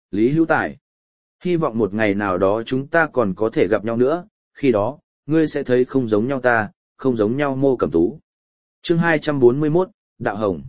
Lý Hữu Tài. Hy vọng một ngày nào đó chúng ta còn có thể gặp nhau nữa, khi đó, ngươi sẽ thấy không giống nhau ta, không giống nhau Mô Cẩm Tú. Chương 241, Đạo Hồng.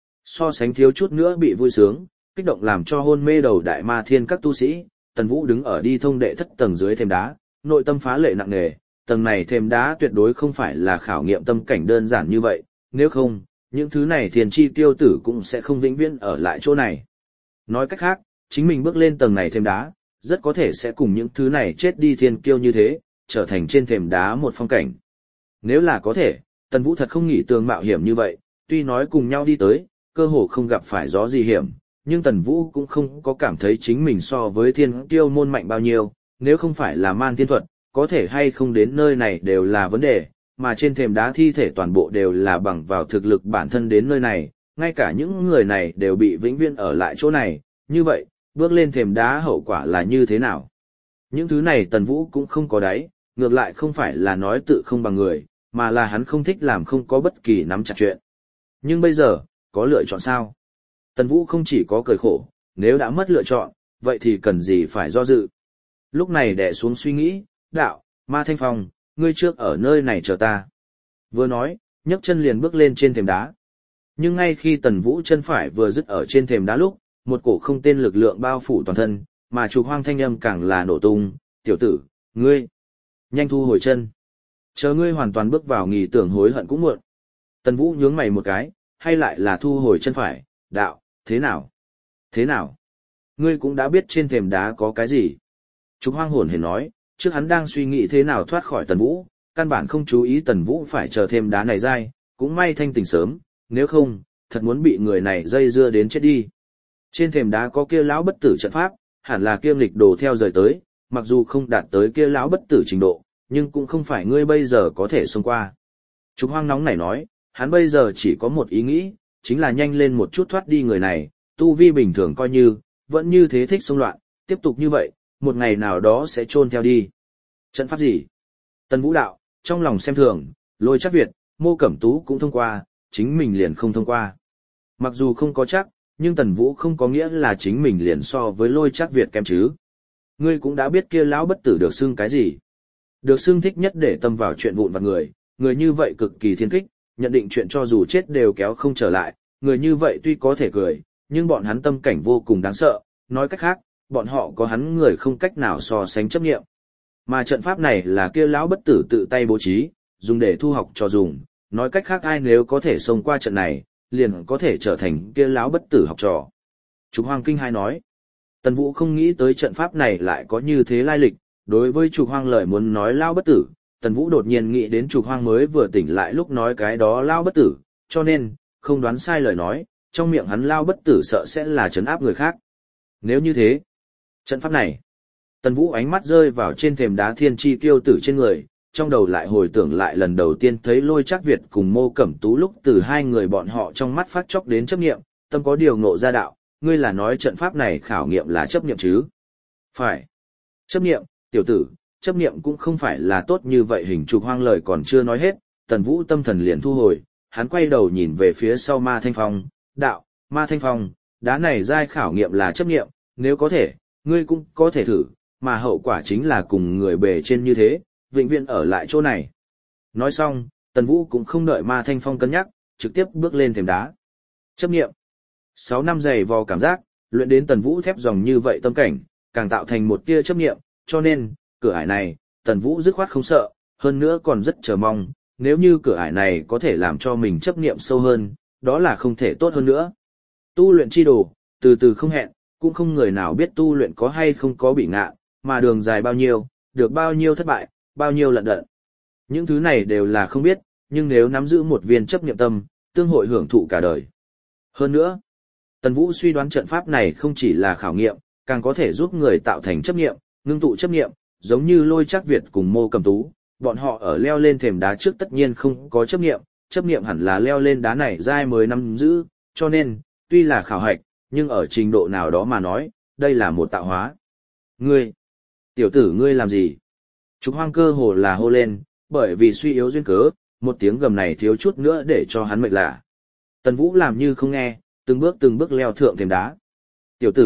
So sánh thiếu chút nữa bị vui sướng, kích động làm cho hôn mê đầu đại ma thiên các tu sĩ, Tần Vũ đứng ở đi thông đệ thất tầng dưới thềm đá, nội tâm phá lệ nặng nề, tầng này thềm đá tuyệt đối không phải là khảo nghiệm tâm cảnh đơn giản như vậy, nếu không, những thứ này thiên chi tiêu tử cũng sẽ không vĩnh viễn ở lại chỗ này. Nói cách khác, chính mình bước lên tầng này thềm đá, rất có thể sẽ cùng những thứ này chết đi thiên kiêu như thế, trở thành trên thềm đá một phong cảnh. Nếu là có thể, Tần Vũ thật không nghĩ tường mạo hiểm như vậy, tuy nói cùng nhau đi tới, cơ hồ không gặp phải gió gì hiểm, nhưng Tần Vũ cũng không có cảm thấy chính mình so với thiên kiêu môn mạnh bao nhiêu, nếu không phải là man thiên thuật, có thể hay không đến nơi này đều là vấn đề, mà trên thềm đá thi thể toàn bộ đều là bằng vào thực lực bản thân đến nơi này, ngay cả những người này đều bị vĩnh viễn ở lại chỗ này, như vậy, bước lên thềm đá hậu quả là như thế nào? Những thứ này Tần Vũ cũng không có đáy, ngược lại không phải là nói tự không bằng người, mà là hắn không thích làm không có bất kỳ nắm chặt chuyện. Nhưng bây giờ, có lựa chọn sao? Tần Vũ không chỉ có cười khổ, nếu đã mất lựa chọn, vậy thì cần gì phải do dự. Lúc này đè xuống suy nghĩ, đạo, Ma Thanh Phong, ngươi trước ở nơi này chờ ta. Vừa nói, nhấc chân liền bước lên trên thềm đá. Nhưng ngay khi Tần Vũ chân phải vừa dứt ở trên thềm đá lúc, một cổ không tên lực lượng bao phủ toàn thân, mà Trục Hoang thanh âm càng là nổ tung, tiểu tử, ngươi, nhanh thu hồi chân. Chờ ngươi hoàn toàn bước vào nghỉ tưởng hối hận cũng muộn. Tần Vũ nhướng mày một cái, hay lại là thu hồi chân phải, đạo, thế nào? Thế nào? Ngươi cũng đã biết trên thềm đá có cái gì? Trục Hoang hồn hển nói, trước hắn đang suy nghĩ thế nào thoát khỏi Tần Vũ, căn bản không chú ý Tần Vũ phải chờ thêm đá này dai, cũng may thanh tỉnh sớm, nếu không, thật muốn bị người này dây dưa đến chết đi. Trên thềm đá có kia lão bất tử trận pháp, hẳn là kiêm lịch đồ theo rời tới, mặc dù không đạt tới kia lão bất tử trình độ, nhưng cũng không phải ngươi bây giờ có thể xông qua. Trục Hoang nóng nảy nói, hắn bây giờ chỉ có một ý nghĩ, chính là nhanh lên một chút thoát đi người này, tu vi bình thường coi như, vẫn như thế thích xông loạn, tiếp tục như vậy, một ngày nào đó sẽ chôn theo đi. Trận pháp gì? Tần Vũ đạo, trong lòng xem thường, Lôi Trác Việt, Mô Cẩm Tú cũng thông qua, chính mình liền không thông qua. Mặc dù không có chắc, nhưng Tần Vũ không có nghĩa là chính mình liền so với Lôi Trác Việt kém chứ. Ngươi cũng đã biết kia lão bất tử được xưng cái gì. Được xưng thích nhất để tâm vào chuyện vụn vặt người như vậy cực kỳ thiên kích, nhận định chuyện cho dù chết đều kéo không trở lại, người như vậy tuy có thể cười, nhưng bọn hắn tâm cảnh vô cùng đáng sợ, nói cách khác, bọn họ có hắn người không cách nào so sánh chấp nghiệm. Mà trận pháp này là kia lão bất tử tự tay bố trí, dùng để thu học cho dùng, nói cách khác ai nếu có thể xông qua trận này, liền có thể trở thành kia lão bất tử học trò. Trục Hoang kinh hai nói, Tần Vũ không nghĩ tới trận pháp này lại có như thế lai lịch, đối với Trục Hoang lời muốn nói lão bất tử, Tần Vũ đột nhiên nghĩ đến Trục Hoang mới vừa tỉnh lại lúc nói cái đó lão bất tử, cho nên, không đoán sai lời nói, trong miệng hắn lão bất tử sợ sẽ là trấn áp người khác. Nếu như thế, trận pháp này, Tần Vũ ánh mắt rơi vào trên thềm đá thiên chi kiêu tử trên người, trong đầu lại hồi tưởng lại lần đầu tiên thấy Lôi Trác Việt cùng Mô Cẩm Tú lúc từ hai người bọn họ trong mắt phát chốc đến chấp nghiệm, tâm có điều ngộ ra đạo, ngươi là nói trận pháp này khảo nghiệm là chấp nghiệm chứ? Phải. Chấp nghiệm, tiểu tử, chấp nghiệm cũng không phải là tốt như vậy. Hình Trục Hoang lời còn chưa nói hết, Tần Vũ tâm thần liền thu hồi, hắn quay đầu nhìn về phía sau Ma Thanh Phong, đạo, Ma Thanh Phong, đá này giai khảo nghiệm là chấp nghiệm, nếu có thể, ngươi cũng có thể thử, mà hậu quả chính là cùng người bề trên như thế, vĩnh viễn ở lại chỗ này. Nói xong, Tần Vũ cũng không đợi Ma Thanh Phong cân nhắc, trực tiếp bước lên thềm đá. Chấp nghiệm. 6 năm dày vò cảm giác, luyện đến Tần Vũ thép dòng như vậy tâm cảnh, càng tạo thành một tia chấp nghiệm, cho nên, cửa ải này, Tần Vũ dứt khoát không sợ, hơn nữa còn rất chờ mong, nếu như cửa ải này có thể làm cho mình chấp nghiệm sâu hơn, đó là không thể tốt hơn nữa. Tu luyện chi đồ, từ từ không hẹn, cũng không người nào biết tu luyện có hay không có bị ngạ, mà đường dài bao nhiêu, được bao nhiêu thất bại, bao nhiêu lận đận. Những thứ này đều là không biết, nhưng nếu nắm giữ một viên chấp niệm tâm, tương hội hưởng thụ cả đời. Hơn nữa, Tần Vũ suy đoán trận pháp này không chỉ là khảo nghiệm, càng có thể giúp người tạo thành chấp niệm, ngưng tụ chấp niệm, giống như Lôi Trác Việt cùng Mô Cẩm Tú, bọn họ ở leo lên thềm đá trước tất nhiên không có chấp niệm hẳn là leo lên đá này giai mới nắm giữ, cho nên, tuy là khảo hạch, nhưng ở trình độ nào đó mà nói, đây là một tạo hóa. Ngươi, tiểu tử ngươi làm gì? Trục Hoang cơ hồ là hô lên, bởi vì suy yếu duyên cớ, một tiếng gầm này thiếu chút nữa để cho hắn mệt lạ. Tần Vũ làm như không nghe, từng bước leo thượng thềm đá. Tiểu tử,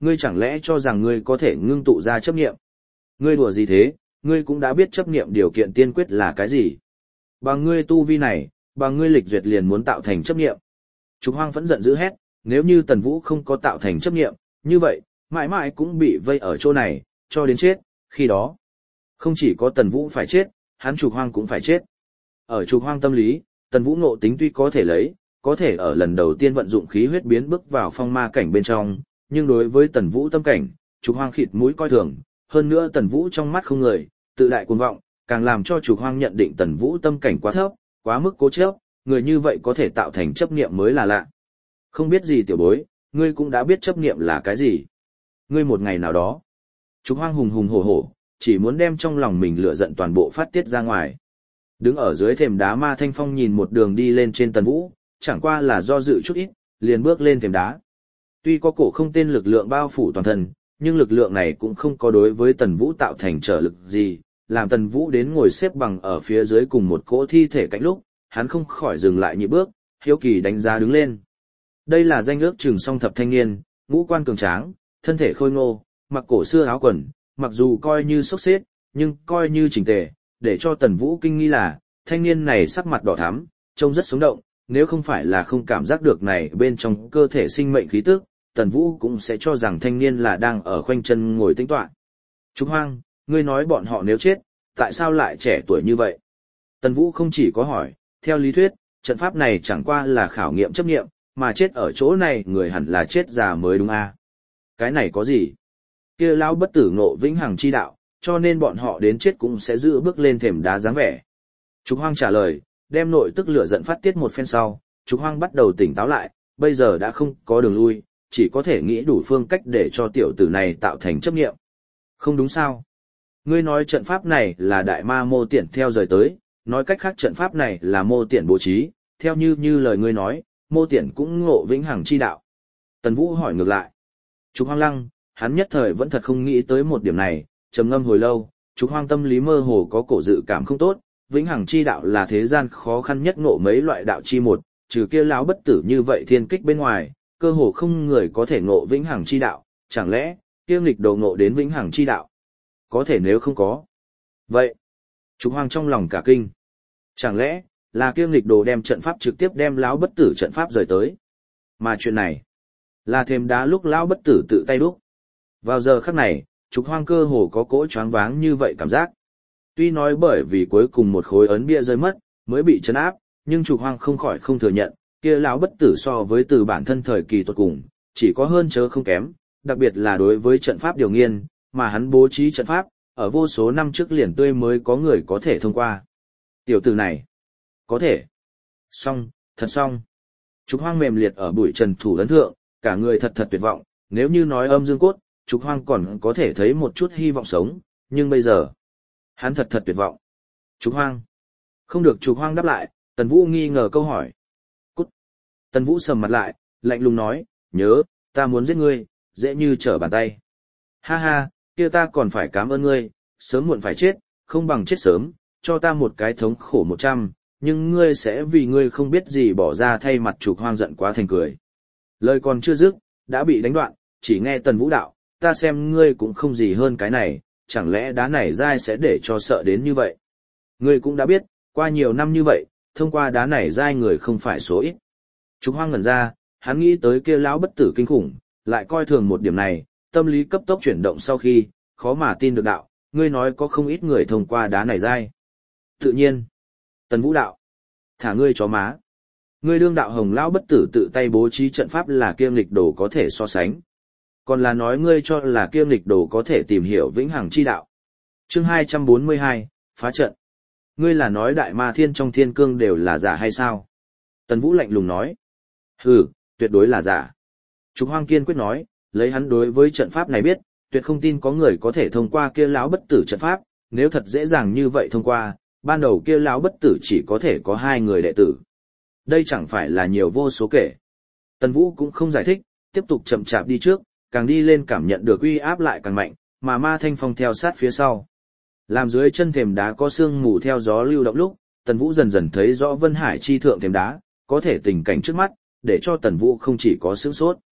ngươi chẳng lẽ cho rằng ngươi có thể ngưng tụ ra chấp niệm? Ngươi đùa gì thế, ngươi cũng đã biết chấp niệm điều kiện tiên quyết là cái gì. Bằng ngươi tu vi này, bằng ngươi lịch duyệt liền muốn tạo thành chấp niệm. Trục Hoang vẫn giận dữ hét, nếu như Tần Vũ không có tạo thành chấp niệm, như vậy, mãi mãi cũng bị vây ở chỗ này, cho đến chết, khi đó. Không chỉ có Tần Vũ phải chết, hắn Trục Hoang cũng phải chết. Ở Trục Hoang tâm lý, Tần Vũ ngộ tính tuy có thể lấy, có thể ở lần đầu tiên vận dụng khí huyết biến bước vào phong ma cảnh bên trong, nhưng đối với Tần Vũ tâm cảnh, Trục Hoang khịt mũi coi thường, hơn nữa Tần Vũ trong mắt không người, tự đại cuồng vọng, càng làm cho Trục Hoang nhận định Tần Vũ tâm cảnh quá thấp, quá mức cố chấp, người như vậy có thể tạo thành chấp niệm mới là lạ. Không biết gì tiểu bối, ngươi cũng đã biết chấp niệm là cái gì. Ngươi một ngày nào đó, Trục Hoang hùng hùng hổ hổ, chỉ muốn đem trong lòng mình lửa giận toàn bộ phát tiết ra ngoài. Đứng ở dưới thềm đá Ma Thanh Phong nhìn một đường đi lên trên Tần Vũ, chẳng qua là do dự chút ít, liền bước lên thềm đá. Tuy có cổ không tên lực lượng bao phủ toàn thân, nhưng lực lượng này cũng không có đối với Tần Vũ tạo thành trở lực gì, làm Tần Vũ đến ngồi xếp bằng ở phía dưới cùng một cỗ thi thể cạnh lúc, hắn không khỏi dừng lại nhịp bước, hiếu kỳ đánh giá đứng lên. Đây là danh ước chừng song thập thanh niên, ngũ quan cường tráng, thân thể khôi ngô, mặc cổ xưa áo quần, mặc dù coi như xốc xếp, nhưng coi như chỉnh tề, để cho Tần Vũ kinh nghi là, thanh niên này sắc mặt đỏ thắm, trông rất sống động, nếu không phải là không cảm giác được này bên trong cơ thể sinh mệnh khí tức, Tần Vũ cũng sẽ cho rằng thanh niên là đang ở khoanh chân ngồi tĩnh tọa. Trục Hoang, ngươi nói bọn họ nếu chết, tại sao lại trẻ tuổi như vậy? Tần Vũ không chỉ có hỏi, theo lý thuyết, trận pháp này chẳng qua là khảo nghiệm chấp nghiệm, mà chết ở chỗ này người hẳn là chết già mới đúng a. Cái này có gì? Kia lão bất tử ngộ vĩnh hằng chi đạo, cho nên bọn họ đến chết cũng sẽ giữ bước lên thềm đá dáng vẻ. Trục Hoang trả lời, đem nội tức lửa giận phát tiết một phen sau, Trục Hoang bắt đầu tỉnh táo lại, bây giờ đã không có đường lui, chỉ có thể nghĩ đủ phương cách để cho tiểu tử này tạo thành chấp niệm. Không đúng sao? Ngươi nói trận pháp này là đại ma Mô Tiễn theo rời tới, nói cách khác trận pháp này là Mô Tiễn bố trí, theo như lời ngươi nói, Mô Tiễn cũng ngộ vĩnh hằng chi đạo. Tần Vũ hỏi ngược lại. Trục Hoang lăng, hắn nhất thời vẫn thật không nghĩ tới một điểm này, trầm ngâm hồi lâu, Trục Hoang tâm lý mơ hồ có cổ dự cảm không tốt, vĩnh hằng chi đạo là thế gian khó khăn nhất ngộ mấy loại đạo chi một, trừ kia lão bất tử như vậy thiên kích bên ngoài, cơ hồ không người có thể ngộ vĩnh hằng chi đạo, chẳng lẽ kia nghịch đồ ngộ đến vĩnh hằng chi đạo? Có thể nếu không có. Vậy, Trục Hoang trong lòng cả kinh. Chẳng lẽ là kia nghịch đồ đem trận pháp trực tiếp đem lão bất tử trận pháp rời tới? Mà chuyện này là thềm đá lúc lão bất tử tự tay đúc. Vào giờ khắc này, Trục Hoang cơ hồ có cỗ choáng váng như vậy cảm giác. Tuy nói bởi vì cuối cùng một khối ấn bia rơi mất, mới bị trấn áp, nhưng Trục Hoang không khỏi không thừa nhận, kia lão bất tử so với từ bản thân thời kỳ tuột cùng, chỉ có hơn chớ không kém, đặc biệt là đối với trận pháp điều nghiên, mà hắn bố trí trận pháp, ở vô số năm trước liền tươi mới có người có thể thông qua. Tiểu tử này, có thể. Xong, thật xong. Trục Hoang mềm liệt ở bụi trần thủ ấn thượng, cả người thật tuyệt vọng, nếu như nói âm dương cốt, Trục Hoang còn có thể thấy một chút hy vọng sống, nhưng bây giờ, hắn thật tuyệt vọng. Trục Hoang. Không được Trục Hoang đáp lại, Tần Vũ nghi ngờ câu hỏi. Cút. Tần Vũ sầm mặt lại, lạnh lùng nói, nhớ, ta muốn giết ngươi, dễ như trở bàn tay. Ha ha, kia ta còn phải cảm ơn ngươi, sớm muộn phải chết, không bằng chết sớm, cho ta một cái thống khổ 100, nhưng ngươi sẽ vì ngươi không biết gì bỏ ra thay mặt Trục Hoang giận quá thành cười. Lời còn chưa dứt, đã bị đánh đoạn, chỉ nghe Tần Vũ đạo, ta xem ngươi cũng không gì hơn cái này, chẳng lẽ đá này dai sẽ để cho sợ đến như vậy. Ngươi cũng đã biết, qua nhiều năm như vậy, thông qua đá này dai người không phải số ít. Trục Hoang ngẩn ra, hắn nghĩ tới kia lão bất tử kinh khủng, lại coi thường một điểm này, tâm lý cấp tốc chuyển động sau khi, khó mà tin được đạo, ngươi nói có không ít người thông qua đá này dai. Tự nhiên. Tần Vũ đạo. Thả ngươi chó má. Ngươi đương đạo hồng lão bất tử tự tay bố trí trận pháp là kiêm lịch đồ có thể so sánh. Còn là nói ngươi cho là kiêm lịch đồ có thể tìm hiểu vĩnh hằng chi đạo. Chương 242, phá trận. Ngươi là nói đại ma thiên trong thiên cương đều là giả hay sao? Tần Vũ lạnh lùng nói. Hừ, tuyệt đối là giả. Trục Hoang kiên quyết nói, lấy hắn đối với trận pháp này biết, tuyệt không tin có người có thể thông qua kia lão bất tử trận pháp, nếu thật dễ dàng như vậy thông qua, ban đầu kia lão bất tử chỉ có thể có 2 người đệ tử. Đây chẳng phải là nhiều vô số kể. Tần Vũ cũng không giải thích, tiếp tục chậm chạp đi trước, càng đi lên cảm nhận được uy áp lại càng mạnh, mà Ma Thanh Phong theo sát phía sau. Làm dưới chân thềm đá có sương mù theo gió lưu động lúc, Tần Vũ dần dần thấy rõ Vân Hải chi thượng thềm đá, có thể tình cảnh trước mắt, để cho Tần Vũ không chỉ có sửng sốt.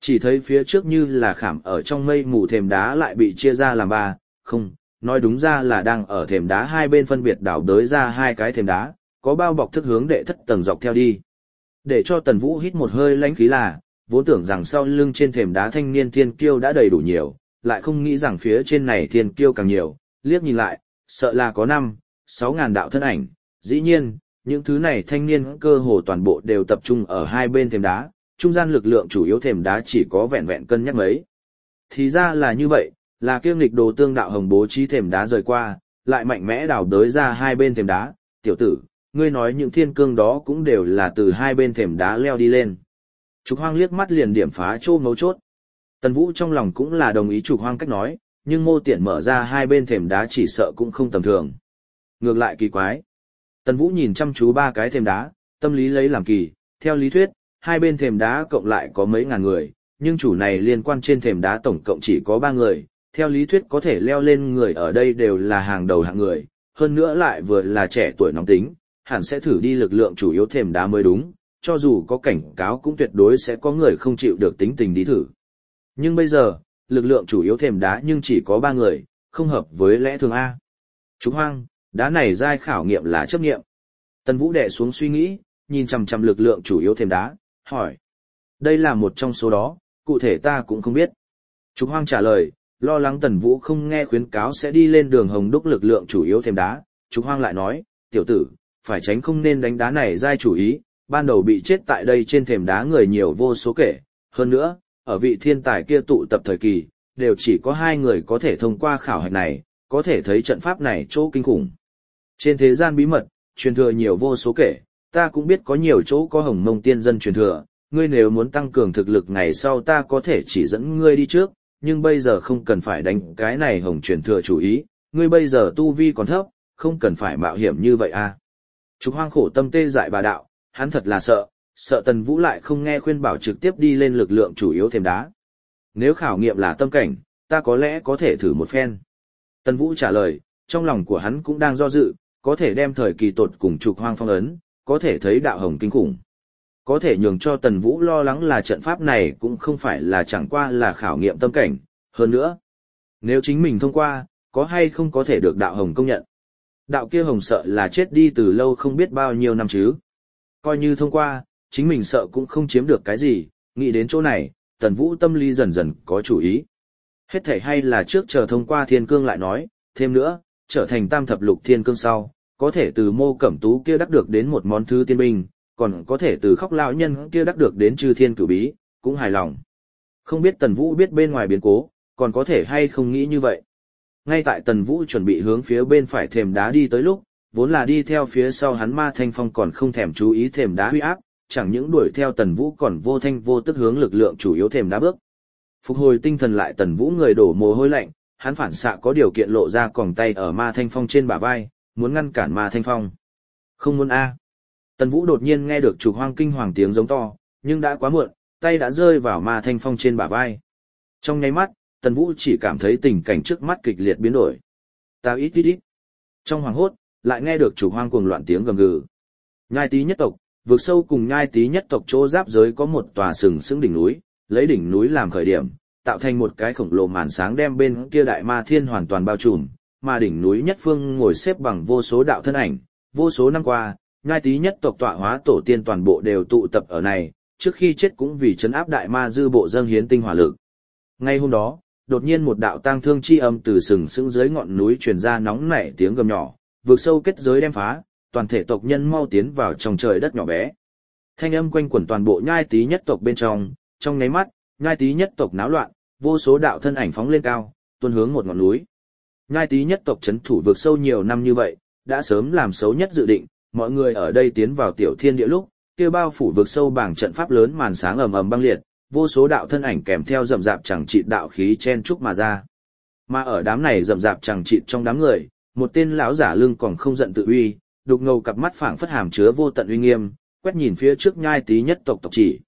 Chỉ thấy phía trước như là khảm ở trong mây mù thềm đá lại bị chia ra làm ba, không, nói đúng ra là đang ở thềm đá hai bên phân biệt đảo đới ra hai cái thềm đá, có bao bọc thức hướng đệ thất tầng dọc theo đi. Để cho Tần Vũ hít một hơi lãnh khí là, vốn tưởng rằng sau lưng trên thềm đá thanh niên thiên kiêu đã đầy đủ nhiều, lại không nghĩ rằng phía trên này thiên kiêu càng nhiều, liếc nhìn lại, sợ là có 5-6 ngàn đạo thân ảnh. Dĩ nhiên, những thứ này thanh niên cơ hồ toàn bộ đều tập trung ở hai bên thềm đá, trung gian lực lượng chủ yếu thềm đá chỉ có vẹn vẹn cân nhắc mấy. Thì ra là như vậy, là kiêm nghịch đồ tương đạo hồng bố trí thềm đá rời qua, lại mạnh mẽ đào đới ra hai bên thềm đá. Tiểu tử, ngươi nói những thiên cương đó cũng đều là từ hai bên thềm đá leo đi lên. Trục Hoang liếc mắt liền điểm phá chỗ mấu chốt. Tần Vũ trong lòng cũng là đồng ý Trục Hoang cách nói, nhưng Mô Tiện mở ra hai bên thềm đá chỉ sợ cũng không tầm thường. Ngược lại kỳ quái. Tần Vũ nhìn chăm chú ba cái thềm đá, tâm lý lấy làm kỳ, theo lý thuyết, hai bên thềm đá cộng lại có mấy ngàn người, nhưng chủ này liên quan trên thềm đá tổng cộng chỉ có 3 người, theo lý thuyết có thể leo lên người ở đây đều là hàng đầu hạng người, hơn nữa lại vừa là trẻ tuổi nóng tính, hẳn sẽ thử đi lực lượng chủ yếu thềm đá mới đúng, cho dù có cảnh cáo cũng tuyệt đối sẽ có người không chịu được tính tình đi thử. Nhưng bây giờ, lực lượng chủ yếu thềm đá nhưng chỉ có 3 người, không hợp với lẽ thường A. Trục Hoang, đá này giai khảo nghiệm là chấp nghiệm. Tần Vũ đè xuống suy nghĩ, nhìn chằm chằm lực lượng chủ yếu thềm đá, hỏi. Đây là một trong số đó, cụ thể ta cũng không biết. Trục Hoang trả lời, lo lắng Tần Vũ không nghe khuyến cáo sẽ đi lên đường hồng đúc lực lượng chủ yếu thềm đá. Trục Hoang lại nói, tiểu tử, phải tránh không nên đánh đá này giai chủ ý, ban đầu bị chết tại đây trên thềm đá người nhiều vô số kể. Hơn nữa, ở vị thiên tài kia tụ tập thời kỳ, đều chỉ có 2 người có thể thông qua khảo hạch này, có thể thấy trận pháp này chỗ kinh khủng. Trên thế gian bí mật, truyền thừa nhiều vô số kể, ta cũng biết có nhiều chỗ có hồng mông tiên dân truyền thừa, ngươi nếu muốn tăng cường thực lực ngày sau ta có thể chỉ dẫn ngươi đi trước, nhưng bây giờ không cần phải đánh cái này hồng truyền thừa chủ ý, ngươi bây giờ tu vi còn thấp, không cần phải mạo hiểm như vậy à. Trục Hoang khổ tâm tê dại bà đạo, hắn thật là sợ Tần Vũ lại không nghe khuyên bảo trực tiếp đi lên lực lượng chủ yếu thềm đá. Nếu khảo nghiệm là tâm cảnh, ta có lẽ có thể thử một phen. Tần Vũ trả lời, trong lòng của hắn cũng đang do dự, có thể đem thời kỳ tột cùng Trục Hoang phong ấn, có thể thấy đạo hồng kinh khủng. Có thể nhường cho Tần Vũ lo lắng là trận pháp này cũng không phải là chẳng qua là khảo nghiệm tâm cảnh, hơn nữa. Nếu chính mình thông qua, có hay không có thể được đạo hồng công nhận. Đạo kia hồng sợ là chết đi từ lâu không biết bao nhiêu năm chứ. Coi như thông qua, chính mình sợ cũng không chiếm được cái gì, nghĩ đến chỗ này, Tần Vũ tâm lý dần dần có chủ ý. Hết thảy hay là trước chờ thông qua thiên cương lại nói, thêm nữa, trở thành tam thập lục thiên cương sau, có thể từ Mô Cẩm Tú kia đắc được đến một món thứ tiên binh, còn có thể từ Khóc lão nhân kia đắc được đến Chư Thiên Cửu Bí, cũng hài lòng. Không biết Tần Vũ biết bên ngoài biến cố, còn có thể hay không nghĩ như vậy. Ngay tại Tần Vũ chuẩn bị hướng phía bên phải thềm đá đi tới lúc, vốn là đi theo phía sau hắn Ma Thanh Phong còn không thèm chú ý thềm đá huy áp, chẳng những đuổi theo Tần Vũ còn vô thanh vô tức hướng lực lượng chủ yếu thềm đá bước. Phục hồi tinh thần lại Tần Vũ người đổ mồ hôi lạnh, hắn phản xạ có điều kiện lộ ra còng tay ở Ma Thanh Phong trên bả vai, muốn ngăn cản Ma Thanh Phong. Không muốn a. Tần Vũ đột nhiên nghe được Trục Hoang kinh hoàng tiếng giống to, nhưng đã quá muộn, tay đã rơi vào Ma Thanh Phong trên bả vai. Trong nháy mắt, Tần Vũ chỉ cảm thấy tình cảnh trước mắt kịch liệt biến đổi. Ta ít. Trong hoàng hốt, lại nghe được Trục Hoang cuồng loạn tiếng gầm gừ. Nhai Tý nhất tộc, vượt sâu cùng Nhai Tý nhất tộc chỗ giáp giới có một tòa sừng sững đỉnh núi, lấy đỉnh núi làm khởi điểm, tạo thành một cái khổng lồ màn sáng đem bên kia đại ma thiên hoàn toàn bao trùm, mà đỉnh núi nhất phương ngồi xếp bằng vô số đạo thân ảnh, vô số năm qua, Nhai Tý nhất tộc tọa hóa tổ tiên toàn bộ đều tụ tập ở này, trước khi chết cũng vì trấn áp đại ma dư bộ dâng hiến tinh hỏa lực. Ngay hôm đó, đột nhiên một đạo tang thương chi âm từ sừng sững dưới ngọn núi truyền ra nóng nảy tiếng gầm nhỏ, vượt sâu kết giới đem phá, toàn thể tộc nhân mau tiến vào trong trời đất nhỏ bé. Thanh âm quanh quẩn toàn bộ Nhai Tý nhất tộc bên trong nháy mắt, Nhai Tý nhất tộc náo loạn, vô số đạo thân ảnh phóng lên cao, tuôn hướng một ngọn núi. Nhai Tý nhất tộc trấn thủ vượt sâu nhiều năm như vậy, đã sớm làm xấu nhất dự định, mọi người ở đây tiến vào tiểu thiên địa lúc, kia bao phủ vượt sâu bảng trận pháp lớn màn sáng ầm ầm băng liệt, vô số đạo thân ảnh kèm theo rậm rạp chẳng chịt đạo khí chen trúc mà ra. Mà ở đám này rậm rạp chẳng chịt trong đám người, một tên lão giả lưng còn không giận tự uy, đục ngầu cặp mắt phảng phất hàm chứa vô tận uy nghiêm, quét nhìn phía trước Nhai Tý nhất tộc tộc chỉ.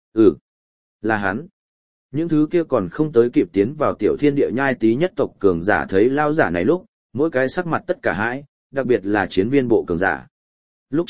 Là hắn. Những thứ kia còn không tới kịp tiến vào tiểu thiên địa Nhai Tý nhất tộc cường giả thấy lão giả này lúc, mỗi cái sắc mặt tất cả hãi, đặc biệt là chiến viên bộ cường giả. Lúc trước,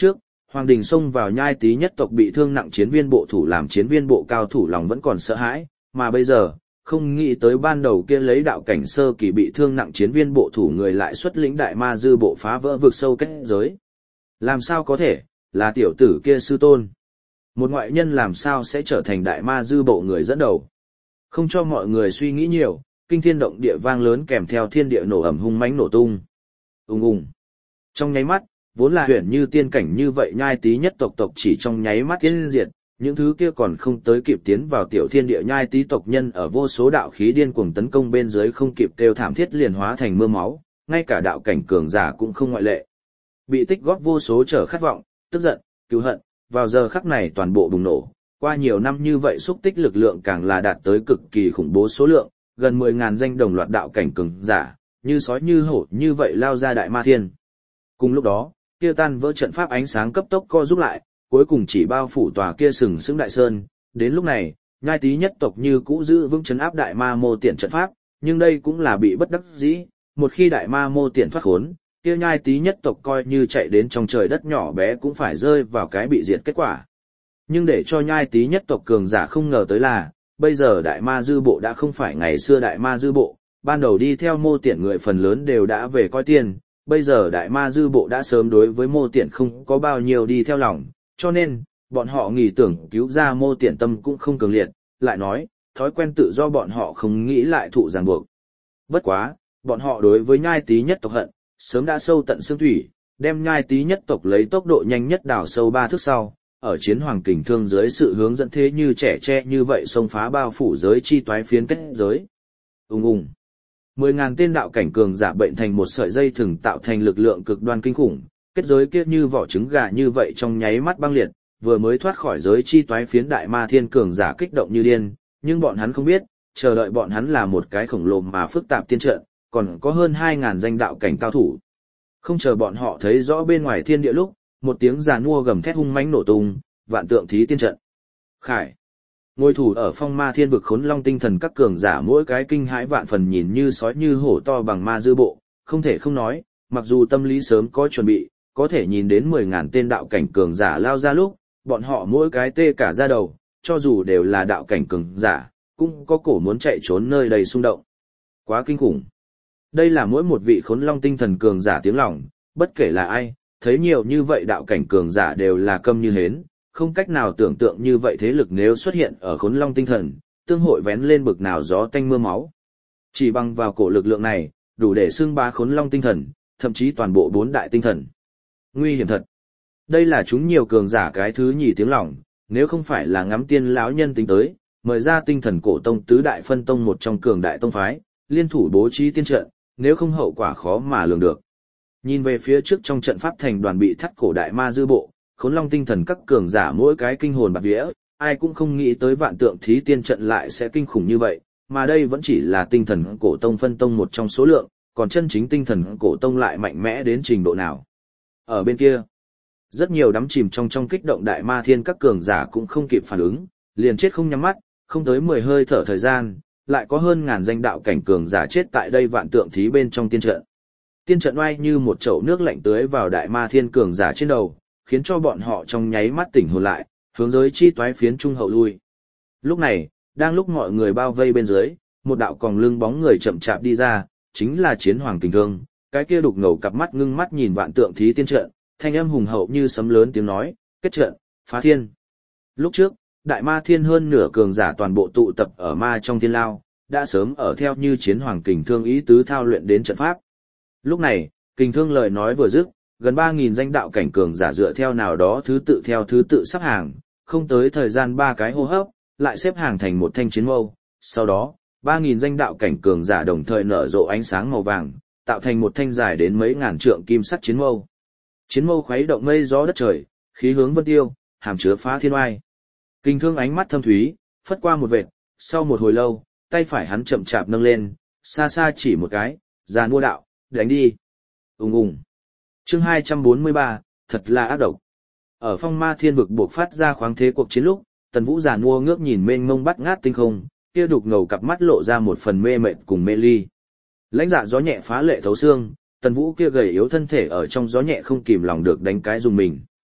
Hoàng Đình xông vào Nhai Tý nhất tộc bị thương nặng chiến viên bộ thủ làm chiến viên bộ cao thủ lòng vẫn còn sợ hãi, mà bây giờ, không nghĩ tới ban đầu kia lấy đạo cảnh sơ kỳ bị thương nặng chiến viên bộ thủ người lại xuất lĩnh đại ma dư bộ phá vỡ vực sâu kết giới. Làm sao có thể, là tiểu tử kia sư tôn. Một ngoại nhân làm sao sẽ trở thành đại ma dư bộ người dẫn đầu. Không cho mọi người suy nghĩ nhiều, kinh thiên động địa vang lớn kèm theo thiên địa nổ ẩm hung mãnh nổ tung. Ùng ùng. Trong nháy mắt, vốn là huyền như tiên cảnh như vậy Nhai Tý nhất tộc chỉ trong nháy mắt tiến diệt, những thứ kia còn không tới kịp tiến vào tiểu thiên địa Nhai Tý tộc nhân ở vô số đạo khí điên cuồng tấn công bên dưới không kịp kêu thảm thiết liền hóa thành mưa máu, ngay cả đạo cảnh cường giả cũng không ngoại lệ. Bị tích góp vô số trở khát vọng, tức giận, cứu hận, vào giờ khắc này toàn bộ bùng nổ. Qua nhiều năm như vậy xúc tích lực lượng càng là đạt tới cực kỳ khủng bố số lượng, gần 10.000 danh đồng loạt đạo cảnh cường giả, như sói như hổ như vậy lao ra đại ma thiên. Cùng lúc đó, kia tan vỡ trận pháp ánh sáng cấp tốc co rút lại, cuối cùng chỉ bao phủ tòa kia sừng sững đại sơn. Đến lúc này, Nhai Tý nhất tộc như cũ giữ vững trấn áp đại ma mô tiện trận pháp, nhưng đây cũng là bị bất đắc dĩ. Một khi đại ma mô tiện thoát khốn, kia Nhai Tý nhất tộc coi như chạy đến trong trời đất nhỏ bé cũng phải rơi vào cái bị diệt kết quả. Nhưng để cho Nhai Tý nhất tộc cường giả không ngờ tới là, bây giờ đại ma dư bộ đã không phải ngày xưa đại ma dư bộ, ban đầu đi theo mô tiện người phần lớn đều đã về coi tiền, bây giờ đại ma dư bộ đã sớm đối với mô tiện không có bao nhiêu đi theo lòng, cho nên, bọn họ nghĩ tưởng cứu ra mô tiện tâm cũng không cường liệt, lại nói, thói quen tự do bọn họ không nghĩ lại thụ ràng buộc. Bất quá, bọn họ đối với Nhai Tý nhất tộc hận, sớm đã sâu tận xương thủy, đem Nhai Tý nhất tộc lấy tốc độ nhanh nhất đào sâu 3 thước sau, ở chiến hoàng kình thương dưới sự hướng dẫn thế như trẻ tre như vậy xông phá bao phủ giới chi toái phiến kết giới. Ùng ùng. 10.000 tên đạo cảnh cường giả bệnh thành một sợi dây thừng tạo thành lực lượng cực đoan kinh khủng, kết giới kia như vỏ trứng gà như vậy trong nháy mắt băng liệt, vừa mới thoát khỏi giới chi toái phiến đại ma thiên cường giả kích động như điên, nhưng bọn hắn không biết, chờ đợi bọn hắn là một cái khổng lồ mà phức tạp tiên trận, còn có hơn 2.000 danh đạo cảnh cao thủ. Không chờ bọn họ thấy rõ bên ngoài thiên địa lúc, một tiếng giàn mua gầm thét hung mãnh nổ tung, vạn tượng thí tiên trận. Khải. Ngôi thủ ở phong ma thiên vực khốn long tinh thần các cường giả mỗi cái kinh hãi vạn phần nhìn như sói như hổ to bằng ma dư bộ, không thể không nói, mặc dù tâm lý sớm có chuẩn bị, có thể nhìn đến 10.000 tên đạo cảnh cường giả lao ra lúc, bọn họ mỗi cái tê cả da đầu, cho dù đều là đạo cảnh cường giả, cũng có cổ muốn chạy trốn nơi đầy xung động. Quá kinh khủng. Đây là mỗi một vị khốn long tinh thần cường giả tiếng lòng, bất kể là ai, thấy nhiều như vậy đạo cảnh cường giả đều là câm như hến, không cách nào tưởng tượng như vậy thế lực nếu xuất hiện ở khốn long tinh thần, tương hội vén lên bực nào gió tanh mưa máu. Chỉ bằng vào cổ lực lượng này, đủ để xưng bá khốn long tinh thần, thậm chí toàn bộ 4 đại tinh thần. Nguy hiểm thật. Đây là chúng nhiều cường giả cái thứ nhì tiếng lòng, nếu không phải là ngắm tiên lão nhân tính tới, mời ra tinh thần cổ tông tứ đại phân tông một trong cường đại tông phái, liên thủ bố trí tiên trận, nếu không hậu quả khó mà lường được. Nhìn về phía trước trong trận pháp thành đoàn bị thắt cổ đại ma dư bộ, khốn long tinh thần các cường giả mỗi cái kinh hồn bạt vía, ai cũng không nghĩ tới vạn tượng thí tiên trận lại sẽ kinh khủng như vậy, mà đây vẫn chỉ là tinh thần cổ tông phân tông một trong số lượng, còn chân chính tinh thần cổ tông lại mạnh mẽ đến trình độ nào. Ở bên kia, rất nhiều đắm chìm trong kích động đại ma thiên các cường giả cũng không kịp phản ứng, liền chết không nhắm mắt, không tới 10 hơi thở thời gian, lại có hơn ngàn danh đạo cảnh cường giả chết tại đây vạn tượng thí bên trong tiên trận. Tiên trận oai như một chậu nước lạnh tưới vào đại ma thiên cường giả trên đầu, khiến cho bọn họ trong nháy mắt tỉnh hồn lại, hướng giới chi toái phiến trung hậu lui. Lúc này, đang lúc mọi người bao vây bên dưới, một đạo còng lưng bóng người chậm chạp đi ra, chính là chiến hoàng kình thương, cái kia đục ngầu cặp mắt ngưng mắt nhìn vạn tượng thí tiên trận, thanh âm hùng hậu như sấm lớn tiếng nói, kết trận, phá thiên. Lúc trước, đại ma thiên hơn nửa cường giả toàn bộ tụ tập ở ma trong thiên lao, đã sớm ở theo như chiến hoàng kình thương ý tứ thao luyện đến trận pháp. Lúc này, kình thương lời nói vừa dứt, gần 3.000 danh đạo cảnh cường giả dựa theo nào đó theo thứ tự sắp hàng, không tới thời gian 3 cái hô hấp, lại xếp hàng thành một thanh chiến mâu. Sau đó, 3.000 danh đạo cảnh cường giả đồng thời nở rộ ánh sáng màu vàng, tạo thành một thanh dài đến mấy ngàn trượng kim sắt chiến mâu. Chiến mâu khuấy động mây gió đất trời, khí hướng vân tiêu, hàm chứa phá thiên oai. Kình thương ánh mắt thâm thúy, phất qua một vệt, sau một hồi lâu, tay phải hắn chậm chạp nâng lên, xa xa chỉ một cái, giàn mua đạo, đánh đi. Ùng ùng. Chương 243, thật là ác độc. Ở phong ma thiên vực buộc phát ra khoáng thế cuộc chiến lúc, Tần Vũ giàn mua ngước nhìn mênh mông bắt ngát tinh không, kia đục ngầu cặp mắt lộ ra một phần mê mệt cùng mê ly. Lãnh dạ gió nhẹ phá lệ thấu xương, Tần Vũ kia gầy yếu thân thể ở trong gió nhẹ không kìm lòng được đánh cái dùng mình.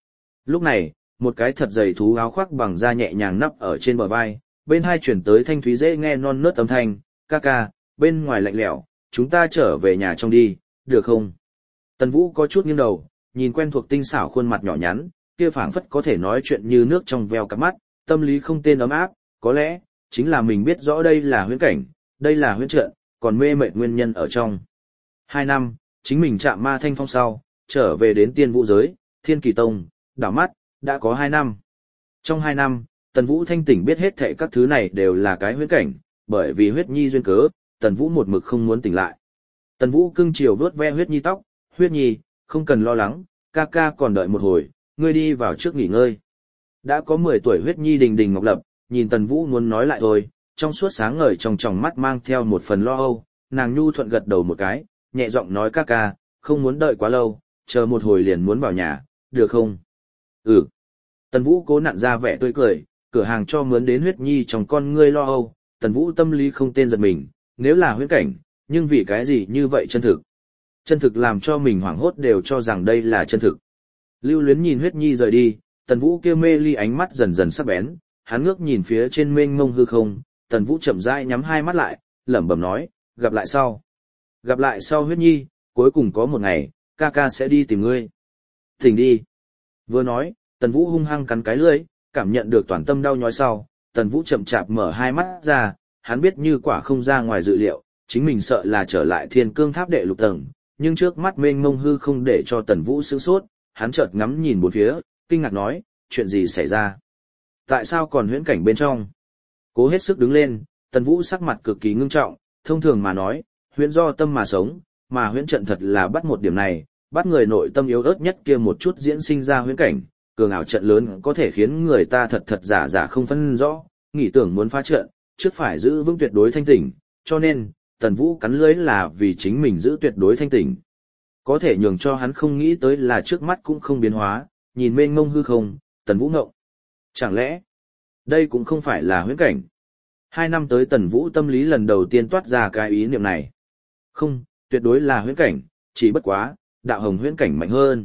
Lúc này, một cái thật dày thú áo khoác bằng da nhẹ nhàng nắp ở trên bờ vai, bên hai chuyển tới thanh thúy dễ nghe non nớt âm thanh, ca ca, bên ngoài lạnh lẽo, chúng ta trở về nhà trong đi, được không? Tần Vũ có chút nghiêng đầu, nhìn quen thuộc tinh xảo khuôn mặt nhỏ nhắn, kia phảng phất có thể nói chuyện như nước trong veo cặp mắt, tâm lý không tên ấm áp, có lẽ, chính là mình biết rõ đây là huyễn cảnh, đây là huyễn trận, còn mê mệt nguyên nhân ở trong. 2 năm, chính mình chạm ma thanh phong sau, trở về đến tiên vũ giới, thiên kỳ tông, đảo mắt, đã có 2 năm. Trong 2 năm, Tần Vũ thanh tỉnh biết hết thảy các thứ này đều là cái huyễn cảnh, bởi vì huyết nhi duyên cớ, Tần Vũ một mực không muốn tỉnh lại. Tần Vũ cưng chiều vuốt ve huyết nhi tóc, huyết nhi, không cần lo lắng, ca ca còn đợi một hồi, ngươi đi vào trước nghỉ ngơi. Đã có 10 tuổi huyết nhi đình đình ngọc lập, nhìn Tần Vũ muốn nói lại thôi, trong suốt sáng ngời trong tròng mắt mang theo một phần lo âu, nàng nhu thuận gật đầu một cái, nhẹ giọng nói ca ca, không muốn đợi quá lâu, chờ một hồi liền muốn vào nhà, được không? Ừ. Tần Vũ cố nặn ra vẻ tươi cười, cửa hàng cho mướn đến huyết nhi trong con ngươi lo âu, Tần Vũ tâm lý không tên giật mình, nếu là huyễn cảnh, nhưng vì cái gì như vậy chân thực? Chân thực làm cho mình hoảng hốt đều cho rằng đây là chân thực. Lưu Luyến nhìn huyết nhi rời đi, Tần Vũ kia mê ly ánh mắt dần dần sắc bén, hắn ngước nhìn phía trên mênh mông hư không, Tần Vũ chậm rãi nhắm hai mắt lại, lẩm bẩm nói, gặp lại sau. Gặp lại sau huyết nhi, cuối cùng có một ngày, ca ca sẽ đi tìm ngươi. Tỉnh đi. Vừa nói, Tần Vũ hung hăng cắn cái lưỡi, cảm nhận được toàn tâm đau nhói sau, Tần Vũ chậm chạp mở hai mắt ra, hắn biết như quả không ra ngoài dự liệu, chính mình sợ là trở lại thiên cương tháp đệ lục tầng, nhưng trước mắt mênh mông hư không để cho Tần Vũ sửng sốt, hắn chợt ngắm nhìn bốn phía, kinh ngạc nói, chuyện gì xảy ra? Tại sao còn huyễn cảnh bên trong? Cố hết sức đứng lên, Tần Vũ sắc mặt cực kỳ ngưng trọng, thông thường mà nói, huyễn do tâm mà sống, mà huyễn trận thật là bắt một điểm này, bắt người nội tâm yếu ớt nhất kia một chút diễn sinh ra huyễn cảnh, cường ảo trận lớn có thể khiến người ta thật thật giả giả không phân rõ, nghĩ tưởng muốn phá trận, trước phải giữ vững tuyệt đối thanh tỉnh, cho nên, Tần Vũ cắn lưỡi là vì chính mình giữ tuyệt đối thanh tỉnh. Có thể nhường cho hắn không nghĩ tới là trước mắt cũng không biến hóa, nhìn mênh mông hư không, Tần Vũ ngộng. Chẳng lẽ, đây cũng không phải là huyễn cảnh? 2 năm tới Tần Vũ tâm lý lần đầu tiên toát ra cái ý niệm này. Không, tuyệt đối là huyễn cảnh, chỉ bất quá, đạo hồng huyễn cảnh mạnh hơn.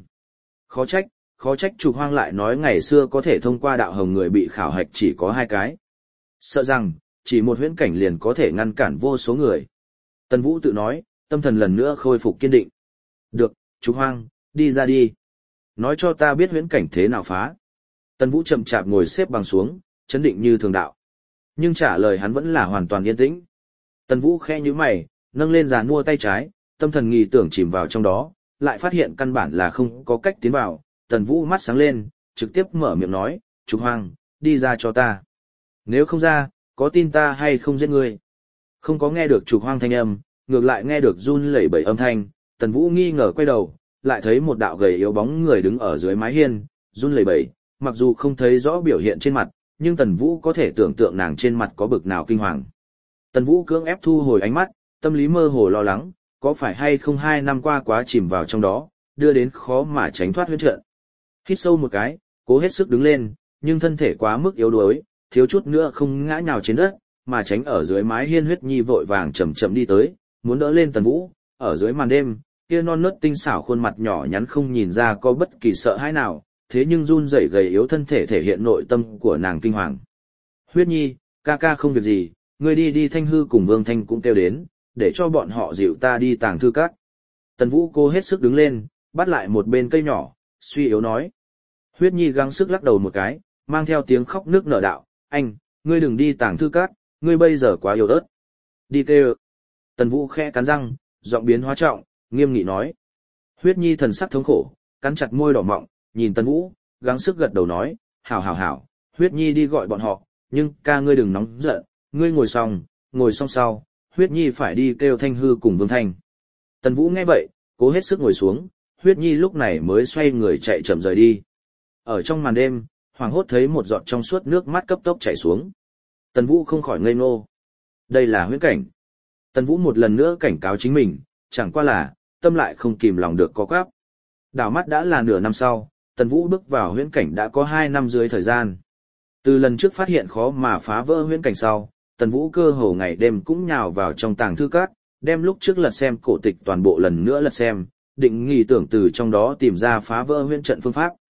Khó trách Trục Hoang lại nói ngày xưa có thể thông qua đạo hồng người bị khảo hạch chỉ có 2 cái. Sợ rằng, chỉ một huyễn cảnh liền có thể ngăn cản vô số người. Tần Vũ tự nói, tâm thần lần nữa khôi phục kiên định. Được, Trục Hoang, đi ra đi. Nói cho ta biết huyễn cảnh thế nào phá. Tần Vũ chậm chạp ngồi xếp bằng xuống, chấn định như thường đạo. Nhưng trả lời hắn vẫn là hoàn toàn yên tĩnh. Tần Vũ khẽ nhíu mày, nâng lên giàn mua tay trái, tâm thần nghi tưởng chìm vào trong đó, lại phát hiện căn bản là không có cách tiến vào. Tần Vũ mắt sáng lên, trực tiếp mở miệng nói, Trục Hoang, đi ra cho ta. Nếu không ra, có tin ta hay không giết ngươi? Không có nghe được Trục Hoang thanh âm, ngược lại nghe được run lẩy bẩy âm thanh, Tần Vũ nghi ngờ quay đầu, lại thấy một đạo gầy yếu bóng người đứng ở dưới mái hiên, run lẩy bẩy, mặc dù không thấy rõ biểu hiện trên mặt, nhưng Tần Vũ có thể tưởng tượng nàng trên mặt có bực nào kinh hoàng. Tần Vũ cưỡng ép thu hồi ánh mắt, tâm lý mơ hồ lo lắng, có phải hay không 2 năm qua quá chìm vào trong đó, đưa đến khó mà tránh thoát huyễn trận. Hít sâu một cái, cố hết sức đứng lên, nhưng thân thể quá mức yếu đuối, thiếu chút nữa không ngã nhào trên đất, mà tránh ở dưới mái hiên huyết nhi vội vàng chậm chậm đi tới, muốn đỡ lên Tần Vũ, ở dưới màn đêm, kia non nớt tinh xảo khuôn mặt nhỏ nhắn không nhìn ra có bất kỳ sợ hãi nào, thế nhưng run rẩy gầy yếu thân thể thể hiện nội tâm của nàng kinh hoàng. Huyết nhi, ca ca không việc gì, ngươi đi đi Thanh Hư cùng Vương Thanh cũng kêu đến, để cho bọn họ dịu ta đi tàng thư các. Tần Vũ cố hết sức đứng lên, bắt lại một bên cây nhỏ, suy yếu nói. Huyết nhi gắng sức lắc đầu một cái, mang theo tiếng khóc nước nở đạo, anh, ngươi đừng đi tàng thư các, ngươi bây giờ quá yếu ớt. Đi kêu. Tần Vũ khẽ cắn răng, giọng biến hóa trọng, nghiêm nghị nói. Huyết nhi thần sắc thống khổ, cắn chặt môi đỏ mọng, nhìn Tần Vũ, gắng sức gật đầu nói, hảo, Huyết nhi đi gọi bọn họ, nhưng ca ngươi đừng nóng giận, ngươi ngồi xong sau, Huyết nhi phải đi kêu Thanh Hư cùng Vương Thanh. Tần Vũ nghe vậy, cố hết sức ngồi xuống, Huyết nhi lúc này mới xoay người chạy chậm rời đi. Ở trong màn đêm, hoàng hốt thấy một giọt trong suốt nước mắt cấp tốc chảy xuống. Tần Vũ không khỏi ngây ngô. Đây là huyễn cảnh. Tần Vũ một lần nữa cảnh cáo chính mình, chẳng qua là, tâm lại không kìm lòng được có quáp. Đảo mắt đã là nửa năm sau, Tần Vũ bước vào huyễn cảnh đã có 2 năm dưới thời gian. Từ lần trước phát hiện khó mà phá vỡ huyễn cảnh sau, Tần Vũ cơ hồ ngày đêm cũng nhào vào trong tàng thư các, đem lúc trước lật xem cổ tịch toàn bộ lần nữa lật xem, định nghi tưởng từ trong đó tìm ra phá vỡ huyễn trận phương pháp.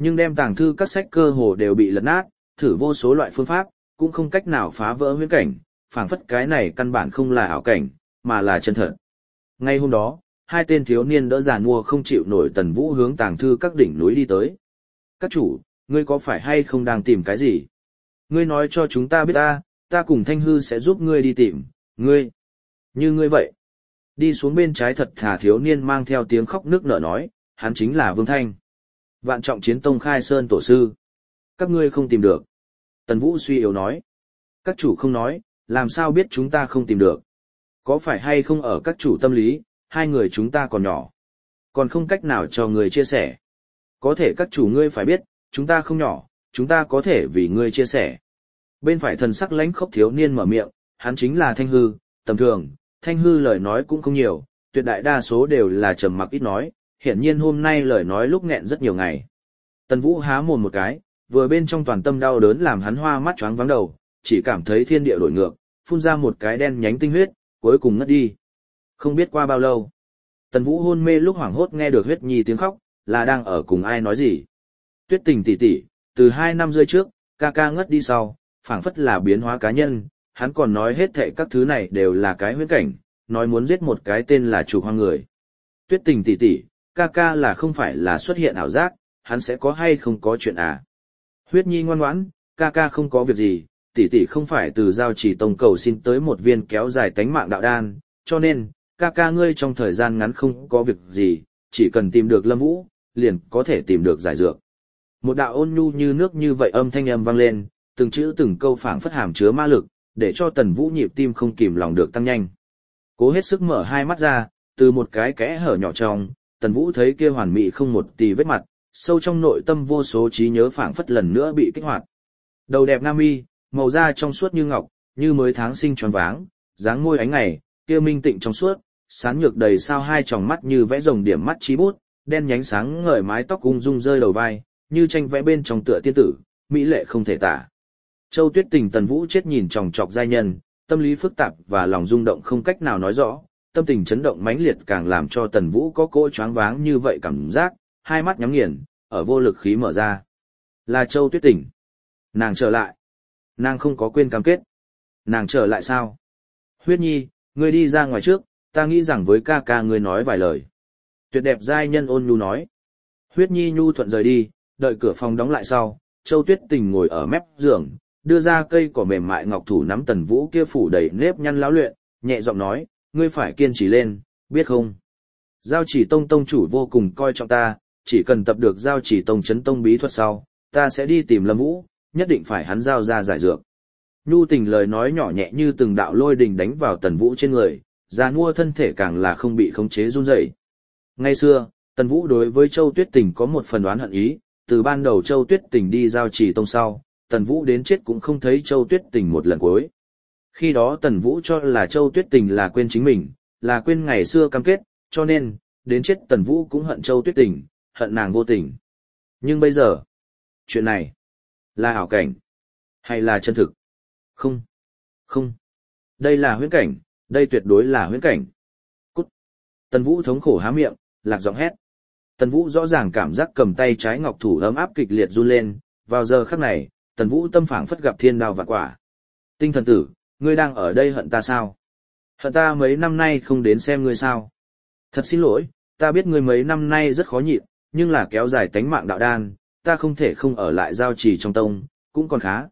Nhưng đem tàng thư các sách cơ hồ đều bị lật nát, thử vô số loại phương pháp, cũng không cách nào phá vỡ huyễn cảnh, phảng phất cái này căn bản không là ảo cảnh, mà là chân thật. Ngay hôm đó, hai tên thiếu niên đỡ giàn mua không chịu nổi Tần Vũ hướng tàng thư các đỉnh núi đi tới. Các chủ, ngươi có phải hay không đang tìm cái gì? Ngươi nói cho chúng ta biết ta cùng Thanh Hư sẽ giúp ngươi đi tìm, ngươi. Như ngươi vậy. Đi xuống bên trái thật thà thiếu niên mang theo tiếng khóc nức nở nói, hắn chính là Vương Thanh. Vạn Trọng Chiến Tông khai sơn tổ sư. Các ngươi không tìm được. Tần Vũ suy yếu nói. Các chủ không nói, làm sao biết chúng ta không tìm được? Có phải hay không ở các chủ tâm lý, hai người chúng ta còn nhỏ. Còn không cách nào cho người chia sẻ. Có thể các chủ ngươi phải biết, chúng ta không nhỏ, chúng ta có thể vì ngươi chia sẻ. Bên phải thần sắc lãnh khốc thiếu niên mở miệng, hắn chính là Thanh Hư, tầm thường, Thanh Hư lời nói cũng không nhiều, tuyệt đại đa số đều là trầm mặc ít nói, hiển nhiên hôm nay lời nói lúc nghẹn rất nhiều ngày. Tần Vũ há mồm một cái, vừa bên trong toàn tâm đau đớn làm hắn hoa mắt choáng váng đầu, chỉ cảm thấy thiên địa đổi ngược, phun ra một cái đen nhánh tinh huyết, cuối cùng ngất đi. Không biết qua bao lâu, Tần Vũ hôn mê lúc hoảng hốt nghe được huyết nhi tiếng khóc, là đang ở cùng ai nói gì. Tuyết Tình tỷ tỷ, từ 2 năm rưỡi trước, ca ca ngất đi sau, phảng phất là biến hóa cá nhân, hắn còn nói hết thệ các thứ này đều là cái huyễn cảnh, nói muốn giết một cái tên là Chủ Hoang người. Tuyết Tình tỷ tỷ, ca ca là không phải là xuất hiện ảo giác, hắn sẽ có hay không có chuyện à? Huyết nhi ngoan ngoãn, ca ca không có việc gì, tỷ tỷ không phải từ Giao Chỉ Tông cầu xin tới một viên kéo dài tánh mạng đạo đan, cho nên, ca ca ngươi trong thời gian ngắn không có việc gì, chỉ cần tìm được Lâm Vũ, liền có thể tìm được giải dược. Một đạo ôn nhu như nước như vậy âm thanh âm vang lên, từng chữ từng câu phảng phất hàm chứa ma lực, để cho Tần Vũ nhịp tim không kìm lòng được tăng nhanh. Cố hết sức mở hai mắt ra, từ một cái kẽ hở nhỏ trong, Tần Vũ thấy kia hoàn mỹ không một tì vết mặt, sâu trong nội tâm vô số trí nhớ phảng phất lần nữa bị kích hoạt. Đầu đẹp nam y, màu da trong suốt như ngọc, như mới tháng sinh tròn váng, dáng môi ánh ngày, kia minh tịnh trong suốt, sáng nhược đầy sao hai tròng mắt như vẽ rồng điểm mắt chí bút, đen nhánh sáng ngời mái tóc ung dung rơi đầu vai, như tranh vẽ bên trong tựa tiên tử, mỹ lệ không thể tả. Châu Tuyết Tình Tần Vũ chết nhìn chòng chọc giai nhân, tâm lý phức tạp và lòng rung động không cách nào nói rõ, tâm tình chấn động mãnh liệt càng làm cho Tần Vũ có cỗ choáng váng như vậy cảm giác, hai mắt nhắm nghiền, ở vô lực khí mở ra. Là Châu Tuyết Tình. Nàng trở lại. Nàng không có quên cam kết. Nàng trở lại sao? Huyết Nhi, ngươi đi ra ngoài trước, ta nghĩ rằng với ca ca ngươi nói vài lời. Tuyệt đẹp giai nhân ôn nhu nói. Huyết Nhi nhu thuận rời đi, đợi cửa phòng đóng lại sau, Châu Tuyết Tình ngồi ở mép giường, đưa ra cây cỏ mềm mại ngọc thủ nắm Tần Vũ kia phủ đầy nếp nhăn lão luyện, nhẹ giọng nói, ngươi phải kiên trì lên, biết không? Giao Chỉ Tông tông chủ vô cùng coi trọng ta, chỉ cần tập được Giao Chỉ Tông chấn tông bí thuật sau, ta sẽ đi tìm Lâm Vũ, nhất định phải hắn giao ra giải dược. Nhu tình lời nói nhỏ nhẹ như từng đạo lôi đình đánh vào Tần Vũ trên người, già nua thân thể càng là không bị khống chế run rẩy. Ngày xưa, Tần Vũ đối với Châu Tuyết Tình có một phần oán hận ý, từ ban đầu Châu Tuyết Tình đi Giao Chỉ Tông sau, Tần Vũ đến chết cũng không thấy Châu Tuyết Tình một lần cuối. Khi đó Tần Vũ cho là Châu Tuyết Tình là quên chính mình, là quên ngày xưa cam kết, cho nên, đến chết Tần Vũ cũng hận Châu Tuyết Tình, hận nàng vô tình. Nhưng bây giờ, chuyện này, là ảo cảnh, hay là chân thực? Không, không, đây là huyễn cảnh, đây tuyệt đối là huyễn cảnh. Cút! Tần Vũ thống khổ há miệng, lạc giọng hét. Tần Vũ rõ ràng cảm giác cầm tay trái ngọc thủ ấm áp kịch liệt run lên, vào giờ khắc này, Tần Vũ tâm phảng phất gặp thiên đao vạn quả. Tinh thần tử, ngươi đang ở đây hận ta sao? Hận ta mấy năm nay không đến xem ngươi sao? Thật xin lỗi, ta biết ngươi mấy năm nay rất khó nhịn, nhưng là kéo dài tánh mạng đạo đan, ta không thể không ở lại Giao Trì trong tông, cũng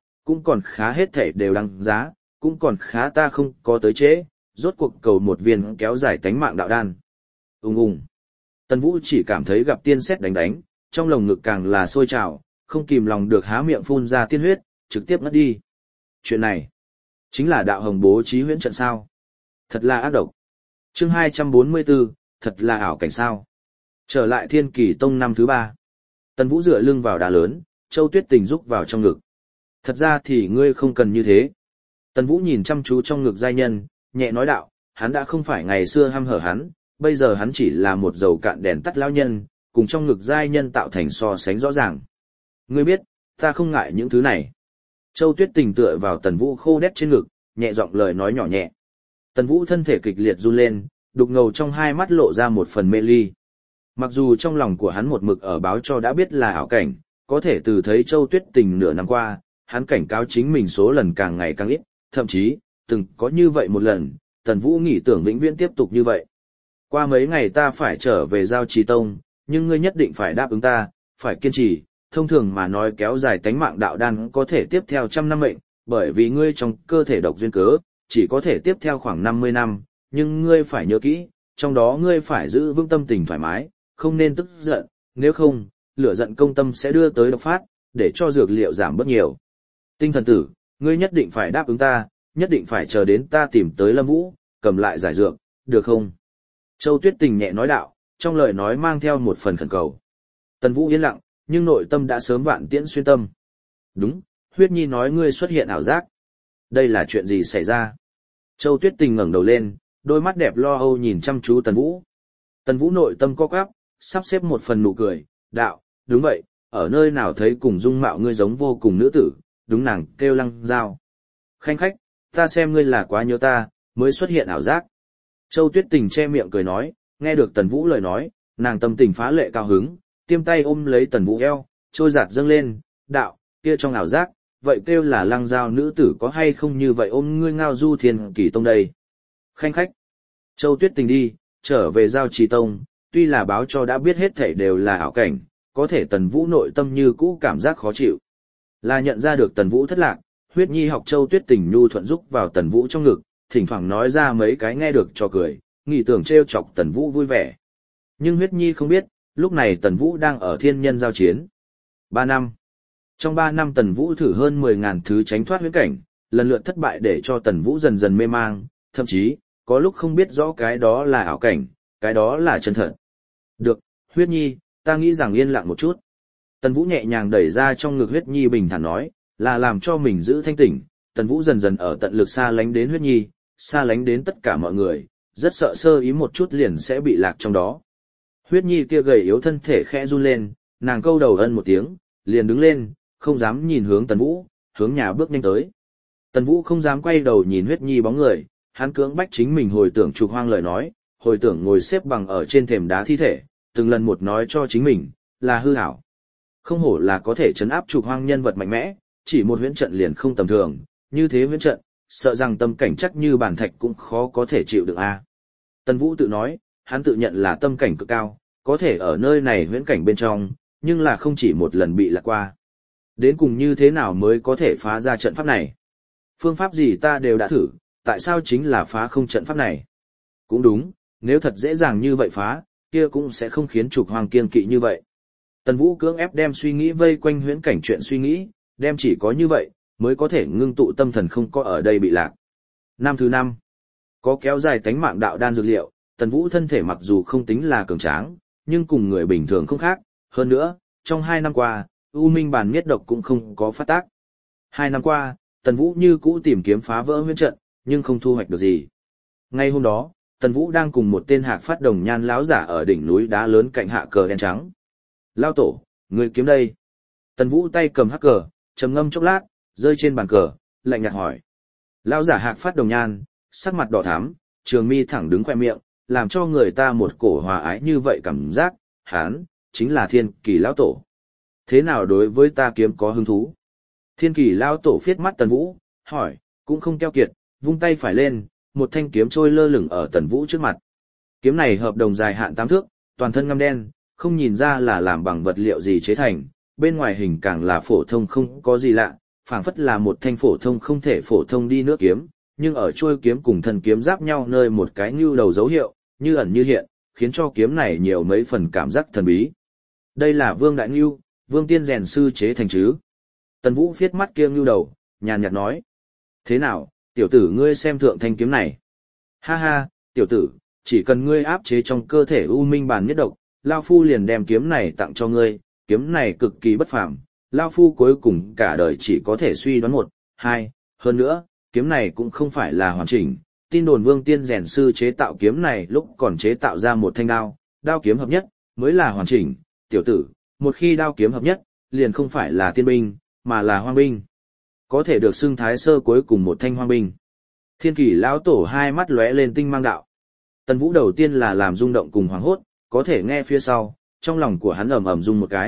còn khá hết thể đều đăng giá, cũng còn khá ta không có tới trễ, rốt cuộc cầu một viên kéo dài tánh mạng đạo đan. Ùng. Tần Vũ chỉ cảm thấy gặp tiên sét đánh, trong lồng ngực càng là sôi trào, không kìm lòng được há miệng phun ra tiên huyết, trực tiếp ngất đi. Chuyện này, chính là đạo hồng bố trí huyễn trận sao? Thật là ác độc. Chương 244, thật là ảo cảnh sao? Trở lại Thiên Kỳ Tông năm thứ 3. Tần Vũ dựa lưng vào đá lớn, Châu Tuyết Tình rúc vào trong ngực. Thật ra thì ngươi không cần như thế. Tần Vũ nhìn chăm chú trong ngực giai nhân, nhẹ nói đạo, hắn đã không phải ngày xưa hăm hở hắn, bây giờ hắn chỉ là một dầu cạn đèn tắt lão nhân, cùng trong ngực giai nhân tạo thành so sánh rõ ràng. Ngươi biết, ta không ngại những thứ này. Châu Tuyết Tình tựa vào Tần Vũ khô đét trên ngực, nhẹ giọng lời nói nhỏ nhẹ. Tần Vũ thân thể kịch liệt run lên, đục ngầu trong hai mắt lộ ra một phần mê ly. Mặc dù trong lòng của hắn một mực ở báo cho đã biết là ảo cảnh, có thể từ thấy Châu Tuyết Tình nửa năm qua, hắn cảnh cáo chính mình số lần càng ngày càng ít, thậm chí, từng có như vậy một lần, Tần Vũ nghĩ tưởng vĩnh viễn tiếp tục như vậy. Qua mấy ngày ta phải trở về Giao Trì Tông, nhưng ngươi nhất định phải đáp ứng ta, phải kiên trì, thông thường mà nói kéo dài tánh mạng đạo đan có thể tiếp theo 100 năm mệnh, bởi vì ngươi trong cơ thể độc duyên cớ, chỉ có thể tiếp theo khoảng 50 năm, nhưng ngươi phải nhớ kỹ, trong đó ngươi phải giữ vững tâm tình thoải mái, không nên tức giận, nếu không, lửa giận công tâm sẽ đưa tới độc phát, để cho dược liệu giảm bớt nhiều. Tinh thần tử, ngươi nhất định phải đáp ứng ta, nhất định phải chờ đến ta tìm tới Lâm Vũ, cầm lại giải dược, được không? Châu Tuyết Tình nhẹ nói đạo, trong lời nói mang theo một phần khẩn cầu. Tần Vũ yên lặng, nhưng nội tâm đã sớm vạn tiễn xuyên tâm. Đúng, Huyết Nhi nói ngươi xuất hiện ảo giác. Đây là chuyện gì xảy ra? Châu Tuyết Tình ngẩng đầu lên, đôi mắt đẹp lo âu nhìn chăm chú Tần Vũ. Tần Vũ nội tâm co quắp, sắp xếp một phần nụ cười, đạo, đúng vậy, ở nơi nào thấy cùng dung mạo ngươi giống vô cùng nữ tử, đúng nàng kêu Lăng Giao. Khanh khách, ta xem ngươi là quá nhớ ta, mới xuất hiện ảo giác. Châu Tuyết Tình che miệng cười nói, nghe được Tần Vũ lời nói, nàng tâm tình phá lệ cao hứng, tiêm tay ôm lấy Tần Vũ eo, trôi giạt dâng lên, đạo, kia trong ảo giác, vậy kêu là Lăng Giao nữ tử có hay không như vậy ôm ngươi ngao du thiên kỳ tông đây. Khanh khách, Châu Tuyết Tình đi, trở về Giao Trì Tông, tuy là báo cho đã biết hết thảy đều là ảo cảnh, có thể Tần Vũ nội tâm như cũ cảm giác khó chịu. Là nhận ra được Tần Vũ thất lạc, Huyết Nhi học Châu Tuyết Tình nhu thuận giúp vào Tần Vũ trong ngực, thỉnh thoảng nói ra mấy cái nghe được cho cười, nghĩ tưởng trêu chọc Tần Vũ vui vẻ. Nhưng Huyết Nhi không biết, lúc này Tần Vũ đang ở thiên nhân giao chiến. 3 năm. Trong 3 năm Tần Vũ thử hơn 10.000 thứ tránh thoát huyễn cảnh, lần lượt thất bại để cho Tần Vũ dần dần mê mang, thậm chí, có lúc không biết rõ cái đó là ảo cảnh, cái đó là chân thật. Được, Huyết Nhi, ta nghĩ rằng yên lặng một chút. Tần Vũ nhẹ nhàng đẩy ra trong ngực Huyết Nhi bình thản nói, là làm cho mình giữ thanh tỉnh. Tần Vũ dần dần ở tận lực xa lánh đến Huyết Nhi, xa lánh đến tất cả mọi người, rất sợ sơ ý một chút liền sẽ bị lạc trong đó. Huyết Nhi kia gầy yếu thân thể khẽ run lên, nàng câu đầu ân một tiếng, liền đứng lên, không dám nhìn hướng Tần Vũ, hướng nhà bước nhanh tới. Tần Vũ không dám quay đầu nhìn Huyết Nhi bóng người, hắn cưỡng bách chính mình hồi tưởng Trục Hoang lời nói, hồi tưởng ngồi xếp bằng ở trên thềm đá thi thể, từng lần một nói cho chính mình, là hư ảo. Không hổ là có thể trấn áp Trục Hoang nhân vật mạnh mẽ, chỉ một huyễn trận liền không tầm thường, như thế huyễn trận, sợ rằng tâm cảnh chắc như bàn thạch cũng khó có thể chịu được a. Tần Vũ tự nói, hắn tự nhận là tâm cảnh cực cao, có thể ở nơi này huyễn cảnh bên trong, nhưng là không chỉ một lần bị lạc qua. Đến cùng như thế nào mới có thể phá ra trận pháp này? Phương pháp gì ta đều đã thử, tại sao chính là phá không trận pháp này? Cũng đúng, nếu thật dễ dàng như vậy phá, kia cũng sẽ không khiến Trục Hoang kiêng kỵ như vậy. Tần Vũ cưỡng ép đem suy nghĩ vây quanh huyễn cảnh chuyện suy nghĩ, đem chỉ có như vậy, mới có thể ngưng tụ tâm thần không có ở đây bị lạc. Năm thứ 5. Có kéo dài tánh mạng đạo đan dược liệu, Tần Vũ thân thể mặc dù không tính là cường tráng, nhưng cùng người bình thường không khác. Hơn nữa, trong 2 năm qua, U Minh Bàn Miết Độc cũng không có phát tác. 2 năm qua, Tần Vũ như cũ tìm kiếm phá vỡ huyễn trận, nhưng không thu hoạch được gì. Ngay hôm đó, Tần Vũ đang cùng một tên Hạc Phát Đồng Nhan lão giả ở đỉnh núi đá lớn cạnh hạ cờ đen trắng. Lao tổ, người kiếm đây. Tần Vũ tay cầm hắc cờ, trầm ngâm chốc lát, rơi trên bàn cờ, lạnh nhạt hỏi. Lão giả Hạc Phát Đồng Nhan, sắc mặt đỏ thắm, trường mi thẳng đứng khoe miệng, làm cho người ta một cổ hòa ái như vậy cảm giác, hán, chính là Thiên Kỳ lão tổ. Thế nào đối với ta kiếm có hứng thú? Thiên Kỳ lão tổ phiết mắt Tần Vũ, hỏi, cũng không keo kiệt, vung tay phải lên, một thanh kiếm trôi lơ lửng ở Tần Vũ trước mặt. Kiếm này hợp đồng dài hạn 8 thước, toàn thân ngăm đen, không nhìn ra là làm bằng vật liệu gì chế thành, bên ngoài hình càng là phổ thông không có gì lạ, phảng phất là một thanh phổ thông không thể phổ thông đi nữa kiếm, nhưng ở chuôi kiếm cùng thân kiếm giáp nhau nơi một cái nưu đầu dấu hiệu, như ẩn như hiện, khiến cho kiếm này nhiều mấy phần cảm giác thần bí. Đây là Vương Đại Nưu, Vương Tiên rèn sư chế thành chứ? Tần Vũ viết mắt kia nưu đầu, nhàn nhạt nói. Thế nào, tiểu tử ngươi xem thượng thanh kiếm này? Ha ha, tiểu tử, chỉ cần ngươi áp chế trong cơ thể U Minh Bàn Miết Độc, Lao Phu liền đem kiếm này tặng cho ngươi, kiếm này cực kỳ bất phàm, Lao Phu cuối cùng cả đời chỉ có thể suy đoán 1, 2, hơn nữa, kiếm này cũng không phải là hoàn chỉnh, tin đồn Vương Tiên rèn sư chế tạo kiếm này lúc còn chế tạo ra một thanh đao, đao kiếm hợp nhất, mới là hoàn chỉnh, tiểu tử, một khi đao kiếm hợp nhất, liền không phải là tiên binh, mà là hoang binh. Có thể được xưng thái sơ cuối cùng một thanh hoang binh. Thiên Kỳ lão tổ hai mắt lóe lên tinh mang đạo. Tần Vũ đầu tiên là làm rung động cùng hoảng hốt, có thể nghe phía sau, trong lòng của hắn ầm ầm rung một cái,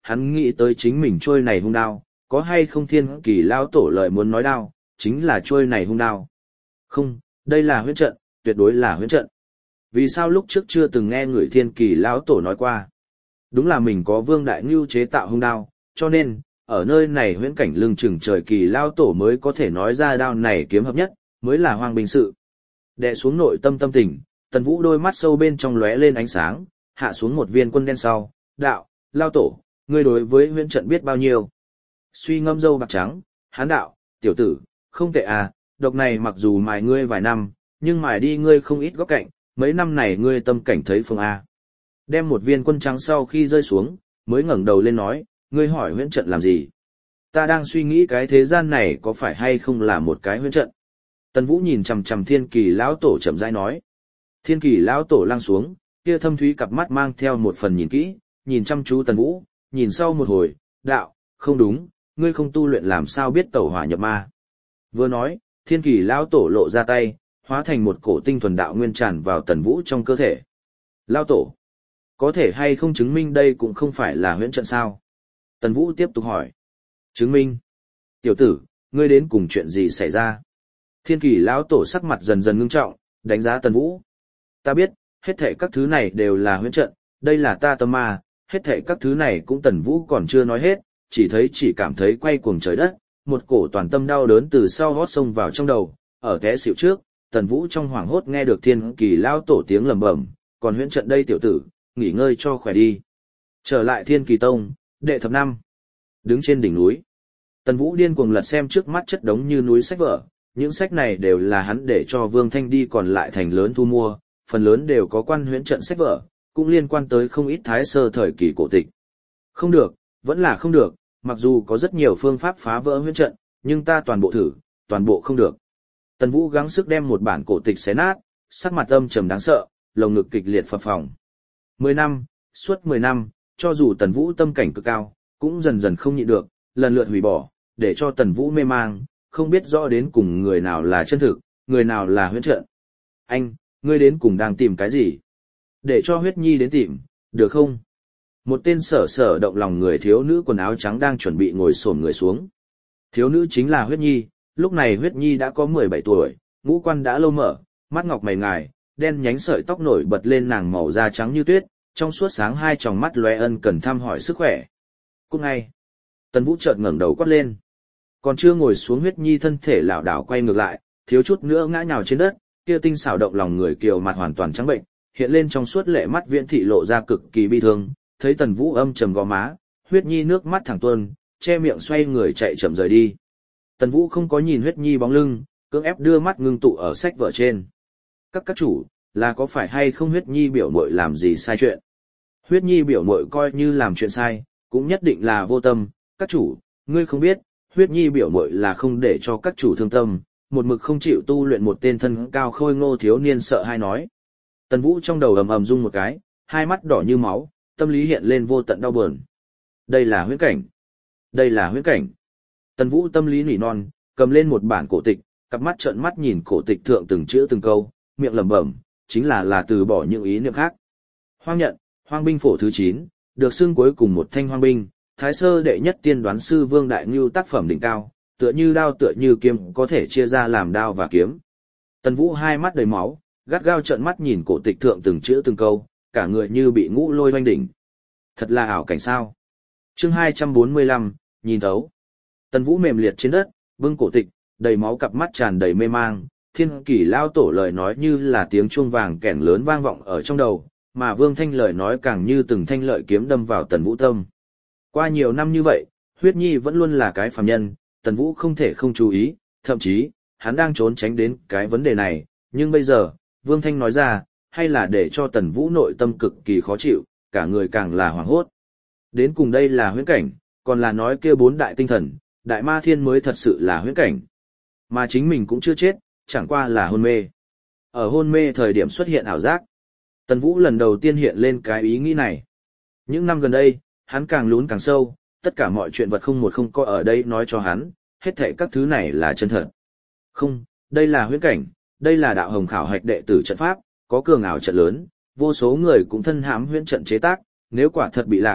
hắn nghĩ tới chính mình trôi này hung đao, có hay không thiên kỳ lao tổ lời muốn nói đao, chính là trôi này hung đao. Không, đây là huyễn trận, tuyệt đối là huyễn trận. Vì sao lúc trước chưa từng nghe người thiên kỳ lão tổ nói qua? Đúng là mình có Vương Đại Ngưu chế tạo hung đao, cho nên, ở nơi này huyễn cảnh lưng chừng trời kỳ lao tổ mới có thể nói ra đao này kiếm hợp nhất, mới là hoang bình sự. Đè xuống nội tâm tâm tình, Tần Vũ đôi mắt sâu bên trong lóe lên ánh sáng, hạ xuống một viên quân đen sau, đạo, lao tổ, ngươi đối với huyễn trận biết bao nhiêu? Suy ngâm dâu bạc trắng, hán đạo, tiểu tử, không tệ à, độc này mặc dù mài ngươi vài năm, nhưng mài đi ngươi không ít góc cạnh, mấy năm này ngươi tâm cảnh thấy phương A. Đem một viên quân trắng sau khi rơi xuống, mới ngẩng đầu lên nói, ngươi hỏi huyễn trận làm gì? Ta đang suy nghĩ cái thế gian này có phải hay không là một cái huyễn trận. Tần Vũ nhìn chằm chằm Thiên Kỳ lão tổ chậm rãi nói. Thiên Kỳ lão tổ lăng xuống, kia thâm thúy cặp mắt mang theo một phần nhìn kỹ, nhìn chăm chú Tần Vũ, nhìn sau một hồi, đạo, không đúng, ngươi không tu luyện làm sao biết tẩu hỏa nhập ma. Vừa nói, Thiên Kỳ lão tổ lộ ra tay, hóa thành một cổ tinh thuần đạo nguyên tràn vào Tần Vũ trong cơ thể. Lão tổ, có thể hay không chứng minh đây cũng không phải là huyễn trận sao? Tần Vũ tiếp tục hỏi. Chứng minh. Tiểu tử, ngươi đến cùng chuyện gì xảy ra? Thiên Kỳ lão tổ sắc mặt dần dần ngưng trọng, đánh giá Tần Vũ. Ta biết, hết thảy các thứ này đều là huyễn trận, đây là ta tâm ma, hết thảy các thứ này cũng Tần Vũ còn chưa nói hết, chỉ cảm thấy quay cuồng trời đất, một cổ toàn tâm đau đớn từ sau hót xông vào trong đầu, ở té xỉu trước, Tần Vũ trong hoảng hốt nghe được Thiên Kỳ lão tổ tiếng lẩm bẩm, còn huyễn trận đây tiểu tử, nghỉ ngơi cho khỏe đi. Trở lại Thiên Kỳ Tông, đệ thập năm. Đứng trên đỉnh núi, Tần Vũ điên cuồng lật xem trước mắt chất đống như núi sách vở, những sách này đều là hắn để cho Vương Thanh đi còn lại thành lớn thu mua, phần lớn đều có quan huyễn trận sách vở, cũng liên quan tới không ít thái sơ thời kỳ cổ tịch. Không được, vẫn là không được, mặc dù có rất nhiều phương pháp phá vỡ huyễn trận, nhưng ta toàn bộ thử, toàn bộ không được. Tần Vũ gắng sức đem một bản cổ tịch xé nát, sắc mặt âm trầm đáng sợ, lồng ngực kịch liệt phập phồng. 10 năm, suốt 10 năm, cho dù Tần Vũ tâm cảnh cực cao, cũng dần dần không nhịn được, lần lượt hủy bỏ, để cho Tần Vũ mê mang, không biết rõ đến cùng người nào là chân thực, người nào là huyễn trận. Anh, ngươi đến cùng đang tìm cái gì? Để cho Huyết Nhi đến tìm, được không? Một tên sở động lòng người thiếu nữ quần áo trắng đang chuẩn bị ngồi xổm người xuống. Thiếu nữ chính là Huyết Nhi, lúc này Huyết Nhi đã có 17 tuổi, ngũ quan đã lâu mở, mắt ngọc mày ngài, đen nhánh sợi tóc nổi bật lên nàng màu da trắng như tuyết, trong suốt sáng hai tròng mắt lóe ân cần thăm hỏi sức khỏe. Cũng ngay, Tần Vũ chợt ngẩng đầu quát lên. Còn chưa ngồi xuống Huyết Nhi thân thể lảo đảo quay ngược lại, thiếu chút nữa ngã nhào trên đất, kia tinh xảo động lòng người kiều mặt hoàn toàn trắng bệnh, hiện lên trong suốt lệ mắt viễn thị lộ ra cực kỳ bi thương, thấy Tần Vũ âm trầm gò má, Huyết Nhi nước mắt thẳng tuôn, che miệng xoay người chạy chậm rời đi. Tần Vũ không có nhìn Huyết Nhi bóng lưng, cưỡng ép đưa mắt ngưng tụ ở sách vở trên. Các chủ, là có phải hay không Huyết Nhi biểu muội làm gì sai chuyện? Huyết Nhi biểu muội coi như làm chuyện sai, cũng nhất định là vô tâm, các chủ, ngươi không biết, Huyết Nhi biểu muội là không để cho các chủ thương tâm, một mực không chịu tu luyện một tên thân cao khôi ngô thiếu niên sợ hai nói. Tần Vũ trong đầu ầm ầm rung một cái, hai mắt đỏ như máu, tâm lý hiện lên vô tận đau buồn. Đây là huyễn cảnh. Đây là huyễn cảnh. Tần Vũ tâm lý nỉ non, cầm lên một bản cổ tịch, cặp mắt trợn mắt nhìn cổ tịch thượng từng chữ từng câu, miệng lẩm bẩm, chính là từ bỏ những ý niệm khác. Hoang nhận, Hoang binh phổ thứ 9, được xưng cuối cùng một thanh hoang binh, Thái sơ đệ nhất tiên đoán sư Vương Đại Ngưu tác phẩm đỉnh cao, tựa như đao tựa như kiếm có thể chia ra làm đao và kiếm. Tần Vũ hai mắt đầy máu, gắt gao trợn mắt nhìn cổ tịch thượng từng chữ từng câu, cả người như bị ngũ lôi oanh đỉnh. Thật là ảo cảnh sao. Chương 245, nhìn thấu. Tần Vũ mềm liệt trên đất, bưng cổ tịch, đầy máu cặp mắt tràn đầy mê mang, Thiên Kỳ lao tổ lời nói như là tiếng chuông vàng kèn lớn vang vọng ở trong đầu, mà Vương Thanh lời nói càng như từng thanh lợi kiếm đâm vào Tần Vũ tâm. Qua nhiều năm như vậy, Huyết Nhi vẫn luôn là cái phàm nhân, Tần Vũ không thể không chú ý, thậm chí, hắn đang trốn tránh đến cái vấn đề này, nhưng bây giờ, Vương Thanh nói ra, hay là để cho Tần Vũ nội tâm cực kỳ khó chịu, cả người càng là hoảng hốt. Đến cùng đây là huyễn cảnh, còn là nói kia bốn đại tinh thần, đại ma thiên mới thật sự là huyễn cảnh. Mà chính mình cũng chưa chết, chẳng qua là hôn mê. Ở hôn mê thời điểm xuất hiện ảo giác, Tần Vũ lần đầu tiên hiện lên cái ý nghĩ này. Những năm gần đây, hắn càng lún càng sâu, tất cả mọi chuyện vật không một không có ở đây nói cho hắn, hết thảy các thứ này là chân thật. Không, đây là huyễn cảnh, đây là đạo hồng khảo hạch đệ tử trận pháp, có cường ảo trận lớn, vô số người cũng thân hãm huyễn trận chế tác, nếu quả thật bị lạc,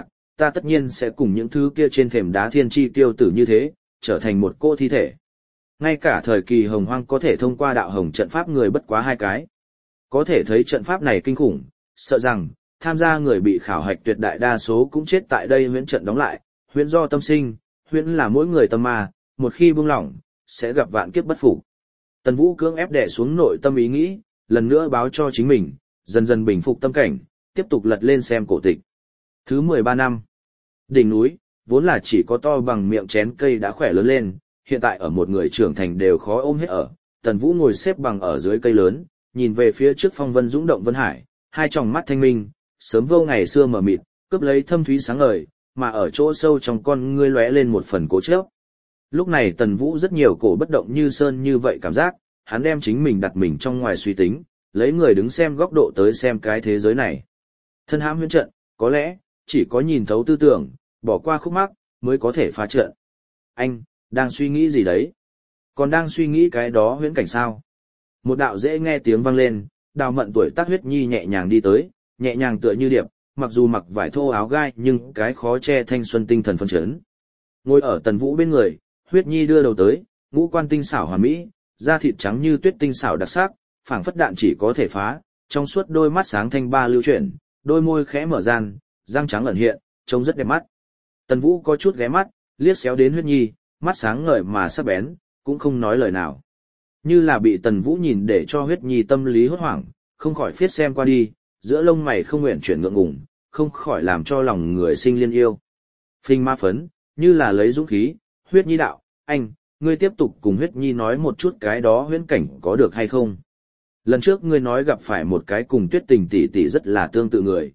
ta tất nhiên sẽ cùng những thứ kia trên thềm đá thiên chi tiêu tử như thế, trở thành một cô thi thể. Ngay cả thời kỳ hồng hoang có thể thông qua đạo hồng trận pháp người bất quá 2 cái. Có thể thấy trận pháp này kinh khủng, sợ rằng, tham gia người bị khảo hạch tuyệt đại đa số cũng chết tại đây huyễn trận đóng lại, huyễn do tâm sinh, huyễn là mỗi người tâm ma, một khi buông lỏng, sẽ gặp vạn kiếp bất phục. Tần Vũ cưỡng ép đè xuống nội tâm ý nghĩ, lần nữa báo cho chính mình, dần dần bình phục tâm cảnh, tiếp tục lật lên xem cổ tịch. Thứ 13 năm. Đỉnh núi, vốn là chỉ có to bằng miệng chén cây đã khỏe lớn lên, hiện tại ở một người trưởng thành đều khó ôm hết ở. Tần Vũ ngồi xếp bằng ở dưới cây lớn, nhìn về phía trước phong vân dũng động vân hải, hai tròng mắt thanh minh, sớm vô ngày xưa mờ mịt, cướp lấy thâm thúy sáng ngời, mà ở chỗ sâu trong con ngươi lóe lên một phần cố chấp. Lúc này Tần Vũ rất nhiều cổ bất động như sơn như vậy cảm giác, hắn đem chính mình đặt mình trong ngoài suy tính, lấy người đứng xem góc độ tới xem cái thế giới này. Thân hãm huyễn trận, có lẽ, chỉ có nhìn thấu tư tưởng, bỏ qua khúc mắc, mới có thể phá trận. Anh, đang suy nghĩ gì đấy? Còn đang suy nghĩ cái đó huyễn cảnh sao? Một đạo dễ nghe tiếng vang lên, Đào Mận tuổi tác Huyết Nhi nhẹ nhàng đi tới, nhẹ nhàng tựa như điệp, mặc dù mặc vải thô áo gai nhưng cái khó che thanh xuân tinh thần phấn chấn. Ngồi ở Tần Vũ bên người, Huyết Nhi đưa đầu tới, ngũ quan tinh xảo hoàn mỹ, da thịt trắng như tuyết tinh xảo đặc sắc, phảng phất đạn chỉ có thể phá, trong suốt đôi mắt sáng thanh ba lưu chuyển, đôi môi khẽ mở gian, răng trắng ẩn hiện, trông rất đẹp mắt. Tần Vũ có chút ghé mắt, liếc xéo đến Huyết Nhi, mắt sáng ngời mà sắc bén, cũng không nói lời nào. Như là bị Tần Vũ nhìn để cho Huyết Nhi tâm lý hốt hoảng, không khỏi phiết xem qua đi, giữa lông mày không nguyện chuyển ngượng ngùng, không khỏi làm cho lòng người sinh liên yêu. Phinh ma phấn, như là lấy dũng khí, Huyết Nhi đạo, anh, ngươi tiếp tục cùng Huyết Nhi nói một chút cái đó huyễn cảnh có được hay không? Lần trước ngươi nói gặp phải một cái cùng Tuyết Tình tỷ tỷ rất là tương tự người,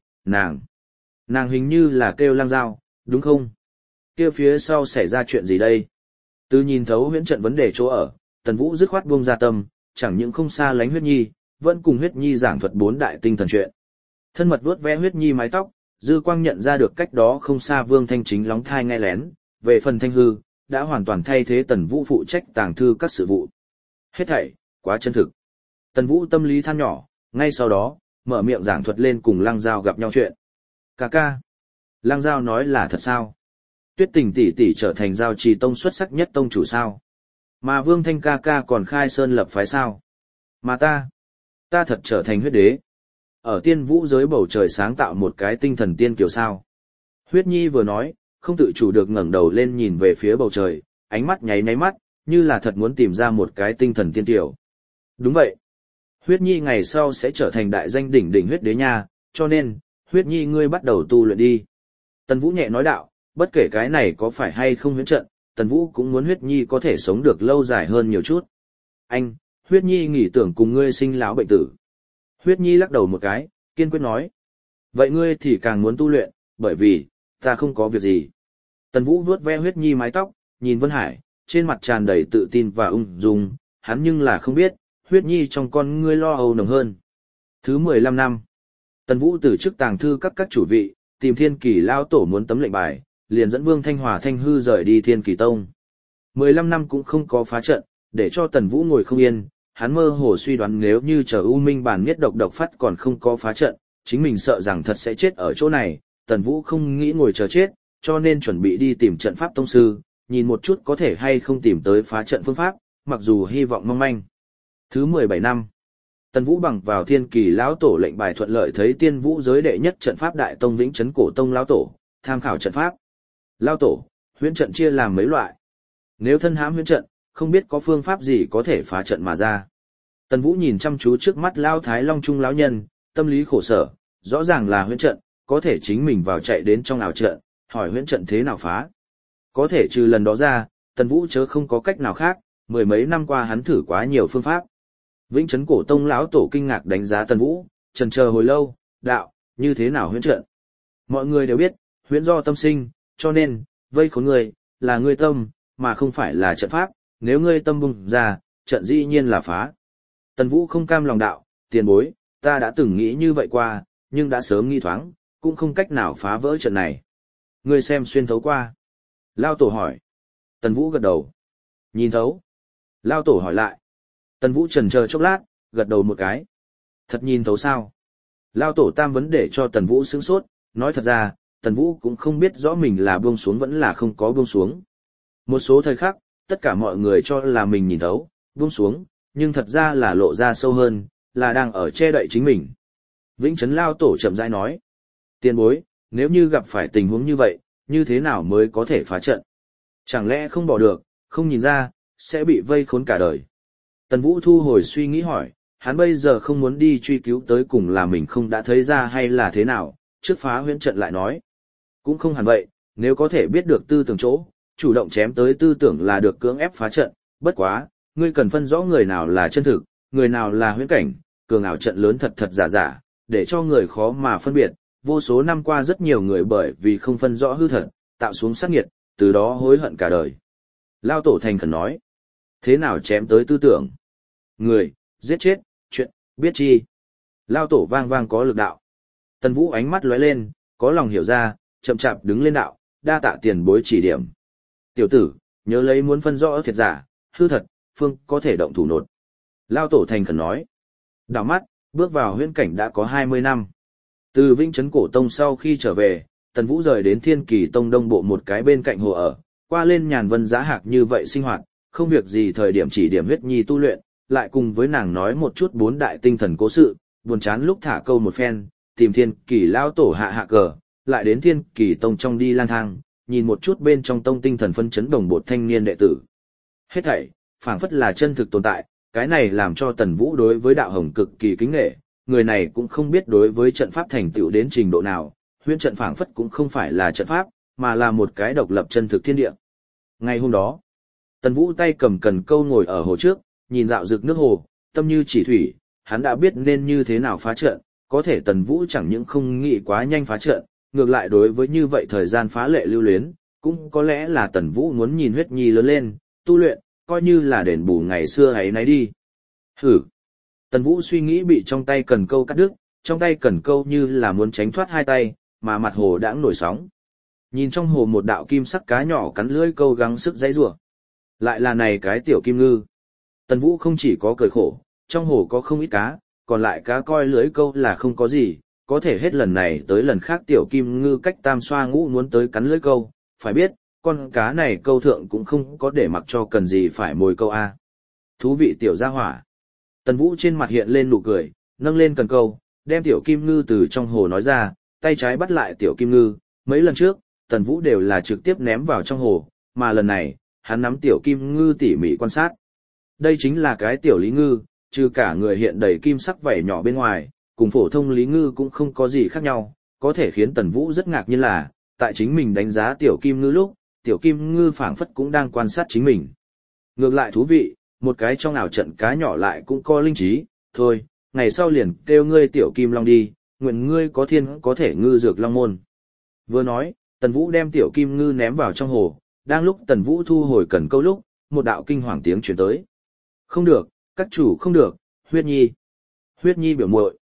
nàng hình như là kêu Lang Dao, đúng không? Kia phía sau xảy ra chuyện gì đây? Từ nhìn thấu huyễn trận vấn đề chỗ ở, Tần Vũ dứt khoát buông ra tâm, chẳng những không xa lánh Huyết Nhi, vẫn cùng Huyết Nhi giảng thuật 4 đại tinh thần chuyện. Thân mật vuốt ve Huyết Nhi mái tóc, dư quang nhận ra được cách đó không xa Vương Thanh chính lóng thai nghe lén, về phần Thanh Hư, đã hoàn toàn thay thế Tần Vũ phụ trách tàng thư các sự vụ. Hết thảy, quá chân thực. Tần Vũ tâm lý than nhỏ, ngay sau đó, mở miệng giảng thuật lên cùng Lăng Dao gặp nhau chuyện. Ca ca. Lăng Dao nói là thật sao? Tuyết Tình tỷ tỷ trở thành Giao Trì tông xuất sắc nhất tông chủ sao? Mà Vương Thanh ca ca còn khai sơn lập phái sao? Mà ta thật trở thành huyết đế. Ở tiên vũ giới bầu trời sáng tạo một cái tinh thần tiên kiều sao? Huyết Nhi vừa nói, không tự chủ được ngẩng đầu lên nhìn về phía bầu trời, ánh mắt nháy mắt, như là thật muốn tìm ra một cái tinh thần tiên kiều. Đúng vậy. Huyết Nhi ngày sau sẽ trở thành đại danh đỉnh đỉnh huyết đế nha, cho nên, Huyết Nhi ngươi bắt đầu tu luyện đi. Tần Vũ nhẹ nói đạo, bất kể cái này có phải hay không huyễn trận, Tần Vũ cũng muốn Huyết Nhi có thể sống được lâu dài hơn nhiều chút. Anh, Huyết Nhi nghĩ tưởng cùng ngươi sinh lão bệnh tử. Huyết Nhi lắc đầu một cái, kiên quyết nói. Vậy ngươi thì càng muốn tu luyện, bởi vì, ta không có việc gì. Tần Vũ vuốt ve Huyết Nhi mái tóc, nhìn Vân Hải, trên mặt tràn đầy tự tin và ung dung, hắn nhưng là không biết, Huyết Nhi trong con ngươi lo âu nồng hơn. Thứ 15 năm. Tần Vũ từ chức tàng thư các chủ vị, tìm Thiên Kỳ lao tổ muốn tấm lệnh bài, liền dẫn Vương Thanh Hòa Thanh Hư rời đi Thiên Kỳ tông. 15 năm cũng không có phá trận, để cho Tần Vũ ngồi không yên, hắn mơ hồ suy đoán nếu như chờ U Minh bản miết độc phát còn không có phá trận, chính mình sợ rằng thật sẽ chết ở chỗ này, Tần Vũ không nghĩ ngồi chờ chết, cho nên chuẩn bị đi tìm trận pháp tông sư, nhìn một chút có thể hay không tìm tới phá trận phương pháp, mặc dù hy vọng mong manh. Thứ 17 năm. Tần Vũ bằng vào Thiên Kỳ lão tổ lệnh bài thuận lợi thấy tiên vũ giới đệ nhất trận pháp đại tông Vĩnh Chấn Cổ Tông lão tổ, tham khảo trận pháp. Lão tổ, huyễn trận chia làm mấy loại? Nếu thân hãm huyễn trận, không biết có phương pháp gì có thể phá trận mà ra. Tần Vũ nhìn chăm chú trước mắt Lão Thái Long Trung lão nhân, tâm lý khổ sở, rõ ràng là huyễn trận, có thể chính mình vào chạy đến trong ảo trận, hỏi huyễn trận thế nào phá. Có thể trừ lần đó ra, Tần Vũ chớ không có cách nào khác, 10 mấy năm qua hắn thử quá nhiều phương pháp. Vĩnh Chấn Cổ Tông lão tổ kinh ngạc đánh giá Tần Vũ, chần chờ hồi lâu, đạo, như thế nào huyễn trận? Mọi người đều biết, huyễn do tâm sinh, cho nên, vây khốn người, là ngươi tâm, mà không phải là trận pháp, nếu ngươi tâm bùng ra, trận dĩ nhiên là phá. Tần Vũ không cam lòng đạo, tiền bối, ta đã từng nghĩ như vậy qua, nhưng đã sớm nghi thoáng, cũng không cách nào phá vỡ trận này. Ngươi xem xuyên thấu qua. Lao tổ hỏi. Tần Vũ gật đầu. Nhìn thấu. Lao tổ hỏi lại. Tần Vũ chần chờ chốc lát, gật đầu một cái. Thật nhìn thấu sao? Lao tổ tam vấn để cho Tần Vũ sửng sốt, nói thật ra, Tần Vũ cũng không biết rõ mình là buông xuống vẫn là không có buông xuống. Một số thời khắc, tất cả mọi người cho là mình nhìn thấu, buông xuống, nhưng thật ra là lộ ra sâu hơn, là đang ở che đậy chính mình. Vĩnh Trấn Lao Tổ chậm rãi nói, tiền bối, nếu như gặp phải tình huống như vậy, như thế nào mới có thể phá trận? Chẳng lẽ không bỏ được, không nhìn ra, sẽ bị vây khốn cả đời? Tần Vũ thu hồi suy nghĩ hỏi, hắn bây giờ không muốn đi truy cứu tới cùng là mình không đã thấy ra hay là thế nào, trước phá huyễn trận lại nói. Cũng không hẳn vậy, nếu có thể biết được tư tưởng chỗ, chủ động chém tới tư tưởng là được cưỡng ép phá trận, bất quá, ngươi cần phân rõ người nào là chân thực, người nào là huyễn cảnh, cường ảo trận lớn thật thật giả giả, để cho người khó mà phân biệt. Vô số năm qua rất nhiều người bởi vì không phân rõ hư thật, tạo xuống sát nghiệt, từ đó hối hận cả đời. Lao Tổ thành khẩn nói, thế nào chém tới tư tưởng? Người, giết chết, chuyện, biết chi? Lao Tổ vang vang có lực đạo. Tần Vũ ánh mắt lóe lên, có lòng hiểu ra, chậm chạp đứng lên đạo, đa tạ tiền bối chỉ điểm. Tiểu tử, nhớ lấy muốn phân rõ thiệt giả, hư thật, phương có thể động thủ nột. Lao Tổ thành khẩn nói. Đảo mắt, bước vào huyễn cảnh đã có 20 năm. Từ Vĩnh Trấn Cổ Tông sau khi trở về, Tần Vũ rời đến Thiên Kỳ Tông đông bộ một cái bên cạnh hồ ở, qua lên nhàn vân giá hạc như vậy sinh hoạt, không việc gì thời điểm chỉ điểm huyết nhi tu luyện, lại cùng với nàng nói một chút bốn đại tinh thần cố sự, buồn chán lúc thả câu một phen, tìm Thiên Kỳ Lao Tổ hạ hạ cờ, lại đến Thiên Kỳ Tông trong đi lang thang, nhìn một chút bên trong tông tinh thần phân chấn đồng bột thanh niên đệ tử. Hết thảy, phảng phất là chân thực tồn tại, cái này làm cho Tần Vũ đối với đạo hồng cực kỳ kính nể, người này cũng không biết đối với trận pháp thành tựu đến trình độ nào, huyễn trận phảng phất cũng không phải là trận pháp, mà là một cái độc lập chân thực thiên địa. Ngày hôm đó, Tần Vũ tay cầm cần câu ngồi ở hồ trước, nhìn dạo rực nước hồ, tâm như chỉ thủy, hắn đã biết nên như thế nào phá trận, có thể Tần Vũ chẳng những không nghĩ quá nhanh phá trận, ngược lại đối với như vậy thời gian phá lệ lưu luyến, cũng có lẽ là Tần Vũ muốn nhìn huyết nhi lớn lên, tu luyện, coi như là đền bù ngày xưa ấy nấy đi. Hử! Tần Vũ suy nghĩ bị trong tay cần câu cắt đứt, trong tay cần câu như là muốn tránh thoát hai tay, mà mặt hồ đãng nổi sóng. Nhìn trong hồ một đạo kim sắc cá nhỏ cắn lưỡi câu gắng sức dãy rủa. Lại là này cái tiểu kim ngư. Tần Vũ không chỉ có cười khổ, trong hồ có không ít cá, còn lại cá coi lưỡi câu là không có gì, có thể hết lần này tới lần khác tiểu kim ngư cách tam xoa ngũ muốn tới cắn lưỡi câu, phải biết, con cá này câu thượng cũng không có để mặc cho cần gì phải mồi câu a. Thú vị tiểu gia hỏa. Tần Vũ trên mặt hiện lên nụ cười, nâng lên cần câu, đem tiểu kim ngư từ trong hồ nói ra, tay trái bắt lại tiểu kim ngư, mấy lần trước, Tần Vũ đều là trực tiếp ném vào trong hồ, mà lần này, hắn nắm tiểu kim ngư tỉ mỉ quan sát. Đây chính là cái tiểu lý ngư, trừ cả người hiện đầy kim sắc vảy nhỏ bên ngoài, cùng phổ thông lý ngư cũng không có gì khác nhau, có thể khiến Tần Vũ rất ngạc nhiên là, tại chính mình đánh giá tiểu kim ngư lúc, tiểu kim ngư phảng phất cũng đang quan sát chính mình. Ngược lại thú vị, một cái trong ảo trận cá nhỏ lại cũng có linh trí, thôi, ngày sau liền kêu ngươi tiểu kim long đi, nguyện ngươi có thiên có thể ngư dược long môn. Vừa nói, Tần Vũ đem tiểu kim ngư ném vào trong hồ, đang lúc Tần Vũ thu hồi cần câu lúc, một đạo kinh hoàng tiếng truyền tới. Không được, các chủ không được, huyết nhi. Huyết nhi biểu muội.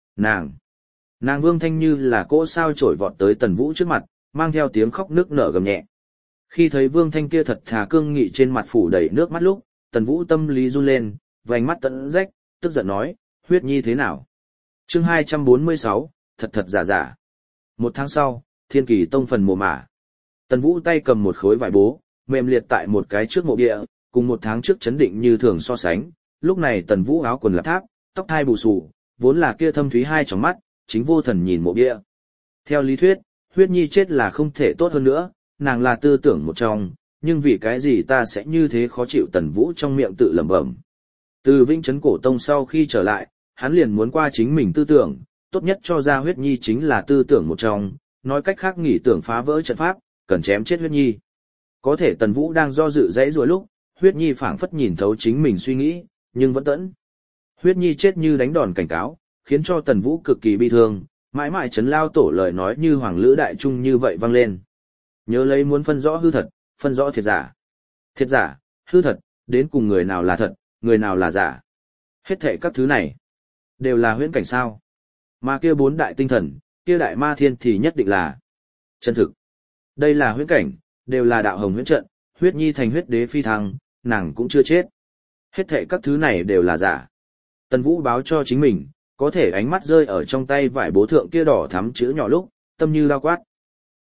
Nàng Vương Thanh như là cỗ sao trổi vọt tới Tần Vũ trước mặt, mang theo tiếng khóc nức nở gầm nhẹ. Khi thấy Vương Thanh kia thật thà cương nghị trên mặt phủ đầy nước mắt lúc, Tần Vũ tâm lý run lên, vành mắt tận rách, tức giận nói, huyết nhi thế nào? Chương 246, thật thật giả giả. Một tháng sau, Thiên Kỳ Tông phần mồ mả. Tần Vũ tay cầm một khối vải bố, mềm liệt tại một cái trước mộ địa, cùng một tháng trước chấn định như thường so sánh. Lúc này Tần Vũ áo quần lạp tháp, tóc thai bù xù, vốn là kia thâm thúy hai tròng mắt, chính vô thần nhìn mộ địa. Theo lý thuyết, huyết nhi chết là không thể tốt hơn nữa, nàng là tư tưởng một trong, nhưng vì cái gì ta sẽ như thế khó chịu? Tần Vũ trong miệng tự lẩm bẩm. Từ Vĩnh Trấn Cổ Tông sau khi trở lại, hắn liền muốn qua chính mình tư tưởng, tốt nhất cho ra huyết nhi chính là tư tưởng một trong, nói cách khác nghĩ tưởng phá vỡ trận pháp, cần chém chết huyết nhi. Có thể Tần Vũ đang do dự dãy rủa lúc, huyết nhi phảng phất nhìn thấu chính mình suy nghĩ, nhưng vẫn tẫn. Huyết nhi chết như đánh đòn cảnh cáo, khiến cho Tần Vũ cực kỳ bi thương, mãi mãi Trấn Lao Tổ lời nói như hoàng lữ đại trung như vậy vang lên. Nhớ lấy muốn phân rõ hư thật, phân rõ thiệt giả. Thiệt giả, hư thật, đến cùng người nào là thật, người nào là giả. Hết thảy các thứ này, đều là huyễn cảnh sao. Mà kia bốn đại tinh thần, kia đại ma thiên thì nhất định là chân thực. Đây là huyễn cảnh, đều là đạo hồng huyễn trận, huyết nhi thành huyết đế phi thăng, nàng cũng chưa chết. Hết thảy các thứ này đều là giả. Tần Vũ báo cho chính mình, có thể ánh mắt rơi ở trong tay vải bố thượng kia đỏ thắm chữ nhỏ lúc, tâm như lao quát.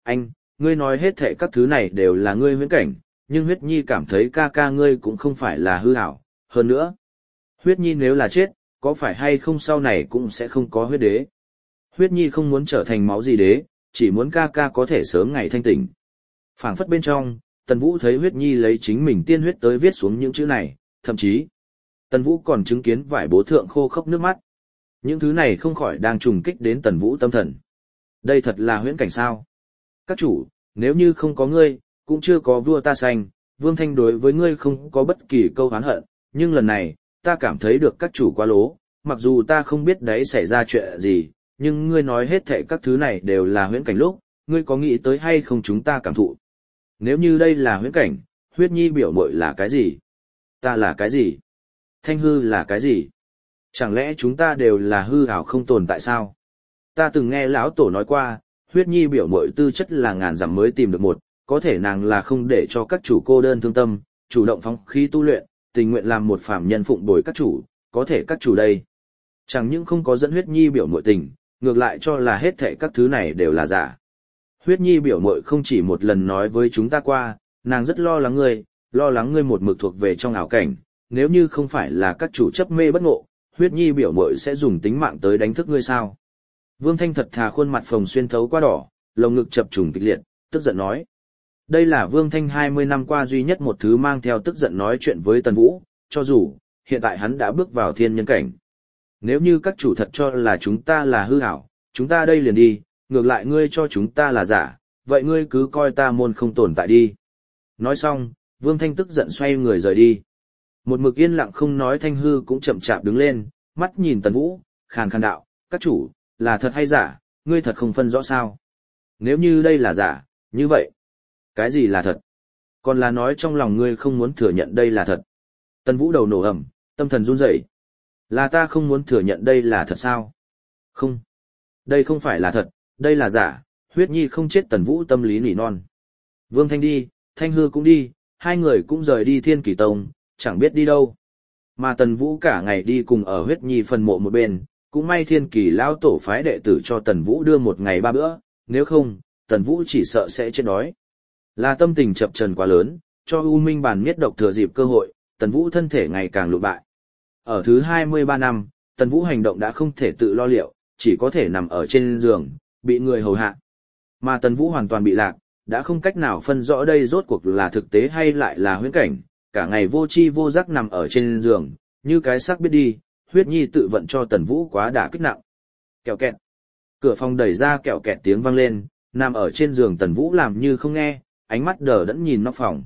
Anh, ngươi nói hết thệ các thứ này đều là ngươi huyễn cảnh, nhưng huyết nhi cảm thấy ca ca ngươi cũng không phải là hư ảo, hơn nữa. Huyết nhi nếu là chết, có phải hay không sau này cũng sẽ không có huyết đế. Huyết nhi không muốn trở thành máu gì đế, chỉ muốn ca ca có thể sớm ngày thanh tỉnh. Phảng phất bên trong, Tần Vũ thấy huyết nhi lấy chính mình tiên huyết tới viết xuống những chữ này, thậm chí, Tần Vũ còn chứng kiến vải bố thượng khô khốc nước mắt. Những thứ này không khỏi đang trùng kích đến Tần Vũ tâm thần. Đây thật là huyễn cảnh sao? Các chủ, nếu như không có ngươi, cũng chưa có vua ta xanh, Vương Thanh đối với ngươi không có bất kỳ câu oán hận, nhưng lần này, ta cảm thấy được các chủ quá lố, mặc dù ta không biết đấy xảy ra chuyện gì, nhưng ngươi nói hết thệ các thứ này đều là huyễn cảnh lúc, ngươi có nghĩ tới hay không chúng ta cảm thụ? Nếu như đây là huyễn cảnh, huyết nhi biểu muội là cái gì? Ta là cái gì? Thanh hư là cái gì? Chẳng lẽ chúng ta đều là hư ảo không tồn tại sao? Ta từng nghe lão tổ nói qua, huyết nhi biểu muội tư chất là ngàn dặm mới tìm được một, có thể nàng là không để cho các chủ cô đơn thương tâm, chủ động phóng khí tu luyện, tình nguyện làm một phàm nhân phụng bồi các chủ, có thể các chủ đây. Chẳng những không có dẫn huyết nhi biểu muội tình, ngược lại cho là hết thệ các thứ này đều là giả. Huyết nhi biểu muội không chỉ một lần nói với chúng ta qua, nàng rất lo lắng ngươi một mực thuộc về trong ảo cảnh, nếu như không phải là các chủ chấp mê bất ngộ, huyết nhi biểu muội sẽ dùng tính mạng tới đánh thức ngươi sao. Vương Thanh thật thà khuôn mặt phồng xuyên thấu qua đỏ, lồng ngực chập trùng kịch liệt, tức giận nói. Đây là Vương Thanh 20 năm qua duy nhất một thứ mang theo tức giận nói chuyện với Tần Vũ, cho dù, hiện tại hắn đã bước vào thiên nhân cảnh. Nếu như các chủ thật cho là chúng ta là hư ảo, chúng ta đây liền đi, ngược lại ngươi cho chúng ta là giả, vậy ngươi cứ coi ta môn không tồn tại đi. Nói xong, Vương Thanh tức giận xoay người rời đi. Một mực yên lặng không nói Thanh hư cũng chậm chạp đứng lên, mắt nhìn Tần Vũ, khàn khàn đạo, các chủ, là thật hay giả, ngươi thật không phân rõ sao. Nếu như đây là giả, như vậy, cái gì là thật? Còn là nói trong lòng ngươi không muốn thừa nhận đây là thật. Tần Vũ đầu nổ ẩm, tâm thần run rẩy. Là ta không muốn thừa nhận đây là thật sao? Không. Đây không phải là thật, đây là giả, huyết nhi không chết. Tần Vũ tâm lý nỉ non. Vương Thanh đi, Thanh hư cũng đi, hai người cũng rời đi Thiên Kỳ Tông, chẳng biết đi đâu. Mà Tần Vũ cả ngày đi cùng ở huyết nhi phần mộ một bên, cũng may Thiên Kỳ lão tổ phái đệ tử cho Tần Vũ đưa một ngày 3 bữa, nếu không, Tần Vũ chỉ sợ sẽ chết đói. Là tâm tình chập chờn quá lớn, cho U Minh Bàn Miết Độc thừa dịp cơ hội, Tần Vũ thân thể ngày càng lụi bại. Ở thứ 23 năm, Tần Vũ hành động đã không thể tự lo liệu, chỉ có thể nằm ở trên giường, bị người hầu hạ. Mà Tần Vũ hoàn toàn bị lạc, đã không cách nào phân rõ đây rốt cuộc là thực tế hay lại là huyễn cảnh, cả ngày vô tri vô giác nằm ở trên giường, như cái xác biết đi, huyết nhi tự vận cho Tần Vũ quá đả kích nặng. Kẹo kẹt. Cửa phòng đẩy ra, kẹo kẹt tiếng vang lên, nằm ở trên giường Tần Vũ làm như không nghe, ánh mắt đờ đẫn nhìn nóc phòng.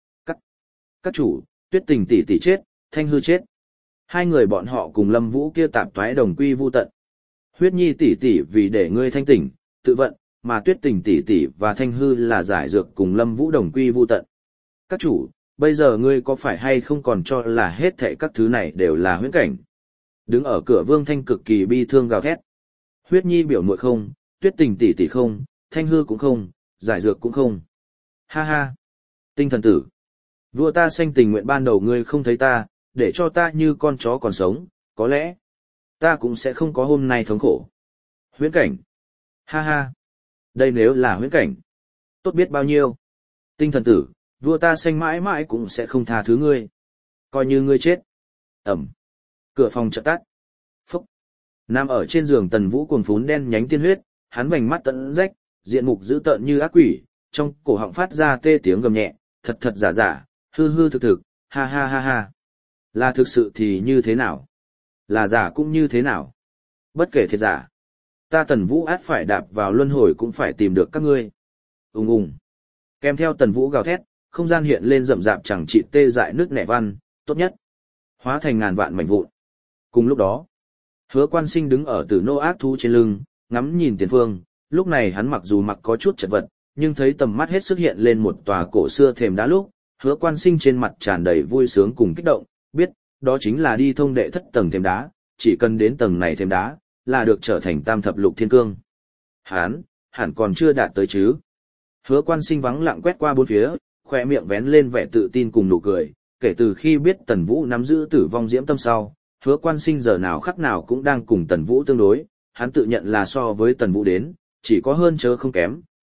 Các chủ, Tuyết Tình tỷ tỷ chết, Thanh hư chết. Hai người bọn họ cùng Lâm Vũ kia tạp toái đồng quy vu tận. Huyết nhi tỷ tỷ vì để ngươi thanh tỉnh, tự vận, mà Tuyết Tình tỷ tỷ và Thanh hư là giải dược cùng Lâm Vũ đồng quy vu tận. Các chủ, bây giờ ngươi có phải hay không còn cho là hết thảy các thứ này đều là huyễn cảnh? Đứng ở cửa Vương Thanh cực kỳ bi thương gào thét. Huyết nhi biểu muội không, Tuyết Tình tỷ tỷ không, Thanh hư cũng không, giải dược cũng không. Ha ha. Tinh thần tử. Vua ta sanh tình nguyện ban đầu ngươi không thấy ta, để cho ta như con chó còn sống, có lẽ ta cũng sẽ không có hôm nay thống khổ. Huyễn cảnh. Ha ha. Đây nếu là huyễn cảnh, tốt biết bao nhiêu. Tinh thần tử, vua ta sanh mãi mãi cũng sẽ không tha thứ ngươi. Coi như ngươi chết. Ẩm. Cửa phòng chợt tắt. Phúc. Nằm ở trên giường Tần Vũ cuồn phún đen nhánh tiên huyết, hắn vành mắt tận rách, diện mục dữ tợn như ác quỷ, trong cổ họng phát ra tê tiếng gầm nhẹ, thật thật giả giả, hư hư thực thực, ha ha ha ha. Là thực sự thì như thế nào? Là giả cũng như thế nào? Bất kể thiệt giả, ta Tần Vũ át phải đạp vào luân hồi cũng phải tìm được các ngươi. Ùng ùng. Kèm theo Tần Vũ gào thét, không gian hiện lên rậm rạp chẳng trị tê dại nước nẻ văn, tốt nhất hóa thành ngàn vạn mảnh vụn. Cùng lúc đó, Hứa Quan Sinh đứng ở Tử Nô ác thú trên lưng, ngắm nhìn tiền phương, lúc này hắn mặc dù mặc có chút chật vật, nhưng thấy tầm mắt hết sức hiện lên một tòa cổ xưa thềm đá lúc, Hứa Quan Sinh trên mặt tràn đầy vui sướng cùng kích động, biết, đó chính là đi thông đệ thất tầng thềm đá, chỉ cần đến tầng này thềm đá, là được trở thành tam thập lục thiên cương. Hẳn còn chưa đạt tới chứ. Hứa Quan Sinh vắng lặng quét qua bốn phía, khóe miệng vén lên vẻ tự tin cùng nụ cười, kể từ khi biết Tần Vũ nắm giữ tử vong diễm tâm sau, Hứa Quan Sinh giờ nào khắc nào cũng đang cùng Tần Vũ tương đối, hắn tự nhận là so với Tần Vũ đến, chỉ có hơn chớ không kém,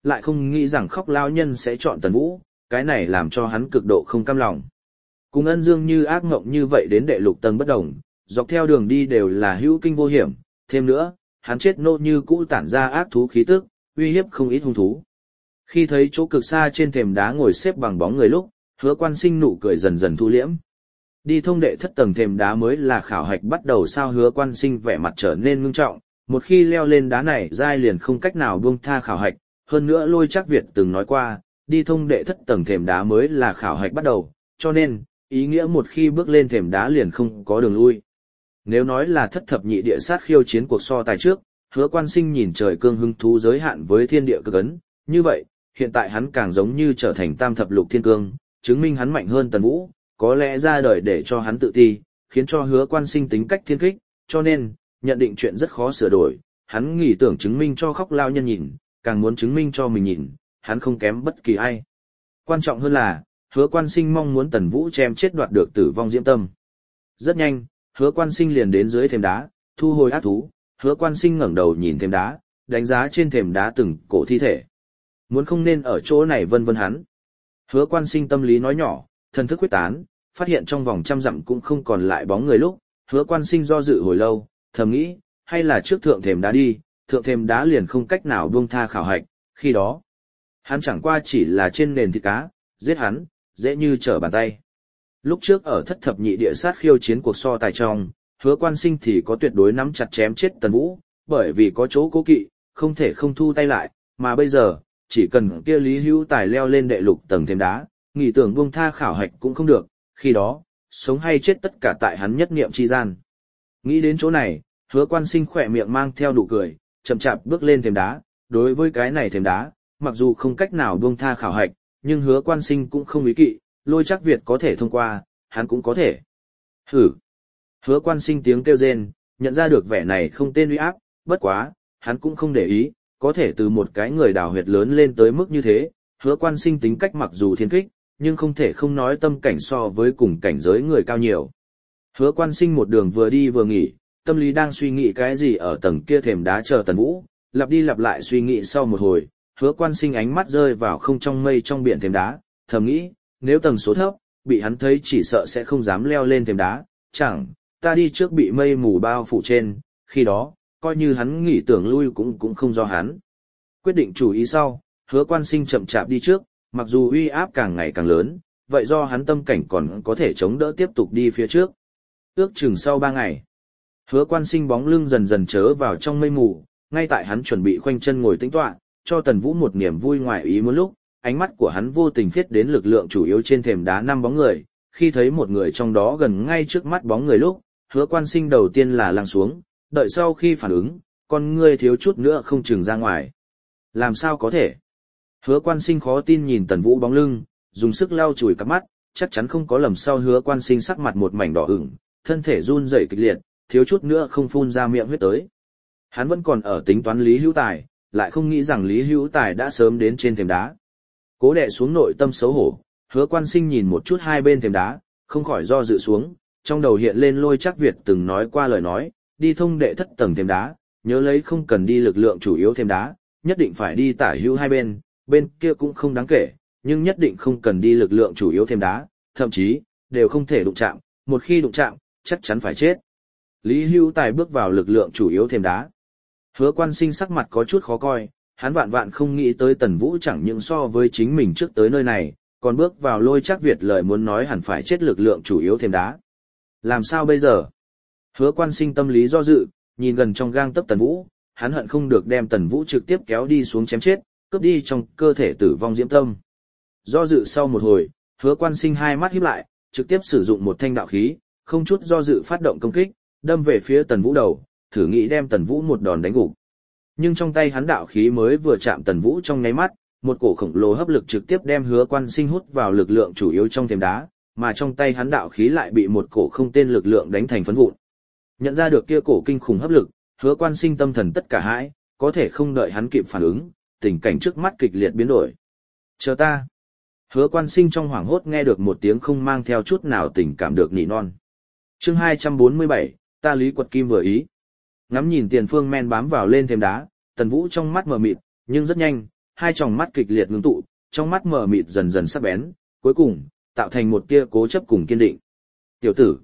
lại không nghĩ rằng Khóc lão nhân sẽ chọn Tần Vũ, cái này làm cho hắn cực độ không cam lòng. Cùng Ân Dương như ác mộng như vậy đến đệ lục tầng bất đồng, dọc theo đường đi đều là hữu kinh vô hiểm, thêm nữa, hắn chết nô như cũ tản ra ác thú khí tức, uy hiếp không ít hung thú. Khi thấy chỗ cực xa trên thềm đá ngồi xếp bằng bóng người lúc, Hứa Quan Sinh nụ cười dần dần thu liễm. Đi thông đệ thất tầng thềm đá mới là khảo hạch bắt đầu sao? Hứa Quan Sinh vẻ mặt trở nên ngưng trọng, một khi leo lên đá này giai liền không cách nào buông tha khảo hạch, hơn nữa Lôi Trác Việt từng nói qua, đi thông đệ thất tầng thềm đá mới là khảo hạch bắt đầu, cho nên, ý nghĩa một khi bước lên thềm đá liền không có đường lui. Nếu nói là thất thập nhị địa sát khiêu chiến cuộc so tài trước, Hứa Quan Sinh nhìn trời cương hứng thú giới hạn với thiên địa cực ấn, như vậy, hiện tại hắn càng giống như trở thành tam thập lục thiên cương, chứng minh hắn mạnh hơn Tần Vũ, có lẽ ra đời để cho hắn tự ti, khiến cho Hứa Quan Sinh tính cách thiên kích, cho nên, nhận định chuyện rất khó sửa đổi, hắn nghĩ tưởng chứng minh cho Khóc lão nhân nhìn, càng muốn chứng minh cho mình nhìn, hắn không kém bất kỳ ai. Quan trọng hơn là, Hứa Quan Sinh mong muốn Tần Vũ chém chết đoạt được tử vong diễm tâm. Rất nhanh, Hứa Quan Sinh liền đến dưới thềm đá, thu hồi ác thú, Hứa Quan Sinh ngẩng đầu nhìn thềm đá, đánh giá trên thềm đá từng cổ thi thể. Muốn không nên ở chỗ này vân vân hắn. Hứa Quan Sinh tâm lý nói nhỏ, thần thức quyết tán, phát hiện trong vòng 100 dặm cũng không còn lại bóng người lúc, Hứa Quan Sinh do dự hồi lâu, thầm nghĩ, hay là trước thượng thềm đá đi, thượng thềm đá liền không cách nào buông tha khảo hạch, khi đó, hắn chẳng qua chỉ là trên nền thịt cá, giết hắn, dễ như trở bàn tay. Lúc trước ở thất thập nhị địa sát khiêu chiến cuộc so tài trong, Hứa Quan Sinh thì có tuyệt đối nắm chặt chém chết Tần Vũ, bởi vì có chỗ cố kỵ, không thể không thu tay lại, mà bây giờ, chỉ cần kia Lý Hữu Tài leo lên đệ lục tầng thềm đá, nghĩ tưởng buông tha khảo hạch cũng không được, khi đó, sống hay chết tất cả tại hắn nhất niệm chi gian. Nghĩ đến chỗ này, Hứa Quan Sinh khỏe miệng mang theo nụ cười, chậm chạp bước lên thềm đá, đối với cái này thềm đá, mặc dù không cách nào buông tha khảo hạch, nhưng Hứa Quan Sinh cũng không ý kỵ, Lôi Trác Việt có thể thông qua, hắn cũng có thể. Hử! Hứa Quan Sinh tiếng kêu rên, nhận ra được vẻ này không tên uy áp, bất quá, hắn cũng không để ý, có thể từ một cái người đào huyệt lớn lên tới mức như thế, Hứa Quan Sinh tính cách mặc dù thiên kích, nhưng không thể không nói tâm cảnh so với cùng cảnh giới người cao nhiều. Hứa Quan Sinh một đường vừa đi vừa nghỉ, tâm lý đang suy nghĩ cái gì ở tầng kia thềm đá chờ Tần Vũ, lặp đi lặp lại suy nghĩ sau một hồi, Hứa Quan Sinh ánh mắt rơi vào không trong mây trong biển thềm đá, thầm nghĩ, nếu tầng số thấp, bị hắn thấy chỉ sợ sẽ không dám leo lên thềm đá, chẳng, ta đi trước bị mây mù bao phủ trên, khi đó, coi như hắn nghĩ tưởng lui cũng không do hắn. Quyết định chủ ý sau, Hứa Quan Sinh chậm chạp đi trước, mặc dù uy áp càng ngày càng lớn, vậy do hắn tâm cảnh còn có thể chống đỡ tiếp tục đi phía trước. Ước chừng sau 3 ngày, Hứa Quan Sinh bóng lưng dần dần chớ vào trong mây mù, ngay tại hắn chuẩn bị khoanh chân ngồi tĩnh tọa, cho Tần Vũ một niềm vui ngoài ý muốn lúc, ánh mắt của hắn vô tình phiết đến lực lượng chủ yếu trên thềm đá 5 bóng người, khi thấy một người trong đó gần ngay trước mắt bóng người lúc, Hứa Quan Sinh đầu tiên là lăng xuống, đợi sau khi phản ứng, con ngươi thiếu chút nữa không chừng ra ngoài. Làm sao có thể? Hứa Quan Sinh khó tin nhìn Tần Vũ bóng lưng, dùng sức lau chùi cặp mắt, chắc chắn không có lầm sau Hứa Quan Sinh sắc mặt một mảnh đỏ ửng, thân thể run rẩy kịch liệt, thiếu chút nữa không phun ra miệng huyết tới. Hắn vẫn còn ở tính toán Lý Hữu Tài, lại không nghĩ rằng Lý Hữu Tài đã sớm đến trên thềm đá. Cố đè xuống nội tâm xấu hổ, Hứa Quan Sinh nhìn một chút hai bên thềm đá, không khỏi do dự xuống, trong đầu hiện lên Lôi Trác Việt từng nói qua lời nói, đi thông đệ thất tầng thềm đá, nhớ lấy không cần đi lực lượng chủ yếu thềm đá, nhất định phải đi tả hữu hai bên, bên kia cũng không đáng kể, nhưng nhất định không cần đi lực lượng chủ yếu thềm đá, thậm chí, đều không thể đụng chạm, một khi đụng chạm, chắc chắn phải chết. Lý Hữu Tài bước vào lực lượng chủ yếu thềm đá. Hứa Quan Sinh sắc mặt có chút khó coi, hắn vạn vạn không nghĩ tới Tần Vũ chẳng những so với chính mình trước tới nơi này, còn bước vào Lôi Trác Việt lời muốn nói hẳn phải chết lực lượng chủ yếu thềm đá. Làm sao bây giờ? Hứa Quan Sinh tâm lý do dự, nhìn gần trong gang tấc Tần Vũ, hắn hận không được đem Tần Vũ trực tiếp kéo đi xuống chém chết, cướp đi trong cơ thể tử vong diễm tâm. Do dự sau một hồi, Hứa Quan Sinh hai mắt híp lại, trực tiếp sử dụng một thanh đạo khí, không chút do dự phát động công kích, đâm về phía Tần Vũ đầu, thử nghĩ đem Tần Vũ một đòn đánh gục. Nhưng trong tay hắn đạo khí mới vừa chạm Tần Vũ trong nháy mắt, một cổ khổng lồ hấp lực trực tiếp đem Hứa Quan Sinh hút vào lực lượng chủ yếu trong thềm đá, mà trong tay hắn đạo khí lại bị một cổ không tên lực lượng đánh thành phấn vụn. Nhận ra được kia cổ kinh khủng hấp lực, Hứa Quan Sinh tâm thần tất cả hãi, có thể không đợi hắn kịp phản ứng, tình cảnh trước mắt kịch liệt biến đổi. Chờ ta. Hứa Quan Sinh trong hoảng hốt nghe được một tiếng không mang theo chút nào tình cảm được nỉ non. Chương 247, ta Lý Quật Kim vừa ý. Ngắm nhìn tiền phương men bám vào lên thềm đá, Tần Vũ trong mắt mờ mịt, nhưng rất nhanh, hai tròng mắt kịch liệt ngưng tụ, trong mắt mờ mịt dần dần sắc bén, cuối cùng tạo thành một tia cố chấp cùng kiên định. "Tiểu tử,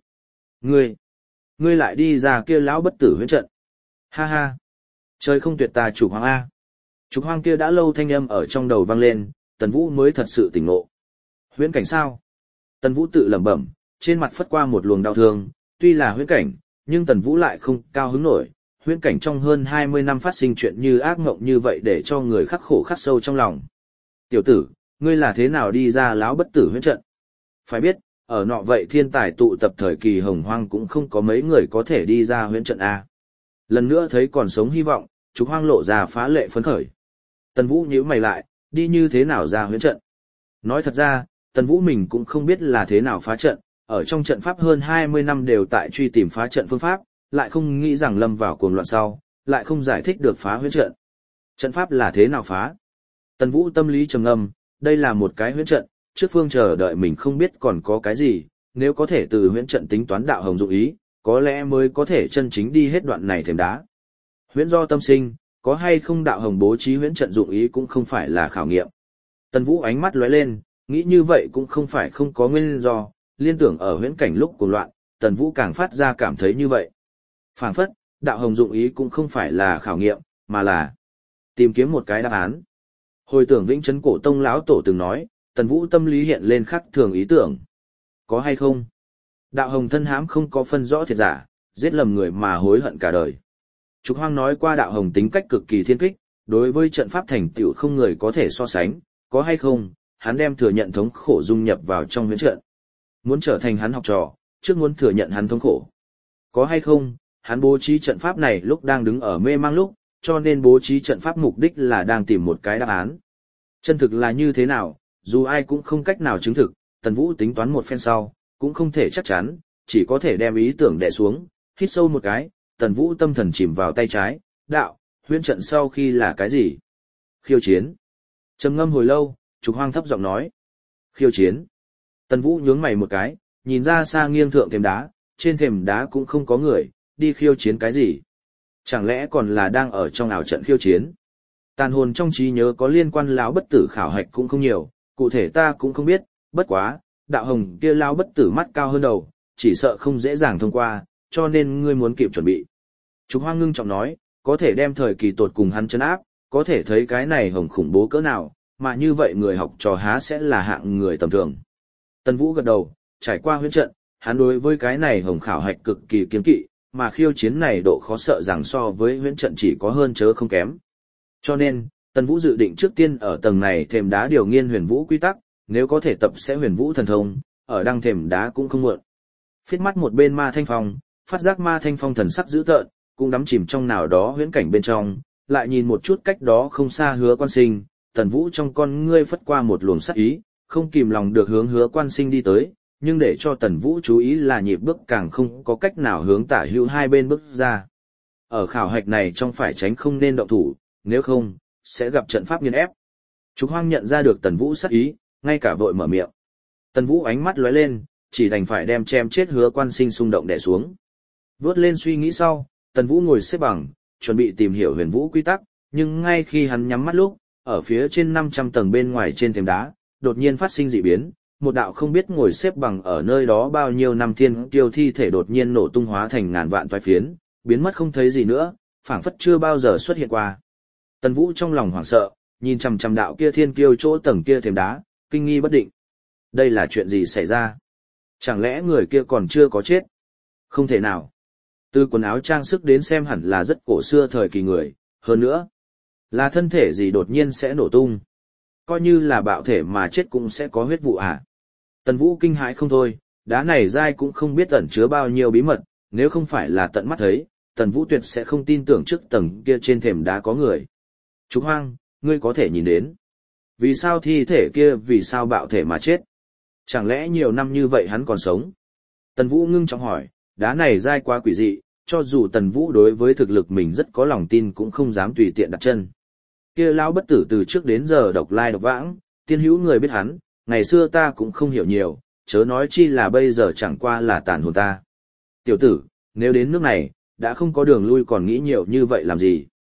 ngươi lại đi ra kia lão bất tử huyễn trận." Ha ha. Trời không tuyệt ta Trục Hoang a. Trục Hoang kia đã lâu thanh âm ở trong đầu vang lên, Tần Vũ mới thật sự tỉnh ngộ. Huyễn cảnh sao? Tần Vũ tự lẩm bẩm, trên mặt phất qua một luồng đau thương, tuy là huyễn cảnh, nhưng Tần Vũ lại không cao hứng nổi. Huyễn cảnh trong hơn 20 năm phát sinh chuyện như ác mộng như vậy để cho người khắc khổ khắc sâu trong lòng. "Tiểu tử, ngươi là thế nào đi ra lão bất tử huyễn trận?" Phải biết, ở nọ vậy thiên tài tụ tập thời kỳ hồng hoang cũng không có mấy người có thể đi ra huyễn trận a. Lần nữa thấy còn sống hy vọng, Trục Hoang lộ ra phá lệ phấn khởi. Tần Vũ nhíu mày lại, đi như thế nào ra huyễn trận? Nói thật ra, Tần Vũ mình cũng không biết là thế nào phá trận, ở trong trận pháp hơn 20 năm đều tại truy tìm phá trận phương pháp, lại không nghĩ rằng lâm vào cuồng loạn sau, lại không giải thích được phá huyễn trận. Trận pháp là thế nào phá? Tần Vũ tâm lý trầm ngâm, đây là một cái huyễn trận, trước phương chờ đợi mình không biết còn có cái gì, nếu có thể từ huyễn trận tính toán đạo hồng dụng ý, có lẽ mới có thể chân chính đi hết đoạn này thềm đá. Huyễn do tâm sinh, có hay không đạo hồng bố trí huyễn trận dụng ý cũng không phải là khảo nghiệm. Tần Vũ ánh mắt lóe lên, nghĩ như vậy cũng không phải không có nguyên do, liên tưởng ở huyễn cảnh lúc cuồng loạn, Tần Vũ càng phát ra cảm thấy như vậy. Phảng phất, đạo hồng dụng ý cũng không phải là khảo nghiệm, mà là tìm kiếm một cái đáp án. Hồi tưởng Vĩnh Chấn Cổ Tông lão tổ từng nói, Tần Vũ tâm lý hiện lên khắc thường ý tưởng. Có hay không? Đạo hồng thân hãm không có phân rõ thiệt giả, giết lầm người mà hối hận cả đời. Trục Hoang nói qua đạo hồng tính cách cực kỳ thiên kích, đối với trận pháp thành tựu không người có thể so sánh, có hay không, hắn đem thừa nhận thống khổ dung nhập vào trong huyễn trận. Muốn trở thành hắn học trò, trước muốn thừa nhận hắn thống khổ. Có hay không, hắn bố trí trận pháp này lúc đang đứng ở mê mang lúc, cho nên bố trí trận pháp mục đích là đang tìm một cái đáp án. Chân thực là như thế nào, dù ai cũng không cách nào chứng thực, Tần Vũ tính toán một phen sau, cũng không thể chắc chắn, chỉ có thể đem ý tưởng đè xuống, hít sâu một cái, Tần Vũ tâm thần chìm vào tay trái, đạo, huyễn trận sau khi là cái gì? Khiêu chiến. Trầm ngâm hồi lâu, Trục Hoang thấp giọng nói. Khiêu chiến. Tần Vũ nhướng mày một cái, nhìn ra xa nghiêng thượng thềm đá, trên thềm đá cũng không có người, đi khiêu chiến cái gì? Chẳng lẽ còn là đang ở trong ảo trận khiêu chiến? Tàn hồn trong trí nhớ có liên quan lão bất tử khảo hạch cũng không nhiều, cụ thể ta cũng không biết, bất quá, đạo hồng kia lão bất tử mắt cao hơn đầu, chỉ sợ không dễ dàng thông qua, cho nên ngươi muốn kịp chuẩn bị. Trục Hoang ngưng trọng nói, có thể đem thời kỳ tột cùng hắn trấn áp, có thể thấy cái này hồng khủng bố cỡ nào, mà như vậy người học trò há sẽ là hạng người tầm thường. Tần Vũ gật đầu, trải qua huyễn trận, hắn đối với cái này hồng khảo hạch cực kỳ kiêng kỵ, mà khiêu chiến này độ khó sợ rằng so với huyễn trận chỉ có hơn chớ không kém. Cho nên, Tần Vũ dự định trước tiên ở tầng này thềm đá điều nghiên huyền vũ quy tắc, nếu có thể tập sẽ huyền vũ thần thông, ở đăng thềm đá cũng không muộn. Phiết mắt một bên Ma Thanh Phong, phát giác Ma Thanh Phong thần sắc dữ tợn, cũng đắm chìm trong nào đó huyễn cảnh bên trong, lại nhìn một chút cách đó không xa Hứa Quan Sinh, Tần Vũ trong con ngươi phất qua một luồng sắc ý, không kìm lòng được hướng Hứa Quan Sinh đi tới, nhưng để cho Tần Vũ chú ý là nhịp bước càng không có cách nào hướng tả hữu hai bên bước ra. Ở khảo hạch này trong phải tránh không nên động thủ, nếu không, sẽ gặp trận pháp nghiền ép. Trục Hoang nhận ra được Tần Vũ sắc ý, ngay cả vội mở miệng. Tần Vũ ánh mắt lóe lên, chỉ đành phải đem chém chết Hứa Quan Sinh xung động đè xuống. Vớt lên suy nghĩ sau, Tần Vũ ngồi xếp bằng, chuẩn bị tìm hiểu huyền vũ quy tắc, nhưng ngay khi hắn nhắm mắt lúc, ở phía trên 500 tầng bên ngoài trên thềm đá, đột nhiên phát sinh dị biến, một đạo không biết ngồi xếp bằng ở nơi đó bao nhiêu năm thiên kiêu thi thể đột nhiên nổ tung hóa thành ngàn vạn toái phiến, biến mất không thấy gì nữa, phảng phất chưa bao giờ xuất hiện qua. Tần Vũ trong lòng hoảng sợ, nhìn chằm chằm đạo kia thiên kiêu chỗ tầng kia thềm đá, kinh nghi bất định. Đây là chuyện gì xảy ra? Chẳng lẽ người kia còn chưa có chết? Không thể nào. Từ quần áo trang sức đến xem hẳn là rất cổ xưa thời kỳ người, hơn nữa, là thân thể gì đột nhiên sẽ nổ tung. Coi như là bạo thể mà chết cũng sẽ có huyết vụ à. Tần Vũ kinh hãi không thôi, đá này dai cũng không biết ẩn chứa bao nhiêu bí mật, nếu không phải là tận mắt thấy, Tần Vũ tuyệt sẽ không tin tưởng trước tầng kia trên thềm đá có người. Trục Hoang, ngươi có thể nhìn đến. Vì sao thi thể kia vì sao bạo thể mà chết? Chẳng lẽ nhiều năm như vậy hắn còn sống? Tần Vũ ngưng trọng hỏi, đá này dai quá quỷ dị, cho dù Tần Vũ đối với thực lực mình rất có lòng tin cũng không dám tùy tiện đặt chân. Kia lão bất tử từ trước đến giờ độc lai độc vãng, tiên hữu người biết hắn, ngày xưa ta cũng không hiểu nhiều, chớ nói chi là bây giờ chẳng qua là tàn hồn ta. Tiểu tử, nếu đến nước này, đã không có đường lui còn nghĩ nhiều như vậy làm gì?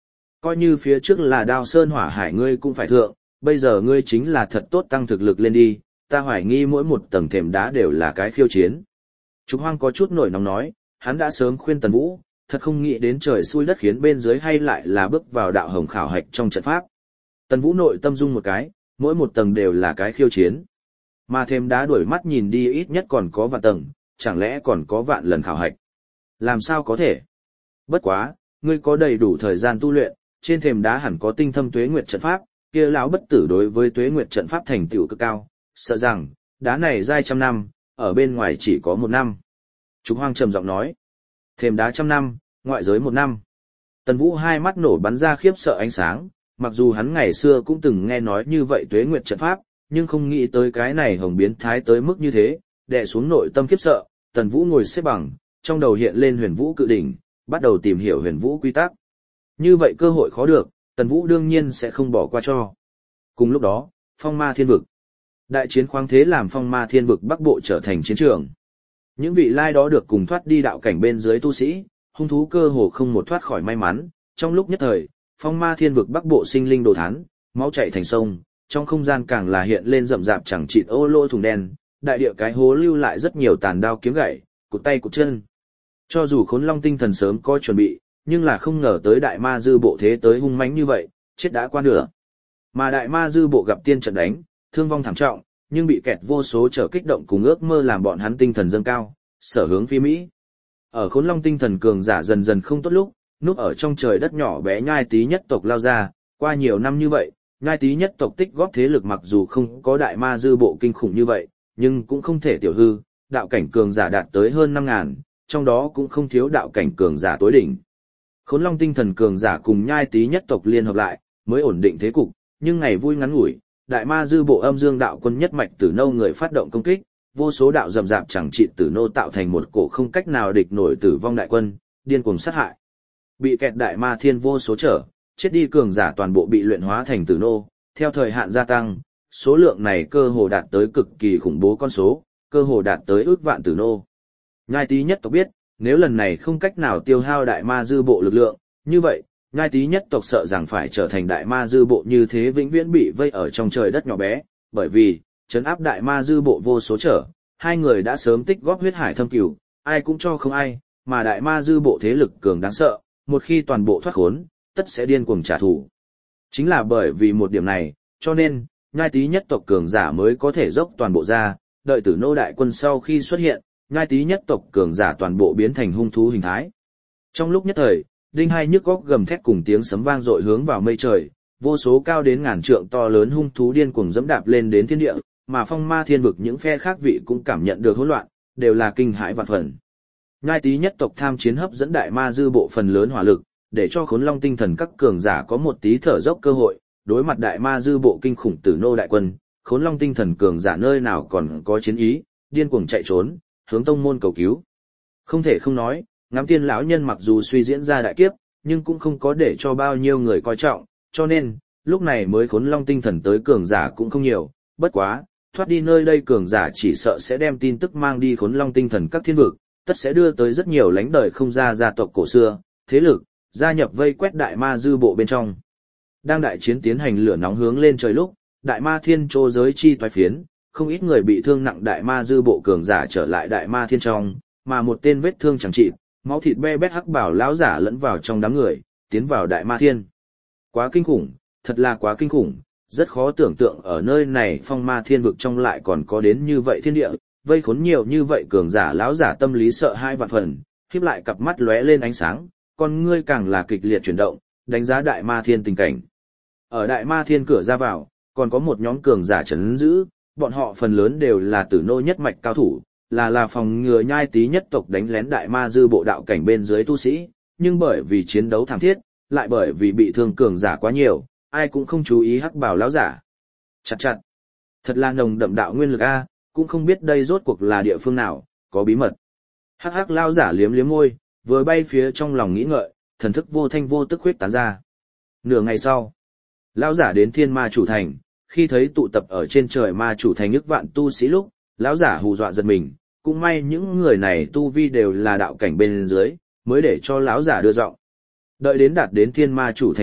Coi như phía trước là Đao Sơn Hỏa Hải ngươi cũng phải thượng, bây giờ ngươi chính là thật tốt tăng thực lực lên đi, ta hoài nghi mỗi một tầng thềm đá đều là cái khiêu chiến. Trục Hoang có chút nổi nóng nói, hắn đã sớm khuyên Tần Vũ, thật không nghĩ đến trời xui đất khiến bên dưới hay lại là bước vào đạo hồng khảo hạch trong trận pháp. Tần Vũ nội tâm dung một cái, mỗi một tầng đều là cái khiêu chiến. Mà thềm đá đuổi mắt nhìn đi ít nhất còn có vạn tầng, chẳng lẽ còn có vạn lần khảo hạch. Làm sao có thể? Bất quá, ngươi có đầy đủ thời gian tu luyện, trên thềm đá hẳn có tinh thâm tuế nguyệt trận pháp, kia lão bất tử đối với tuế nguyệt trận pháp thành tựu cực cao, sợ rằng đá này dai 100 năm, ở bên ngoài chỉ có 1 năm. Trục Hoang trầm giọng nói, thềm đá 100 năm, ngoại giới 1 năm. Tần Vũ hai mắt nổ bắn ra khiếp sợ ánh sáng, mặc dù hắn ngày xưa cũng từng nghe nói như vậy tuế nguyệt trận pháp, nhưng không nghĩ tới cái này hồng biến thái tới mức như thế, đè xuống nội tâm khiếp sợ. Tần Vũ ngồi xếp bằng, trong đầu hiện lên huyền vũ cự đỉnh, bắt đầu tìm hiểu huyền vũ quy tắc. Như vậy cơ hội khó được, Tần Vũ đương nhiên sẽ không bỏ qua cho. Cùng lúc đó, phong ma thiên vực. Đại chiến khoáng thế làm phong ma thiên vực bắc bộ trở thành chiến trường. Những vị lai đó được cùng thoát đi đạo cảnh bên dưới tu sĩ, hung thú cơ hồ không một thoát khỏi may mắn. Trong lúc nhất thời, phong ma thiên vực bắc bộ sinh linh đồ thán, máu chảy thành sông, trong không gian càng là hiện lên rậm rạp chẳng chịt ô lô thùng đen, đại địa cái hố lưu lại rất nhiều tàn đao kiếm gậy, cụt tay cụt chân. Cho dù Khốn Long tinh thần sớm có chuẩn bị, nhưng là không ngờ tới đại ma dư bộ thế tới hung mãnh như vậy, chết đã qua nửa. Mà đại ma dư bộ gặp tiên trận đánh, thương vong thảm trọng, nhưng bị kẹt vô số trở kích động cùng ước mơ làm bọn hắn tinh thần dâng cao, sở hướng phi Mỹ. Ở Khốn Long tinh thần cường giả dần dần không tốt lúc, núp ở trong trời đất nhỏ bé Nhai Tý nhất tộc lao ra, qua nhiều năm như vậy, Nhai Tý nhất tộc tích góp thế lực mặc dù không có đại ma dư bộ kinh khủng như vậy, nhưng cũng không thể tiểu hư, đạo cảnh cường giả đạt tới hơn 5.000, trong đó cũng không thiếu đạo cảnh cường giả tối đỉnh. Khốn Long tinh thần cường giả cùng Nhai Tý nhất tộc liên hợp lại, mới ổn định thế cục, nhưng ngày vui ngắn ngủi, đại ma dư bộ âm dương đạo quân nhất mạch tử nô người phát động công kích, vô số đạo rầm rạp chẳng trị tử nô tạo thành một cổ không cách nào địch nổi tử vong đại quân, điên cuồng sát hại. Bị kẹt đại ma thiên vô số trở, chết đi cường giả toàn bộ bị luyện hóa thành tử nô, theo thời hạn gia tăng, số lượng này cơ hồ đạt tới cực kỳ khủng bố con số, cơ hồ đạt tới ước vạn tử nô. Nhai Tý nhất tộc biết, nếu lần này không cách nào tiêu hao đại ma dư bộ lực lượng, như vậy, Nhai Tý nhất tộc sợ rằng phải trở thành đại ma dư bộ như thế vĩnh viễn bị vây ở trong trời đất nhỏ bé, bởi vì, trấn áp đại ma dư bộ vô số trở, hai người đã sớm tích góp huyết hải thâm cửu, ai cũng cho không ai, mà đại ma dư bộ thế lực cường đáng sợ, một khi toàn bộ thoát khốn, tất sẽ điên cuồng trả thù. Chính là bởi vì một điểm này, cho nên, Nhai Tý nhất tộc cường giả mới có thể dốc toàn bộ ra, đợi tử nô đại quân sau khi xuất hiện, Nhai Tý nhất tộc cường giả toàn bộ biến thành hung thú hình thái. Trong lúc nhất thời, đinh hai nhức góc gầm thét cùng tiếng sấm vang dội hướng vào mây trời, vô số cao đến ngàn trượng to lớn hung thú điên cuồng dẫm đạp lên đến thiên địa, mà phong ma thiên vực những phe khác vị cũng cảm nhận được hỗn loạn, đều là kinh hãi vạn phần. Nhai Tý nhất tộc tham chiến hấp dẫn đại ma dư bộ phần lớn hỏa lực, để cho Khốn Long tinh thần các cường giả có một tí thở dốc cơ hội, đối mặt đại ma dư bộ kinh khủng tử nô đại quân, Khốn Long tinh thần cường giả nơi nào còn có chiến ý, điên cuồng chạy trốn, hướng tông môn cầu cứu. Không thể không nói, Ngắm Tiên lão nhân mặc dù suy diễn ra đại kiếp, nhưng cũng không có để cho bao nhiêu người coi trọng, cho nên, lúc này mới Khốn Long tinh thần tới cường giả cũng không nhiều, bất quá, thoát đi nơi đây cường giả chỉ sợ sẽ đem tin tức mang đi Khốn Long tinh thần các thiên vực, tất sẽ đưa tới rất nhiều lãnh đời không ra gia tộc cổ xưa, thế lực, gia nhập vây quét đại ma dư bộ bên trong. Đang đại chiến tiến hành lửa nóng hướng lên trời lúc, đại ma thiên trô giới chi toái phiến, không ít người bị thương nặng đại ma dư bộ cường giả trở lại đại ma thiên trong, mà một tên vết thương chẳng trị, máu thịt be bét hắc bảo lão giả lẫn vào trong đám người, tiến vào đại ma thiên. Quá kinh khủng, thật là quá kinh khủng, rất khó tưởng tượng ở nơi này phong ma thiên vực trong lại còn có đến như vậy thiên địa, vây khốn nhiều như vậy cường giả lão giả tâm lý sợ hai vạn phần, khiếp lại cặp mắt lóe lên ánh sáng, con ngươi càng là kịch liệt chuyển động, đánh giá đại ma thiên tình cảnh. Ở đại ma thiên cửa ra vào, còn có một nhóm cường giả trấn giữ, bọn họ phần lớn đều là tử nô nhất mạch cao thủ, là phòng ngừa Nhai Tý nhất tộc đánh lén đại ma dư bộ đạo cảnh bên dưới tu sĩ, nhưng bởi vì chiến đấu thảm thiết, lại bởi vì bị thương cường giả quá nhiều, ai cũng không chú ý hắc bào lão giả. Chặt chặt, thật là nồng đậm đạo nguyên lực a, cũng không biết đây rốt cuộc là địa phương nào, có bí mật. Hắc hắc lão giả liếm liếm môi, vừa bay phía trong lòng nghĩ ngợi, thần thức vô thanh vô tức huyết tán ra. Nửa ngày sau, lão giả đến Thiên Ma chủ thành, khi thấy tụ tập ở trên trời ma chủ thành ức vạn tu sĩ lúc, lão giả hù dọa giật mình, cũng may những người này tu vi đều là đạo cảnh bên dưới, mới để cho lão giả đưa giọng. Đợi đến đạt đến Thiên Ma chủ thành lúc,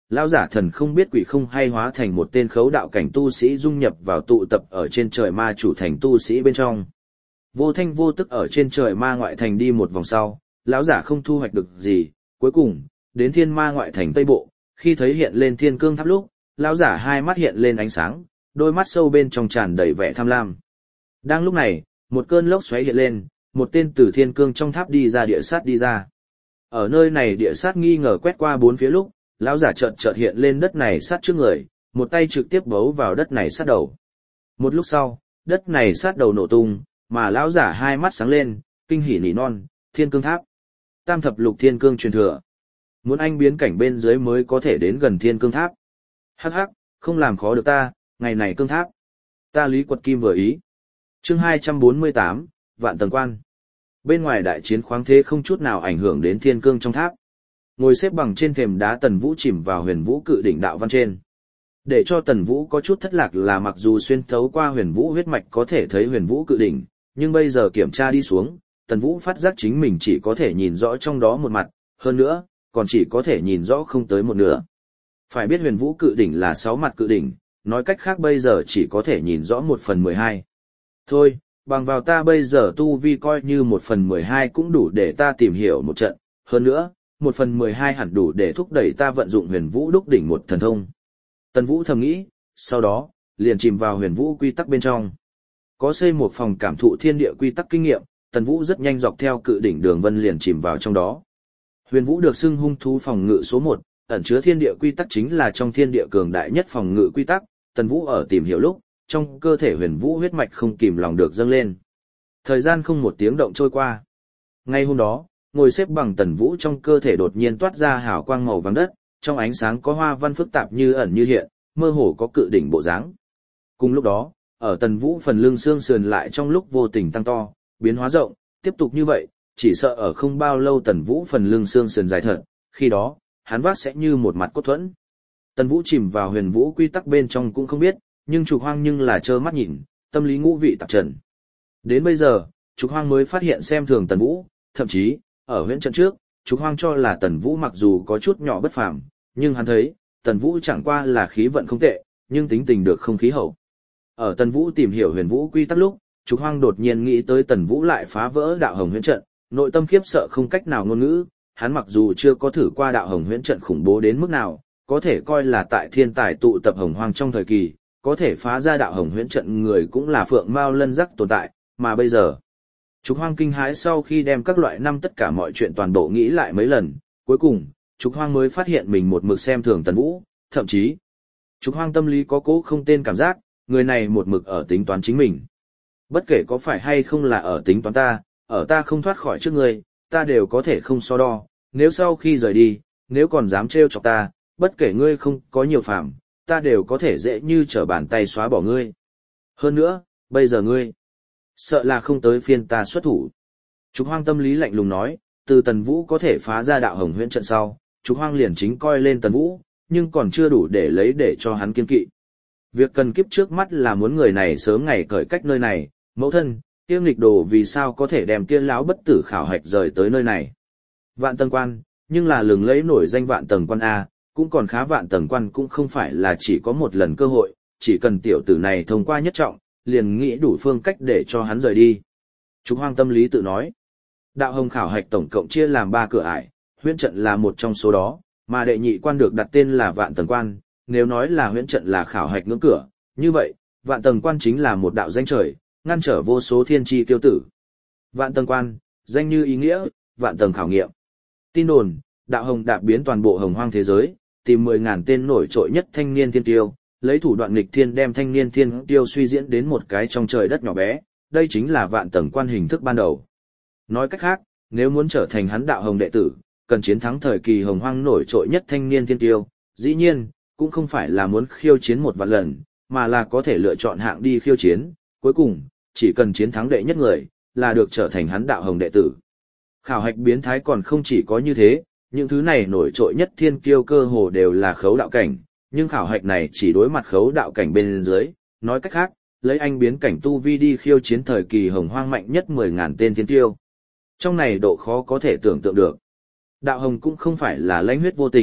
lão giả thần không biết quỷ không hay hóa thành một tên khấu đạo cảnh tu sĩ dung nhập vào tụ tập ở trên trời ma chủ thành tu sĩ bên trong. Vô thanh vô tức ở trên trời ma ngoại thành đi một vòng sau, lão giả không thu hoạch được gì, cuối cùng, đến thiên ma ngoại thành Tây Bộ, khi thấy hiện lên thiên cương tháp lúc, lão giả hai mắt hiện lên ánh sáng, đôi mắt sâu bên trong tràn đầy vẻ tham lam. Đang lúc này, một cơn lốc xoáy hiện lên, một tên từ thiên cương trong tháp đi ra địa sát đi ra. Ở nơi này địa sát nghi ngờ quét qua bốn phía lúc, lão giả chợt hiện lên đất này sát trước người, một tay trực tiếp bấu vào đất này sát đầu. Một lúc sau, đất này sát đầu nổ tung, mà lão giả hai mắt sáng lên, kinh hỉ nỉ non, thiên cương tháp. Tam thập lục thiên cương truyền thừa. Muốn anh biến cảnh bên dưới mới có thể đến gần thiên cương tháp. Hắc hắc, không làm khó được ta, ngày này cương tháp. Ta Lý Quật Kim vừa ý. Chương 248, Vạn Tầng Quan. Bên ngoài đại chiến khoáng thế không chút nào ảnh hưởng đến thiên cương trong tháp. Ngồi xếp bằng trên thềm đá Tần Vũ chìm vào huyền vũ cự đỉnh đạo văn trên. Để cho Tần Vũ có chút thất lạc là mặc dù xuyên thấu qua huyền vũ huyết mạch có thể thấy huyền vũ cự đỉnh, nhưng bây giờ kiểm tra đi xuống, Tần Vũ phát giác chính mình chỉ có thể nhìn rõ trong đó một mặt, hơn nữa, còn chỉ có thể nhìn rõ không tới một nửa. Phải biết huyền vũ cự đỉnh là 6 mặt cự đỉnh, nói cách khác bây giờ chỉ có thể nhìn rõ 1/12. Thôi, bằng vào ta bây giờ tu vi coi như 1/12 cũng đủ để ta tìm hiểu một trận, hơn nữa, 1/12 hẳn đủ để thúc đẩy ta vận dụng huyền vũ đúc đỉnh một thần thông. Tần Vũ thầm nghĩ, sau đó, liền chìm vào huyền vũ quy tắc bên trong. Có xây một phòng cảm thụ thiên địa quy tắc kinh nghiệm, Tần Vũ rất nhanh dọc theo cự đỉnh đường vân liền chìm vào trong đó. Huyền vũ được xưng hung thú phòng ngự số 1, ẩn chứa thiên địa quy tắc chính là trong thiên địa cường đại nhất phòng ngự quy tắc, Tần Vũ ở tìm hiểu lúc, trong cơ thể huyền vũ huyết mạch không kìm lòng được dâng lên. Thời gian không một tiếng động trôi qua. Ngay hôm đó, ngồi xếp bằng Tần Vũ trong cơ thể đột nhiên toát ra hào quang màu vàng đất, trong ánh sáng có hoa văn phức tạp như ẩn như hiện, mơ hồ có cự đỉnh bộ dáng. Cùng lúc đó, ở Tần Vũ phần lưng xương sườn lại trong lúc vô tình tăng to, biến hóa rộng, tiếp tục như vậy, chỉ sợ ở không bao lâu Tần Vũ phần lưng xương sườn dài thật, khi đó, hắn vác sẽ như một mặt cốt thuẫn. Tần Vũ chìm vào huyền vũ quy tắc bên trong cũng không biết, nhưng Trục Hoang nhưng là trơ mắt nhìn, tâm lý ngũ vị tạp trần. Đến bây giờ, Trục Hoang mới phát hiện xem thường Tần Vũ, thậm chí, ở huyễn trận trước, Trục Hoang cho là Tần Vũ mặc dù có chút nhỏ bất phàm, nhưng hắn thấy, Tần Vũ chẳng qua là khí vận không tệ, nhưng tính tình được không khí hậu. Ở Tần Vũ tìm hiểu huyền vũ quy tắc lúc, Trục Hoang đột nhiên nghĩ tới Tần Vũ lại phá vỡ đạo hồng huyễn trận, nội tâm khiếp sợ không cách nào ngôn ngữ, hắn mặc dù chưa có thử qua đạo hồng huyễn trận khủng bố đến mức nào, có thể coi là tại thiên tài tụ tập hồng hoang trong thời kỳ, có thể phá ra đạo hồng huyễn trận người cũng là phượng mao lân giác tồn tại, mà bây giờ. Trục Hoang kinh hãi sau khi đem các loại năm tất cả mọi chuyện toàn bộ nghĩ lại mấy lần, cuối cùng, Trục Hoang mới phát hiện mình một mực xem thường Tần Vũ, thậm chí, Trục Hoang tâm lý có cố không tên cảm giác, người này một mực ở tính toán chính mình. Bất kể có phải hay không là ở tính toán ta, ở ta không thoát khỏi trước ngươi, ta đều có thể không so đo, nếu sau khi rời đi, nếu còn dám trêu chọc ta, bất kể ngươi không có nhiều phạm, ta đều có thể dễ như trở bàn tay xóa bỏ ngươi. Hơn nữa, bây giờ ngươi, sợ là không tới phiên ta xuất thủ. Trục Hoang tâm lý lạnh lùng nói, từ Tần Vũ có thể phá ra đạo hồng huyễn trận sau, Trục Hoang liền chính coi lên Tần Vũ, nhưng còn chưa đủ để lấy để cho hắn kiên kỵ. Việc cần kiếp trước mắt là muốn người này sớm ngày cởi cách nơi này, mẫu thân, kia nghịch đồ vì sao có thể đem kia lão bất tử khảo hạch rời tới nơi này. Vạn Tầng Quan, nhưng là lừng lẫy nổi danh Vạn Tầng Quan A, cũng còn khá. Vạn Tầng Quan cũng không phải là chỉ có một lần cơ hội, chỉ cần tiểu tử này thông qua nhất trọng, liền nghĩ đủ phương cách để cho hắn rời đi. Trục Hoang tâm lý tự nói. Đạo hồng khảo hạch tổng cộng chia làm 3 cửa ải, huyễn trận là một trong số đó, mà đệ nhị quan được đặt tên là Vạn Tầng Quan. Nếu nói là huyễn trận là khảo hạch ngưỡng cửa, như vậy, Vạn Tầng Quan chính là một đạo danh trời, ngăn trở vô số thiên chi kiêu tử. Vạn Tầng Quan, danh như ý nghĩa, vạn tầng khảo nghiệm. Tin đồn, đạo hồng đạp biến toàn bộ hồng hoang thế giới, tìm 10.000 tên nổi trội nhất thanh niên thiên tiêu, lấy thủ đoạn nghịch thiên đem thanh niên thiên tiêu suy diễn đến một cái trong trời đất nhỏ bé, đây chính là Vạn Tầng Quan hình thức ban đầu. Nói cách khác, nếu muốn trở thành hắn đạo hồng đệ tử, cần chiến thắng thời kỳ hồng hoang nổi trội nhất thanh niên thiên tiêu, dĩ nhiên, cũng không phải là muốn khiêu chiến 1 vạn lần, mà là có thể lựa chọn hạng đi khiêu chiến, cuối cùng, chỉ cần chiến thắng đệ nhất người, là được trở thành hắn đạo hồng đệ tử. Khảo hạch biến thái còn không chỉ có như thế, những thứ này nổi trội nhất thiên kiêu cơ hồ đều là khấu đạo cảnh, nhưng khảo hạch này chỉ đối mặt khấu đạo cảnh bên dưới, nói cách khác, lấy anh biến cảnh tu vi đi khiêu chiến thời kỳ hồng hoang mạnh nhất 10.000 tên thiên kiêu. Trong này độ khó có thể tưởng tượng được. Đạo hồng cũng không phải là lãnh huyết vô tình,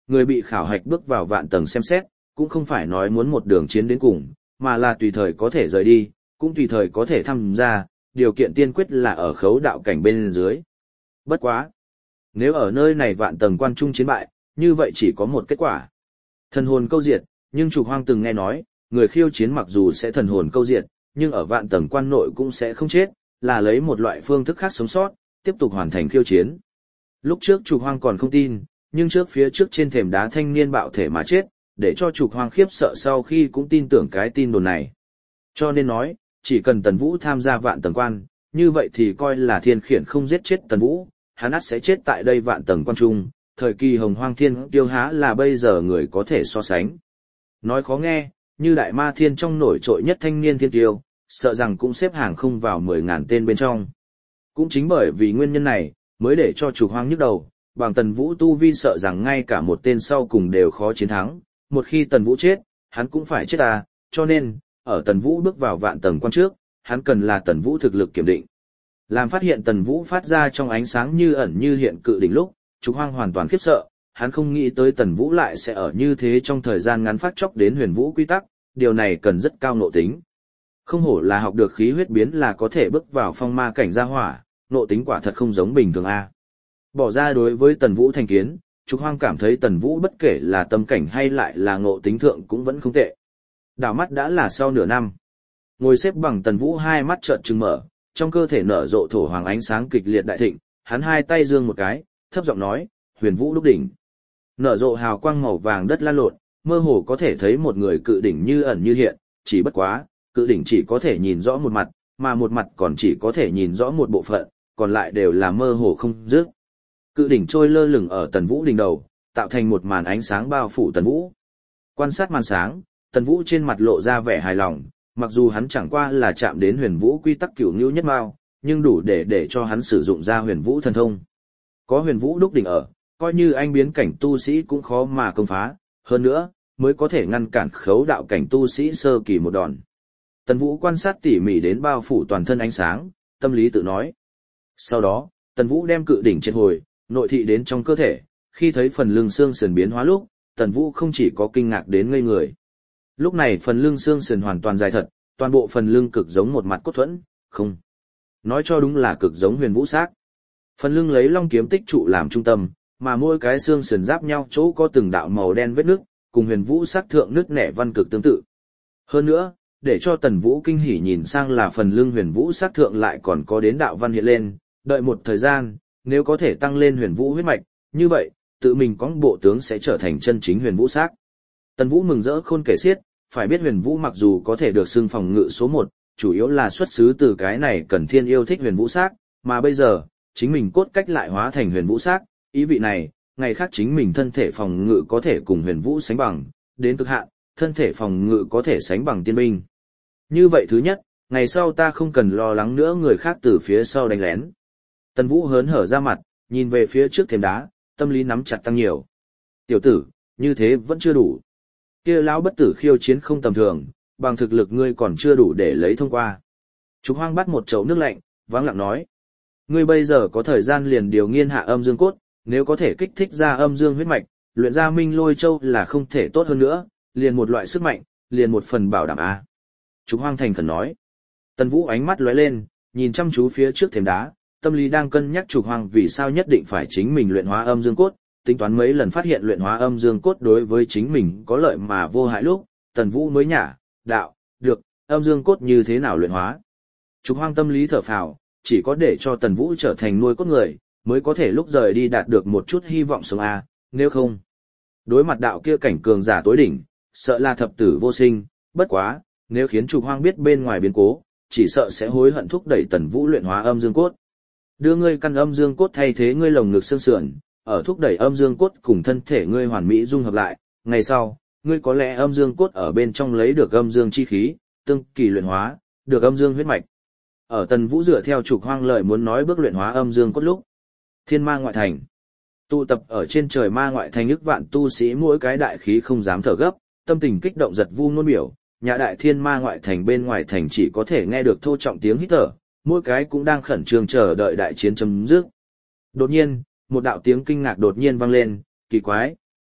người bị khảo hạch bước vào vạn tầng xem xét, cũng không phải nói muốn một đường chiến đến cùng, mà là tùy thời có thể rời đi, cũng tùy thời có thể tham gia, điều kiện tiên quyết là ở khấu đạo cảnh bên dưới. Bất quá. Nếu ở nơi này vạn tầng quan trung chiến bại, như vậy chỉ có một kết quả. Thần hồn câu diệt, nhưng Trục Hoang từng nghe nói, người khiêu chiến mặc dù sẽ thần hồn câu diệt, nhưng ở vạn tầng quan nội cũng sẽ không chết, là lấy một loại phương thức khác sống sót, tiếp tục hoàn thành khiêu chiến. Lúc trước Trục Hoang còn không tin, nhưng phía trước trên thềm đá thanh niên bạo thể mà chết, để cho Trục Hoang khiếp sợ sau khi cũng tin tưởng cái tin đồn này. Cho nên nói, chỉ cần Tần Vũ tham gia vạn tầng quan, như vậy thì coi là thiên khiển không giết chết Tần Vũ, hắn ắt sẽ chết tại đây vạn tầng quan trung, thời kỳ hồng hoang thiên tiêu há là bây giờ người có thể so sánh. Nói khó nghe, như đại ma thiên trong nổi trội nhất thanh niên thiên tiêu, sợ rằng cũng xếp hàng không vào 10.000 tên bên trong. Cũng chính bởi vì nguyên nhân này, mới để cho Trục Hoang nhức đầu, bằng Tần Vũ tu vi sợ rằng ngay cả một tên sau cùng đều khó chiến thắng, một khi Tần Vũ chết, hắn cũng phải chết à, cho nên, ở Tần Vũ bước vào vạn tầng quan trước, hắn cần là Tần Vũ thực lực kiểm định. Làm phát hiện Tần Vũ phát ra trong ánh sáng như ẩn như hiện cự đỉnh lúc, Trục Hoang hoàn toàn khiếp sợ, hắn không nghĩ tới Tần Vũ lại sẽ ở như thế trong thời gian ngắn phát chốc đến huyền vũ quy tắc, điều này cần rất cao nộ tính. Không hổ là học được khí huyết biến là có thể bước vào phong ma cảnh gia hỏa, nộ tính quả thật không giống bình thường a. Bỏ ra đối với Tần Vũ thành kiến, Trục Hoang cảm thấy Tần Vũ bất kể là tâm cảnh hay lại là ngộ tính thượng cũng vẫn không tệ. Đảo mắt đã là sau nửa năm. Ngồi xếp bằng Tần Vũ hai mắt trợn trừng mở, trong cơ thể nở rộ thổ hoàng ánh sáng kịch liệt đại thịnh, hắn hai tay giương một cái, thấp giọng nói, huyền vũ đúc đỉnh. Nở rộ hào quang màu vàng đất lan lộn, mơ hồ có thể thấy một người cự đỉnh như ẩn như hiện, chỉ bất quá, cự đỉnh chỉ có thể nhìn rõ một mặt, mà một mặt còn chỉ có thể nhìn rõ một bộ phận, còn lại đều là mơ hồ không dứt. Cự đỉnh trôi lơ lửng ở Tần Vũ đỉnh đầu, tạo thành một màn ánh sáng bao phủ Tần Vũ. Quan sát màn sáng, Tần Vũ trên mặt lộ ra vẻ hài lòng, mặc dù hắn chẳng qua là chạm đến huyền vũ quy tắc cửu ngưu nhất mao, nhưng đủ để cho hắn sử dụng ra huyền vũ thần thông. Có huyền vũ đúc đỉnh ở, coi như anh biến cảnh tu sĩ cũng khó mà công phá, hơn nữa, mới có thể ngăn cản khấu đạo cảnh tu sĩ sơ kỳ một đòn. Tần Vũ quan sát tỉ mỉ đến bao phủ toàn thân ánh sáng, tâm lý tự nói. Sau đó, Tần Vũ đem cự đỉnh triệt hồi, nội thị đến trong cơ thể, khi thấy phần lưng xương sườn biến hóa lúc, Tần Vũ không chỉ có kinh ngạc đến ngây người. Lúc này phần lưng xương sườn hoàn toàn dài thật, toàn bộ phần lưng cực giống một mặt cốt thuẫn, không. Nói cho đúng là cực giống huyền vũ xác. Phần lưng lấy long kiếm tích trụ làm trung tâm, mà mỗi cái xương sườn giáp nhau chỗ có từng đạo màu đen vết nước, cùng huyền vũ sắc thượng nước nẻ văn cực tương tự. Hơn nữa, để cho Tần Vũ kinh hỉ nhìn sang là phần lưng huyền vũ sắc thượng lại còn có đến đạo văn hiện lên, đợi một thời gian, nếu có thể tăng lên huyền vũ huyết mạch, như vậy, tự mình có bộ tướng sẽ trở thành chân chính huyền vũ sắc. Tần Vũ mừng rỡ khôn kể xiết, phải biết huyền vũ mặc dù có thể được xưng phòng ngự số 1, chủ yếu là xuất xứ từ cái này cần thiên yêu thích huyền vũ sắc, mà bây giờ, chính mình cốt cách lại hóa thành huyền vũ sắc, ý vị này, ngày khác chính mình thân thể phòng ngự có thể cùng huyền vũ sánh bằng, đến cực hạn, thân thể phòng ngự có thể sánh bằng tiên binh. Như vậy thứ nhất, ngày sau ta không cần lo lắng nữa người khác từ phía sau đánh lén. Tần Vũ hớn hở ra mặt, nhìn về phía trước thềm đá, tâm lý nắm chặt tăng nhiều. Tiểu tử, như thế vẫn chưa đủ. Kia lão bất tử khiêu chiến không tầm thường, bằng thực lực ngươi còn chưa đủ để lấy thông qua. Trục Hoang bắt một chậu nước lạnh, vắng lặng nói. Ngươi bây giờ có thời gian liền điều nghiên hạ âm dương cốt, nếu có thể kích thích ra âm dương huyết mạch, luyện ra minh lôi châu là không thể tốt hơn nữa, liền một loại sức mạnh, liền một phần bảo đảm a. Trục Hoang thành khẩn nói. Tần Vũ ánh mắt lóe lên, nhìn chăm chú phía trước thềm đá, tâm lý đang cân nhắc Trục Hoang vì sao nhất định phải chính mình luyện hóa âm dương cốt, tính toán mấy lần phát hiện luyện hóa âm dương cốt đối với chính mình có lợi mà vô hại lúc, Tần Vũ mới nhả, đạo, được, âm dương cốt như thế nào luyện hóa. Trục Hoang tâm lý thở phào, chỉ có để cho Tần Vũ trở thành nuôi cốt người, mới có thể lúc rời đi đạt được một chút hy vọng sống a, nếu không. Đối mặt đạo kia cảnh cường giả tối đỉnh, sợ là thập tử vô sinh, bất quá, nếu khiến Trục Hoang biết bên ngoài biến cố, chỉ sợ sẽ hối hận thúc đẩy Tần Vũ luyện hóa âm dương cốt. Đưa ngươi căn âm dương cốt thay thế ngươi lồng ngực xương sườn, ở thúc đẩy âm dương cốt cùng thân thể ngươi hoàn mỹ dung hợp lại, ngày sau, ngươi có lẽ âm dương cốt ở bên trong lấy được âm dương chi khí, tương kỳ luyện hóa, được âm dương huyết mạch. Ở Tần Vũ dựa theo Trục Hoang lời muốn nói bước luyện hóa âm dương cốt lúc, Thiên Ma ngoại thành, tụ tập ở trên trời ma ngoại thành ức vạn tu sĩ mỗi cái đại khí không dám thở gấp, tâm tình kích động giật vu ngôn biểu, nhà đại Thiên Ma ngoại thành bên ngoài thành chỉ có thể nghe được thô trọng tiếng hít thở, mỗi cái cũng đang khẩn trương chờ đợi đại chiến chấm dứt. Đột nhiên, một đạo tiếng kinh ngạc đột nhiên vang lên, kỳ quái,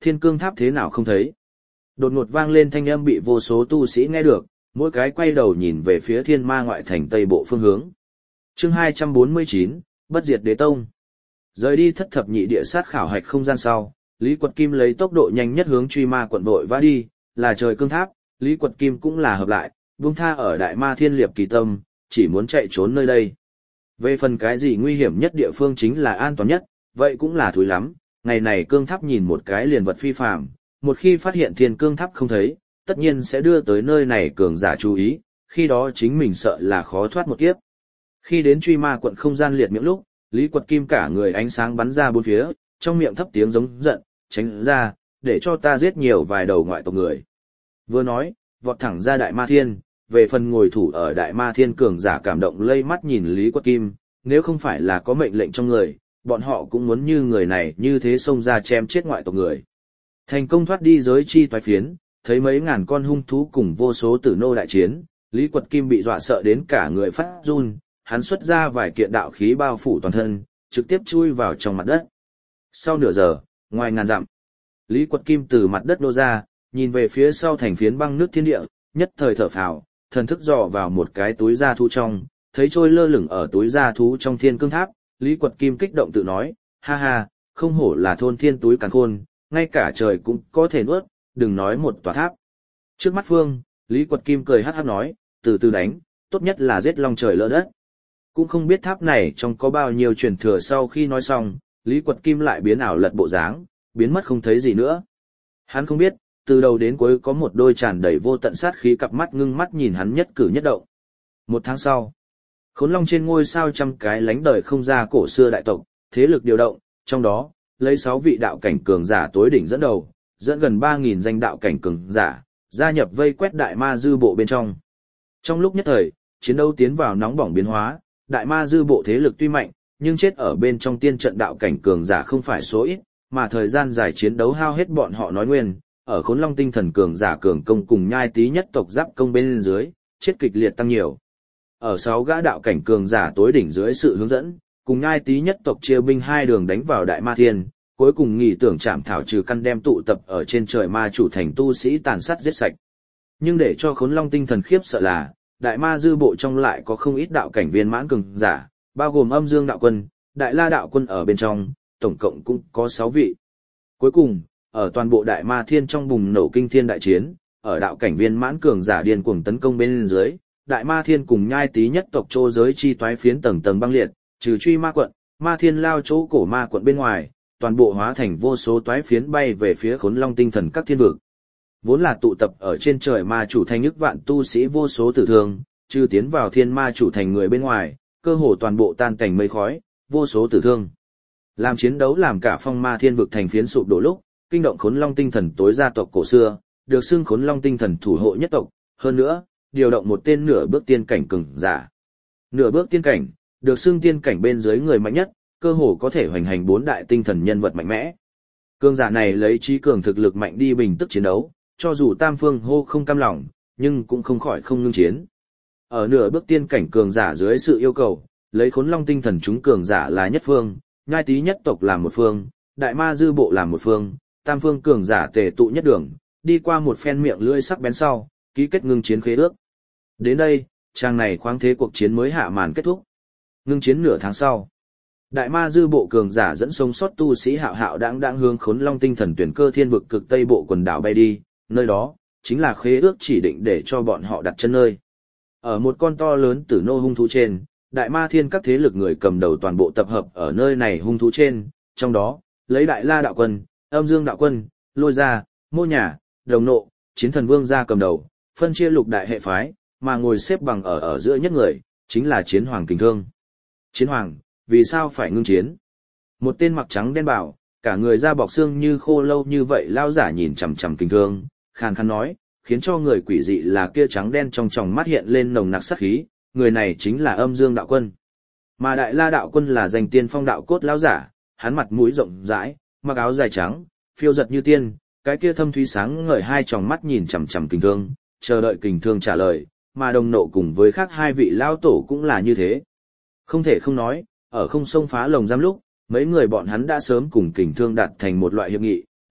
Thiên cương tháp thế nào không thấy? Đột ngột vang lên thanh âm bị vô số tu sĩ nghe được, mỗi cái quay đầu nhìn về phía thiên ma ngoại thành tây bộ phương hướng. Chương 249, Bất diệt đế tông. Rời đi thất thập nhị địa sát khảo hạch không gian sau, Lý Quật Kim lấy tốc độ nhanh nhất hướng truy ma quận vội vã đi, là trời cương tháp, Lý Quật Kim cũng là hợp lại, buông tha ở đại ma thiên liệp kỳ tâm, chỉ muốn chạy trốn nơi đây. Về phần cái gì nguy hiểm nhất địa phương chính là an toàn nhất, vậy cũng là thúi lắm, ngày này cương tháp nhìn một cái liền vật phi phàm, một khi phát hiện thiên cương tháp không thấy, tất nhiên sẽ đưa tới nơi này cường giả chú ý, khi đó chính mình sợ là khó thoát một kiếp. Khi đến truy ma quận không gian liệt miệng lúc, Lý Quật Kim cả người ánh sáng bắn ra bốn phía, trong miệng thấp tiếng giống giận, tránh ra, để cho ta giết nhiều vài đầu ngoại tộc người. Vừa nói, vọt thẳng ra đại ma thiên, về phần ngồi thủ ở đại ma thiên cường giả cảm động lây mắt nhìn Lý Quật Kim, nếu không phải là có mệnh lệnh trong người, bọn họ cũng muốn như người này như thế xông ra chém chết ngoại tộc người. Thành công thoát đi giới chi toái phiến, thấy mấy ngàn con hung thú cùng vô số tử nô đại chiến, Lý Quật Kim bị dọa sợ đến cả người phát run, hắn xuất ra vài kiện đạo khí bao phủ toàn thân, trực tiếp chui vào trong mặt đất. Sau nửa giờ, ngoài ngàn dặm, Lý Quật Kim từ mặt đất nô ra, nhìn về phía sau thành phiến băng nước thiên địa, nhất thời thở phào, thần thức dò vào một cái túi da thú trong, thấy trôi lơ lửng ở túi da thú trong thiên cương tháp, Lý Quật Kim kích động tự nói, ha ha, không hổ là thôn thiên túi càn khôn, ngay cả trời cũng có thể nuốt, đừng nói một tòa tháp. Trước mắt phương, Lý Quật Kim cười hát hát nói, từ từ đánh, tốt nhất là giết long trời lỡ đất. Cũng không biết tháp này trong có bao nhiêu truyền thừa. Sau khi nói xong, Lý Quật Kim lại biến ảo lật bộ dáng, biến mất không thấy gì nữa. Hắn không biết, từ đầu đến cuối có một đôi tràn đầy vô tận sát khí cặp mắt ngưng mắt nhìn hắn nhất cử nhất động. Một tháng sau, Khốn Long trên ngôi sao trăm cái lánh đời không ra cổ xưa đại tộc, thế lực điều động, trong đó, lấy 6 vị đạo cảnh cường giả tối đỉnh dẫn đầu, dẫn gần 3.000 danh đạo cảnh cường giả, gia nhập vây quét đại ma dư bộ bên trong. Trong lúc nhất thời, chiến đấu tiến vào nóng bỏng biến hóa, đại ma dư bộ thế lực tuy mạnh, nhưng chết ở bên trong tiên trận đạo cảnh cường giả không phải số ít, mà thời gian dài chiến đấu hao hết bọn họ nói nguyên, ở Khốn Long tinh thần cường giả cường công cùng nhai tí nhất tộc giáp công bên dưới, chết kịch liệt tăng nhiều. Ở 6 gã đạo cảnh cường giả tối đỉnh dưới sự hướng dẫn, cùng nhai tí nhất tộc chia binh hai đường đánh vào đại ma thiên, cuối cùng nghỉ tưởng chạm thảo trừ căn đem tụ tập ở trên trời ma chủ thành tu sĩ tàn sát giết sạch. Nhưng để cho Khốn Long tinh thần khiếp sợ là, đại ma dư bộ trong lại có không ít đạo cảnh viên mãn cường giả, bao gồm Âm Dương đạo quân, Đại La đạo quân ở bên trong, tổng cộng cũng có 6 vị. Cuối cùng, ở toàn bộ đại ma thiên trong bùng nổ kinh thiên đại chiến, ở đạo cảnh viên mãn cường giả điên cuồng tấn công bên dưới, đại ma thiên cùng nhai tí nhất tộc chỗ giới chi toái phiến tầng tầng băng liệt, trừ truy ma quận, ma thiên lao chỗ cổ ma quận bên ngoài, toàn bộ hóa thành vô số toái phiến bay về phía Khốn Long tinh thần các thiên vực. Vốn là tụ tập ở trên trời ma chủ thành ức vạn tu sĩ vô số tử thương, trừ tiến vào thiên ma chủ thành người bên ngoài, cơ hồ toàn bộ tan cảnh mây khói, vô số tử thương. Làm chiến đấu làm cả phong ma thiên vực thành phiến sụp đổ lúc, kinh động Khốn Long tinh thần tối gia tộc cổ xưa, được xưng Khốn Long tinh thần thủ hộ nhất tộc, hơn nữa, điều động một tên nửa bước tiên cảnh cường giả. Nửa bước tiên cảnh, được xưng tiên cảnh bên dưới người mạnh nhất, cơ hồ có thể hoành hành 4 đại tinh thần nhân vật mạnh mẽ. Cường giả này lấy trí cường thực lực mạnh đi bình tức chiến đấu, cho dù tam phương hô không cam lòng, nhưng cũng không khỏi không ngưng chiến. Ở nửa bước tiên cảnh cường giả dưới sự yêu cầu, lấy Khốn Long tinh thần chúng cường giả là nhất phương, nhai tí nhất tộc làm một phương, đại ma dư bộ làm một phương, tam phương cường giả tề tụ nhất đường, đi qua một phen miệng lưỡi sắc bén sau, ký kết ngưng chiến khế ước. Đến đây, trang này khoáng thế cuộc chiến mới hạ màn kết thúc. Ngưng chiến nửa tháng sau, đại ma dư bộ cường giả dẫn sống sót tu sĩ hạo hạo đang hướng Khốn Long tinh thần tuyển cơ thiên vực cực tây bộ quần đảo bay đi, nơi đó chính là khế ước chỉ định để cho bọn họ đặt chân nơi. Ở một con to lớn tử nô hung thú trên, đại ma thiên các thế lực người cầm đầu toàn bộ tập hợp ở nơi này hung thú trên, trong đó, lấy Đại La đạo quân, Âm Dương đạo quân, Lôi gia, Mô Nhà, Đồng Nộ, Chiến Thần Vương gia cầm đầu, phân chia lục đại hệ phái, mà ngồi xếp bằng ở giữa nhất người, chính là Chiến Hoàng Kình Thương. Chiến Hoàng, vì sao phải ngưng chiến? Một tên mặc trắng đen bảo, cả người da bọc xương như khô lâu như vậy lao giả nhìn chằm chằm Kình Thương, khàn khàn nói, khiến cho người quỷ dị là kia trắng đen trong tròng mắt hiện lên nồng nặc sát khí, người này chính là Âm Dương đạo quân. Mà Đại La đạo quân là danh tiên phong đạo cốt lão giả, hắn mặt mũi rộng rãi, mặc áo dài trắng, phiêu giật như tiên, cái kia thâm thúy sáng ngời hai tròng mắt nhìn chằm chằm Kình Thương, chờ đợi Kình Thương trả lời, mà Đồng Nộ cùng với khác hai vị lão tổ cũng là như thế. Không thể không nói, ở không xông phá lồng giam lúc, mấy người bọn hắn đã sớm cùng Kình Thương đạt thành một loại hiệp nghị,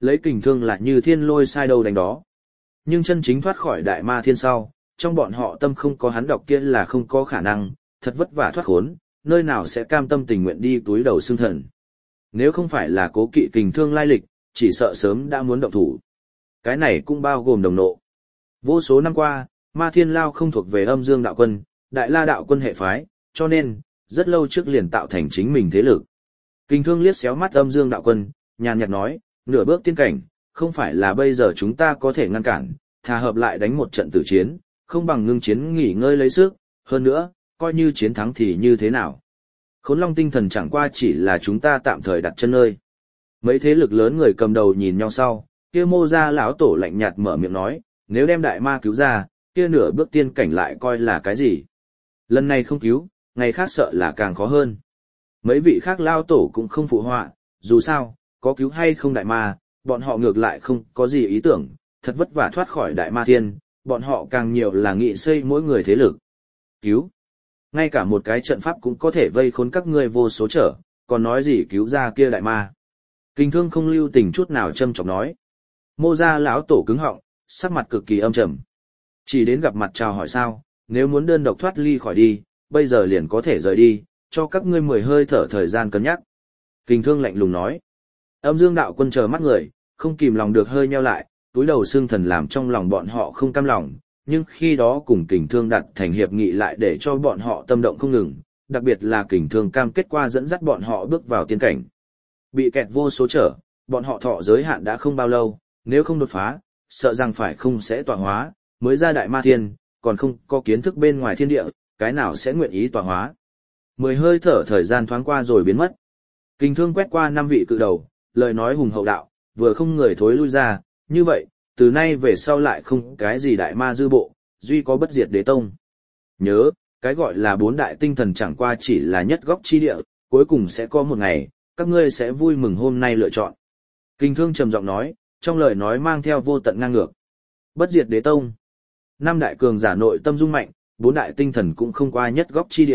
lấy kình thương là như thiên lôi sai đâu đánh đó. Nhưng chân chính thoát khỏi đại ma thiên sau, trong bọn họ tâm không có hắn đọc kia là không có khả năng, thật vất vả thoát khốn, nơi nào sẽ cam tâm tình nguyện đi túi đầu xương thần. Nếu không phải là cố kỵ kình thương lai lịch, chỉ sợ sớm đã muốn động thủ. Cái này cũng bao gồm đồng nộ. Vô số năm qua, ma thiên lao không thuộc về âm dương đạo quân, đại la đạo quân hệ phái, cho nên, rất lâu trước liền tạo thành chính mình thế lực. Kình thương liếc xéo mắt âm dương đạo quân, nhàn nhạt nói, nửa bước tiên cảnh, không phải là bây giờ chúng ta có thể ngăn cản, thà hợp lại đánh một trận tử chiến, không bằng ngưng chiến nghỉ ngơi lấy sức, hơn nữa, coi như chiến thắng thì như thế nào. Khốn Long tinh thần chẳng qua chỉ là chúng ta tạm thời đặt chân nơi. Mấy thế lực lớn người cầm đầu nhìn nhau sau, kia Mô Gia lão tổ lạnh nhạt mở miệng nói, nếu đem đại ma cứu ra, kia nửa bước tiên cảnh lại coi là cái gì? Lần này không cứu, ngày khác sợ là càng khó hơn. Mấy vị khác lao tổ cũng không phụ họa, dù sao, có cứu hay không đại ma, bọn họ ngược lại không có gì ý tưởng, thật vất vả thoát khỏi đại ma thiên, bọn họ càng nhiều là nghị xây mỗi người thế lực. Cứu. Ngay cả một cái trận pháp cũng có thể vây khốn các ngươi vô số trở, còn nói gì cứu ra kia đại ma. Kình thương không lưu tình chút nào châm chọc nói. Mô Gia lão tổ cứng họng, sắc mặt cực kỳ âm trầm. Chỉ đến gặp mặt chào hỏi sao, nếu muốn đơn độc thoát ly khỏi đi, bây giờ liền có thể rời đi, cho các ngươi 10 hơi thở thời gian cân nhắc. Kình thương lạnh lùng nói. Âm dương đạo quân chờ mắt người, không kìm lòng được hơi nheo lại, túi đầu xương thần làm trong lòng bọn họ không cam lòng, nhưng khi đó cùng kình thương đặt thành hiệp nghị lại để cho bọn họ tâm động không ngừng, đặc biệt là kình thương cam kết qua dẫn dắt bọn họ bước vào tiên cảnh. Bị kẹt vô số trở, bọn họ thọ giới hạn đã không bao lâu, nếu không đột phá, sợ rằng phải không sẽ tọa hóa, mới ra đại ma thiên, còn không có kiến thức bên ngoài thiên địa, cái nào sẽ nguyện ý tọa hóa. 10 hơi thở thời gian thoáng qua rồi biến mất. Kình thương quét qua 5 vị cự đầu, lời nói hùng hậu đạo, vừa không người thối lui ra, như vậy, từ nay về sau lại không cái gì đại ma dư bộ, duy có bất diệt đế tông. Nhớ, cái gọi là 4 đại tinh thần chẳng qua chỉ là nhất góc chi địa, cuối cùng sẽ có một ngày, các ngươi sẽ vui mừng hôm nay lựa chọn. Kình thương trầm giọng nói, trong lời nói mang theo vô tận ngang ngược. Bất diệt đế tông. 5 đại cường giả nội tâm dung mạnh, 4 đại tinh thần cũng không qua nhất góc chi địa.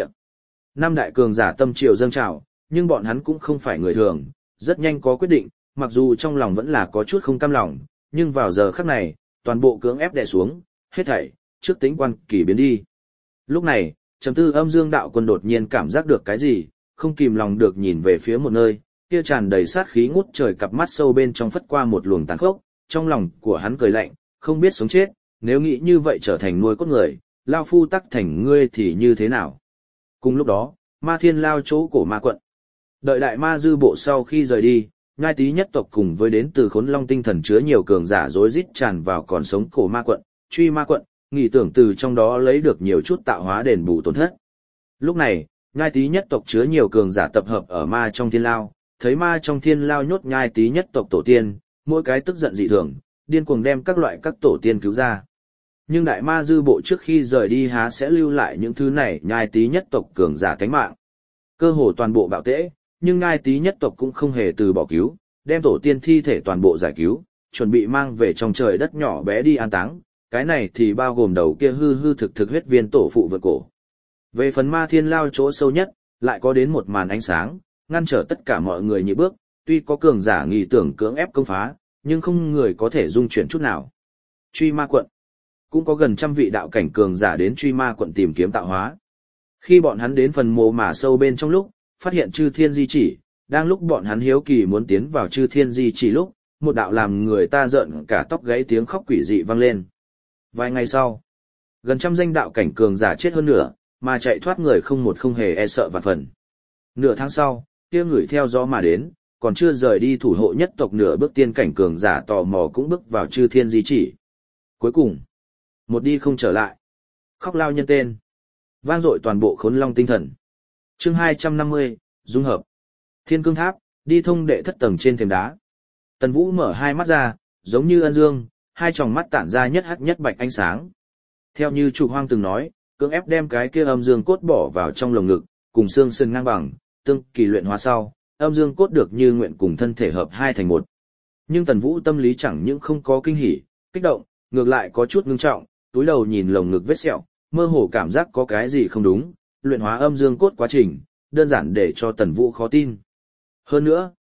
5 đại cường giả tâm triều dâng trào, nhưng bọn hắn cũng không phải người thường, rất nhanh có quyết định, mặc dù trong lòng vẫn là có chút không cam lòng, nhưng vào giờ khắc này, toàn bộ cưỡng ép đè xuống, hết thảy, trước tính quan kỳ biến đi. Lúc này, trầm tư âm dương đạo quân đột nhiên cảm giác được cái gì, không kìm lòng được nhìn về phía một nơi, kia tràn đầy sát khí ngút trời cặp mắt sâu bên trong phất qua một luồng tàn khốc, trong lòng của hắn cười lạnh, không biết sống chết, nếu nghĩ như vậy trở thành nuôi cốt người, lao phu tắc thành ngươi thì như thế nào. Cùng lúc đó, ma thiên lao chỗ cổ ma quận. Đợi đại ma dư bộ sau khi rời đi, Nhai Tý nhất tộc cùng với đến từ Khốn Long tinh thần chứa nhiều cường giả rối rít tràn vào còn sống cổ ma quận, truy ma quận, nghĩ tưởng từ trong đó lấy được nhiều chút tạo hóa đền bù tổn thất. Lúc này, Nhai Tý nhất tộc chứa nhiều cường giả tập hợp ở ma trong thiên lao, thấy ma trong thiên lao nhốt Nhai Tý nhất tộc tổ tiên, mỗi cái tức giận dị thường, điên cuồng đem các loại các tổ tiên cứu ra. Nhưng đại ma dư bộ trước khi rời đi há sẽ lưu lại những thứ này Nhai Tý nhất tộc cường giả tánh mạng. Cơ hồ toàn bộ bạo tễ, nhưng Nhai Tý nhất tộc cũng không hề từ bỏ cứu, đem tổ tiên thi thể toàn bộ giải cứu, chuẩn bị mang về trong trời đất nhỏ bé đi an táng, cái này thì bao gồm đầu kia hư hư thực thực huyết viên tổ phụ vượt cổ. Về phần ma thiên lao chỗ sâu nhất, lại có đến một màn ánh sáng, ngăn trở tất cả mọi người nhị bước, tuy có cường giả nghi tưởng cưỡng ép công phá, nhưng không người có thể dung chuyển chút nào. Truy ma quận, cũng có gần 100 vị đạo cảnh cường giả đến truy ma quận tìm kiếm tạo hóa. Khi bọn hắn đến phần mồ mả sâu bên trong lúc, phát hiện chư thiên di chỉ, đang lúc bọn hắn hiếu kỳ muốn tiến vào chư thiên di chỉ lúc, một đạo làm người ta rợn cả tóc gáy tiếng khóc quỷ dị vang lên. Vài ngày sau, gần 100 danh đạo cảnh cường giả chết hơn nửa, mà chạy thoát người không một không hề e sợ vạn phần. Nửa tháng sau, kia người theo gió mà đến, còn chưa rời đi thủ hộ nhất tộc nửa bước tiên cảnh cường giả tò mò cũng bước vào chư thiên di chỉ. Cuối cùng, một đi không trở lại. Khóc lao nhân tên. Vang dội toàn bộ Khốn Long tinh thần. Chương 250, dung hợp. Thiên cương tháp, đi thông đệ thất tầng trên thềm đá. Tần Vũ mở hai mắt ra, giống như ân dương, hai tròng mắt tản ra nhất hắc nhất bạch ánh sáng. Theo như Trục Hoang từng nói, cưỡng ép đem cái kia âm dương cốt bỏ vào trong lồng ngực, cùng xương sườn ngang bằng, tương kỳ luyện hóa sau, âm dương cốt được như nguyện cùng thân thể hợp hai thành một. Nhưng Tần Vũ tâm lý chẳng những không có kinh hỉ, kích động, ngược lại có chút ngưng trọng, túi đầu nhìn lồng ngực vết sẹo, mơ hồ cảm giác có cái gì không đúng, luyện hóa âm dương cốt quá trình, đơn giản để cho Tần Vũ khó tin. Hơn nữa,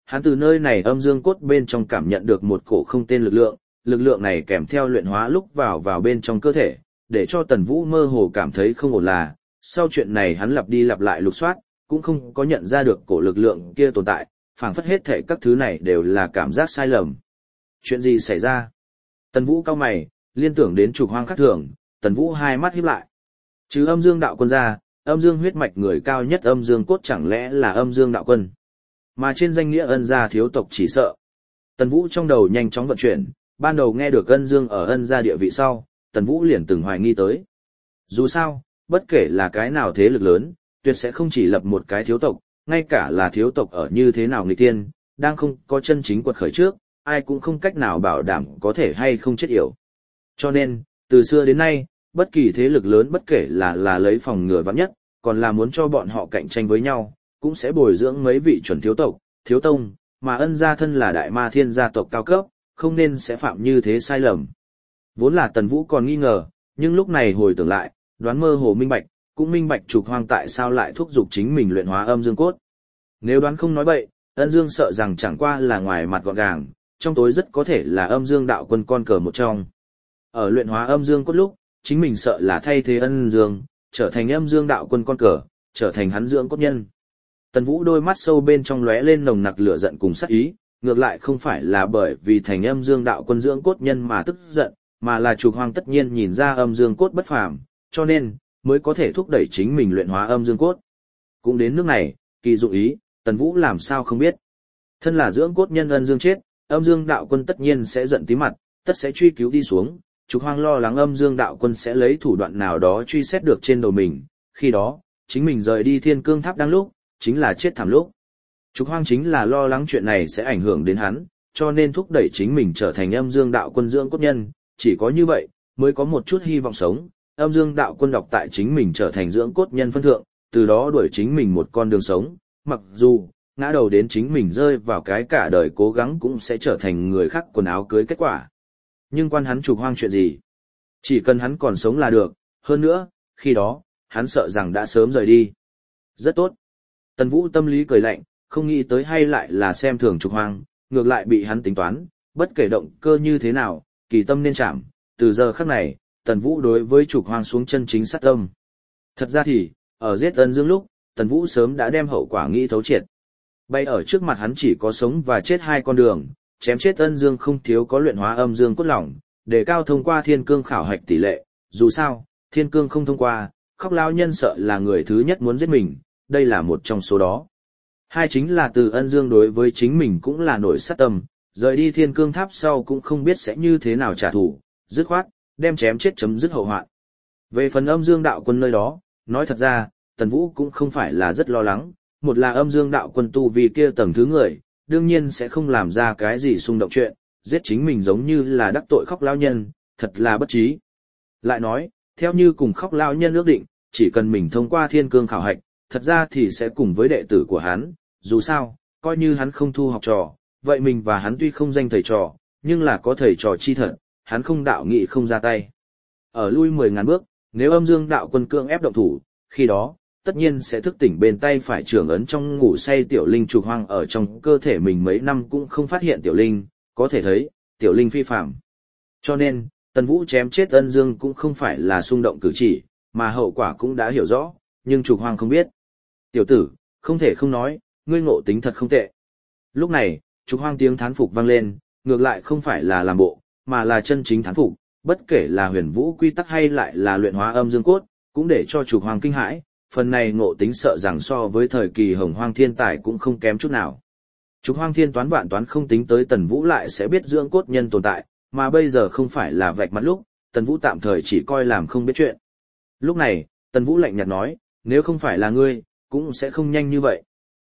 hắn từ nơi này âm dương cốt bên trong cảm nhận được một cổ không tên lực lượng này kèm theo luyện hóa lúc vào bên trong cơ thể, để cho Tần Vũ mơ hồ cảm thấy không ổn là, sau chuyện này hắn lặp đi lặp lại lục soát, cũng không có nhận ra được cổ lực lượng kia tồn tại, phảng phất hết thể các thứ này đều là cảm giác sai lầm. Chuyện gì xảy ra? Tần Vũ cau mày, liên tưởng đến trục hoang khác thường, Tần Vũ hai mắt híp lại. Chứ âm dương đạo quân ra, âm dương huyết mạch người cao nhất âm dương cốt chẳng lẽ là âm dương đạo quân? Mà trên danh nghĩa ân gia thiếu tộc chỉ sợ. Tần Vũ trong đầu nhanh chóng vận chuyển, ban đầu nghe được ân dương ở ân gia địa vị sau, Tần Vũ liền từng hoài nghi tới. Dù sao, bất kể là cái nào thế lực lớn, tuyệt sẽ không chỉ lập một cái thiếu tộc, ngay cả là thiếu tộc ở như thế nào nghịch tiên, đang không có chân chính quật khởi trước, ai cũng không cách nào bảo đảm có thể hay không chết yểu. Cho nên, từ xưa đến nay, bất kỳ thế lực lớn bất kể là lấy phòng ngừa vạn nhất, còn là muốn cho bọn họ cạnh tranh với nhau, cũng sẽ bồi dưỡng mấy vị chuẩn thiếu tộc, thiếu tông, mà ân gia thân là đại ma thiên gia tộc cao cấp, không nên sẽ phạm như thế sai lầm. Vốn là Tần Vũ còn nghi ngờ, nhưng lúc này hồi tưởng lại, đoán mơ hồ minh bạch, cũng minh bạch trục hoang tại sao lại thúc giục chính mình luyện hóa âm dương cốt. Nếu đoán không nói bậy, ân dương sợ rằng chẳng qua là ngoài mặt gọn gàng, trong tối rất có thể là âm dương đạo quân con cờ một trong. Ở luyện hóa âm dương cốt lúc, chính mình sợ là thay thế ân dương, trở thành âm dương đạo quân con cờ, trở thành hắn dưỡng cốt nhân. Tần Vũ đôi mắt sâu bên trong lóe lên nồng nặc lửa giận cùng sát ý, ngược lại không phải là bởi vì thành âm dương đạo quân dưỡng cốt nhân mà tức giận, mà là trục hoang tất nhiên nhìn ra âm dương cốt bất phàm, cho nên mới có thể thúc đẩy chính mình luyện hóa âm dương cốt. Cũng đến nước này, kỳ dụng ý, Tần Vũ làm sao không biết. Thân là dưỡng cốt nhân ân dương chết, âm dương đạo quân tất nhiên sẽ giận tí mặt, tất sẽ truy cứu đi xuống, trục hoang lo lắng âm dương đạo quân sẽ lấy thủ đoạn nào đó truy xét được trên đầu mình, khi đó, chính mình rời đi thiên cương tháp đang lúc, chính là chết thảm lúc. Trục hoang chính là lo lắng chuyện này sẽ ảnh hưởng đến hắn, cho nên thúc đẩy chính mình trở thành âm dương đạo quân dưỡng cốt nhân, chỉ có như vậy, mới có một chút hy vọng sống. Âm dương đạo quân đọc tại chính mình trở thành dưỡng cốt nhân phân thượng, từ đó đuổi chính mình một con đường sống, mặc dù, ngã đầu đến chính mình rơi vào cái cả đời cố gắng cũng sẽ trở thành người khác quần áo cưới kết quả. Nhưng quan hắn trục hoang chuyện gì? Chỉ cần hắn còn sống là được, hơn nữa, khi đó, hắn sợ rằng đã sớm rời đi. Rất tốt. Tần Vũ tâm lý cười lạnh, không nghĩ tới hay lại là xem thường trục hoang, ngược lại bị hắn tính toán, bất kể động cơ như thế nào, kỳ tâm nên chạm, từ giờ khắc này, Tần Vũ đối với trục hoang xuống chân chính sát tâm. Thật ra thì, ở giết ân dương lúc, Tần Vũ sớm đã đem hậu quả nghĩ thấu triệt. Bay ở trước mặt hắn chỉ có sống và chết hai con đường, chém chết ân dương không thiếu có luyện hóa âm dương cốt lỏng, để cao thông qua thiên cương khảo hạch tỷ lệ, dù sao, thiên cương không thông qua, khóc lao nhân sợ là người thứ nhất muốn giết mình, đây là một trong số đó. Hai chính là từ ân dương đối với chính mình cũng là nổi sát tâm, rời đi thiên cương tháp sau cũng không biết sẽ như thế nào trả thù, dứt khoát, đem chém chết chấm dứt hậu hoạn. Về phần âm dương đạo quân nơi đó, nói thật ra, Tần Vũ cũng không phải là rất lo lắng, một là âm dương đạo quân tu vì kia tầng thứ người, đương nhiên sẽ không làm ra cái gì xung động chuyện, giết chính mình giống như là đắc tội khóc lao nhân, thật là bất trí. Lại nói, theo như cùng khóc lao nhân ước định, chỉ cần mình thông qua thiên cương khảo hạch, thật ra thì sẽ cùng với đệ tử của hắn, dù sao, coi như hắn không thu học trò, vậy mình và hắn tuy không danh thầy trò, nhưng là có thầy trò chi thật, hắn không đạo nghị không ra tay. Ở lui 10.000 bước, nếu âm dương đạo quân cưỡng ép động thủ, khi đó, tất nhiên sẽ thức tỉnh bên tay phải trưởng ấn trong ngủ say tiểu linh trục hoang ở trong cơ thể mình mấy năm cũng không phát hiện tiểu linh, có thể thấy, tiểu linh phi phạm. Cho nên, Tần Vũ chém chết ân dương cũng không phải là xung động cử chỉ, mà hậu quả cũng đã hiểu rõ, nhưng trục hoang không biết. Tiểu tử, không thể không nói, ngươi ngộ tính thật không tệ. Lúc này, trục hoang tiếng thán phục vang lên, ngược lại không phải là làm bộ, mà là chân chính thán phục, bất kể là huyền vũ quy tắc hay lại là luyện hóa âm dương cốt, cũng để cho trục hoang kinh hãi, phần này ngộ tính sợ rằng so với thời kỳ hồng hoang thiên tài cũng không kém chút nào. Trục hoang thiên toán vạn toán không tính tới Tần Vũ lại sẽ biết dưỡng cốt nhân tồn tại, mà bây giờ không phải là vạch mặt lúc, Tần Vũ tạm thời chỉ coi làm không biết chuyện. Lúc này, Tần Vũ lạnh nhạt nói, nếu không phải là ngươi, cũng sẽ không nhanh như vậy.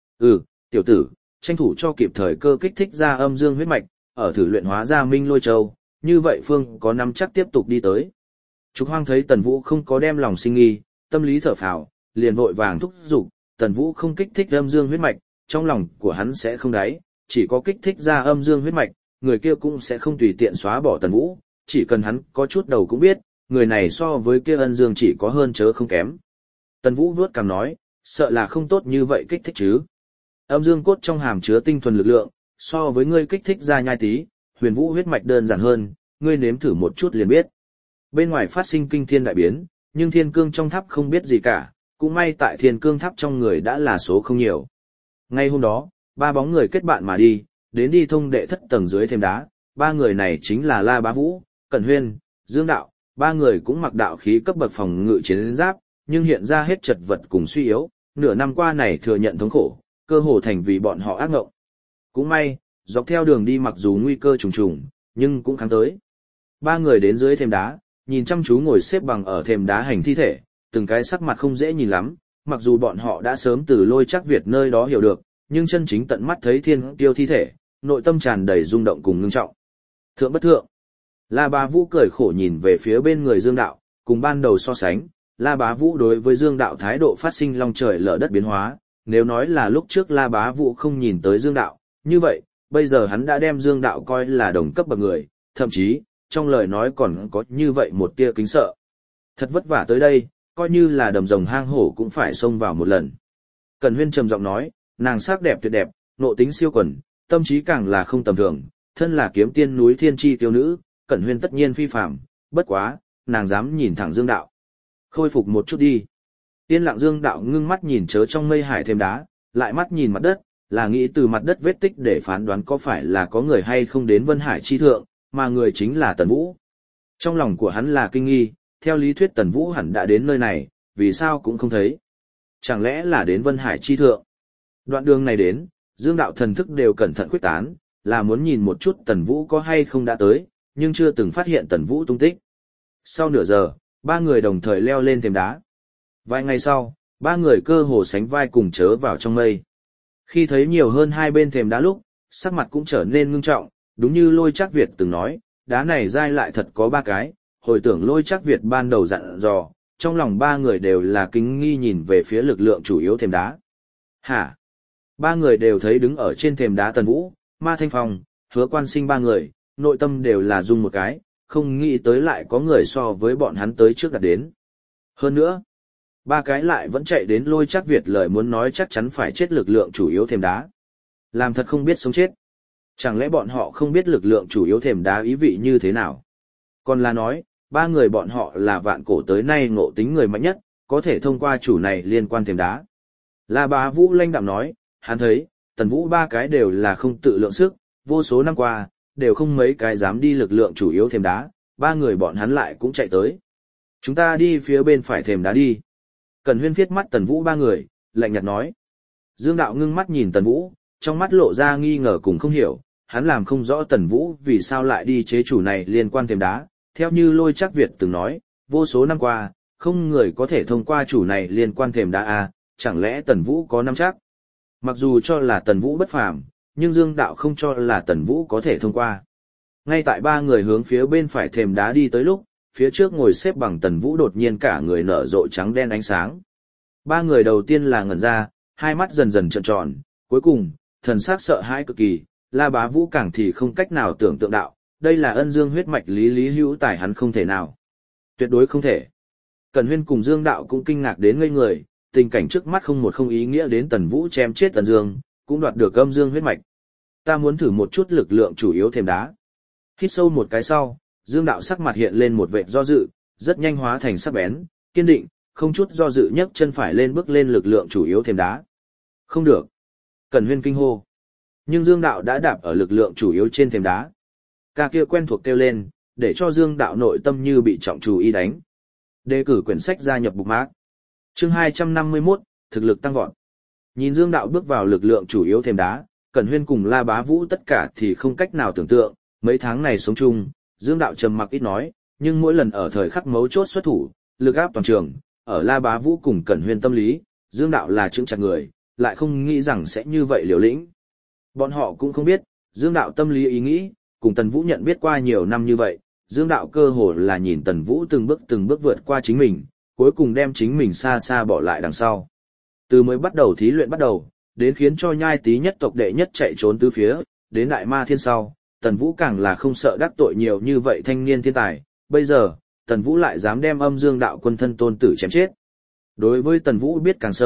Tiểu tử, tranh thủ cho kịp thời cơ kích thích ra âm dương huyết mạch, ở thử luyện hóa ra Minh Lôi Châu, như vậy Phương có nắm chắc tiếp tục đi tới. Trục hoang thấy Tần Vũ không có đem lòng sinh nghi, tâm lý thở phào, liền vội vàng thúc giục, Tần Vũ không kích thích âm dương huyết mạch, trong lòng của hắn sẽ không đáy, chỉ có kích thích ra âm dương huyết mạch, người kia cũng sẽ không tùy tiện xóa bỏ Tần Vũ, chỉ cần hắn có chút đầu cũng biết, người này so với kia ân dương chỉ có hơn chớ không kém. Tần Vũ vuốt cằm nói, sợ là không tốt như vậy kích thích chứ. Âm dương cốt trong hàm chứa tinh thuần lực lượng, so với ngươi kích thích ra nhai tí, huyền vũ huyết mạch đơn giản hơn, ngươi nếm thử một chút liền biết. Bên ngoài phát sinh kinh thiên đại biến, nhưng thiên cương trong tháp không biết gì cả, cũng may tại thiên cương tháp trong người đã là số không nhiều. Ngay hôm đó, ba bóng người kết bạn mà đi, đến đi thông đệ thất tầng dưới thềm đá, ba người này chính là La Bá Vũ, Cẩn Huyên, Dương Đạo, ba người cũng mặc đạo khí cấp bậc phòng ngự chiến giáp, nhưng hiện ra hết chật vật cùng suy yếu, nửa năm qua này thừa nhận thống khổ, cơ hồ thành vì bọn họ ác ngộng. Cũng may, dọc theo đường đi mặc dù nguy cơ trùng trùng, nhưng cũng kháng tới. Ba người đến dưới thềm đá, nhìn chăm chú ngồi xếp bằng ở thềm đá hành thi thể, từng cái sắc mặt không dễ nhìn lắm, mặc dù bọn họ đã sớm từ Lôi Trác Việt nơi đó hiểu được, nhưng chân chính tận mắt thấy thiên tiêu thi thể, nội tâm tràn đầy rung động cùng ngưng trọng. Thượng bất thượng. La Bá Vũ cười khổ nhìn về phía bên người Dương Đạo, cùng ban đầu so sánh, La Bá Vũ đối với Dương Đạo thái độ phát sinh long trời lở đất biến hóa, nếu nói là lúc trước La Bá Vũ không nhìn tới Dương Đạo, như vậy, bây giờ hắn đã đem Dương Đạo coi là đồng cấp bậc người, thậm chí, trong lời nói còn có như vậy một tia kính sợ. Thật vất vả tới đây, coi như là đầm rồng hang hổ cũng phải xông vào một lần. Cẩn Huyên trầm giọng nói, nàng sắc đẹp tuyệt đẹp, nộ tính siêu quần, tâm trí càng là không tầm thường, thân là kiếm tiên núi thiên chi tiêu nữ, Cẩn Huyên tất nhiên phi phàm, bất quá, nàng dám nhìn thẳng Dương Đạo. Khôi phục một chút đi. Yên lặng Dương Đạo ngưng mắt nhìn chớ trong mây hải thêm đá, lại mắt nhìn mặt đất, là nghĩ từ mặt đất vết tích để phán đoán có phải là có người hay không đến Vân Hải chi thượng, mà người chính là Tần Vũ. Trong lòng của hắn là kinh nghi, theo lý thuyết Tần Vũ hẳn đã đến nơi này, vì sao cũng không thấy. Chẳng lẽ là đến Vân Hải chi thượng? Đoạn đường này đến, Dương Đạo thần thức đều cẩn thận quyết tán, là muốn nhìn một chút Tần Vũ có hay không đã tới, nhưng chưa từng phát hiện Tần Vũ tung tích. Sau nửa giờ, ba người đồng thời leo lên thềm đá. Vài ngày sau, ba người cơ hồ sánh vai cùng chớ vào trong mây. Khi thấy nhiều hơn hai bên thềm đá lúc, sắc mặt cũng trở nên ngưng trọng, đúng như Lôi Trác Việt từng nói, đá này dai lại thật có ba cái, hồi tưởng Lôi Trác Việt ban đầu dặn dò, trong lòng ba người đều là kính nghi nhìn về phía lực lượng chủ yếu thềm đá. Hả? Ba người đều thấy đứng ở trên thềm đá Tần Vũ, Ma Thanh Phong, Hứa Quan Sinh ba người, nội tâm đều là rung một cái, không nghĩ tới lại có người so với bọn hắn tới trước đặt đến. Hơn nữa, ba cái lại vẫn chạy đến Lôi Trác Việt lời muốn nói chắc chắn phải chết lực lượng chủ yếu thềm đá. Làm thật không biết sống chết. Chẳng lẽ bọn họ không biết lực lượng chủ yếu thềm đá ý vị như thế nào? Còn là nói, ba người bọn họ là vạn cổ tới nay ngộ tính người mạnh nhất, có thể thông qua chủ này liên quan thềm đá. La Bá Vũ lanh đạm nói, hắn thấy, Tần Vũ ba cái đều là không tự lượng sức, vô số năm qua, đều không mấy cái dám đi lực lượng chủ yếu thềm đá, ba người bọn hắn lại cũng chạy tới. Chúng ta đi phía bên phải thềm đá đi. Cẩn Huyên viết mắt Tần Vũ ba người, lạnh nhạt nói. Dương Đạo ngưng mắt nhìn Tần Vũ, trong mắt lộ ra nghi ngờ cùng không hiểu, hắn làm không rõ Tần Vũ vì sao lại đi chế chủ này liên quan thềm đá, theo như Lôi Trác Việt từng nói, vô số năm qua, không người có thể thông qua chủ này liên quan thềm đá à, chẳng lẽ Tần Vũ có nắm chắc? Mặc dù cho là Tần Vũ bất phàm, nhưng Dương Đạo không cho là Tần Vũ có thể thông qua. Ngay tại ba người hướng phía bên phải thềm đá đi tới lúc, phía trước ngồi xếp bằng Tần Vũ đột nhiên cả người nở rộ trắng đen ánh sáng. Ba người đầu tiên là ngẩn ra, hai mắt dần dần trợn tròn, cuối cùng, thần sắc sợ hãi cực kỳ, La Bá Vũ càng thì không cách nào tưởng tượng đạo, đây là ân dương huyết mạch lý hữu tài hắn không thể nào. Tuyệt đối không thể. Cẩn Huyên cùng Dương Đạo cũng kinh ngạc đến ngây người, tình cảnh trước mắt không một không ý nghĩa đến Tần Vũ chém chết Tần Dương, cũng đoạt được âm dương huyết mạch. Ta muốn thử một chút lực lượng chủ yếu thềm đá. Hít sâu một cái sau, Dương Đạo sắc mặt hiện lên một vệt do dự, rất nhanh hóa thành sắc bén, kiên định, không chút do dự nhấc chân phải lên bước lên lực lượng chủ yếu thềm đá. Không được. Cẩn Huyên kinh hô. Nhưng Dương Đạo đã đạp ở lực lượng chủ yếu trên thềm đá. Ca kia quen thuộc kêu lên, để cho Dương Đạo nội tâm như bị trọng chú ý đánh. Đề cử quyển sách gia nhập bookmark. Chương 251, thực lực tăng vọt. Nhìn Dương Đạo bước vào lực lượng chủ yếu thềm đá, Cẩn Huyên cùng La Bá Vũ tất cả thì không cách nào tưởng tượng, mấy tháng này sống chung, Dương Đạo trầm mặc ít nói, nhưng mỗi lần ở thời khắc mấu chốt xuất thủ, lực áp toàn trường, ở La Bá Vũ cùng Cẩn Huyên tâm lý, Dương Đạo là chững chặt người, lại không nghĩ rằng sẽ như vậy liều lĩnh. Bọn họ cũng không biết, Dương Đạo tâm lý ý nghĩ, cùng Tần Vũ nhận biết qua nhiều năm như vậy, Dương Đạo cơ hồ là nhìn Tần Vũ từng bước vượt qua chính mình, cuối cùng đem chính mình xa xa bỏ lại đằng sau. Từ mới bắt đầu thí luyện bắt đầu, đến khiến cho Nhai Tý nhất tộc đệ nhất chạy trốn tứ phía, đến Đại Ma Thiên sau, Tần Vũ càng là không sợ đắc tội nhiều như vậy thanh niên thiên tài, bây giờ, Tần Vũ lại dám đem âm Dương Đạo quân thân tôn tử chém chết. Đối với Tần Vũ biết càng sâu,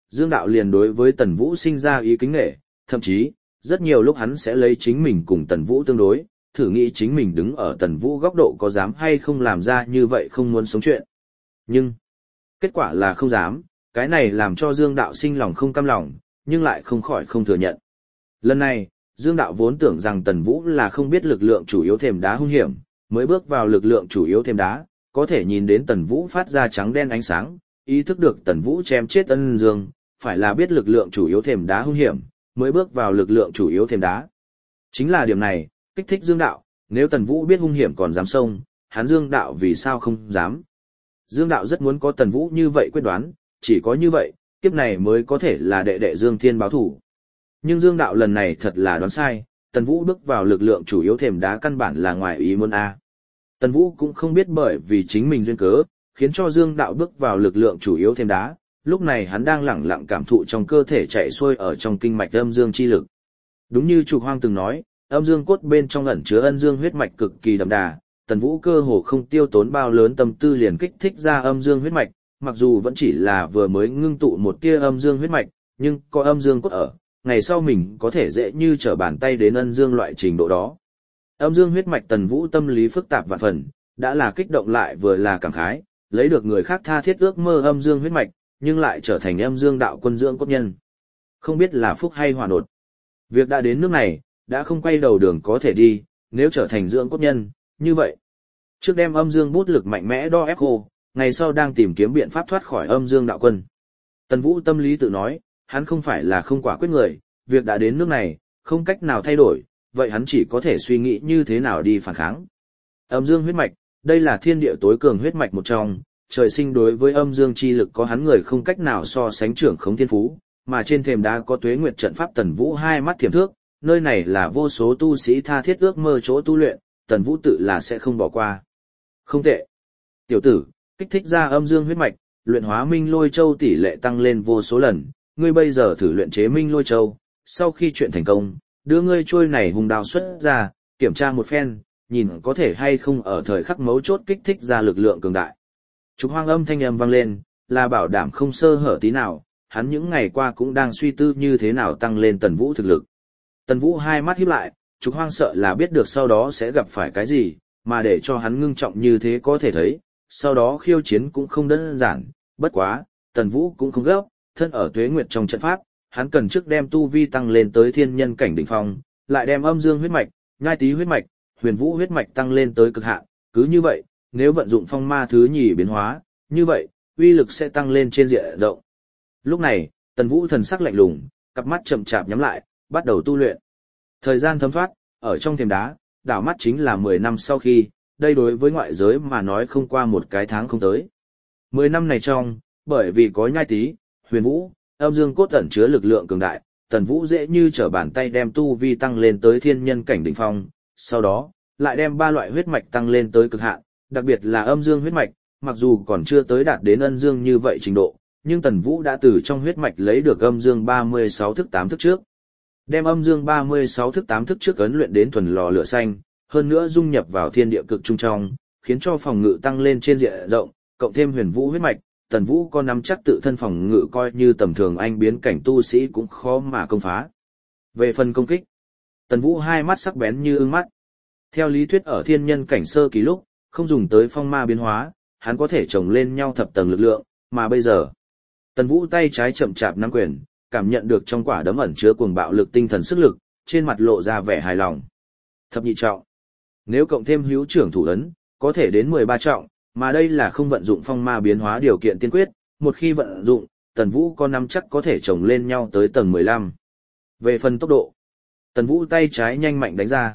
Dương Đạo liền đối với Tần Vũ sinh ra ý kính nể, thậm chí, rất nhiều lúc hắn sẽ lấy chính mình cùng Tần Vũ tương đối, thử nghĩ chính mình đứng ở Tần Vũ góc độ có dám hay không làm ra như vậy không muốn sống chuyện. Nhưng, kết quả là không dám, cái này làm cho Dương Đạo sinh lòng không cam lòng, nhưng lại không khỏi không thừa nhận. Lần này, Dương Đạo vốn tưởng rằng Tần Vũ là không biết lực lượng chủ yếu thềm đá hung hiểm, mới bước vào lực lượng chủ yếu thềm đá, có thể nhìn đến Tần Vũ phát ra trắng đen ánh sáng, ý thức được Tần Vũ chém chết Ân Dương, phải là biết lực lượng chủ yếu thềm đá hung hiểm, mới bước vào lực lượng chủ yếu thềm đá. Chính là điểm này, kích thích Dương Đạo, nếu Tần Vũ biết hung hiểm còn dám xông, hắn Dương Đạo vì sao không dám. Dương Đạo rất muốn có Tần Vũ như vậy quyết đoán, chỉ có như vậy, kiếp này mới có thể là đệ đệ Dương Thiên báo thủ. Nhưng Dương Đạo lần này thật là đoán sai, Tần Vũ bước vào lực lượng chủ yếu thềm đá căn bản là ngoài ý muốn a. Tần Vũ cũng không biết bởi vì chính mình duyên cớ, khiến cho Dương Đạo bước vào lực lượng chủ yếu thềm đá, lúc này hắn đang lẳng lặng cảm thụ trong cơ thể chạy xuôi ở trong kinh mạch âm dương chi lực. Đúng như Trục Hoang từng nói, âm dương cốt bên trong ẩn chứa ân dương huyết mạch cực kỳ đậm đà, Tần Vũ cơ hồ không tiêu tốn bao lớn tâm tư liền kích thích ra âm dương huyết mạch, mặc dù vẫn chỉ là vừa mới ngưng tụ một tia âm dương huyết mạch, nhưng có âm dương cốt ở, ngày sau mình có thể dễ như trở bàn tay đến ân dương loại trình độ đó. Âm dương huyết mạch Tần Vũ tâm lý phức tạp vạn phần, đã là kích động lại vừa là cảm khái, lấy được người khác tha thiết ước mơ âm dương huyết mạch, nhưng lại trở thành âm dương đạo quân dưỡng cốt nhân. Không biết là phúc hay hỏa nột. Việc đã đến nước này, đã không quay đầu đường có thể đi, nếu trở thành dưỡng cốt nhân, như vậy. Trước đem âm dương bút lực mạnh mẽ đo ép khô, ngày sau đang tìm kiếm biện pháp thoát khỏi âm dương đạo quân. Tần Vũ tâm lý tự nói, hắn không phải là không quả quyết người, việc đã đến nước này, không cách nào thay đổi, vậy hắn chỉ có thể suy nghĩ như thế nào đi phản kháng. Âm dương huyết mạch, đây là thiên địa tối cường huyết mạch một trong, trời sinh đối với âm dương chi lực có hắn người không cách nào so sánh trưởng khống thiên phú, mà trên thềm đá có Tuế Nguyệt trận pháp Tần Vũ hai mắt thiểm thước, nơi này là vô số tu sĩ tha thiết ước mơ chỗ tu luyện, Tần Vũ tự là sẽ không bỏ qua. Không tệ. Tiểu tử, kích thích ra âm dương huyết mạch, luyện hóa Minh Lôi Châu tỷ lệ tăng lên vô số lần, ngươi bây giờ thử luyện chế Minh Lôi Châu, sau khi chuyện thành công, đưa ngươi trôi này hùng đao xuất ra, kiểm tra một phen, nhìn có thể hay không ở thời khắc mấu chốt kích thích ra lực lượng cường đại. Trục Hoang âm thanh âm vang lên, là bảo đảm không sơ hở tí nào, hắn những ngày qua cũng đang suy tư như thế nào tăng lên Tần Vũ thực lực. Tần Vũ hai mắt híp lại, Trục Hoang sợ là biết được sau đó sẽ gặp phải cái gì, mà để cho hắn ngưng trọng như thế có thể thấy, sau đó khiêu chiến cũng không đơn giản, bất quá, Tần Vũ cũng không gấp, thân ở Tuế Nguyệt trong trận pháp, hắn cần trước đem tu vi tăng lên tới thiên nhân cảnh đỉnh phong, lại đem âm dương huyết mạch, nhai tý huyết mạch, huyền vũ huyết mạch tăng lên tới cực hạn, cứ như vậy, nếu vận dụng phong ma thứ nhì biến hóa, như vậy, uy lực sẽ tăng lên trên diện rộng. Lúc này, Tần Vũ thần sắc lạnh lùng, cặp mắt chậm chạp nhắm lại, bắt đầu tu luyện. Thời gian thấm thoát, ở trong thềm đá, đảo mắt chính là 10 năm sau khi, đây đối với ngoại giới mà nói không qua một cái tháng không tới. 10 năm này trong, bởi vì có nhai tý, huyền vũ, âm dương cốt ẩn chứa lực lượng cường đại, Tần Vũ dễ như trở bàn tay đem tu vi tăng lên tới thiên nhân cảnh đỉnh phong, sau đó, lại đem ba loại huyết mạch tăng lên tới cực hạn, đặc biệt là âm dương huyết mạch, mặc dù còn chưa tới đạt đến ân dương như vậy trình độ, nhưng Tần Vũ đã từ trong huyết mạch lấy được âm dương 36 thức 8 thức trước. Đem âm dương 36 thức 8 thức trước ấn luyện đến thuần lò lửa xanh, hơn nữa dung nhập vào thiên địa cực trung trong, khiến cho phòng ngự tăng lên trên diện rộng, cộng thêm huyền vũ huyết mạch, Tần Vũ có nắm chắc tự thân phòng ngự coi như tầm thường anh biến cảnh tu sĩ cũng khó mà công phá. Về phần công kích, Tần Vũ hai mắt sắc bén như ưng mắt. Theo lý thuyết ở thiên nhân cảnh sơ kỳ lúc, không dùng tới phong ma biến hóa, hắn có thể chồng lên nhau thập tầng lực lượng, mà bây giờ, Tần Vũ tay trái chậm chạp nắm quyền, cảm nhận được trong quả đấm ẩn chứa cuồng bạo lực tinh thần sức lực, trên mặt lộ ra vẻ hài lòng. Thập nhị trọng. Nếu cộng thêm hữu trưởng thủ ấn, có thể đến 13 trọng, mà đây là không vận dụng phong ma biến hóa điều kiện tiên quyết, một khi vận dụng, Tần Vũ có nắm chắc có thể chồng lên nhau tới tầng 15. Về phần tốc độ, Tần Vũ tay trái nhanh mạnh đánh ra.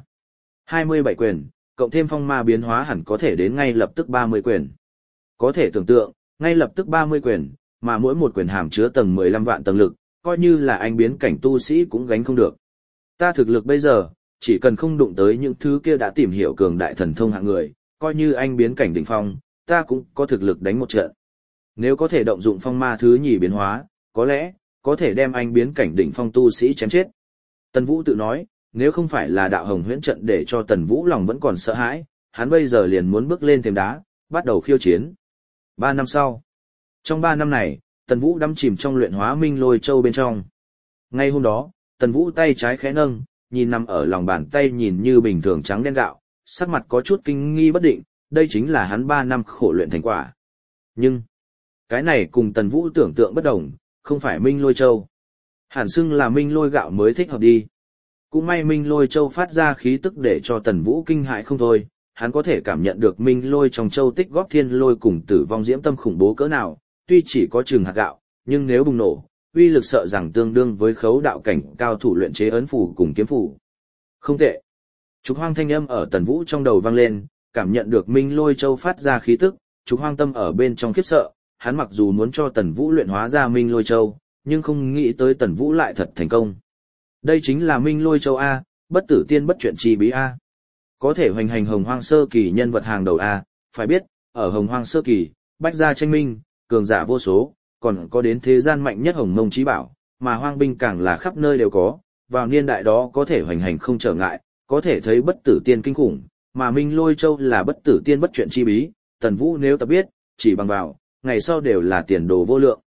27 quyền, cộng thêm phong ma biến hóa hẳn có thể đến ngay lập tức 30 quyền. Có thể tưởng tượng, ngay lập tức 30 quyền, mà mỗi một quyền hàm chứa tầng 15 vạn tầng lực, coi như là anh biến cảnh tu sĩ cũng gánh không được. Ta thực lực bây giờ, chỉ cần không đụng tới những thứ kia đã tìm hiểu cường đại thần thông hạng người, coi như anh biến cảnh đỉnh phong, ta cũng có thực lực đánh một trận. Nếu có thể động dụng phong ma thứ nhì biến hóa, có lẽ, có thể đem anh biến cảnh đỉnh phong tu sĩ chém chết. Tần Vũ tự nói, nếu không phải là đạo hồng huyễn trận để cho Tần Vũ lòng vẫn còn sợ hãi, hắn bây giờ liền muốn bước lên thềm đá, bắt đầu khiêu chiến. 3 năm sau. Trong 3 năm này, Tần Vũ đắm chìm trong luyện hóa Minh Lôi Châu bên trong. Ngay hôm đó, Tần Vũ tay trái khẽ nâng, nhìn nằm ở lòng bàn tay nhìn như bình thường trắng đen gạo, sắc mặt có chút kinh nghi bất định, đây chính là hắn 3 năm khổ luyện thành quả. Nhưng, cái này cùng Tần Vũ tưởng tượng bất đồng, không phải Minh Lôi Châu. Hẳn xưng là Minh Lôi gạo mới thích hợp đi. Cũng may Minh Lôi Châu phát ra khí tức để cho Tần Vũ kinh hãi không thôi, hắn có thể cảm nhận được Minh Lôi trong châu tích góp thiên lôi cùng tử vong diễm tâm khủng bố cỡ nào, tuy chỉ có chừng hạt gạo, nhưng nếu bùng nổ, uy lực sợ rằng tương đương với khấu đạo cảnh cao thủ luyện chế ấn phù cùng kiếm phù. Không tệ. Trục Hoang thanh âm ở Tần Vũ trong đầu vang lên, cảm nhận được Minh Lôi Châu phát ra khí tức, Trục Hoang tâm ở bên trong khiếp sợ, hắn mặc dù muốn cho Tần Vũ luyện hóa ra Minh Lôi Châu, nhưng không nghĩ tới Tần Vũ lại thật thành công. Đây chính là Minh Lôi Châu A, bất tử tiên bất chuyện chi bí A. Có thể hoành hành Hồng Hoang sơ kỳ nhân vật hàng đầu A, phải biết, ở Hồng Hoang sơ kỳ, bách gia tranh minh, cường giả vô số, còn có đến thế gian mạnh nhất Hồng Mông Chí Bảo, mà hoang binh càng là khắp nơi đều có, vào niên đại đó có thể hoành hành không trở ngại, có thể thấy bất tử tiên kinh khủng, mà Minh Lôi Châu là bất tử tiên bất chuyện chi bí, Tần Vũ nếu tập biết, chỉ bằng vào, ngày sau đều là tiền đồ vô lượng.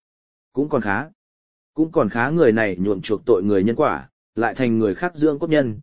Cũng còn khá người này nhuộm chuộc tội người nhân quả, lại thành người khác dưỡng cốt nhân,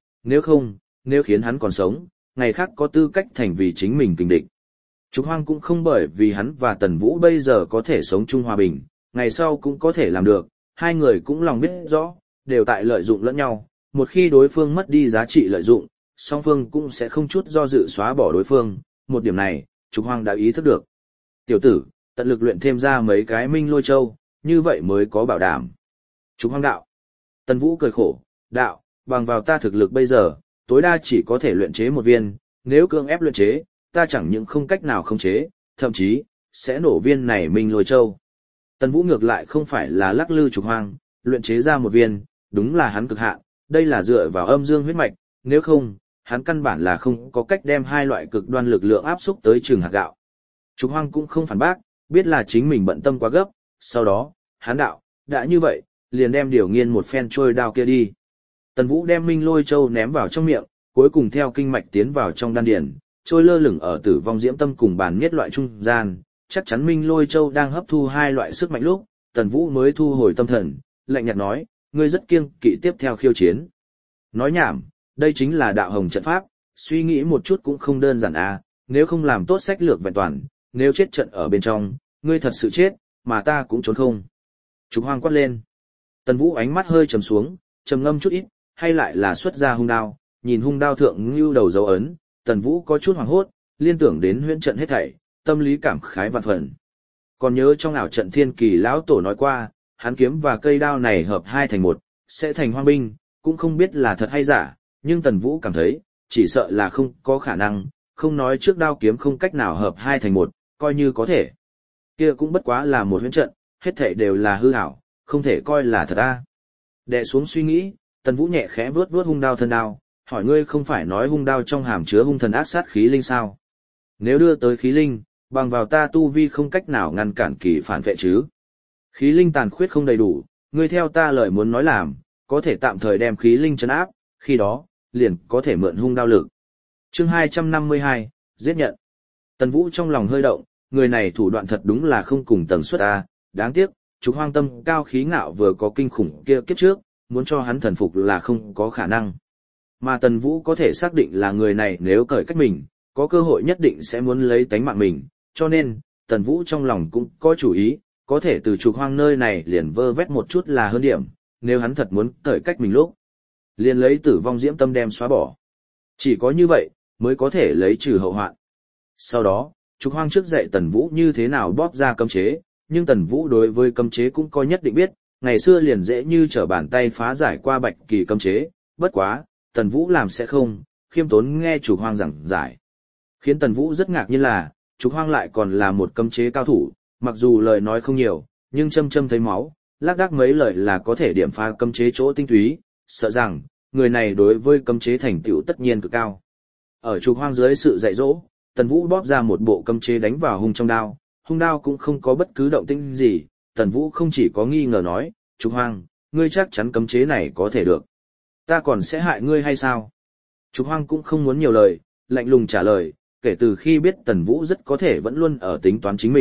nếu khiến hắn còn sống, ngày khác có tư cách thành vì chính mình kình địch. Trục Hoang cũng không bởi vì hắn và Tần Vũ bây giờ có thể sống chung hòa bình, ngày sau cũng có thể làm được, hai người cũng lòng biết rõ, đều tại lợi dụng lẫn nhau, một khi đối phương mất đi giá trị lợi dụng, song phương cũng sẽ không chút do dự xóa bỏ đối phương, một điểm này, Trục Hoang đã ý thức được. Tiểu tử, tận lực luyện thêm ra mấy cái Minh Lôi Châu, như vậy mới có bảo đảm. Trục Hoang đạo. Tần Vũ cười khổ, đạo, bằng vào ta thực lực bây giờ, tối đa chỉ có thể luyện chế một viên, nếu cưỡng ép luyện chế, ta chẳng những không cách nào khống chế, thậm chí, sẽ nổ viên này Minh Lôi Châu. Tần Vũ ngược lại không phải là lắc lư Trục Hoang, luyện chế ra một viên, đúng là hắn cực hạn, đây là dựa vào âm dương huyết mạch, nếu không, hắn căn bản là không có cách đem hai loại cực đoan lực lượng áp xúc tới trường hạt gạo. Trục Hoang cũng không phản bác, biết là chính mình bận tâm quá gấp, sau đó, hắn đạo, đã như vậy, liền đem điều nghiên một phen trôi đao kia đi. Tần Vũ đem Minh Lôi Châu ném vào trong miệng, cuối cùng theo kinh mạch tiến vào trong đan điền, trôi lơ lửng ở tử vong diễm tâm cùng bàn miết loại trung gian, chắc chắn Minh Lôi Châu đang hấp thu hai loại sức mạnh lúc, Tần Vũ mới thu hồi tâm thần, lạnh nhạt nói, ngươi rất kiêng kỵ tiếp theo khiêu chiến. Nói nhảm, đây chính là đạo hồng trận pháp, suy nghĩ một chút cũng không đơn giản à, nếu không làm tốt sách lược vẹn toàn, nếu chết trận ở bên trong, ngươi thật sự chết, mà ta cũng trốn không. Trục Hoang quát lên. Tần Vũ ánh mắt hơi trầm xuống, trầm ngâm chút ít, hay lại là xuất ra hung đao, nhìn hung đao thượng ngưu đầu dấu ấn, Tần Vũ có chút hoảng hốt, liên tưởng đến huyễn trận hết thảy, tâm lý cảm khái vạn phần. Còn nhớ trong ảo trận thiên kỳ lão tổ nói qua, hắn kiếm và cây đao này hợp hai thành một, sẽ thành hoang binh, cũng không biết là thật hay giả, nhưng Tần Vũ cảm thấy, chỉ sợ là không có khả năng, không nói trước đao kiếm không cách nào hợp hai thành một, coi như có thể. Kia cũng bất quá là một huyễn trận, hết thảy đều là hư ảo, không thể coi là thật a. Đè xuống suy nghĩ, Tần Vũ nhẹ khẽ vuốt vuốt hung đao thân đao, hỏi ngươi không phải nói hung đao trong hàm chứa hung thần ác sát khí linh sao? Nếu đưa tới khí linh, bằng vào ta tu vi không cách nào ngăn cản kỳ phản vệ chứ? Khí linh tàn khuyết không đầy đủ, ngươi theo ta lời muốn nói làm, có thể tạm thời đem khí linh trấn áp, khi đó, liền có thể mượn hung đao lực. Chương 252, giết nhận. Tần Vũ trong lòng hơi động, người này thủ đoạn thật đúng là không cùng tần suất a, đáng tiếc, Trục Hoang tâm cao khí ngạo vừa có kinh khủng kia kiếp trước, muốn cho hắn thần phục là không có khả năng. Mà Tần Vũ có thể xác định là người này nếu cởi cách mình, có cơ hội nhất định sẽ muốn lấy tánh mạng mình, cho nên, Tần Vũ trong lòng cũng có chủ ý, có thể từ Trục Hoang nơi này liền vơ vét một chút là hơn điểm, nếu hắn thật muốn cởi cách mình lúc, liền lấy tử vong diễm tâm đem xóa bỏ. Chỉ có như vậy, mới có thể lấy trừ hậu hoạn. Sau đó, Trục Hoang trước dạy Tần Vũ như thế nào bóp ra cấm chế, nhưng Tần Vũ đối với cấm chế cũng có nhất định biết, ngày xưa liền dễ như trở bàn tay phá giải qua Bạch Kỳ cấm chế, bất quá, Tần Vũ làm sẽ không, khiêm tốn nghe Trục Hoang giảng giải. Khiến Tần Vũ rất ngạc nhiên là, Trục Hoang lại còn là một cấm chế cao thủ, mặc dù lời nói không nhiều, nhưng châm châm thấy máu, lác đác mấy lời là có thể điểm phá cấm chế chỗ tinh túy, sợ rằng, người này đối với cấm chế thành tựu tất nhiên cực cao. Ở Trục Hoang dưới sự dạy dỗ, Tần Vũ bóp ra một bộ cấm chế đánh vào hung trong đao, hung đao cũng không có bất cứ động tĩnh gì, Tần Vũ không chỉ có nghi ngờ nói, Trục Hoang, ngươi chắc chắn cấm chế này có thể được. Ta còn sẽ hại ngươi hay sao? Trục Hoang cũng không muốn nhiều lời, lạnh lùng trả lời, kể từ khi biết Tần Vũ rất có thể vẫn luôn ở tính toán chính mình,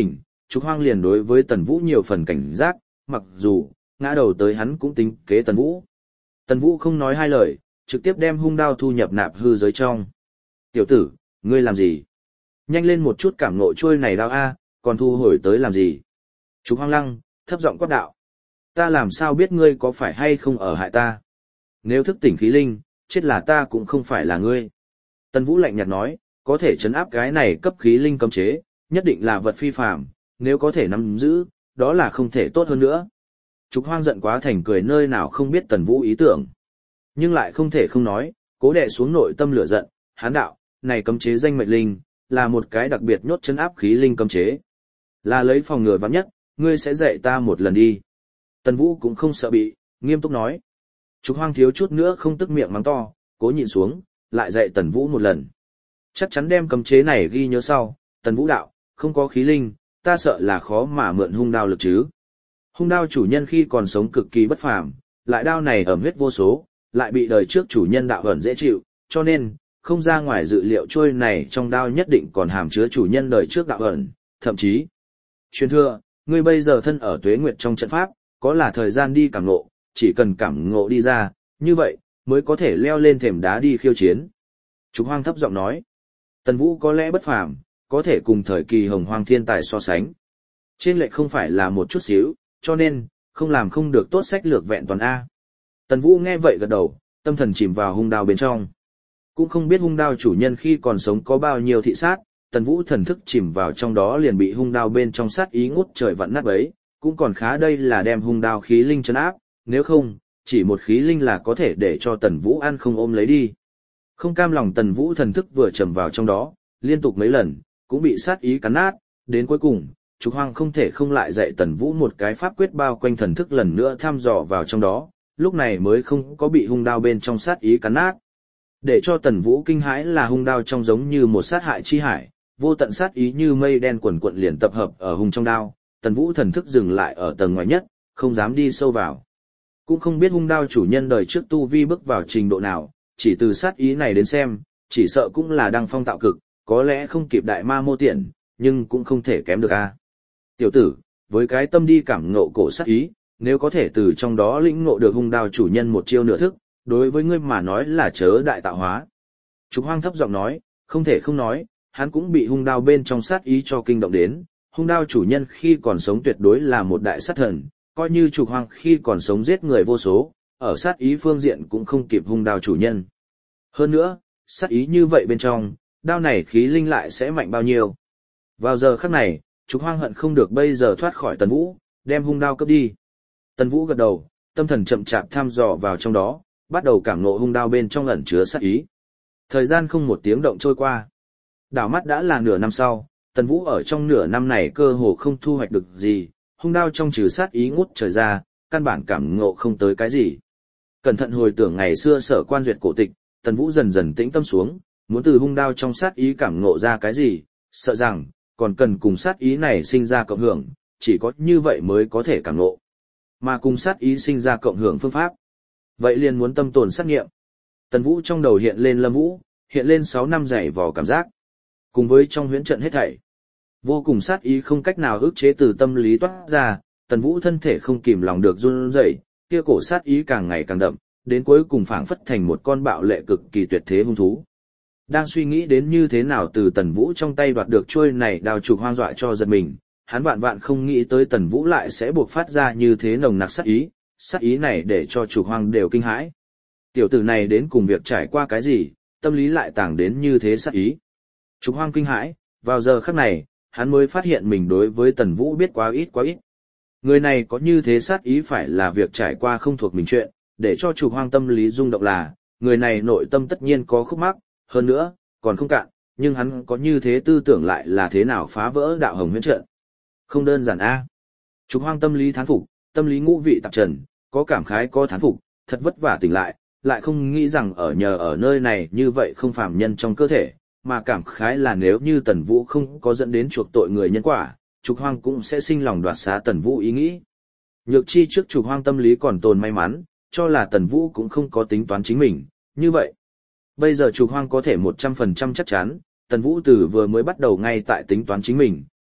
Trục Hoang liền đối với Tần Vũ nhiều phần cảnh giác, mặc dù, ngã đầu tới hắn cũng tính kế Tần Vũ. Tần Vũ không nói hai lời, trực tiếp đem hung đao thu nhập nạp hư giới trong. Tiểu tử, ngươi làm gì? Nhanh lên một chút cảm ngộ trôi này đao a, còn thu hồi tới làm gì? Trục Hoang lăng, thấp giọng quát đạo. Ta làm sao biết ngươi có phải hay không ở hại ta? Nếu thức tỉnh khí linh, chết là ta cũng không phải là ngươi. Tần Vũ lạnh nhạt nói, có thể trấn áp cái này cấp khí linh cấm chế, nhất định là vật phi phàm, nếu có thể nắm giữ, đó là không thể tốt hơn nữa. Trục Hoang giận quá thành cười nơi nào không biết Tần Vũ ý tưởng. Nhưng lại không thể không nói, cố đè xuống nội tâm lửa giận, hán đạo, này cấm chế danh mệnh linh, là một cái đặc biệt nhốt trấn áp khí linh cấm chế. Là lấy phòng ngừa vắng nhất, ngươi sẽ dạy ta một lần đi. Tần Vũ cũng không sợ bị, nghiêm túc nói. Trục Hoang thiếu chút nữa không tức miệng mắng to, cố nhịn xuống, lại dạy Tần Vũ một lần. Chắc chắn đem cấm chế này ghi nhớ sau, Tần Vũ đạo, không có khí linh, ta sợ là khó mà mượn hung đao lực chứ. Hung đao chủ nhân khi còn sống cực kỳ bất phàm, lại đao này ẩm huyết vô số, lại bị đời trước chủ nhân đạo ẩn dễ chịu, cho nên, không ra ngoài dự liệu trôi này trong đao nhất định còn hàm chứa chủ nhân đời trước đạo ẩn, thậm chí. Truyền thừa, ngươi bây giờ thân ở tuế nguyệt trong trận pháp, có là thời gian đi cảm ngộ, chỉ cần cảm ngộ đi ra, như vậy, mới có thể leo lên thềm đá đi khiêu chiến. Trục Hoang thấp giọng nói, Tần Vũ có lẽ bất phàm, có thể cùng thời kỳ hồng hoang thiên tài so sánh. Trên lệch không phải là một chút xíu, cho nên, không làm không được tốt sách lược vẹn toàn A. Tần Vũ nghe vậy gật đầu, tâm thần chìm vào hung đao bên trong. Cũng không biết hung đao chủ nhân khi còn sống có bao nhiêu thị sát, Tần Vũ thần thức chìm vào trong đó liền bị hung đao bên trong sát ý ngút trời vặn nát bấy, cũng còn khá đây là đem hung đao khí linh trấn áp, nếu không, chỉ một khí linh là có thể để cho Tần Vũ ăn không ôm lấy đi. Không cam lòng Tần Vũ thần thức vừa chầm vào trong đó, liên tục mấy lần, cũng bị sát ý cắn nát, đến cuối cùng, Trục Hoang không thể không lại dạy Tần Vũ một cái pháp quyết bao quanh thần thức lần nữa thăm dò vào trong đó, lúc này mới không có bị hung đao bên trong sát ý cắn nát. Để cho Tần Vũ kinh hãi là hung đao trong giống như một sát hại chi hải, vô tận sát ý như mây đen quần quận liền tập hợp ở hung trong đao, Tần Vũ thần thức dừng lại ở tầng ngoài nhất, không dám đi sâu vào. Cũng không biết hung đao chủ nhân đời trước tu vi bước vào trình độ nào, chỉ từ sát ý này đến xem, chỉ sợ cũng là đăng phong tạo cực, có lẽ không kịp đại ma mô tiện, nhưng cũng không thể kém được a. Tiểu tử, với cái tâm đi cảm ngộ cổ sát ý, nếu có thể từ trong đó lĩnh ngộ được hung đao chủ nhân một chiêu nửa thức, đối với ngươi mà nói là chớ đại tạo hóa. Trục Hoang thấp giọng nói, không thể không nói, hắn cũng bị hung đao bên trong sát ý cho kinh động đến, hung đao chủ nhân khi còn sống tuyệt đối là một đại sát thần, coi như Trục Hoang khi còn sống giết người vô số, ở sát ý phương diện cũng không kịp hung đao chủ nhân. Hơn nữa, sát ý như vậy bên trong, đao này khí linh lại sẽ mạnh bao nhiêu. Vào giờ khắc này, Trục Hoang hận không được bây giờ thoát khỏi Tần Vũ, đem hung đao cướp đi. Tần Vũ gật đầu, tâm thần chậm chạp thăm dò vào trong đó, bắt đầu cảm ngộ hung đao bên trong ẩn chứa sát ý. Thời gian không một tiếng động trôi qua. Đảo mắt đã là nửa năm sau, Tần Vũ ở trong nửa năm này cơ hồ không thu hoạch được gì, hung đao trong trừ sát ý ngút trời ra, căn bản cảm ngộ không tới cái gì. Cẩn thận hồi tưởng ngày xưa sở quan duyệt cổ tịch, Tần Vũ dần dần tĩnh tâm xuống, muốn từ hung đao trong sát ý cảm ngộ ra cái gì, sợ rằng còn cần cùng sát ý này sinh ra cộng hưởng, chỉ có như vậy mới có thể cảm ngộ. Mà cùng sát ý sinh ra cộng hưởng phương pháp, vậy liền muốn tâm tồn sát nghiệm. Tần Vũ trong đầu hiện lên Lâm Vũ, hiện lên 6 năm dày vò cảm giác. Cùng với trong huyễn trận hết thảy, vô cùng sát ý không cách nào ức chế từ tâm lý toát ra, Tần Vũ thân thể không kìm lòng được run rẩy, kia cổ sát ý càng ngày càng đậm, đến cuối cùng phảng phất thành một con bạo lệ cực kỳ tuyệt thế hung thú. Đang suy nghĩ đến như thế nào từ Tần Vũ trong tay đoạt được chuôi này đao Trục Hoang dọa cho giật mình, hắn vạn vạn không nghĩ tới Tần Vũ lại sẽ buộc phát ra như thế nồng nặc sát ý này để cho Trục Hoang đều kinh hãi. Tiểu tử này đến cùng việc trải qua cái gì, tâm lý lại tàng đến như thế sát ý. Trục Hoang kinh hãi, vào giờ khắc này, hắn mới phát hiện mình đối với Tần Vũ biết quá ít. Người này có như thế sát ý phải là việc trải qua không thuộc mình chuyện, để cho Trục Hoang tâm lý rung động là, người này nội tâm tất nhiên có khúc mắc, hơn nữa, còn không cạn, nhưng hắn có như thế tư tưởng lại là thế nào phá vỡ đạo hồng huyễn trận. Không đơn giản a. Trục Hoang tâm lý thán phục, tâm lý ngũ vị tạp trần, có cảm khái có thán phục, thật vất vả tỉnh lại không nghĩ rằng nhờ ở nơi này như vậy không phàm nhân trong cơ thể, mà cảm khái là nếu như Tần Vũ không có dẫn đến chuộc tội người nhân quả, Trục Hoang cũng sẽ sinh lòng đoạt xá Tần Vũ ý nghĩ. Nhược chi trước Trục Hoang tâm lý còn tồn may mắn, cho là Tần Vũ cũng không có tính toán chính mình, như vậy. Bây giờ Trục Hoang có thể 100% chắc chắn, Tần Vũ từ vừa mới bắt đầu ngay tại tính toán chính mình,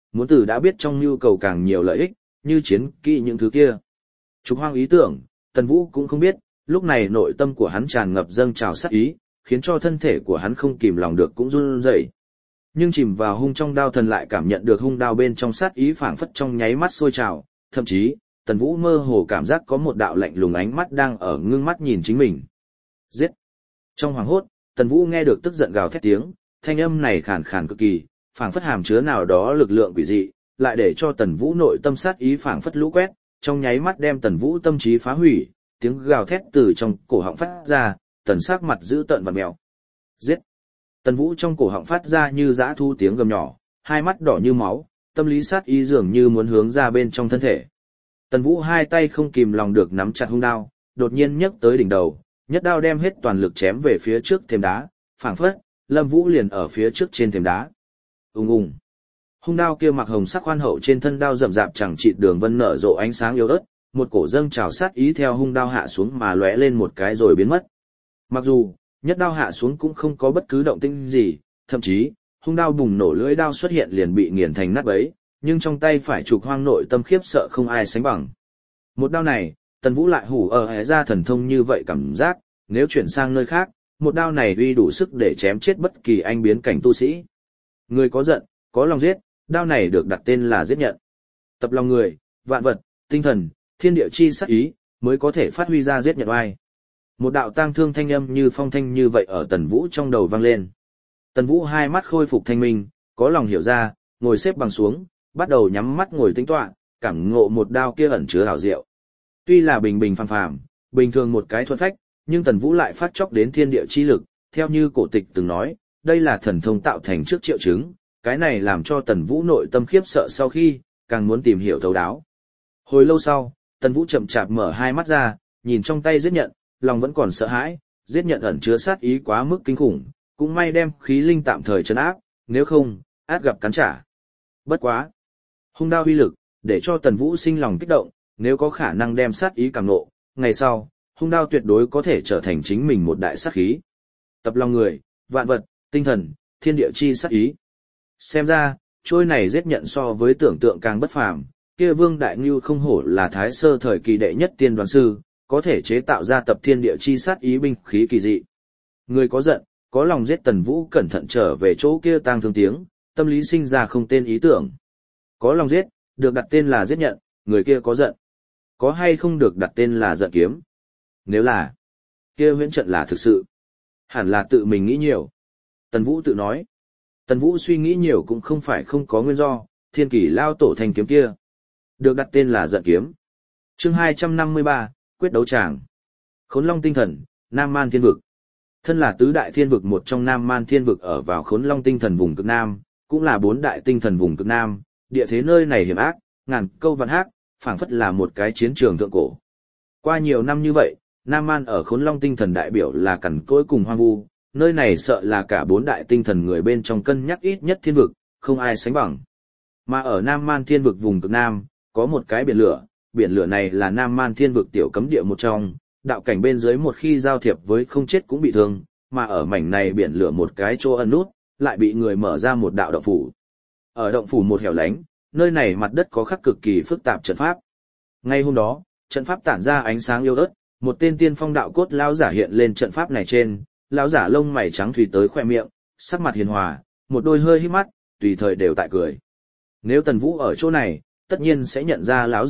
muốn từ đã biết trong nhu cầu càng nhiều lợi ích, như chiến kỹ những thứ kia. Trục Hoang ý tưởng, Tần Vũ cũng không biết, lúc này nội tâm của hắn tràn ngập dâng trào sát ý, khiến cho thân thể của hắn không kìm lòng được cũng run rẩy. Nhưng chìm vào hung trong đao thần lại cảm nhận được hung đao bên trong sát ý phảng phất trong nháy mắt sôi trào, thậm chí, Tần Vũ mơ hồ cảm giác có một đạo lạnh lùng ánh mắt đang ở ngưng mắt nhìn chính mình. Giết! Trong hoảng hốt, Tần Vũ nghe được tức giận gào thét tiếng, thanh âm này khàn khàn cực kỳ, phảng phất hàm chứa nào đó lực lượng quỷ dị, lại để cho Tần Vũ nội tâm sát ý phảng phất lũ quét, trong nháy mắt đem Tần Vũ tâm trí phá hủy, tiếng gào thét từ trong cổ họng phát ra, tần sắc mặt dữ tợn và mèo. Giết! Tần Vũ trong cổ họng phát ra như dã thu tiếng gầm nhỏ, hai mắt đỏ như máu, tâm lý sát ý dường như muốn hướng ra bên trong thân thể. Tần Vũ hai tay không kìm lòng được nắm chặt hung đao, đột nhiên nhấc tới đỉnh đầu, nhất đao đem hết toàn lực chém về phía trước thềm đá, phảng phất, Lâm Vũ liền ở phía trước trên thềm đá. Ùng ùng. Hung đao kia mặc hồng sắc khoan hậu trên thân đao rậm rạp chẳng chịt đường vân nở rộ ánh sáng yếu ớt, một cổ dâng trào sát ý theo hung đao hạ xuống mà lóe lên một cái rồi biến mất. Mặc dù, nhất đao hạ xuống cũng không có bất cứ động tĩnh gì, thậm chí, hung đao bùng nổ lưỡi đao xuất hiện liền bị nghiền thành nát bấy, nhưng trong tay phải Trục Hoang nội tâm khiếp sợ không ai sánh bằng. Một đao này, Tần Vũ lại hủ ở ra thần thông như vậy cảm giác, nếu chuyển sang nơi khác, một đao này uy đủ sức để chém chết bất kỳ anh biến cảnh tu sĩ. Người có giận, có lòng giết, đao này được đặt tên là giết nhận. Tập lòng người, vạn vật, tinh thần, thiên địa chi sát ý, mới có thể phát huy ra giết nhận oai. Một đạo tang thương thanh âm như phong thanh như vậy ở Tần Vũ trong đầu vang lên. Tần Vũ hai mắt khôi phục thanh minh, có lòng hiểu ra, ngồi xếp bằng xuống, bắt đầu nhắm mắt ngồi tĩnh tọa, cảm ngộ một đao kia ẩn chứa hảo diệu. Tuy là bình bình phàm phàm, bình thường một cái thuần phách, nhưng Tần Vũ lại phát chóc đến thiên địa chi lực, theo như cổ tịch từng nói, đây là thần thông tạo thành trước triệu chứng, cái này làm cho Tần Vũ nội tâm khiếp sợ sau khi, càng muốn tìm hiểu thấu đáo. Hồi lâu sau, Tần Vũ chậm chạp mở hai mắt ra, nhìn trong tay giết nhận, lòng vẫn còn sợ hãi, giết nhận ẩn chứa sát ý quá mức kinh khủng, cũng may đem khí linh tạm thời trấn áp, nếu không, át gặp cắn trả. Bất quá! Hung đao uy lực, để cho Tần Vũ sinh lòng kích động, nếu có khả năng đem sát ý cảm nộ, ngày sau, hung đao tuyệt đối có thể trở thành chính mình một đại sát khí. Tập lòng người, vạn vật, tinh thần, thiên địa chi sát ý. Xem ra, trôi này giết nhận so với tưởng tượng càng bất phàm, kia Vương Đại Ngưu không hổ là Thái Sơ thời kỳ đệ nhất tiên đoán sư, có thể chế tạo ra tập thiên địa chi sát ý binh khí kỳ dị. Người có giận, có lòng giết. Tần Vũ cẩn thận trở về chỗ kia tang thương tiếng, tâm lý sinh ra không tên ý tưởng. Có lòng giết, được đặt tên là giết nhận, người kia có giận. Có hay không được đặt tên là giận kiếm? Nếu là, kia huyễn trận là thực sự. Hẳn là tự mình nghĩ nhiều. Tần Vũ tự nói. Tần Vũ suy nghĩ nhiều cũng không phải không có nguyên do, thiên kỷ lao tổ thành kiếm kia. Được đặt tên là giận kiếm. Chương 253, quyết đấu tràng. Khốn Long tinh thần, Nam Man thiên vực. Thân là tứ đại thiên vực một trong Nam Man thiên vực ở vào Khốn Long tinh thần vùng cực Nam, cũng là bốn đại tinh thần vùng cực Nam, địa thế nơi này hiểm ác, ngàn câu vạn hác, phảng phất là một cái chiến trường thượng cổ. Qua nhiều năm như vậy, Nam Man ở Khốn Long tinh thần đại biểu là cằn cỗi cùng hoang vu, nơi này sợ là cả bốn đại tinh thần người bên trong cân nhắc ít nhất thiên vực, không ai sánh bằng. Mà ở Nam Man thiên vực vùng cực Nam, có một cái biển lửa này là Nam Man thiên vực tiểu cấm địa một trong, đạo cảnh bên dưới một khi giao thiệp với không chết cũng bị thương, mà ở mảnh này biển lửa một cái chỗ ẩn nút, lại bị người mở ra một đạo động phủ. Ở động phủ một hẻo lánh, nơi này mặt đất có khắc cực kỳ phức tạp trận pháp. Ngay hôm đó, trận pháp tản ra ánh sáng yếu ớt, một tên tiên phong đạo cốt lão giả hiện lên trận pháp này trên, lão giả lông mày trắng thủy tới khóe miệng, sắc mặt hiền hòa, một đôi hơi híp mắt, tùy thời đều tại cười. Nếu Tần Vũ ở chỗ này, tất nhiên sẽ nhận ra lão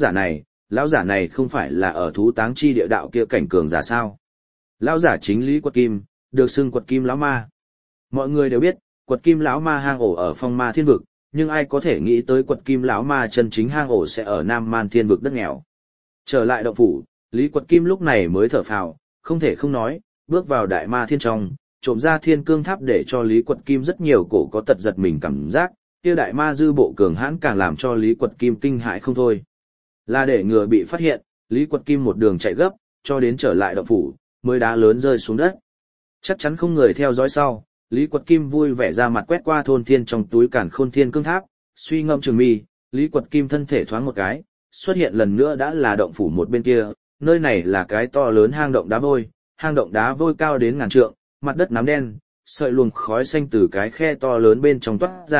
giả này không phải là ở thú táng chi địa đạo kia cảnh cường giả sao? Lão giả chính Lý Quật Kim, được xưng Quật Kim lão ma. Mọi người đều biết, Quật Kim lão ma hang ổ ở Phong Ma thiên vực, nhưng ai có thể nghĩ tới Quật Kim lão ma chân chính hang ổ sẽ ở Nam Man thiên vực đất nghèo. Trở lại động phủ, Lý Quật Kim lúc này mới thở phào, không thể không nói, bước vào đại ma thiên trong, trộm ra thiên cương tháp để cho Lý Quật Kim rất nhiều cổ có tật giật mình cảm giác, kia đại ma dư bộ cường hãn càng làm cho Lý Quật Kim kinh hãi không thôi. Là để ngừa bị phát hiện, Lý Quật Kim một đường chạy gấp, cho đến trở lại động phủ, mới đá lớn rơi xuống đất. Chắc chắn không người theo dõi sau, Lý Quật Kim vui vẻ ra mặt quét qua thôn thiên trong túi càn khôn thiên cương tháp, suy ngẫm trường mi, Lý Quật Kim thân thể thoáng một cái, xuất hiện lần nữa đã là động phủ một bên kia, nơi này là cái to lớn hang động đá vôi cao đến ngàn trượng, mặt đất nám đen, sợi luồng khói xanh từ cái khe to lớn bên trong toát ra,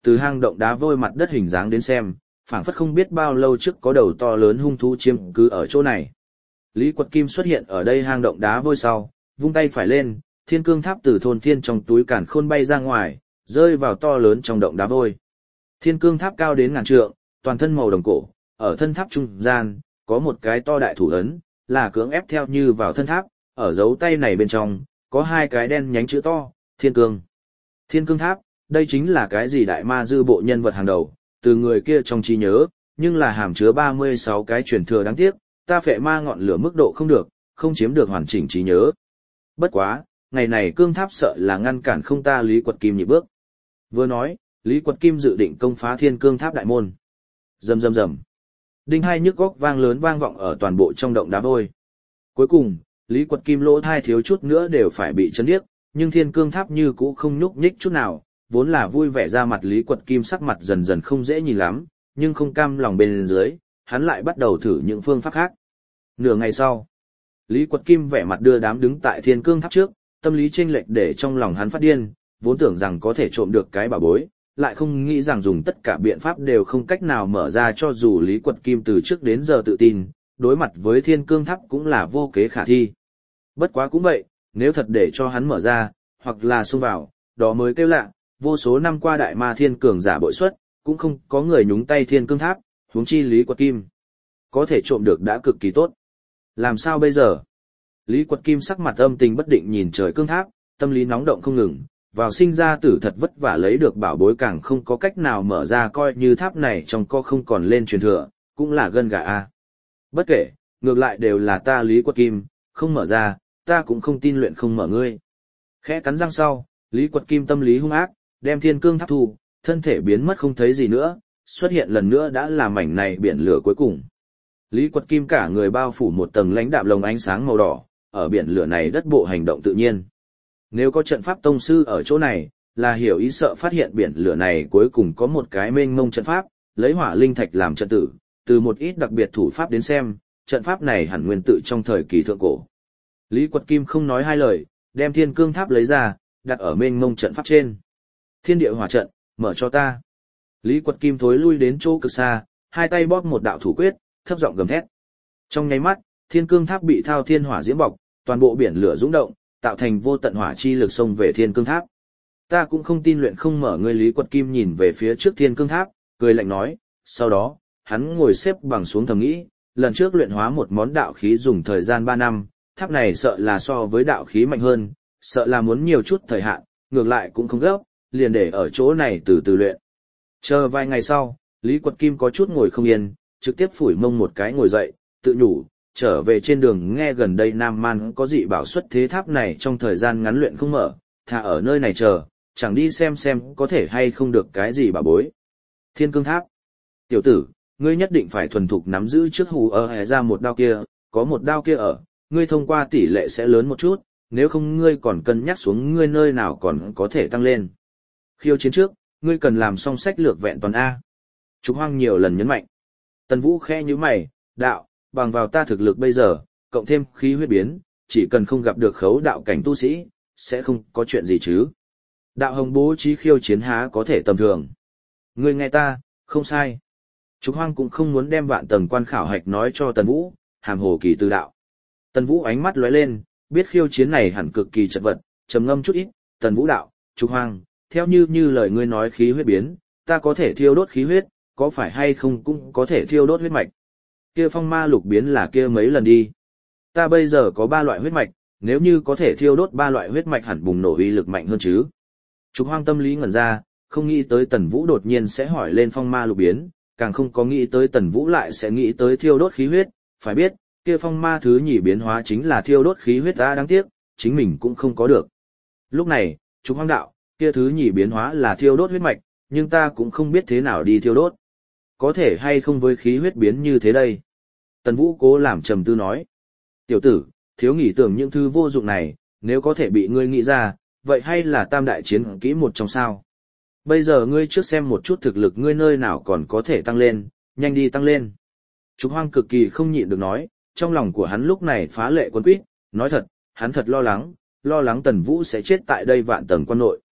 từ hang động đá vôi mặt đất hình dáng đến xem, phảng phất không biết bao lâu trước có đầu to lớn hung thú chiếm cứ ở chỗ này. Lý Quật Kim xuất hiện ở đây hang động đá vôi sau, vung tay phải lên, thiên cương tháp từ thôn thiên trong túi càn khôn bay ra ngoài, rơi vào to lớn trong động đá vôi. Thiên cương tháp cao đến ngàn trượng, toàn thân màu đồng cổ, ở thân tháp trung gian, có một cái to đại thủ ấn, là cưỡng ép theo như vào thân tháp, ở dấu tay này bên trong, có hai cái đen nhánh chữ to, thiên cương. Thiên cương tháp, đây chính là cái gì đại ma dư bộ nhân vật hàng đầu, từ người kia trong trí nhớ, nhưng là hàm chứa 36 cái truyền thừa đáng tiếc, ta phệ ma ngọn lửa mức độ không được, không chiếm được hoàn chỉnh trí nhớ. Bất quá, ngày này cương tháp sợ là ngăn cản không ta Lý Quật Kim nhịp bước. Vừa nói, Lý Quật Kim dự định công phá thiên cương tháp đại môn. Rầm rầm rầm. Đinh hai nhức góc vang lớn vang vọng ở toàn bộ trong động đá vôi. Cuối cùng, Lý Quật Kim lỗ thai thiếu chút nữa đều phải bị chấn điếc, nhưng thiên cương tháp như cũ không nhúc nhích chút nào, vốn là vui vẻ ra mặt Lý Quật Kim sắc mặt dần dần không dễ nhìn lắm, nhưng không cam lòng bên dưới, hắn lại bắt đầu thử những phương pháp khác. Nửa ngày sau, Lý Quật Kim vẻ mặt đưa đám đứng tại thiên cương tháp trước, tâm lý chênh lệch để trong lòng hắn phát điên, vốn tưởng rằng có thể trộm được cái bảo bối, lại không nghĩ rằng dùng tất cả biện pháp đều không cách nào mở ra, cho dù Lý Quật Kim từ trước đến giờ tự tin, đối mặt với thiên cương tháp cũng là vô kế khả thi. Bất quá cũng vậy, nếu thật để cho hắn mở ra, hoặc là xông vào, đó mới kêu lạ, vô số năm qua đại ma thiên cường giả bội xuất, cũng không có người nhúng tay thiên cương tháp, huống chi Lý Quật Kim. Có thể trộm được đã cực kỳ tốt. Làm sao bây giờ? Lý Quật Kim sắc mặt âm tình bất định nhìn trời cương tháp, tâm lý nóng động không ngừng, vào sinh ra tử thật vất vả lấy được bảo bối càng không có cách nào mở ra, coi như tháp này trong co không còn lên truyền thừa, cũng là gân gà a. Bất kể, ngược lại đều là ta Lý Quật Kim, không mở ra, ta cũng không tin luyện không mở ngươi. Khẽ cắn răng sau, Lý Quật Kim tâm lý hung ác, đem thiên cương tháp thu, thân thể biến mất không thấy gì nữa, xuất hiện lần nữa đã là mảnh này biển lửa cuối cùng. Lý Quật Kim cả người bao phủ một tầng lãnh đạm lồng ánh sáng màu đỏ, ở biển lửa này đất bộ hành động tự nhiên. Nếu có trận pháp tông sư ở chỗ này, là hiểu ý sợ phát hiện biển lửa này cuối cùng có một cái mênh mông trận pháp, lấy hỏa linh thạch làm trận tử, từ một ít đặc biệt thủ pháp đến xem, trận pháp này hẳn nguyên tự trong thời kỳ thượng cổ. Lý Quật Kim không nói hai lời, đem thiên cương tháp lấy ra, đặt ở mênh mông trận pháp trên. Thiên địa hỏa trận, mở cho ta. Lý Quật Kim thối lui đến chỗ cực xa, hai tay bóp một đạo thủ quyết, thấp giọng gầm thét. Trong nháy mắt, thiên cương tháp bị thao thiên hỏa diễm bọc, toàn bộ biển lửa dũng động, tạo thành vô tận hỏa chi lực xông về thiên cương tháp. Ta cũng không tin luyện không mở, ngươi Lý Quật Kim nhìn về phía trước thiên cương tháp, cười lạnh nói, sau đó, hắn ngồi xếp bằng xuống thầm nghĩ, lần trước luyện hóa một món đạo khí dùng thời gian 3 năm, tháp này sợ là so với đạo khí mạnh hơn, sợ là muốn nhiều chút thời hạn, ngược lại cũng không gấp, liền để ở chỗ này từ từ luyện. Chờ vài ngày sau, Lý Quật Kim có chút ngồi không yên, trực tiếp phủi mông một cái ngồi dậy, tự nhủ, trở về trên đường nghe gần đây Nam Man có dị bảo xuất thế, tháp này trong thời gian ngắn luyện không mở, thà ở nơi này chờ, chẳng đi xem có thể hay không được cái gì bảo bối. Thiên cương tháp. Tiểu tử, ngươi nhất định phải thuần thục nắm giữ trước hù ở ra một đao kia, có một đao kia ở, ngươi thông qua tỷ lệ sẽ lớn một chút, nếu không ngươi còn cân nhắc xuống ngươi nơi nào còn có thể tăng lên. Khiêu chiến trước, ngươi cần làm xong sách lược vẹn toàn A. Trúc Hoang nhiều lần nhấn mạnh. Tần Vũ khẽ nhíu mày, đạo, bằng vào ta thực lực bây giờ, cộng thêm khí huyết biến, chỉ cần không gặp được khấu đạo cảnh tu sĩ, sẽ không có chuyện gì chứ. Đạo Hồng bố trí khiêu chiến há có thể tầm thường. Ngươi nghe ta, không sai. Trúc Hoang cũng không muốn đem vạn tầng quan khảo hạch nói cho Tần Vũ, hàm hồ kỳ tư đạo. Tần Vũ ánh mắt lóe lên, biết khiêu chiến này hẳn cực kỳ chật vật, trầm ngâm chút ít, Tần Vũ đạo, Trúc Hoang, theo như lời ngươi nói khí huyết biến, ta có thể thiêu đốt khí huyết, có phải hay không cũng có thể thiêu đốt huyết mạch. Kia phong ma lục biến là kia mấy lần đi. Ta bây giờ có 3 loại huyết mạch, nếu như có thể thiêu đốt 3 loại huyết mạch hẳn bùng nổ uy lực mạnh hơn chứ. Trúc Hoang tâm lý ngẩn ra, không nghĩ tới Tần Vũ đột nhiên sẽ hỏi lên phong ma lục biến, càng không có nghĩ tới Tần Vũ lại sẽ nghĩ tới thiêu đốt khí huyết, phải biết, kia phong ma thứ nhì biến hóa chính là thiêu đốt khí huyết, ta đáng tiếc, chính mình cũng không có được. Lúc này, Trúc Hoang đạo, kia thứ nhì biến hóa là thiêu đốt huyết mạch, nhưng ta cũng không biết thế nào đi thiêu đốt. Có thể hay không với khí huyết biến như thế đây? Tần Vũ cố làm trầm tư nói. Tiểu tử, thiếu nghĩ tưởng những thứ vô dụng này, nếu có thể bị ngươi nghĩ ra, vậy hay là tam đại chiến kỹ một trong sao? Bây giờ ngươi trước xem một chút thực lực ngươi nơi nào còn có thể tăng lên, nhanh đi tăng lên. Trúc Hoang cực kỳ không nhịn được nói, trong lòng của hắn lúc này phá lệ quấn quýt, nói thật, hắn thật lo lắng Tần Vũ sẽ chết tại đây vạn tầng quan nội.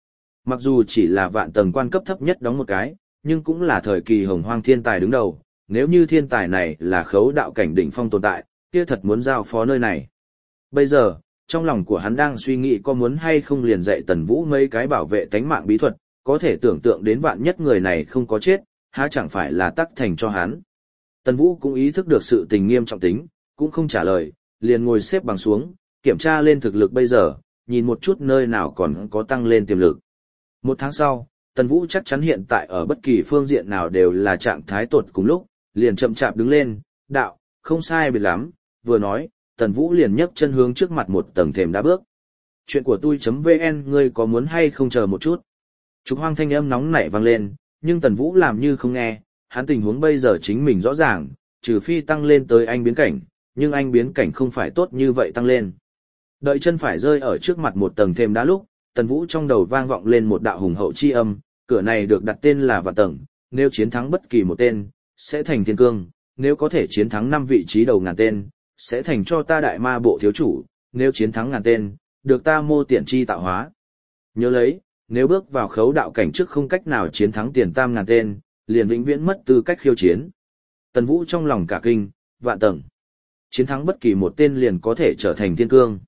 Mặc dù chỉ là vạn tầng quan cấp thấp nhất đóng một cái, nhưng cũng là thời kỳ hồng hoang thiên tài đứng đầu, nếu như thiên tài này là khấu đạo cảnh đỉnh phong tồn tại, kia thật muốn giao phó nơi này. Bây giờ, trong lòng của hắn đang suy nghĩ có muốn hay không liền dạy Tần Vũ mấy cái bảo vệ tánh mạng bí thuật, có thể tưởng tượng đến vạn nhất người này không có chết, há chẳng phải là tắc thành cho hắn. Tần Vũ cũng ý thức được sự tình nghiêm trọng tính, cũng không trả lời, liền ngồi xếp bằng xuống, kiểm tra lên thực lực bây giờ, nhìn một chút nơi nào còn có tăng lên tiềm lực. Một tháng sau, Tần Vũ chắc chắn hiện tại ở bất kỳ phương diện nào đều là trạng thái tột cùng lúc, liền chậm chạp đứng lên, đạo, không sai biệt lắm, vừa nói, Tần Vũ liền nhấc chân hướng trước mặt một tầng thềm đá bước. Chuyện của tôi.vn ngươi có muốn hay không chờ một chút? Trục Hoang thanh âm nóng nảy vang lên, nhưng Tần Vũ làm như không nghe, hắn tình huống bây giờ chính mình rõ ràng, trừ phi tăng lên tới anh biến cảnh, nhưng anh biến cảnh không phải tốt như vậy tăng lên. Đợi chân phải rơi ở trước mặt một tầng thềm đá lúc, Tần Vũ trong đầu vang vọng lên một đạo hùng hậu chi âm, cửa này được đặt tên là Vạn Tầng, nếu chiến thắng bất kỳ một tên, sẽ thành thiên cương, nếu có thể chiến thắng 5 vị trí đầu ngàn tên, sẽ thành cho ta đại ma bộ thiếu chủ, nếu chiến thắng ngàn tên, được ta mô tiện chi tạo hóa. Nhớ lấy, nếu bước vào khấu đạo cảnh trước không cách nào chiến thắng tiền tam ngàn tên, liền vĩnh viễn mất tư cách khiêu chiến. Tần Vũ trong lòng cả kinh, Vạn Tầng. Chiến thắng bất kỳ một tên liền có thể trở thành thiên cương.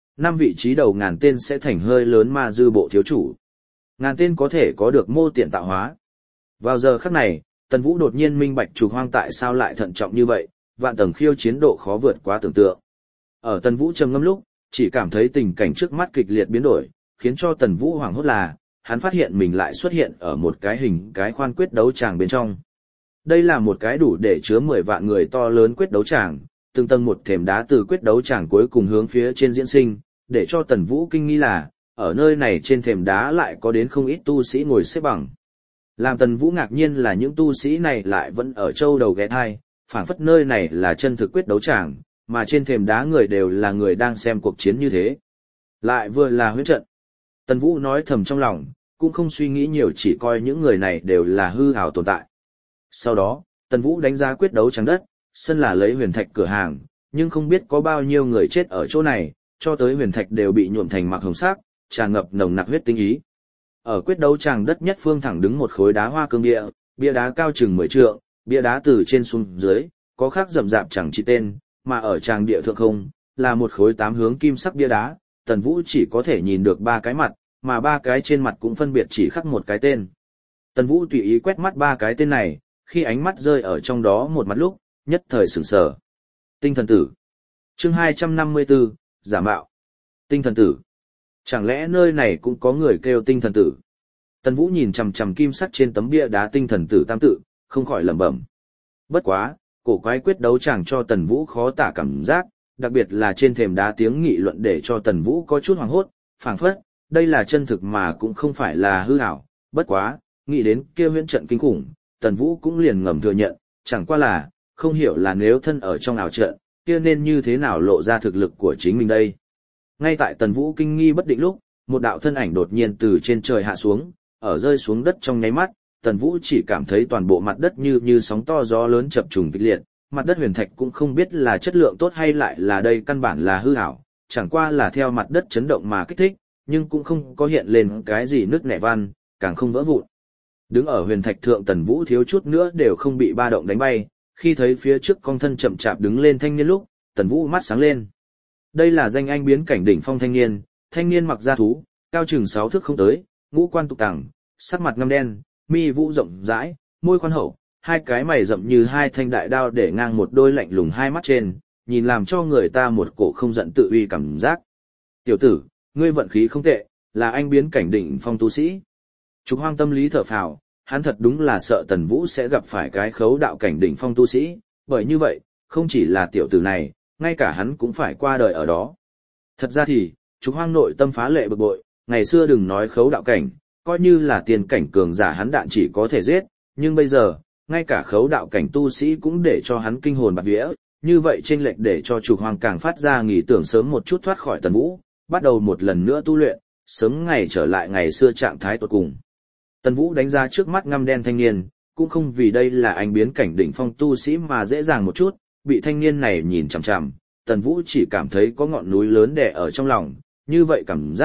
5 vị trí đầu ngàn tên sẽ thành hơi lớn ma dư bộ thiếu chủ. Ngàn tên có thể có được mô tiện tạo hóa. Vào giờ khắc này, Tần Vũ đột nhiên minh bạch Trục Hoang tại sao lại thận trọng như vậy, Vạn Tầng khiêu chiến độ khó vượt quá tưởng tượng. Ở Tần Vũ trầm ngâm lúc, chỉ cảm thấy tình cảnh trước mắt kịch liệt biến đổi, khiến cho Tần Vũ hoảng hốt là, hắn phát hiện mình lại xuất hiện ở một cái hình cái khoan quyết đấu tràng bên trong. Đây là một cái đủ để chứa 10 vạn người to lớn quyết đấu tràng, từng tầng một thềm đá từ quyết đấu tràng cuối cùng hướng phía trên diễn sinh, để cho Tần Vũ kinh nghi là, ở nơi này trên thềm đá lại có đến không ít tu sĩ ngồi xếp bằng. Làm Tần Vũ ngạc nhiên là những tu sĩ này lại vẫn ở châu đầu ghé thai, phảng phất nơi này là chân thực quyết đấu tràng, mà trên thềm đá người đều là người đang xem cuộc chiến như thế. Lại vừa là huyễn trận. Tần Vũ nói thầm trong lòng, cũng không suy nghĩ nhiều, chỉ coi những người này đều là hư ảo tồn tại. Sau đó, Tần Vũ đánh giá quyết đấu tràng đất, sân là lấy huyền thạch cửa hàng, nhưng không biết có bao nhiêu người chết ở chỗ này, cho tới huyền thạch đều bị nhuộm thành mạc hồng sắc, tràn ngập nồng nặc huyết tinh ý. Ở quyết đấu tràng đất nhất phương thẳng đứng một khối đá hoa cương bia, bia đá cao chừng 10 trượng, bia đá từ trên xuống dưới, có khắc rậm rạp chẳng chỉ tên, mà ở tràng địa thượng không, là một khối 8 hướng kim sắc bia đá, Tần Vũ chỉ có thể nhìn được 3 cái mặt, mà 3 cái trên mặt cũng phân biệt chỉ khắc một cái tên. Tần Vũ tùy ý quét mắt 3 cái tên này, khi ánh mắt rơi ở trong đó một mặt lúc, nhất thời sửng sở. Tinh thần tử. Chương 254, giả mạo. Tinh thần tử. Chẳng lẽ nơi này cũng có người kêu tinh thần tử? Tần Vũ nhìn chằm chằm kim sắc trên tấm bia đá tinh thần tử tam tự, không khỏi lẩm bẩm. Bất quá, cổ quái quyết đấu chẳng cho Tần Vũ khó tả cảm giác, đặc biệt là trên thềm đá tiếng nghị luận để cho Tần Vũ có chút hoảng hốt, phảng phất, đây là chân thực mà cũng không phải là hư ảo. Bất quá, nghĩ đến kia huyễn trận kinh khủng, Tần Vũ cũng liền ngầm thừa nhận, chẳng qua là, không hiểu là nếu thân ở trong ảo trận, kia nên như thế nào lộ ra thực lực của chính mình đây. Ngay tại Tần Vũ kinh nghi bất định lúc, một đạo thân ảnh đột nhiên từ trên trời hạ xuống, ở rơi xuống đất trong nháy mắt, Tần Vũ chỉ cảm thấy toàn bộ mặt đất như sóng to gió lớn chập trùng kịch liệt, mặt đất huyền thạch cũng không biết là chất lượng tốt hay lại là đây căn bản là hư ảo, chẳng qua là theo mặt đất chấn động mà kích thích, nhưng cũng không có hiện lên cái gì nứt nẻ văn, càng không vỡ vụn. Đứng ở huyền thạch thượng Tần Vũ thiếu chút nữa đều không bị ba động đánh bay, khi thấy phía trước con thân chậm chạp đứng lên thanh niên lúc, Tần Vũ mắt sáng lên. Đây là danh anh biến cảnh đỉnh phong thanh niên mặc da thú, cao chừng 6 thước không tới, ngũ quan tục tẳng, sắc mặt ngăm đen, mi vũ rộng rãi, môi khoan hậu, hai cái mày rậm như hai thanh đại đao để ngang một đôi lạnh lùng hai mắt trên, nhìn làm cho người ta một cổ không giận tự uy cảm giác. Tiểu tử, ngươi vận khí không tệ, là anh biến cảnh đỉnh phong tu sĩ. Trục Hoang tâm lý thở phào, hắn thật đúng là sợ Tần Vũ sẽ gặp phải cái khấu đạo cảnh đỉnh phong tu sĩ, bởi như vậy, không chỉ là tiểu tử này, ngay cả hắn cũng phải qua đời ở đó. Thật ra thì, Trục Hoang nội tâm phá lệ bực bội, ngày xưa đừng nói khấu đạo cảnh, coi như là tiền cảnh cường giả hắn đạn chỉ có thể giết, nhưng bây giờ, ngay cả khấu đạo cảnh tu sĩ cũng để cho hắn kinh hồn bạt vía, như vậy chênh lệch để cho Trục Hoang càng phát ra nghĩ tưởng sớm một chút thoát khỏi Tần Vũ, bắt đầu một lần nữa tu luyện, sớm ngày trở lại ngày xưa trạng thái tột cùng. Tần Vũ đánh ra trước mắt ngăm đen thanh niên, cũng không vì đây là anh biến cảnh đỉnh phong tu sĩ mà dễ dàng một chút, bị thanh niên này nhìn chằm chằm, Tần Vũ chỉ cảm thấy có ngọn núi lớn đè ở trong lòng, như vậy cảm giác,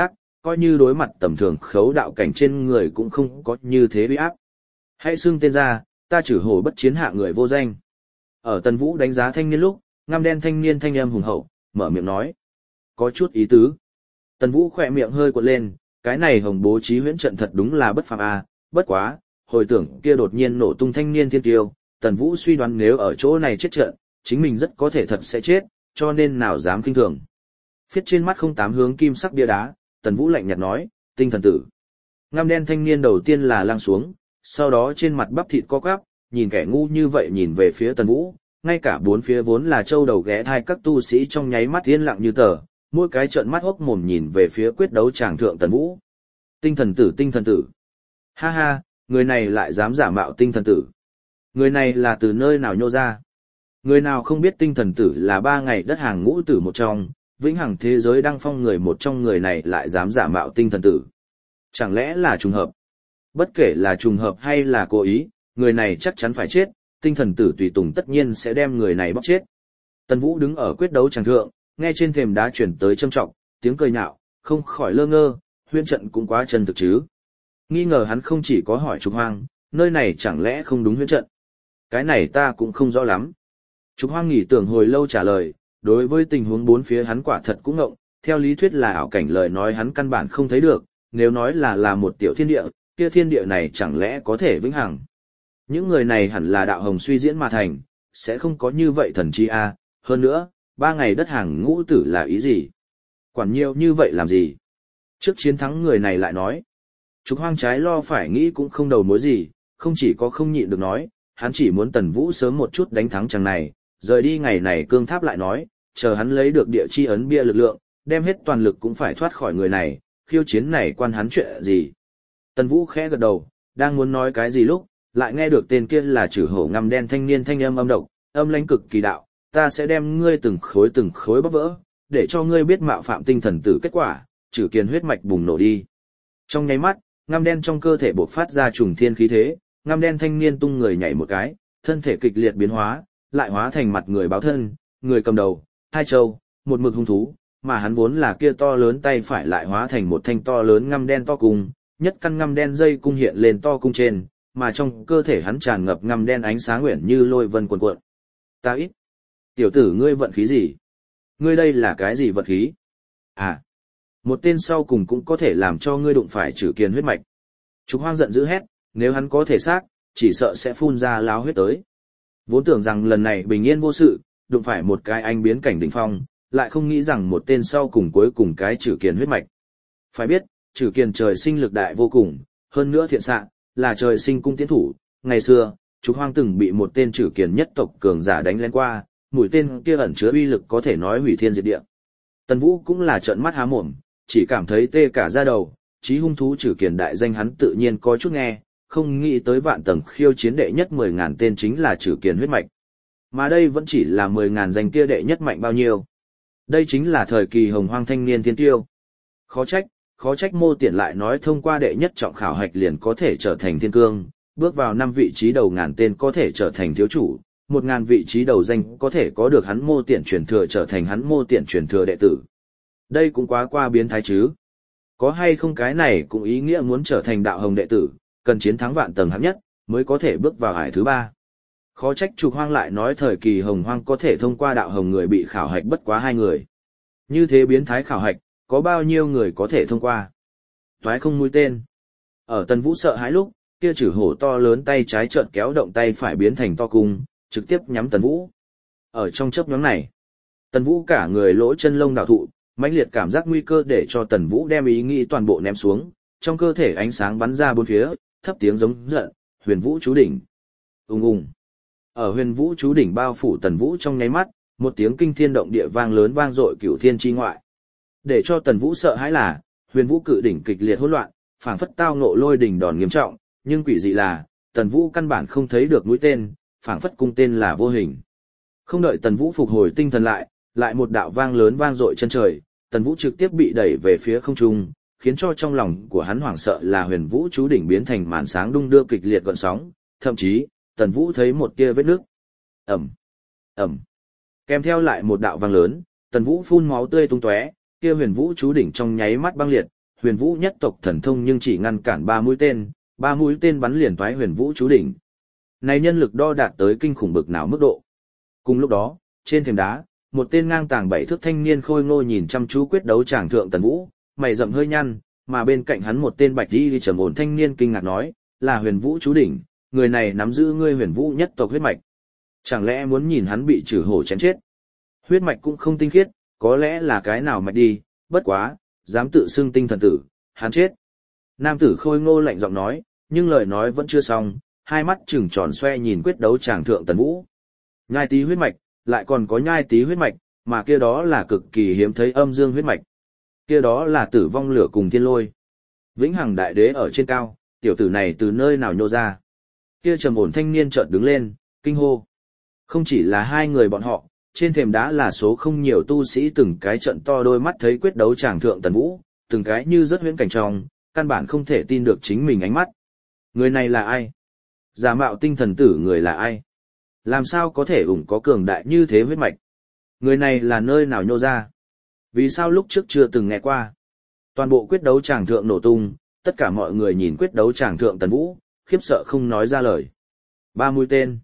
coi như đối mặt tầm thường khấu đạo cảnh trên người cũng không có như thế uy áp. Hãy xưng tên ra, ta Chử Hổ bất chiến hạ người vô danh. Ở Tần Vũ đánh giá thanh niên lúc, ngăm đen thanh niên thanh âm hùng hậu, mở miệng nói. Có chút ý tứ. Tần Vũ khỏe miệng hơi quật lên, cái này hồng bố trí huyễn trận thật đúng là bất phàm a, bất quá, hồi tưởng kia đột nhiên nổ tung thanh niên thiên tiêu, Tần Vũ suy đoán nếu ở chỗ này chết trận, chính mình rất có thể thật sẽ chết, cho nên nào dám kinh thường. Phiết trên mắt không tám hướng kim sắc bia đá, Tần Vũ lạnh nhạt nói, tinh thần tử. Ngăm đen thanh niên đầu tiên là lăng xuống, sau đó trên mặt bắp thịt co quắp, nhìn kẻ ngu như vậy nhìn về phía Tần Vũ, ngay cả bốn phía vốn là châu đầu ghé thai các tu sĩ trong nháy mắt yên lặng như tờ, mỗi cái trợn mắt hốc mồm nhìn về phía quyết đấu tràng thượng Tần Vũ. Tinh thần tử, tinh thần tử. Ha ha, người này lại dám giả mạo tinh thần tử. Người này là từ nơi nào nhô ra? Người nào không biết tinh thần tử là 3 ngày đất hàng ngũ tử một trong, vĩnh hằng thế giới đăng phong người một trong, người này lại dám giả mạo tinh thần tử. Chẳng lẽ là trùng hợp? Bất kể là trùng hợp hay là cố ý, người này chắc chắn phải chết, tinh thần tử tùy tùng tất nhiên sẽ đem người này bóc chết. Tần Vũ đứng ở quyết đấu tràng thượng, nghe trên thềm đá chuyển tới châm trọng, tiếng cười nhạo, không khỏi lơ ngơ, huyễn trận cũng quá chân thực chứ. Nghi ngờ hắn không chỉ có hỏi Trục Hoang, nơi này chẳng lẽ không đúng huyễn trận? Cái này ta cũng không rõ lắm. Trục Hoang nghỉ tưởng hồi lâu trả lời, đối với tình huống bốn phía hắn quả thật cũng ngộng, theo lý thuyết là ảo cảnh, lời nói hắn căn bản không thấy được, nếu nói là một tiểu thiên địa, kia thiên địa này chẳng lẽ có thể vĩnh hằng. Những người này hẳn là đạo hồng suy diễn mà thành, sẽ không có như vậy thần chi a. Hơn nữa, 3 ngày đất hàng ngũ tử là ý gì? Quản nhiều như vậy làm gì? Trước chiến thắng người này lại nói. Trục Hoang trái lo phải nghĩ cũng không đầu mối gì, không chỉ có không nhịn được nói, hắn chỉ muốn Tần Vũ sớm một chút đánh thắng chàng này, rời đi ngày này cương tháp lại nói, chờ hắn lấy được địa chi ấn bia lực lượng, đem hết toàn lực cũng phải thoát khỏi người này, khiêu chiến này quan hắn chuyện gì. Tần Vũ khẽ gật đầu, đang muốn nói cái gì lúc, lại nghe được tên kia là Chử Hổ ngăm đen thanh niên thanh âm âm độc, âm lãnh cực kỳ đạo, ta sẽ đem ngươi từng khối bóc vỡ, để cho ngươi biết mạo phạm tinh thần tử kết quả, Chử Kiền huyết mạch bùng nổ đi. Trong nháy mắt, ngăm đen trong cơ thể bộc phát ra trùng thiên khí thế, ngăm đen thanh niên tung người nhảy một cái, thân thể kịch liệt biến hóa, lại hóa thành mặt người báo thân, người cầm đầu, hai trâu, một mực hung thú, mà hắn vốn là kia to lớn tay phải lại hóa thành một thanh to lớn ngăm đen to cung, nhất căn ngăm đen dây cung hiện lên to cung trên, mà trong cơ thể hắn tràn ngập ngăm đen ánh sáng nguyện như lôi vân cuồn cuộn. Ta ít. Tiểu tử ngươi vận khí gì? Ngươi đây là cái gì vận khí? À, một tên sau cùng cũng có thể làm cho ngươi đụng phải Chử Kiền huyết mạch. Trục Hoang giận dữ hét, nếu hắn có thể xác, chỉ sợ sẽ phun ra láo huyết tới. Vốn tưởng rằng lần này bình yên vô sự, đụng phải một cái anh biến cảnh đỉnh phong, lại không nghĩ rằng một tên sau cùng cuối cùng cái Chử Kiền huyết mạch. Phải biết, Chử Kiền trời sinh lực đại vô cùng, hơn nữa thiện xạ, là trời sinh cung tiến thủ. Ngày xưa, Trục Hoang từng bị một tên Chử Kiền nhất tộc cường giả đánh lên qua, mũi tên kia ẩn chứa uy lực có thể nói hủy thiên diệt địa. Tần Vũ cũng là trợn mắt há mồm, chỉ cảm thấy tê cả da đầu, chí hung thú Chử Kiền đại danh hắn tự nhiên có chút nghe, không nghĩ tới vạn tầng khiêu chiến đệ nhất 10.000 tên chính là Chử Kiền huyết mạch. Mà đây vẫn chỉ là 10.000 danh kia đệ nhất mạnh bao nhiêu. Đây chính là thời kỳ hồng hoang thanh niên thiên tiêu. Khó trách Mô Tiện lại nói thông qua đệ nhất trọng khảo hạch liền có thể trở thành thiên cương, bước vào 5 vị trí đầu ngàn tên có thể trở thành thiếu chủ, 1.000 vị trí đầu danh có thể có được hắn Mô Tiện truyền thừa trở thành hắn Mô Tiện truyền thừa đệ tử. Đây cũng quá qua biến thái chứ. Có hay không cái này cũng ý nghĩa muốn trở thành đạo hồng đệ tử, cần chiến thắng vạn tầng hạng nhất, mới có thể bước vào hải thứ 3. Khó trách Trục Hoang lại nói thời kỳ hồng hoang có thể thông qua đạo hồng người bị khảo hạch bất quá 2 người. Như thế biến thái khảo hạch, có bao nhiêu người có thể thông qua? Toái không mũi tên. Ở Tần Vũ sợ hãi lúc, kia Chử Hổ to lớn tay trái chợt kéo động tay phải biến thành to cung, trực tiếp nhắm Tần Vũ. Ở trong chớp nhoáng này, Tần Vũ cả người lỗ chân lông đảo thụ, mãnh liệt cảm giác nguy cơ để cho Tần Vũ đem ý nghĩ toàn bộ ném xuống, trong cơ thể ánh sáng bắn ra bốn phía, thấp tiếng giống giận, Huyền Vũ chú đỉnh. Ùng ùng. Ở Huyền Vũ chú đỉnh bao phủ Tần Vũ trong nháy mắt, một tiếng kinh thiên động địa vang lớn vang dội cửu thiên chi ngoại. Để cho Tần Vũ sợ hãi là, Huyền Vũ cự đỉnh kịch liệt hỗn loạn, phảng phất tao ngộ lôi đỉnh đòn nghiêm trọng, nhưng quỷ dị là, Tần Vũ căn bản không thấy được mũi tên, phảng phất cung tên là vô hình. Không đợi Tần Vũ phục hồi tinh thần lại một đạo vang lớn vang dội chân trời, Tần Vũ trực tiếp bị đẩy về phía không trung, khiến cho trong lòng của hắn hoảng sợ là Huyền Vũ chú đỉnh biến thành màn sáng đung đưa kịch liệt gợn sóng, thậm chí, Tần Vũ thấy một tia vết nước. Ầm, ầm. Kèm theo lại một đạo vang lớn, Tần Vũ phun máu tươi tung tóe, kia Huyền Vũ chú đỉnh trong nháy mắt băng liệt, Huyền Vũ nhất tộc thần thông nhưng chỉ ngăn cản 3 mũi tên bắn liền toái Huyền Vũ chú đỉnh. Này nhân lực đo đạt tới kinh khủng bực nào mức độ. Cùng lúc đó, trên thềm đá, một tên ngang tàng 7 thước thanh niên khôi ngô nhìn chăm chú quyết đấu tràng thượng Tần Vũ, mày rậm hơi nhăn, mà bên cạnh hắn một tên bạch y trầm ổn thanh niên kinh ngạc nói, là Huyền Vũ chú đỉnh, người này nắm giữ ngươi Huyền Vũ nhất tộc huyết mạch. Chẳng lẽ muốn nhìn hắn bị trừ hổ chém chết? Huyết mạch cũng không tinh khiết, có lẽ là cái nào mạch đi, bất quá, dám tự xưng tinh thần tử, hắn chết. Nam tử khôi ngô lạnh giọng nói, nhưng lời nói vẫn chưa xong, hai mắt trừng tròn xoe nhìn quyết đấu tràng thượng Tần Vũ. Nhai tí huyết mạch, lại còn có nhai tí huyết mạch, mà kia đó là cực kỳ hiếm thấy âm dương huyết mạch. Kia đó là tử vong lửa cùng thiên lôi. Vĩnh hằng đại đế ở trên cao, tiểu tử này từ nơi nào nhô ra? Kia trầm ổn thanh niên chợt đứng lên, kinh hô. Không chỉ là hai người bọn họ, trên thềm đá là số không nhiều tu sĩ từng cái trận to đôi mắt thấy quyết đấu tràng thượng Tần Vũ, từng cái như rất huyễn cảnh trong, căn bản không thể tin được chính mình ánh mắt. Người này là ai? Giả mạo tinh thần tử người là ai? Làm sao có thể có cường đại như thế huyết mạch? Người này là nơi nào nhô ra? Vì sao lúc trước chưa từng nghe qua? Toàn bộ quyết đấu tràng thượng nổ tung, tất cả mọi người nhìn quyết đấu tràng thượng Tần Vũ, khiếp sợ không nói ra lời. 3 mũi tên.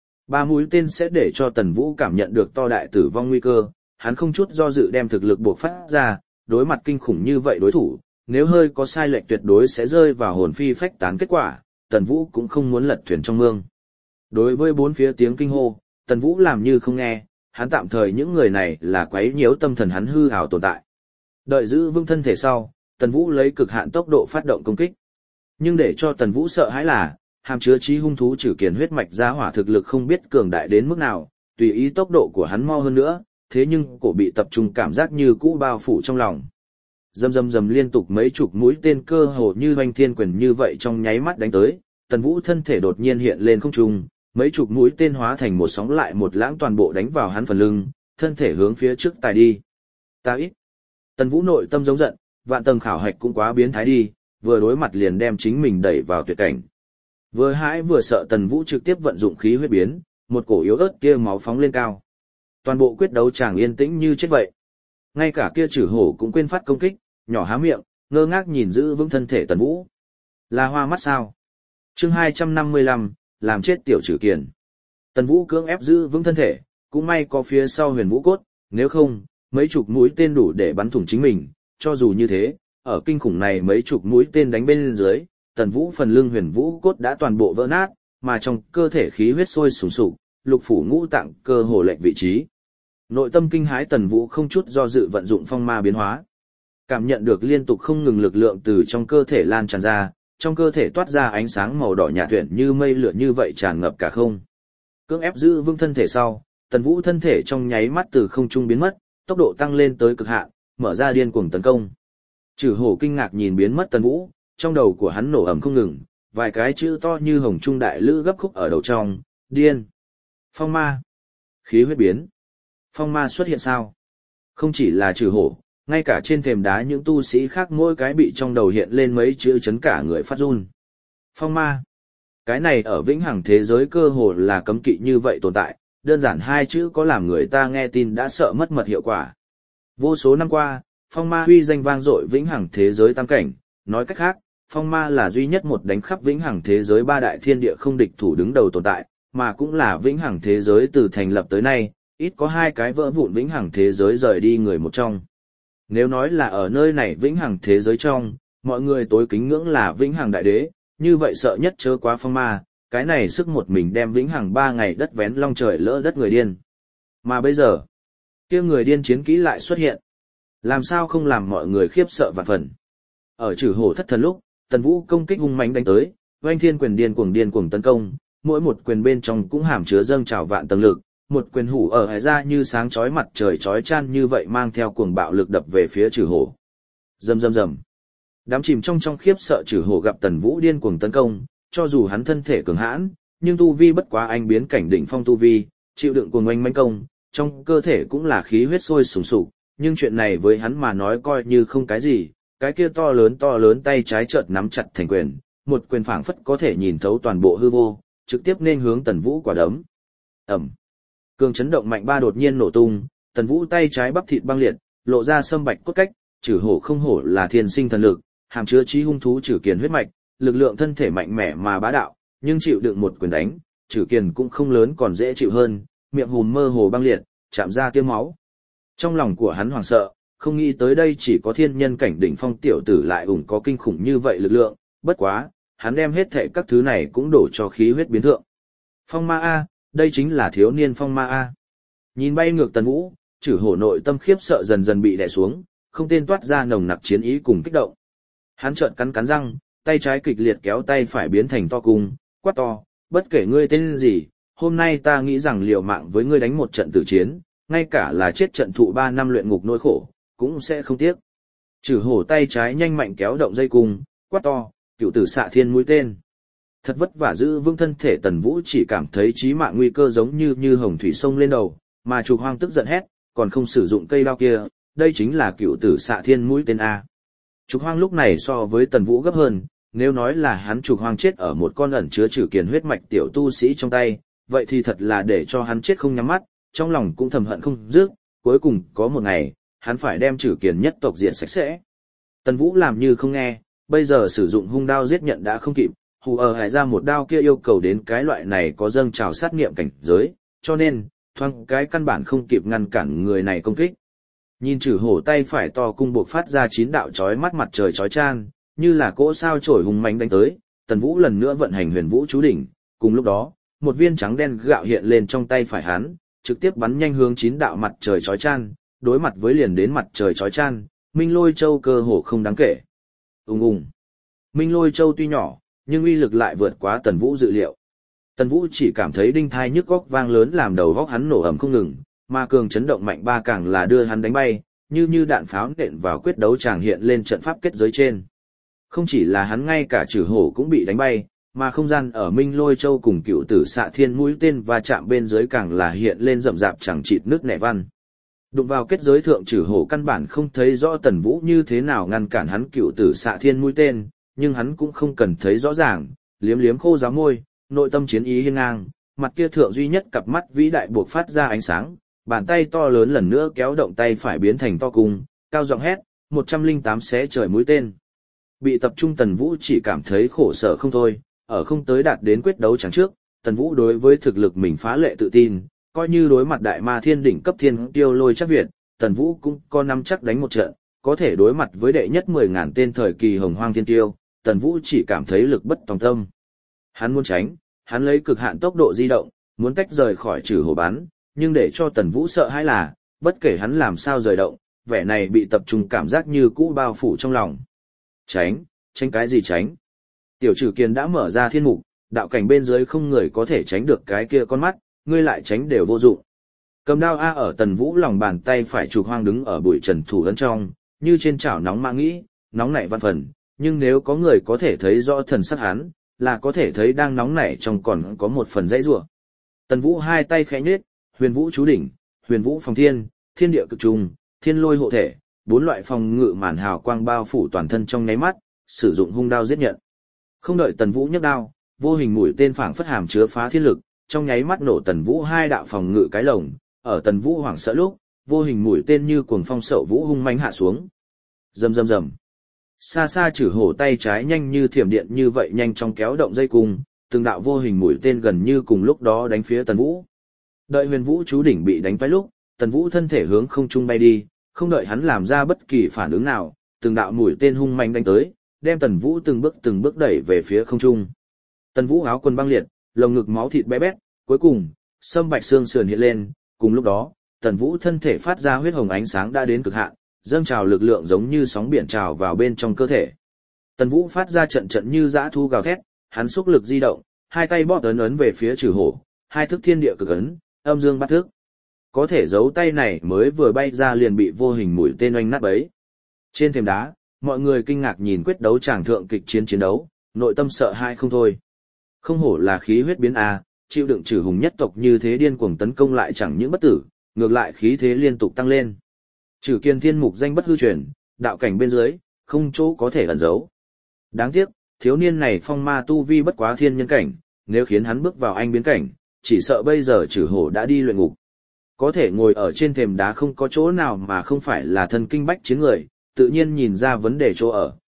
3 mũi tên sẽ để cho Tần Vũ cảm nhận được to đại tử vong nguy cơ, hắn không chút do dự đem thực lực buộc phát ra, đối mặt kinh khủng như vậy đối thủ, nếu hơi có sai lệch tuyệt đối sẽ rơi vào hồn phi phách tán kết quả, Tần Vũ cũng không muốn lật thuyền trong mương. Đối với bốn phía tiếng kinh hô, Tần Vũ làm như không nghe, hắn tạm thời những người này là quấy nhiễu tâm thần hắn hư ảo tồn tại. Đợi giữ vững thân thể sau, Tần Vũ lấy cực hạn tốc độ phát động công kích. Nhưng để cho Tần Vũ sợ hãi là, hàm chứa chí hung thú trừ kiền huyết mạch ra hỏa thực lực không biết cường đại đến mức nào, tùy ý tốc độ của hắn mau hơn nữa, thế nhưng cổ bị tập trung cảm giác như cũ bao phủ trong lòng. Rầm rầm rầm liên tục mấy chục mũi tên cơ hồ như hoành thiên quyền như vậy trong nháy mắt đánh tới, Tần Vũ thân thể đột nhiên hiện lên không trung, mấy chục mũi tên hóa thành một sóng lại một lãng toàn bộ đánh vào hắn phần lưng, thân thể hướng phía trước tài đi. Ta ít. Tần Vũ nội tâm giống giận, vạn tầng khảo hạch cũng quá biến thái đi, vừa đối mặt liền đem chính mình đẩy vào tuyệt cảnh. Vừa hãi vừa sợ Tần Vũ trực tiếp vận dụng khí huyết biến, một cổ yếu ớt kia máu phóng lên cao. Toàn bộ quyết đấu chàng yên tĩnh như chết vậy. Ngay cả kia Trử Hổ cũng quên phát công kích, nhỏ há miệng, ngơ ngác nhìn giữ vững thân thể Tần Vũ. Là hoa mắt sao? Chương 255, làm chết tiểu Trử Kiền. Tần Vũ cưỡng ép giữ vững thân thể, cũng may có phía sau Huyền Vũ cốt, nếu không, mấy chục mũi tên đủ để bắn thủng chính mình, cho dù như thế, ở kinh khủng này mấy chục mũi tên đánh bên dưới, Tần Vũ phần lưng Huyền Vũ cốt đã toàn bộ vỡ nát, mà trong cơ thể khí huyết sôi sùng sục, lục phủ ngũ tạng cơ hồ lệch vị trí. Nội tâm kinh hãi Tần Vũ không chút do dự vận dụng phong ma biến hóa. Cảm nhận được liên tục không ngừng lực lượng từ trong cơ thể lan tràn ra, trong cơ thể toát ra ánh sáng màu đỏ nhạt tuyển như mây lửa như vậy tràn ngập cả không. Cưỡng ép giữ vững thân thể sau, Tần Vũ thân thể trong nháy mắt từ không trung biến mất, tốc độ tăng lên tới cực hạn, mở ra điên cuồng tấn công. Trử Hổ kinh ngạc nhìn biến mất Tần Vũ, trong đầu của hắn nổ ầm không ngừng, vài cái chữ to như hồng trung đại lữ gấp khúc ở đầu trong, điên. Phong ma. Khí huyết biến. Phong ma xuất hiện sao? Không chỉ là Trử Hổ, ngay cả trên thềm đá những tu sĩ khác mỗi cái bị trong đầu hiện lên mấy chữ chấn cả người phát run. Phong ma. Cái này ở vĩnh hằng thế giới cơ hồ là cấm kỵ như vậy tồn tại, đơn giản hai chữ có làm người ta nghe tin đã sợ mất mật hiệu quả. Vô số năm qua, phong ma huy danh vang dội vĩnh hằng thế giới tam cảnh, nói cách khác, phong ma là duy nhất một đánh khắp vĩnh hằng thế giới ba đại thiên địa không địch thủ đứng đầu tồn tại, mà cũng là vĩnh hằng thế giới từ thành lập tới nay, ít có hai cái vỡ vụn vĩnh hằng thế giới rời đi người một trong. Nếu nói là ở nơi này vĩnh hằng thế giới trong, mọi người tối kính ngưỡng là vĩnh hằng đại đế, như vậy sợ nhất chớ quá phong ma, cái này sức một mình đem vĩnh hằng 3 ngày đất vén long trời lỡ đất người điên. Mà bây giờ, kia người điên chiến kỹ lại xuất hiện. Làm sao không làm mọi người khiếp sợ vạn phần. Ở Trử Hổ thất thần lúc, Tần Vũ công kích hung mãnh đánh tới, oanh thiên quyền điên cuồng tấn công, mỗi một quyền bên trong cũng hàm chứa dâng trào vạn tầng lực, một quyền hủ ở hải ra như sáng chói mặt trời chói chan như vậy mang theo cuồng bạo lực đập về phía Trử Hổ. Rầm rầm rầm. Đám chìm trong khiếp sợ Trử Hổ gặp Tần Vũ điên cuồng tấn công, cho dù hắn thân thể cường hãn, nhưng tu vi bất quá anh biến cảnh đỉnh phong tu vi, chịu đựng cuồng oanh mãnh công, trong cơ thể cũng là khí huyết sôi sùng sục, nhưng chuyện này với hắn mà nói coi như không cái gì, cái kia to lớn tay trái chợt nắm chặt thành quyền, một quyền phảng phất có thể nhìn thấu toàn bộ hư vô, trực tiếp nên hướng Tần Vũ quả đấm. Ầm. Cường chấn động mạnh ba đột nhiên nổ tung, Tần Vũ tay trái bắp thịt băng liệt, lộ ra sâm bạch cốt cách, Trử Hổ không hổ là thiên sinh thần lực, hàm chứa chí hung thú Trử Kiền huyết mạch, lực lượng thân thể mạnh mẽ mà bá đạo, nhưng chịu đựng một quyền đánh, Trử Kiền cũng không lớn còn dễ chịu hơn, miệng hùm mơ hồ băng liệt, chạm ra tiêm máu. Trong lòng của hắn hoảng sợ, không nghĩ tới đây chỉ có thiên nhân cảnh đỉnh phong tiểu tử lại ủng có kinh khủng như vậy lực lượng, bất quá, hắn đem hết thảy các thứ này cũng đổ cho khí huyết biến thượng. Phong ma A, đây chính là thiếu niên phong ma A. Nhìn bay ngược Tần Vũ, Trử Hổ nội tâm khiếp sợ dần dần bị đè xuống, không tên toát ra nồng nặc chiến ý cùng kích động. Hắn trợn cắn cắn răng, tay trái kịch liệt kéo tay phải biến thành to cung, quát to, bất kể ngươi tên gì, hôm nay ta nghĩ rằng liều mạng với ngươi đánh một trận tử chiến, ngay cả là chết trận thụ 3 năm luyện ngục nỗi khổ, cũng sẽ không tiếc. Trử Hổ tay trái nhanh mạnh kéo động dây cung, quát to, cựu tử xạ thiên mũi tên. Thật vất vả giữ vững thân thể Tần Vũ chỉ cảm thấy chí mạng nguy cơ giống như hồng thủy sông lên đầu, mà Trục Hoang tức giận hét, còn không sử dụng cây đao kia, đây chính là cựu tử xạ thiên mũi tên A. Trục Hoang lúc này so với Tần Vũ gấp hơn, nếu nói là hắn Trục Hoang chết ở một con ẩn chứa Trử Kiền huyết mạch tiểu tu sĩ trong tay, vậy thì thật là để cho hắn chết không nhắm mắt, trong lòng cũng thầm hận không dứt, cuối cùng có một ngày, hắn phải đem Trử Kiền nhất tộc diệt sạch sẽ. Tần Vũ làm như không nghe, bây giờ sử dụng hung đao giết nhận đã không kịp, hù hải ra một đao kia yêu cầu đến cái loại này có dâng trào sát nghiệm cảnh giới, cho nên, thoáng cái căn bản không kịp ngăn cản người này công kích. Nhìn Trử Hổ tay phải to cung buộc phát ra 9 đạo chói mắt mặt trời chói chan, như là cỗ sao chổi hùng mãnh đánh tới, Tần Vũ lần nữa vận hành Huyền Vũ chú đỉnh, cùng lúc đó, một viên trắng đen gạo hiện lên trong tay phải hắn, trực tiếp bắn nhanh hướng 9 đạo mặt trời chói chan, đối mặt với liền đến mặt trời chói chan, Minh Lôi Châu cơ hồ không đáng kể. Ùng ùng. Minh Lôi Châu tuy nhỏ, nhưng uy lực lại vượt quá Tần Vũ dự liệu. Tần Vũ chỉ cảm thấy đinh thai nhức óc vang lớn làm đầu óc hắn nổ ầm không ngừng, mà cường chấn động mạnh ba càng là đưa hắn đánh bay, như đạn pháo nện vào quyết đấu tràng hiện lên trận pháp kết giới trên. Không chỉ là hắn, ngay cả Trử Hổ cũng bị đánh bay, mà không gian ở Minh Lôi Châu cùng cựu tử xạ thiên mũi tên và chạm bên dưới càng là hiện lên rậm rạp chẳng chịt nước nẻ văn. Đụng vào kết giới thượng, Trử Hổ căn bản không thấy rõ Tần Vũ như thế nào ngăn cản hắn cựu tử xạ thiên mũi tên, nhưng hắn cũng không cần thấy rõ ràng, liếm liếm khô giáo môi, nội tâm chiến ý hiên ngang, mặt kia thượng duy nhất cặp mắt vĩ đại buộc phát ra ánh sáng, bàn tay to lớn lần nữa kéo động tay phải biến thành to cung, cao giọng hét, 108 xé trời mũi tên. Bị tập trung Tần Vũ chỉ cảm thấy khổ sở không thôi, ở không tới đạt đến quyết đấu chẳng trước, Tần Vũ đối với thực lực mình phá lệ tự tin, coi như đối mặt đại ma thiên đỉnh cấp thiên tiêu Lôi Chắc Việt, Tần Vũ cũng có nắm chắc đánh một trận, có thể đối mặt với đệ nhất 10.000 tên thời kỳ hồng hoang thiên tiêu, Tần Vũ chỉ cảm thấy lực bất tòng tâm. Hắn muốn tránh, hắn lấy cực hạn tốc độ di động, muốn tách rời khỏi Trử Hổ bắn, nhưng để cho Tần Vũ sợ hãi là, bất kể hắn làm sao rời động, vẻ này bị tập trung cảm giác như cũ bao phủ trong lòng. Tránh cái gì tránh? Tiểu Trử Kiền đã mở ra thiên mục, đạo cảnh bên dưới không người có thể tránh được cái kia con mắt, ngươi lại tránh đều vô dụng. Cầm đao A ở Tần Vũ lòng bàn tay phải Trục Hoang đứng ở bụi trần thủ ấn trong, như trên chảo nóng mã nghĩ, nóng nảy văn phần, nhưng nếu có người có thể thấy rõ thần sắc hắn, là có thể thấy đang nóng nảy trong còn có một phần dãy rủa. Tần Vũ hai tay khẽ nhếch, Huyền Vũ chú đỉnh, Huyền Vũ phòng thiên, Thiên địa cực trùng, Thiên lôi hộ thể, 4 loại phòng ngự màn hào quang bao phủ toàn thân trong nháy mắt, sử dụng hung đao giết nhận. Không đợi Tần Vũ nhấc đao, vô hình mũi tên phảng phất hàm chứa phá thiên lực, trong nháy mắt nổ Tần Vũ hai đạo phòng ngự cái lồng, ở Tần Vũ hoảng sợ lúc, vô hình mũi tên như cuồng phong sậu vũ hung mãnh hạ xuống. Rầm rầm rầm. Xa xa Trử Hổ tay trái nhanh như thiểm điện như vậy nhanh chóng kéo động dây cung, từng đạo vô hình mũi tên gần như cùng lúc đó đánh phía Tần Vũ. Đợi Huyền Vũ chú đỉnh bị đánh toái lúc, Tần Vũ thân thể hướng không trung bay đi, không đợi hắn làm ra bất kỳ phản ứng nào, từng đạo mũi tên hung mãnh đánh tới, đem Tần Vũ từng bước đẩy về phía không trung. Tần Vũ áo quần băng liệt, lồng ngực máu thịt bé bét, cuối cùng, sâm bạch xương sườn hiện lên, cùng lúc đó, Tần Vũ thân thể phát ra huyết hồng ánh sáng đã đến cực hạn, dâng trào lực lượng giống như sóng biển trào vào bên trong cơ thể. Tần Vũ phát ra trận trận như dã thu gào thét, hắn xúc lực di động, hai tay bóp ấn về phía Trử Hổ, hai thức thiên địa cực ấn, âm dương bát thức. Có thể giấu tay này mới vừa bay ra liền bị vô hình mũi tên oanh nát bấy. Trên thềm đá, mọi người kinh ngạc nhìn quyết đấu tràng thượng kịch chiến đấu, nội tâm sợ hãi không thôi. Không hổ là khí huyết biến A, chịu đựng Trử hùng nhất tộc như thế điên cuồng tấn công lại chẳng những bất tử, ngược lại khí thế liên tục tăng lên. Trử Kiền thiên mục danh bất hư truyền, đạo cảnh bên dưới, không chỗ có thể ẩn giấu. Đáng tiếc, thiếu niên này phong ma tu vi bất quá thiên nhân cảnh, nếu khiến hắn bước vào anh biến cảnh, chỉ sợ bây giờ Trử Hổ đã đi luyện ngục. Có thể ngồi ở trên thềm đá không có chỗ nào mà không phải là thân kinh bách chiến người, tự nhiên nhìn ra vấn đề chỗ ở,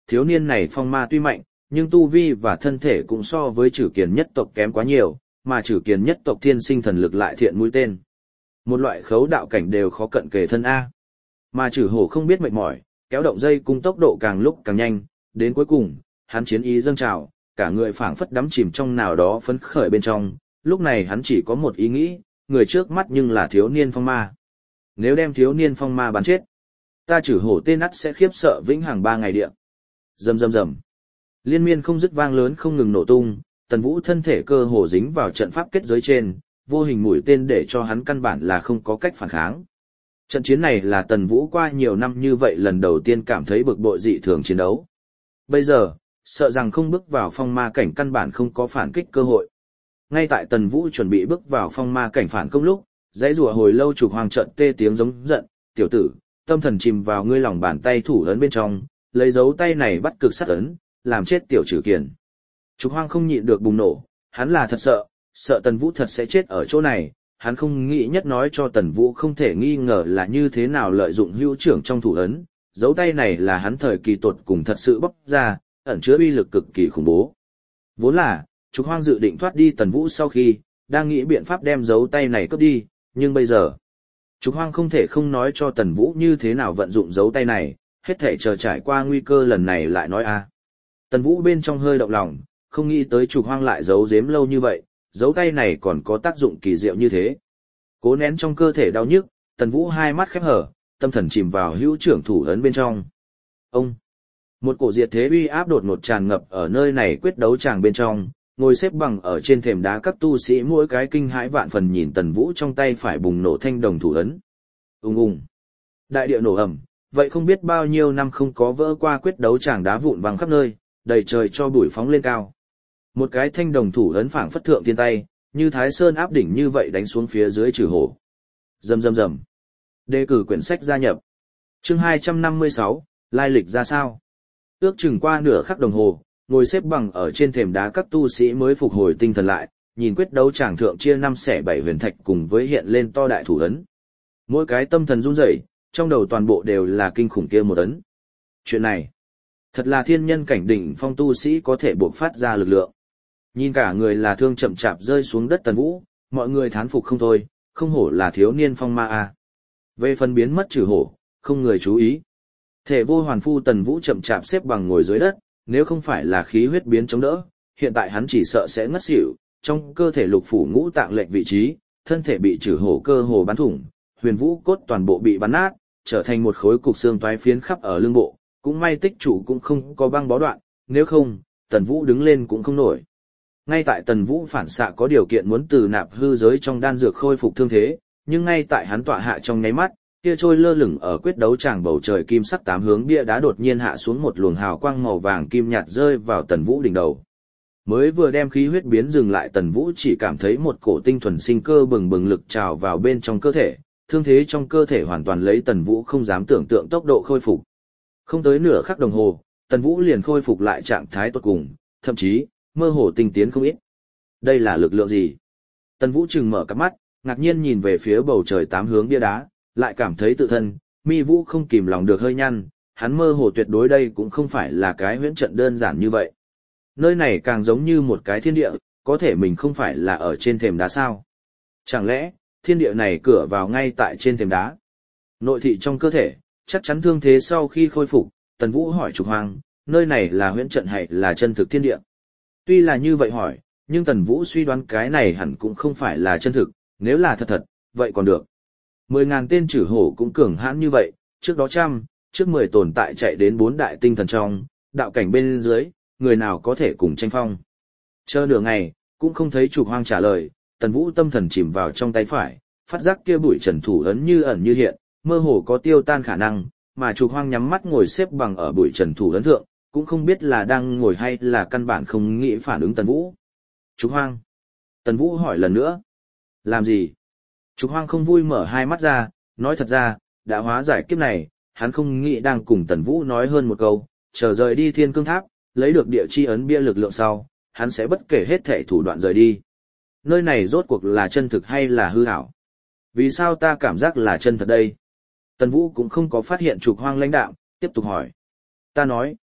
thiếu niên này phong ma tuy mạnh, nhưng tu vi và thân thể cũng so với Trử Kiền nhất tộc kém quá nhiều, mà Trử Kiền nhất tộc thiên sinh thần lực lại thiện mũi tên. Một loại khấu đạo cảnh đều khó cận kề thân A. Mà Trử Hổ không biết mệt mỏi, kéo động dây cung tốc độ càng lúc càng nhanh, đến cuối cùng, hắn chiến ý dâng trào, cả người phảng phất đắm chìm trong nào đó phấn khởi bên trong, lúc này hắn chỉ có một ý nghĩ, người trước mắt nhưng là thiếu niên phong ma. Nếu đem thiếu niên phong ma bắn chết, ta Trử Hổ tên ắt sẽ khiếp sợ vĩnh hằng 3 ngày địa. Rầm rầm rầm. Liên miên không dứt vang lớn không ngừng nổ tung, Tần Vũ thân thể cơ hồ dính vào trận pháp kết giới trên, vô hình mũi tên để cho hắn căn bản là không có cách phản kháng. Trận chiến này là Tần Vũ qua nhiều năm như vậy lần đầu tiên cảm thấy bực bội dị thường chiến đấu. Bây giờ, sợ rằng không bước vào phong ma cảnh căn bản không có phản kích cơ hội. Ngay tại Tần Vũ chuẩn bị bước vào phong ma cảnh phản công lúc, dãy rùa hồi lâu Trục Hoàng trận tê tiếng giống giận, "Tiểu tử, tâm thần chìm vào ngươi lòng bàn tay thủ ấn bên trong, lấy dấu tay này bắt cực sát ấn, làm chết tiểu Trử Kiền." Trục Hoang không nhịn được bùng nổ, hắn là thật sợ Tần Vũ thật sẽ chết ở chỗ này, hắn không nghĩ nhất nói cho Tần Vũ không thể nghi ngờ là như thế nào lợi dụng hữu trưởng trong thủ ấn, dấu tay này là hắn thời kỳ tột cùng thật sự bóc ra, ẩn chứa uy lực cực kỳ khủng bố. Vốn là, Trục Hoang dự định thoát đi Tần Vũ sau khi, đang nghĩ biện pháp đem dấu tay này cướp đi, nhưng bây giờ, Trục Hoang không thể không nói cho Tần Vũ như thế nào vận dụng dấu tay này, hết thể chờ trải qua nguy cơ lần này lại nói a. Tần Vũ bên trong hơi động lòng, không nghĩ tới Trục Hoang lại giấu giếm lâu như vậy, dấu tay này còn có tác dụng kỳ diệu như thế. Cố nén trong cơ thể đau nhức, Tần Vũ hai mắt khép hở, tâm thần chìm vào hữu trưởng thủ ấn bên trong. Ông, một cổ diệt thế uy áp đột ngột tràn ngập ở nơi này quyết đấu tràng bên trong, ngồi xếp bằng ở trên thềm đá các tu sĩ mỗi cái kinh hãi vạn phần nhìn Tần Vũ trong tay phải bùng nổ thanh đồng thủ ấn. Ùng ùng, đại địa nổ ầm, vậy không biết bao nhiêu năm không có vỡ qua quyết đấu tràng đá vụn văng khắp nơi, đầy trời cho bụi phóng lên cao. Một cái thanh đồng thủ ấn phảng phất thượng thiên tay, như Thái Sơn áp đỉnh như vậy đánh xuống phía dưới Trử Hổ. Rầm rầm rầm. Đề cử quyển sách gia nhập. Chương 256, lai lịch ra sao? Ước chừng qua nửa khắc đồng hồ, ngồi xếp bằng ở trên thềm đá các tu sĩ mới phục hồi tinh thần lại, nhìn quyết đấu tràng thượng chia 5/7 huyền thạch cùng với hiện lên to đại thủ ấn. Mỗi cái tâm thần run rẩy, trong đầu toàn bộ đều là kinh khủng kia một ấn. Chuyện này, thật là thiên nhân cảnh đỉnh phong tu sĩ có thể buộc phát ra lực lượng. Nhìn cả người là thương chậm chạp rơi xuống đất Tần Vũ, mọi người thán phục không thôi, không hổ là thiếu niên phong ma a. Về phần biến mất Trử Hổ, không người chú ý. Thể vô hoàn phu Tần Vũ chậm chạp xếp bằng ngồi dưới đất, nếu không phải là khí huyết biến chống đỡ, hiện tại hắn chỉ sợ sẽ ngất xỉu, trong cơ thể lục phủ ngũ tạng lệch vị trí, thân thể bị Trử Hổ cơ hồ bắn thủng, huyền vũ cốt toàn bộ bị bắn nát, trở thành một khối cục xương toái phiến khắp ở lưng bộ, cũng may tích chủ cũng không có băng bó đoạn, nếu không, Tần Vũ đứng lên cũng không nổi. Ngay tại Tần Vũ phản xạ có điều kiện muốn từ nạp hư giới trong đan dược khôi phục thương thế, nhưng ngay tại hắn tọa hạ trong nháy mắt, kia trôi lơ lửng ở quyết đấu tràng bầu trời kim sắc 8 hướng bia đá đột nhiên hạ xuống một luồng hào quang màu vàng kim nhạt rơi vào Tần Vũ đỉnh đầu. Mới vừa đem khí huyết biến dừng lại Tần Vũ chỉ cảm thấy một cổ tinh thuần sinh cơ bừng bừng lực trào vào bên trong cơ thể, thương thế trong cơ thể hoàn toàn lấy Tần Vũ không dám tưởng tượng tốc độ khôi phục. Không tới nửa khắc đồng hồ, Tần Vũ liền khôi phục lại trạng thái tốt cùng, thậm chí mơ hồ tinh tiến không ít. Đây là lực lượng gì? Tần Vũ trừng mở cặp mắt, ngạc nhiên nhìn về phía bầu trời 8 hướng bia đá, lại cảm thấy tự thân, mi vũ không kìm lòng được hơi nhăn, hắn mơ hồ tuyệt đối đây cũng không phải là cái huyễn trận đơn giản như vậy. Nơi này càng giống như một cái thiên địa, có thể mình không phải là ở trên thềm đá sao? Chẳng lẽ, thiên địa này cửa vào ngay tại trên thềm đá? Nội thị trong cơ thể, chắc chắn thương thế sau khi khôi phục, Tần Vũ hỏi Trục Hoang, nơi này là huyễn trận hay là chân thực thiên địa? Tuy là như vậy hỏi, nhưng Tần Vũ suy đoán cái này hẳn cũng không phải là chân thực, nếu là thật, vậy còn được. 10.000 tên Trử Hổ cũng cường hãn như vậy, trước đó trước 10 tồn tại chạy đến 4 đại tinh thần trong, đạo cảnh bên dưới, người nào có thể cùng tranh phong. Chờ nửa ngày, cũng không thấy Trục Hoang trả lời, Tần Vũ tâm thần chìm vào trong tay phải, phát giác kia bụi trần thủ ấn như ẩn như hiện, mơ hồ có tiêu tan khả năng, mà Trục Hoang nhắm mắt ngồi xếp bằng ở bụi trần thủ ấn thượng, cũng không biết là đang ngồi hay là căn bản không nghĩ phản ứng Tần Vũ. Trục Hoang. Tần Vũ hỏi lần nữa. Làm gì? Trục Hoang không vui mở hai mắt ra, nói thật ra, đã hóa giải kiếp này, hắn không nghĩ đang cùng Tần Vũ nói hơn một câu, chờ rời đi Thiên Cương Tháp, lấy được địa chi ấn bia lực lượng sau, hắn sẽ bất kể hết thảy thủ đoạn rời đi. Nơi này rốt cuộc là chân thực hay là hư ảo? Vì sao ta cảm giác là chân thật đây? Tần Vũ cũng không có phát hiện Trục Hoang lãnh đạm, tiếp tục hỏi.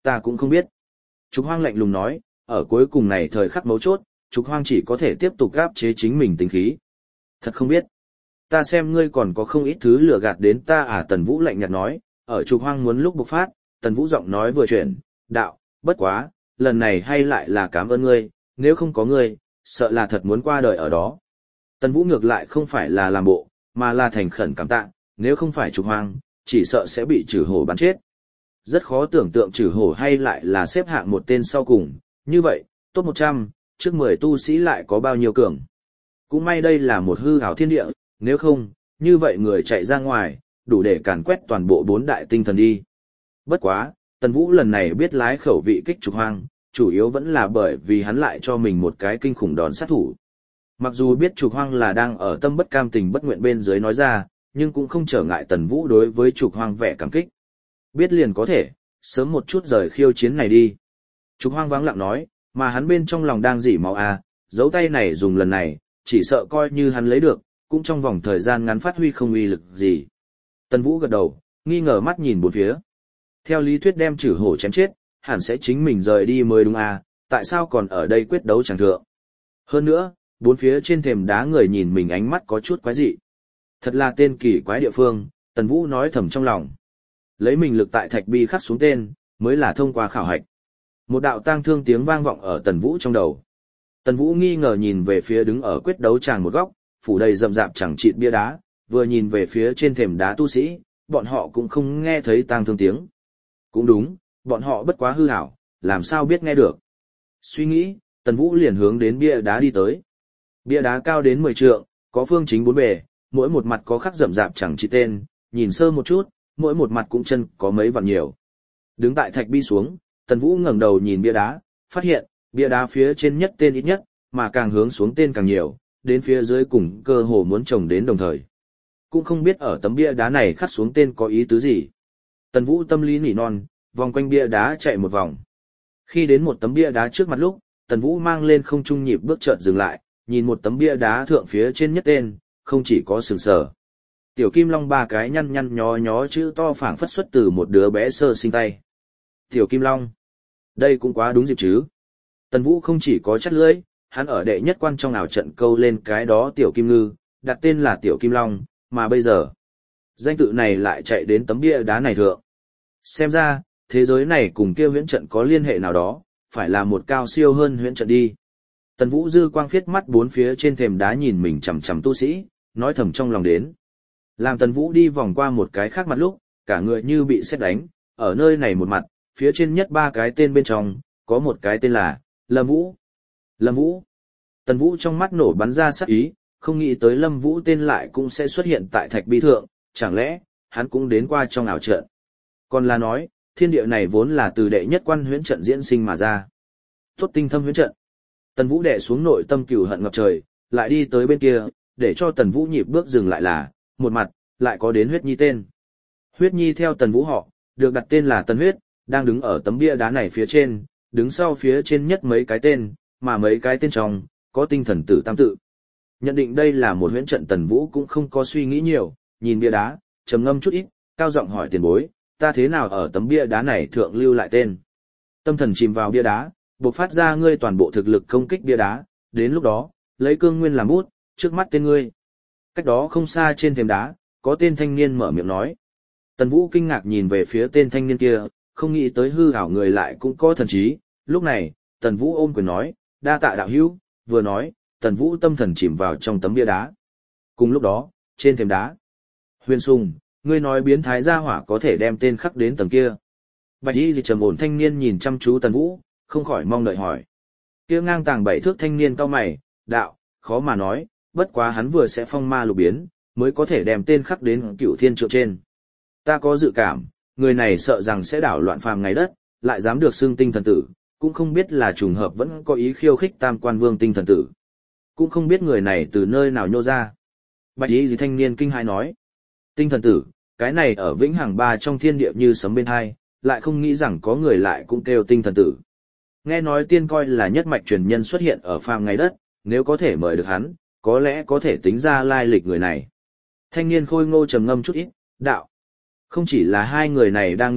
Ta cũng không biết. Trục Hoang lạnh lùng nói, ở cuối cùng này thời khắc mấu chốt, Trục Hoang chỉ có thể tiếp tục gáp chế chính mình tính khí. Thật không biết. Ta xem ngươi còn có không ít thứ lừa gạt đến ta à, Tần Vũ lạnh nhạt nói, ở Trục Hoang muốn lúc bộc phát, Tần Vũ giọng nói vừa chuyển, đạo, bất quá, lần này hay lại là cảm ơn ngươi, nếu không có ngươi, sợ là thật muốn qua đời ở đó. Tần Vũ ngược lại không phải là làm bộ, mà là thành khẩn cảm tạ, nếu không phải Trục Hoang, chỉ sợ sẽ bị Trử Hổ bắn chết. Rất khó tưởng tượng Trử Hổ hay lại là xếp hạng một tên sau cùng, như vậy, top 100, trước 10 tu sĩ lại có bao nhiêu cường. Cũng may đây là một hư ảo thiên địa, nếu không, như vậy người chạy ra ngoài, đủ để càn quét toàn bộ 4 đại tinh thần đi. Bất quá, Tần Vũ lần này biết lái khẩu vị kích Trục Hoang, chủ yếu vẫn là bởi vì hắn lại cho mình một cái kinh khủng đòn sát thủ. Mặc dù biết Trục Hoang là đang ở tâm bất cam tình bất nguyện bên dưới nói ra, nhưng cũng không trở ngại Tần Vũ đối với Trục Hoang vẻ cảm kích. Biết liền có thể, sớm một chút rời khiêu chiến này đi. Trục Hoang vắng lặng nói, mà hắn bên trong lòng đang rỉ máu à, dấu tay này dùng lần này, chỉ sợ coi như hắn lấy được, cũng trong vòng thời gian ngắn phát huy không uy lực gì. Tần Vũ gật đầu, nghi ngờ mắt nhìn bốn phía. Theo lý thuyết đem Trử Hổ chém chết, hẳn sẽ chính mình rời đi mới đúng à, tại sao còn ở đây quyết đấu chẳng thượng. Hơn nữa, bốn phía trên thềm đá người nhìn mình ánh mắt có chút quái dị. Thật là tên kỳ quái địa phương, Tần Vũ nói thầm trong lòng. Lấy mình lực tại thạch bi khắc xuống tên, mới là thông qua khảo hạch. Một đạo tang thương tiếng vang vọng ở Tần Vũ trong đầu. Tần Vũ nghi ngờ nhìn về phía đứng ở quyết đấu tràng một góc, phủ đầy rậm rạp chẳng chịt bia đá, vừa nhìn về phía trên thềm đá tu sĩ, bọn họ cũng không nghe thấy tang thương tiếng. Cũng đúng, bọn họ bất quá hư ảo, làm sao biết nghe được. Suy nghĩ, Tần Vũ liền hướng đến bia đá đi tới. Bia đá cao đến 10 trượng, có phương chính 4 bề, mỗi một mặt có khắc rậm rạp chẳng chịt tên, nhìn sơ một chút, mỗi một mặt cũng chân có mấy vạn nhiều. Đứng tại thạch bi xuống, Tần Vũ ngẩng đầu nhìn bia đá, phát hiện, bia đá phía trên nhất tên ít nhất, mà càng hướng xuống tên càng nhiều, đến phía dưới cùng cơ hồ muốn chồng đến đồng thời. Cũng không biết ở tấm bia đá này khắc xuống tên có ý tứ gì. Tần Vũ tâm lý nỉ non, vòng quanh bia đá chạy một vòng. Khi đến một tấm bia đá trước mặt lúc, Tần Vũ mang lên không trung nhịp bước chợt dừng lại, nhìn một tấm bia đá thượng phía trên nhất tên, không chỉ có sừng sờ. Tiểu Kim Long 3 cái nhăn nhăn nhó nhó chữ to phảng phất xuất từ một đứa bé sơ sinh tay. Tiểu Kim Long. Đây cũng quá đúng dịp chứ. Tần Vũ không chỉ có chắt lưỡi, hắn ở đệ nhất quan trong ảo trận câu lên cái đó Tiểu Kim Ngư, đặt tên là Tiểu Kim Long, mà bây giờ, danh tự này lại chạy đến tấm bia đá này thượng. Xem ra, thế giới này cùng kia huyễn trận có liên hệ nào đó, phải là một cao siêu hơn huyễn trận đi. Tần Vũ dư quang phiết mắt bốn phía trên thềm đá nhìn mình chằm chằm tu sĩ, nói thầm trong lòng đến. Làm Tần Vũ đi vòng qua một cái khác mặt lúc, cả người như bị sét đánh, ở nơi này một mặt, phía trên nhất 3 cái tên bên trong, có một cái tên là Lâm Vũ. Lâm Vũ. Tần Vũ trong mắt nổ bắn ra sát ý, không nghĩ tới Lâm Vũ tên lại cũng sẽ xuất hiện tại thạch bi thượng, chẳng lẽ, hắn cũng đến qua trong ảo trận. Còn là nói, thiên địa này vốn là từ đệ nhất quan huyễn trận diễn sinh mà ra. Tốt tinh thâm huyễn trận. Tần Vũ đè xuống nội tâm cừu hận ngập trời, lại đi tới bên kia, để cho Tần Vũ nhịp bước dừng lại là, một mặt, lại có đến Huyết Nhi tên. Huyết Nhi theo Tần Vũ họ, được đặt tên là Tần Huyết, đang đứng ở tấm bia đá này phía trên, đứng sau phía trên nhất mấy cái tên, mà mấy cái tên trong, có tinh thần tử tam tự. Nhận định đây là một huyễn trận, Tần Vũ cũng không có suy nghĩ nhiều, nhìn bia đá, trầm ngâm chút ít, cao giọng hỏi tiền bối, ta thế nào ở tấm bia đá này thượng lưu lại tên. Tâm thần chìm vào bia đá, bộc phát ra ngươi toàn bộ thực lực công kích bia đá, đến lúc đó, lấy cương nguyên làm bút, trước mắt tên ngươi. Cách đó không xa trên thềm đá, có tên thanh niên mở miệng nói. Tần Vũ kinh ngạc nhìn về phía tên thanh niên kia, không nghĩ tới hư ảo người lại cũng có thần trí. Lúc này, Tần Vũ ôm quyền nói, đa tạ đạo hữu, vừa nói, Tần Vũ tâm thần chìm vào trong tấm bia đá. Cùng lúc đó, trên thềm đá, Huyền Sùng, ngươi nói biến thái gia hỏa có thể đem tên khắc đến tầng kia. Bạch y gì trầm ổn thanh niên nhìn chăm chú Tần Vũ, không khỏi mong đợi hỏi. Kia ngang tàng 7 thước thanh niên cau mày, đạo, khó mà nói, bất quá hắn vừa sẽ phong ma lục biến, mới có thể đem tên khắc đến Cửu Thiên Trượng trên. Ta có dự cảm, người này sợ rằng sẽ đảo loạn phàm ngày đất, lại dám được xưng tinh thần tử, cũng không biết là trùng hợp vẫn có ý khiêu khích Tam Quan Vương tinh thần tử. Cũng không biết người này từ nơi nào nhô ra. Bạch y gì thanh niên kinh hãi nói. Tinh thần tử, cái này ở Vĩnh Hằng 3 trong thiên địa như sấm bên hai, lại không nghĩ rằng có người lại cũng kêu tinh thần tử. Nghe nói tiên coi là nhất mạch truyền nhân xuất hiện ở phàm ngày đất, nếu có thể mời được hắn, có lẽ có thể tính ra lai lịch người này. Thanh niên khôi ngô trầm ngâm chút ít, đạo. Không chỉ là hai người này đang nghị luận,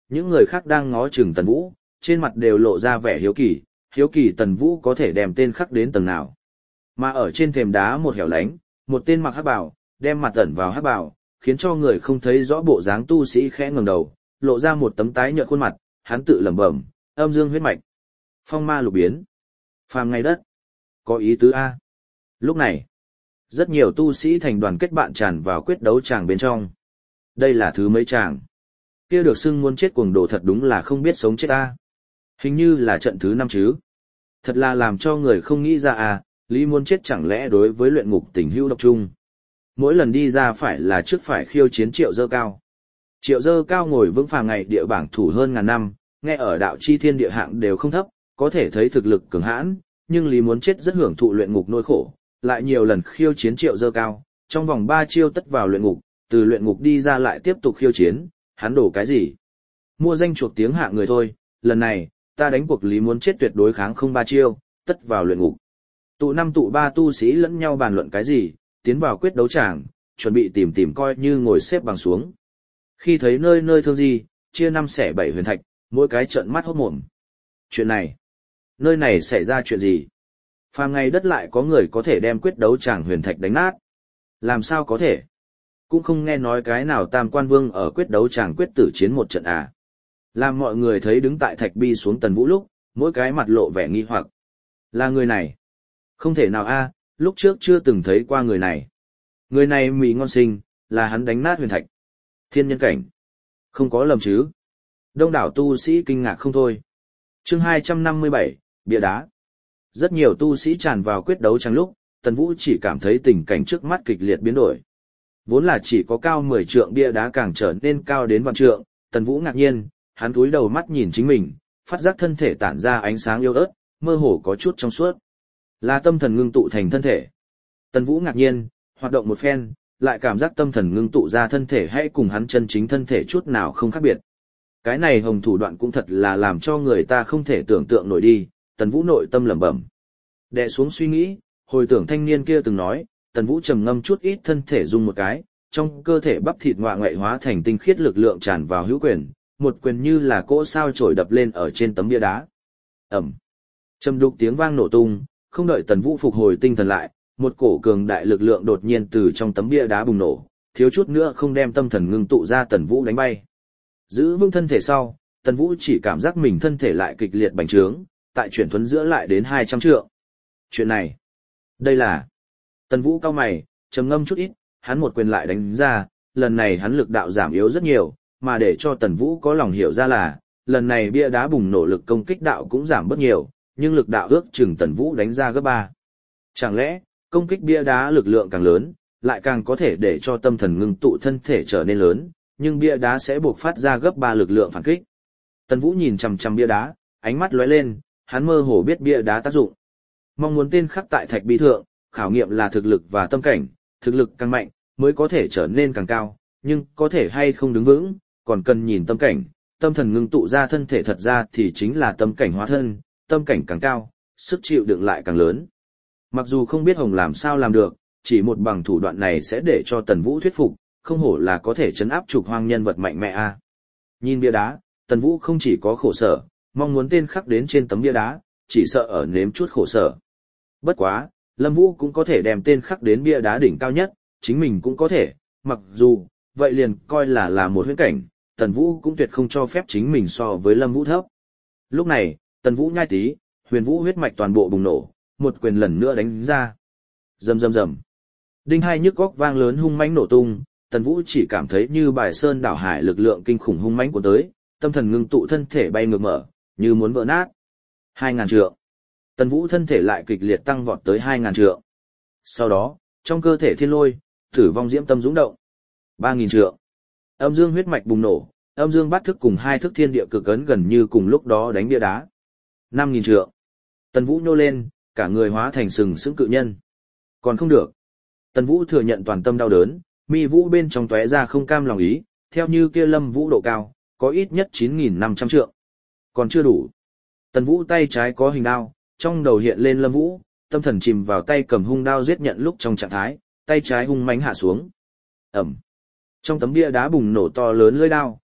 những người khác đang ngó chừng Tần Vũ, trên mặt đều lộ ra vẻ hiếu kỳ Tần Vũ có thể đem tên khắc đến tầng nào. Mà ở trên thềm đá một hẻo lánh, một tên mặc hắc bào, đem mặt ẩn vào hắc bào, khiến cho người không thấy rõ bộ dáng tu sĩ khẽ ngẩng đầu, lộ ra một tấm tái nhợt khuôn mặt, hắn tự lẩm bẩm, âm dương huyết mạch, phong ma lục biến, phàm ngay đất, có ý tứ a. Lúc này, rất nhiều tu sĩ thành đoàn kết bạn tràn vào quyết đấu tràng bên trong. Đây là thứ mấy tràng? Kia được xưng muốn chết cuồng đồ thật đúng là không biết sống chết a. Hình như là trận thứ 5 chứ. Thật là làm cho người không nghĩ ra à, Lý muốn chết chẳng lẽ đối với luyện ngục tình hữu độc trung. Mỗi lần đi ra phải là trước phải khiêu chiến Triệu Dơ Cao. Triệu Dơ Cao ngồi vững vàng ngày địa bảng thủ hơn ngàn năm, nghe ở đạo chi thiên địa hạng đều không thấp, có thể thấy thực lực cường hãn, nhưng Lý muốn chết rất hưởng thụ luyện ngục nỗi khổ, lại nhiều lần khiêu chiến Triệu Dơ Cao, trong vòng 3 chiêu tất vào luyện ngục, từ luyện ngục đi ra lại tiếp tục khiêu chiến, hắn đổ cái gì? Mua danh chuộc tiếng hạ người thôi, lần này, ta đánh cuộc Lý muốn chết tuyệt đối kháng không 3 chiêu, tất vào luyện ngục. Tụ 5 tụ 3 tu sĩ lẫn nhau bàn luận cái gì, tiến vào quyết đấu tràng, chuẩn bị tìm coi như ngồi xếp bằng xuống. Khi thấy nơi nơi thương di, chia 5 xẻ 7 huyền thạch, mỗi cái trợn mắt hốt mồm. Chuyện này, nơi này xảy ra chuyện gì? Phàm ngày đất lại có người có thể đem quyết đấu tràng huyền thạch đánh nát. Làm sao có thể? Cũng không nghe nói cái nào tam quan vương ở quyết đấu tràng quyết tử chiến một trận à. Làm mọi người thấy đứng tại thạch bi xuống Tần Vũ lúc, mỗi cái mặt lộ vẻ nghi hoặc. Là người này? Không thể nào a, lúc trước chưa từng thấy qua người này. Người này mì ngon sinh, là hắn đánh nát huyền thạch. Thiên nhân cảnh. Không có lầm chứ. Đông đảo tu sĩ kinh ngạc không thôi. Chương 257, bia đá. Rất nhiều tu sĩ tràn vào quyết đấu trong lúc, Tần Vũ chỉ cảm thấy tình cảnh trước mắt kịch liệt biến đổi. Vốn là chỉ có cao 10 trượng bia đá càng trở nên cao đến vạn trượng, Tần Vũ ngạc nhiên, hắn cúi đầu mắt nhìn chính mình, phát giác thân thể tản ra ánh sáng yếu ớt, mơ hồ có chút trong suốt. Là tâm thần ngưng tụ thành thân thể. Tần Vũ ngạc nhiên, hoạt động một phen, lại cảm giác tâm thần ngưng tụ ra thân thể hay cùng hắn chân chính thân thể chút nào không khác biệt. Cái này hồng thủ đoạn cũng thật là làm cho người ta không thể tưởng tượng nổi đi, Tần Vũ nội tâm lẩm bẩm. Đè xuống suy nghĩ, hồi tưởng thanh niên kia từng nói, Tần Vũ trầm ngâm chút ít thân thể rung một cái, trong cơ thể bắp thịt ngoạ ngoại hóa thành tinh khiết lực lượng tràn vào hữu quyền, một quyền như là cỗ sao chổi đập lên ở trên tấm bia đá. Ầm. Trầm đục tiếng vang nổ tung, không đợi Tần Vũ phục hồi tinh thần lại, một cổ cường đại lực lượng đột nhiên từ trong tấm bia đá bùng nổ, thiếu chút nữa không đem tâm thần ngưng tụ ra Tần Vũ đánh bay. Giữ vững thân thể sau, Tần Vũ chỉ cảm giác mình thân thể lại kịch liệt bành trướng, tại chuyển thuấn giữa lại đến 200 trượng. Chuyện này, đây là... Tần Vũ cau mày, trầm ngâm chút ít, hắn một quyền lại đánh ra, lần này hắn lực đạo giảm yếu rất nhiều, mà để cho Tần Vũ có lòng hiểu ra là, lần này bia đá bùng nổ lực công kích đạo cũng giảm bớt nhiều, nhưng lực đạo ước chừng Tần Vũ đánh ra gấp 3. Chẳng lẽ, công kích bia đá lực lượng càng lớn, lại càng có thể để cho tâm thần ngưng tụ thân thể trở nên lớn, nhưng bia đá sẽ buộc phát ra gấp 3 lực lượng phản kích. Tần Vũ nhìn chằm chằm bia đá, ánh mắt lóe lên, hắn mơ hồ biết bia đá tác dụng. Mong muốn tên khắc tại thạch bi thượng, khảo nghiệm là thực lực và tâm cảnh, thực lực càng mạnh, mới có thể trở nên càng cao, nhưng có thể hay không đứng vững, còn cần nhìn tâm cảnh, tâm thần ngưng tụ ra thân thể thật ra thì chính là tâm cảnh hóa thân, tâm cảnh càng cao, sức chịu đựng lại càng lớn. Mặc dù không biết Hồng làm sao làm được, chỉ một bằng thủ đoạn này sẽ để cho Tần Vũ thuyết phục, không hổ là có thể trấn áp trục hoang nhân vật mạnh mẽ a. Nhìn bia đá, Tần Vũ không chỉ có khổ sở, mong muốn tên khắc đến trên tấm bia đá, chỉ sợ ở nếm chút khổ sở. Bất quá, Lâm Vũ cũng có thể đem tên khắc đến bia đá đỉnh cao nhất, chính mình cũng có thể, mặc dù, vậy liền coi là một huyễn cảnh, Tần Vũ cũng tuyệt không cho phép chính mình so với Lâm Vũ thấp. Lúc này, Tần Vũ nhai tí, huyền vũ huyết mạch toàn bộ bùng nổ, một quyền lần nữa đánh ra. Rầm rầm rầm. Đinh hai nhức góc vang lớn hung mãnh nổ tung, Tần Vũ chỉ cảm thấy như bài sơn đảo hải lực lượng kinh khủng hung mãnh của tới, tâm thần ngưng tụ thân thể bay ngược mở, như muốn vỡ nát. 2000 trượng. Tần Vũ thân thể lại kịch liệt tăng vọt tới 2000 trượng. Sau đó, trong cơ thể thiên lôi, tử vong diễm tâm dũng động. 3000 trượng. Âm dương huyết mạch bùng nổ, âm dương bát thức cùng hai thức thiên địa cực ấn gần như cùng lúc đó đánh bia đá. 5000 trượng. Tần Vũ nhô lên, cả người hóa thành sừng sững cự nhân. Còn không được. Tần Vũ thừa nhận toàn tâm đau đớn, mi vũ bên trong tóe ra không cam lòng ý, theo như kia Lâm Vũ độ cao, có ít nhất 9500 trượng. Còn chưa đủ. Tần Vũ tay trái có hình đao, trong đầu hiện lên Lâm Vũ, tâm thần chìm vào tay cầm hung đao giết nhận lúc trong trạng thái, tay trái hung mãnh hạ xuống. Ầm. Trong tấm bia đá bùng nổ to lớn lưỡi đao,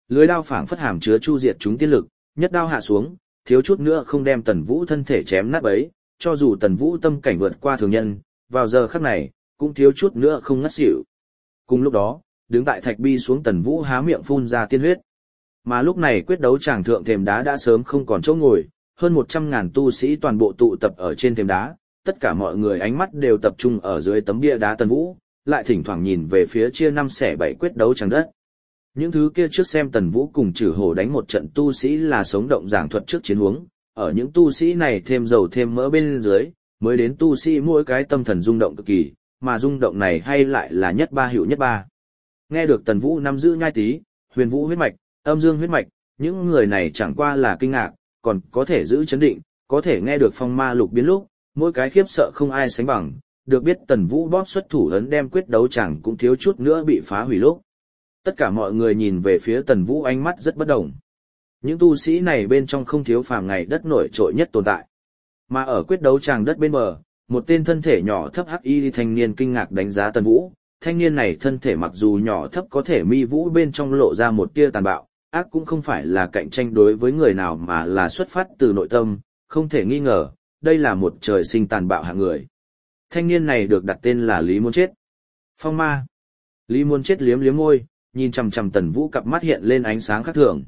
lưới đao phảng phất hàm chứa chu diệt chúng tiên lực, nhất đao hạ xuống, thiếu chút nữa không đem Tần Vũ thân thể chém nát bấy, cho dù Tần Vũ tâm cảnh vượt qua thường nhân, vào giờ khắc này, cũng thiếu chút nữa không ngất xỉu. Cùng lúc đó, đứng tại thạch bi xuống Tần Vũ há miệng phun ra tiên huyết. Mà lúc này quyết đấu tràng thượng thềm đá đã sớm không còn chỗ ngồi, hơn 100.000 tu sĩ toàn bộ tụ tập ở trên thềm đá, tất cả mọi người ánh mắt đều tập trung ở dưới tấm bia đá Tần Vũ, lại thỉnh thoảng nhìn về phía chia 5/7 quyết đấu tràng đất. Những thứ kia trước xem Tần Vũ cùng Trử Hổ đánh một trận tu sĩ là sống động giảng thuật trước chiến huống, ở những tu sĩ này thêm dầu thêm mỡ bên dưới, mới đến tu sĩ mỗi cái tâm thần rung động cực kỳ, mà rung động này hay lại là nhất ba hữu nhất ba. Nghe được Tần Vũ nắm giữ nhai tí, huyền vũ huyết mạch, âm dương huyết mạch, những người này chẳng qua là kinh ngạc, còn có thể giữ chấn định, có thể nghe được phong ma lục biến lúc, mỗi cái khiếp sợ không ai sánh bằng, được biết Tần Vũ bóp xuất thủ ấn đem quyết đấu chẳng cũng thiếu chút nữa bị phá hủy lúc. Tất cả mọi người nhìn về phía Tần Vũ ánh mắt rất bất đồng. Những tu sĩ này bên trong không thiếu phàm ngày đất nổi trội nhất tồn tại. Mà ở quyết đấu tràng đất bên bờ, một tên thân thể nhỏ thấp hắc y thanh niên kinh ngạc đánh giá Tần Vũ. Thanh niên này thân thể mặc dù nhỏ thấp có thể mi vũ bên trong lộ ra một tia tàn bạo, ác cũng không phải là cạnh tranh đối với người nào mà là xuất phát từ nội tâm, không thể nghi ngờ, đây là một trời sinh tàn bạo hạng người. Thanh niên này được đặt tên là Lý Muốn Chết. Phong ma. Lý Muốn Chết liếm liếm môi, nhìn chằm chằm Tần Vũ cặp mắt hiện lên ánh sáng khác thường.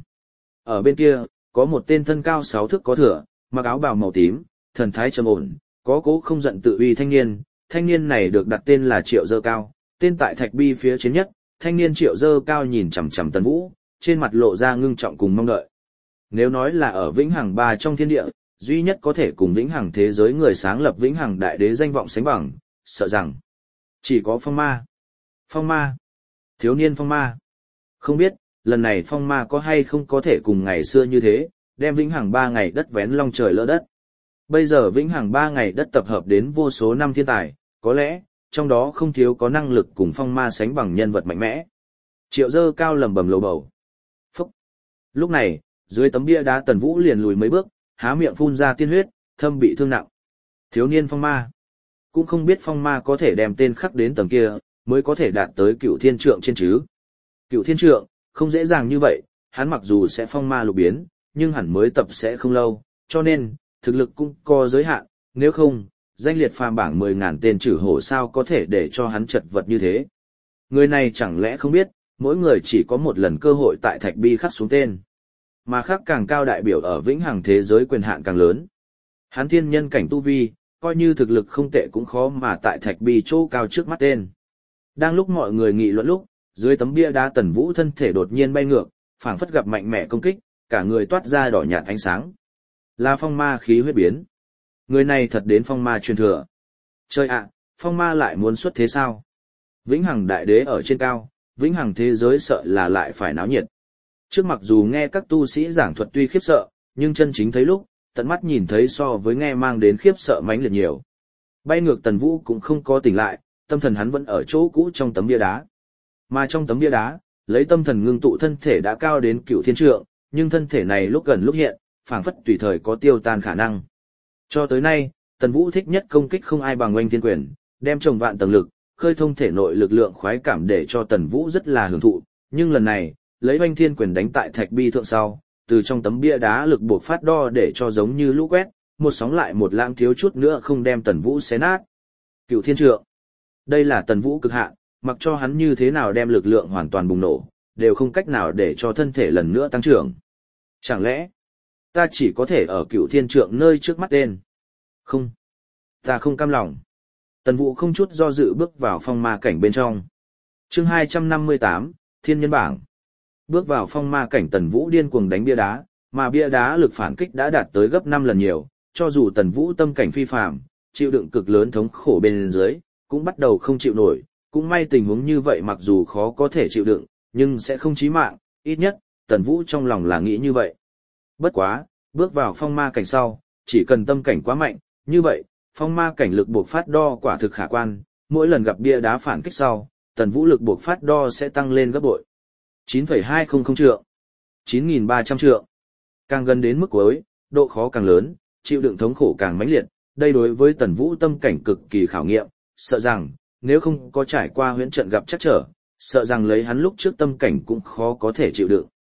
Ở bên kia, có một tên thân cao 6 thước có thửa, mặc áo bào màu tím, thần thái trầm ổn, có cố không giận tự uy thanh niên. Thanh niên này được đặt tên là Triệu Dơ Cao, tên tại thạch bi phía trên nhất. Thanh niên Triệu Dơ Cao nhìn chằm chằm Tần Vũ, trên mặt lộ ra ngưng trọng cùng mong đợi. Nếu nói là ở Vĩnh Hằng Ba trong thiên địa, duy nhất có thể cùng Vĩnh Hằng thế giới người sáng lập Vĩnh Hằng Đại Đế danh vọng sánh bằng, sợ rằng chỉ có Phong Ma. Phong Ma. Thiếu niên Phong Ma. Không biết, lần này Phong Ma có hay không có thể cùng ngày xưa như thế, đem Vĩnh Hằng 3 ngày đất vén long trời lỡ đất. Bây giờ Vĩnh Hằng 3 ngày đất tập hợp đến vô số năm thiên tài, có lẽ, trong đó không thiếu có năng lực cùng Phong Ma sánh bằng nhân vật mạnh mẽ. Triệu Dơ Cao lầm bầm lầu bầu. Phúc. Lúc này, dưới tấm bia đá Tần Vũ liền lùi mấy bước, há miệng phun ra tiên huyết, thâm bị thương nặng. Thiếu niên Phong Ma. Cũng không biết Phong Ma có thể đem tên khắc đến tầng kia, mới có thể đạt tới Cựu Thiên Trượng trên chứ. Cựu Thiên Trượng, không dễ dàng như vậy, hắn mặc dù sẽ phong ma lục biến, nhưng hẳn mới tập sẽ không lâu, cho nên, thực lực cũng có giới hạn, nếu không, danh liệt phàm bảng 10.000 tên Trử Hổ sao có thể để cho hắn chật vật như thế. Người này chẳng lẽ không biết, mỗi người chỉ có một lần cơ hội tại thạch bi khắc xuống tên. Mà khắc càng cao đại biểu ở Vĩnh Hằng thế giới quyền hạn càng lớn. Hắn thiên nhân cảnh tu vi, coi như thực lực không tệ cũng khó mà tại thạch bi chỗ cao trước mắt tên. Đang lúc mọi người nghị luận lúc, dưới tấm bia đá Tần Vũ thân thể đột nhiên bay ngược, phảng phất gặp mạnh mẽ công kích, cả người toát ra đỏ nhạt ánh sáng. Là phong ma khí huyết biến. Người này thật đến phong ma truyền thừa. Trời ạ, phong ma lại muốn xuất thế sao? Vĩnh Hằng Đại Đế ở trên cao, Vĩnh Hằng thế giới sợ là lại phải náo nhiệt. Trước mặc dù nghe các tu sĩ giảng thuật tuy khiếp sợ, nhưng chân chính thấy lúc, tận mắt nhìn thấy so với nghe mang đến khiếp sợ mãnh liệt nhiều. Bay ngược Tần Vũ cũng không có tỉnh lại, tâm thần hắn vẫn ở chỗ cũ trong tấm bia đá. Mà trong tấm bia đá, lấy tâm thần ngưng tụ thân thể đã cao đến Cựu Thiên Trượng, nhưng thân thể này lúc gần lúc hiện, phảng phất tùy thời có tiêu tan khả năng. Cho tới nay, Tần Vũ thích nhất công kích không ai bằng Oanh Thiên Quyền, đem trồng vạn tầng lực, khơi thông thể nội lực lượng khoái cảm để cho Tần Vũ rất là hưởng thụ, nhưng lần này, lấy Oanh Thiên Quyền đánh tại thạch bi thượng sau, từ trong tấm bia đá lực buộc phát đo để cho giống như lũ quét, một sóng lại một lãng thiếu chút nữa không đem Tần Vũ xé nát. Cựu Thiên Trượng. Đây là Tần Vũ cực hạn, mặc cho hắn như thế nào đem lực lượng hoàn toàn bùng nổ, đều không cách nào để cho thân thể lần nữa tăng trưởng. Chẳng lẽ, ta chỉ có thể ở Cựu Thiên Trượng nơi trước mắt tên? Không, ta không cam lòng. Tần Vũ không chút do dự bước vào phong ma cảnh bên trong. Chương 258, Thiên Nhân Bảng. Bước vào phong ma cảnh Tần Vũ điên cuồng đánh bia đá, mà bia đá lực phản kích đã đạt tới gấp 5 lần nhiều, cho dù Tần Vũ tâm cảnh phi phàm, chịu đựng cực lớn thống khổ bên dưới, cũng bắt đầu không chịu nổi, cũng may tình huống như vậy mặc dù khó có thể chịu đựng, nhưng sẽ không chí mạng, ít nhất, Tần Vũ trong lòng là nghĩ như vậy. Bất quá, bước vào phong ma cảnh sau, chỉ cần tâm cảnh quá mạnh, như vậy, phong ma cảnh lực buộc phát đo quả thực khả quan, mỗi lần gặp bia đá phản kích sau, Tần Vũ lực buộc phát đo sẽ tăng lên gấp bội. 9,200 trượng, 9.300 trượng. Càng gần đến mức cuối, độ khó càng lớn, chịu đựng thống khổ càng mãnh liệt, đây đối với Tần Vũ tâm cảnh cực kỳ khảo nghiệm, sợ rằng, nếu không có trải qua huyễn trận gặp chắc trở, sợ rằng lấy hắn lúc trước tâm cảnh cũng khó có thể chịu đựng.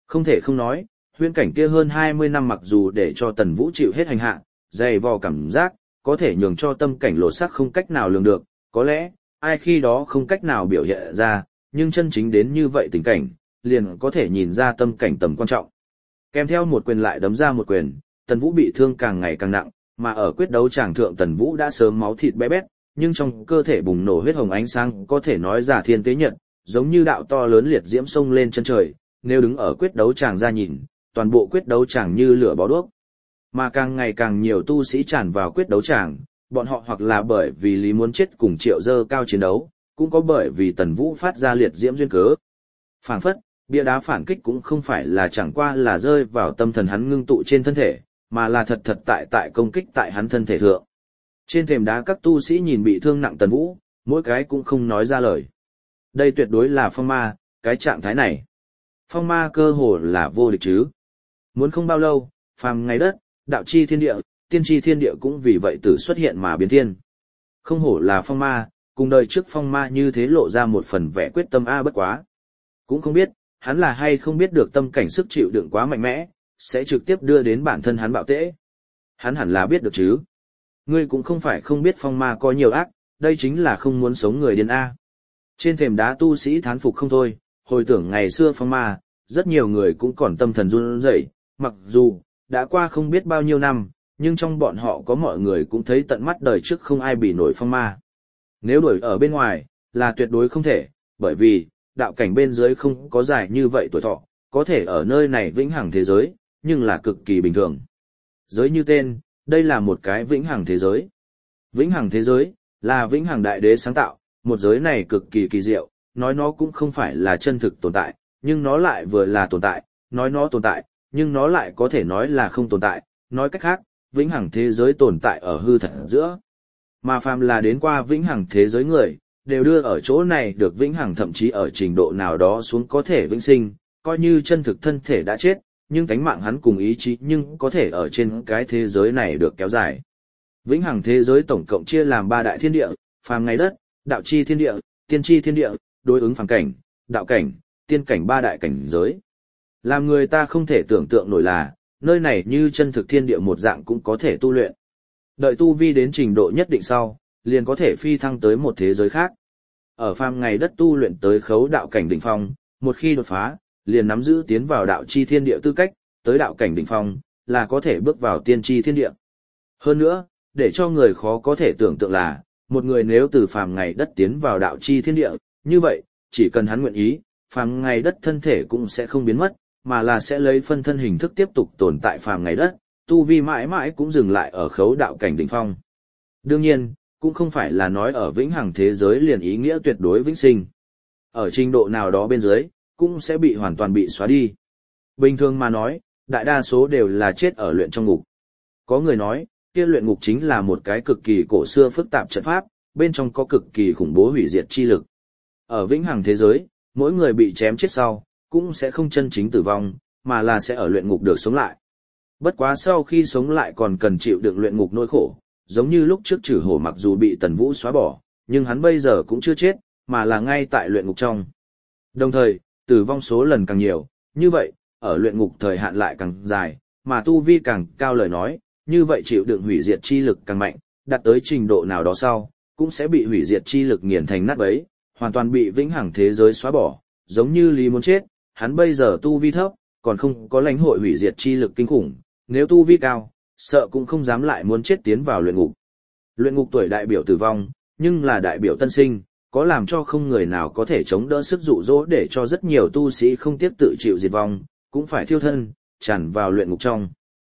Không thể không nói, huyễn cảnh kia hơn 20 năm mặc dù để cho Tần Vũ chịu hết hành hạ, dày vò cảm giác, có thể nhường cho tâm cảnh lột xác không cách nào lường được, có lẽ, ai khi đó không cách nào biểu hiện ra, nhưng chân chính đến như vậy tình cảnh, liền có thể nhìn ra tâm cảnh tầm quan trọng. Kèm theo một quyền lại đấm ra một quyền, Tần Vũ bị thương càng ngày càng nặng, mà ở quyết đấu tràng thượng Tần Vũ đã sớm máu thịt bé bét, nhưng trong cơ thể bùng nổ huyết hồng ánh sáng có thể nói giả thiên tế nhật, giống như đạo to lớn liệt diễm sông lên chân trời, nếu đứng ở quyết đấu tràng ra nhìn, toàn bộ quyết đấu tràng như lửa bó đuốc. Mà càng ngày càng nhiều tu sĩ tràn vào quyết đấu tràng, bọn họ hoặc là bởi vì lý muốn chết cùng Triệu Dơ Cao chiến đấu, cũng có bởi vì Tần Vũ phát ra liệt diễm duyên cớ. Phảng phất, bia đá phản kích cũng không phải là chẳng qua là rơi vào tâm thần hắn ngưng tụ trên thân thể, mà là thật thật tại công kích tại hắn thân thể thượng. Trên thềm đá các tu sĩ nhìn bị thương nặng Tần Vũ, mỗi cái cũng không nói ra lời. Đây tuyệt đối là phong ma, cái trạng thái này. Phong ma cơ hồ là vô địch chứ. Muốn không bao lâu, phàm ngày đất, đạo chi thiên địa, tiên chi thiên địa cũng vì vậy tử xuất hiện mà biến thiên. Không hổ là phong ma, cùng đời trước phong ma như thế lộ ra một phần vẻ quyết tâm bất quá. Cũng không biết, hắn là hay không biết được tâm cảnh sức chịu đựng quá mạnh mẽ, sẽ trực tiếp đưa đến bản thân hắn bạo tễ. Hắn hẳn là biết được chứ. Ngươi cũng không phải không biết phong ma có nhiều ác, đây chính là không muốn sống người điên A. Trên thềm đá tu sĩ thán phục không thôi, hồi tưởng ngày xưa phong ma, rất nhiều người cũng còn tâm thần run rẩy, mặc dù đã qua không biết bao nhiêu năm, nhưng trong bọn họ có mọi người cũng thấy tận mắt đời trước không ai bị nổi phong ma. Nếu đuổi ở bên ngoài, là tuyệt đối không thể, bởi vì, đạo cảnh bên dưới không có dài như vậy tuổi thọ, có thể ở nơi này vĩnh hằng thế giới, nhưng là cực kỳ bình thường. Giới như tên, đây là một cái vĩnh hằng thế giới. Vĩnh hằng thế giới, là vĩnh hằng đại đế sáng tạo, một giới này cực kỳ kỳ diệu, nói nó cũng không phải là chân thực tồn tại, nhưng nó lại vừa là tồn tại, nói nó tồn tại, nhưng nó lại có thể nói là không tồn tại, nói cách khác, vĩnh hằng thế giới tồn tại ở hư thật giữa. Mà phàm là đến qua vĩnh hằng thế giới người, đều đưa ở chỗ này được vĩnh hằng, thậm chí ở trình độ nào đó xuống có thể vĩnh sinh, coi như chân thực thân thể đã chết, nhưng tánh mạng hắn cùng ý chí nhưng có thể ở trên cái thế giới này được kéo dài. Vĩnh hằng thế giới tổng cộng chia làm 3 đại thiên địa, phàm ngày đất, đạo chi thiên địa, tiên chi thiên địa, đối ứng phàm cảnh, đạo cảnh, tiên cảnh 3 đại cảnh giới. Làm người ta không thể tưởng tượng nổi là, nơi này như chân thực thiên địa một dạng cũng có thể tu luyện. Đợi tu vi đến trình độ nhất định sau, liền có thể phi thăng tới một thế giới khác. Ở phàm ngày đất tu luyện tới khấu đạo cảnh đỉnh phong, một khi đột phá, liền nắm giữ tiến vào đạo chi thiên địa tư cách, tới đạo cảnh đỉnh phong, là có thể bước vào tiên chi thiên địa. Hơn nữa, để cho người khó có thể tưởng tượng là, một người nếu từ phàm ngày đất tiến vào đạo chi thiên địa, như vậy, chỉ cần hắn nguyện ý, phàm ngày đất thân thể cũng sẽ không biến mất, mà là sẽ lấy phân thân hình thức tiếp tục tồn tại phàm ngày đất, tu vi mãi mãi cũng dừng lại ở khấu đạo cảnh đỉnh phong. Đương nhiên, cũng không phải là nói ở vĩnh hằng thế giới liền ý nghĩa tuyệt đối vĩnh sinh. Ở trình độ nào đó bên dưới, cũng sẽ bị hoàn toàn bị xóa đi. Bình thường mà nói, đại đa số đều là chết ở luyện trong ngục. Có người nói, kia luyện ngục chính là một cái cực kỳ cổ xưa phức tạp trận pháp, bên trong có cực kỳ khủng bố hủy diệt chi lực. Ở vĩnh hằng thế giới, mỗi người bị chém chết sau, cũng sẽ không chân chính tử vong, mà là sẽ ở luyện ngục được sống lại. Bất quá sau khi sống lại còn cần chịu đựng luyện ngục nỗi khổ, giống như lúc trước Trử Hổ mặc dù bị Tần Vũ xóa bỏ, nhưng hắn bây giờ cũng chưa chết, mà là ngay tại luyện ngục trong. Đồng thời, tử vong số lần càng nhiều, như vậy, ở luyện ngục thời hạn lại càng dài, mà tu vi càng cao lời nói, như vậy chịu đựng hủy diệt chi lực càng mạnh, đạt tới trình độ nào đó sau, cũng sẽ bị hủy diệt chi lực nghiền thành nát bấy, hoàn toàn bị vĩnh hằng thế giới xóa bỏ, giống như Lý muốn chết, hắn bây giờ tu vi thấp, còn không có lãnh hội hủy diệt chi lực kinh khủng, nếu tu vi cao, sợ cũng không dám lại muốn chết tiến vào luyện ngục. Luyện ngục tuổi đại biểu tử vong, nhưng là đại biểu tân sinh, có làm cho không người nào có thể chống đỡ sức dụ dỗ để cho rất nhiều tu sĩ không tiếc tự chịu diệt vong, cũng phải thiêu thân, tràn vào luyện ngục trong.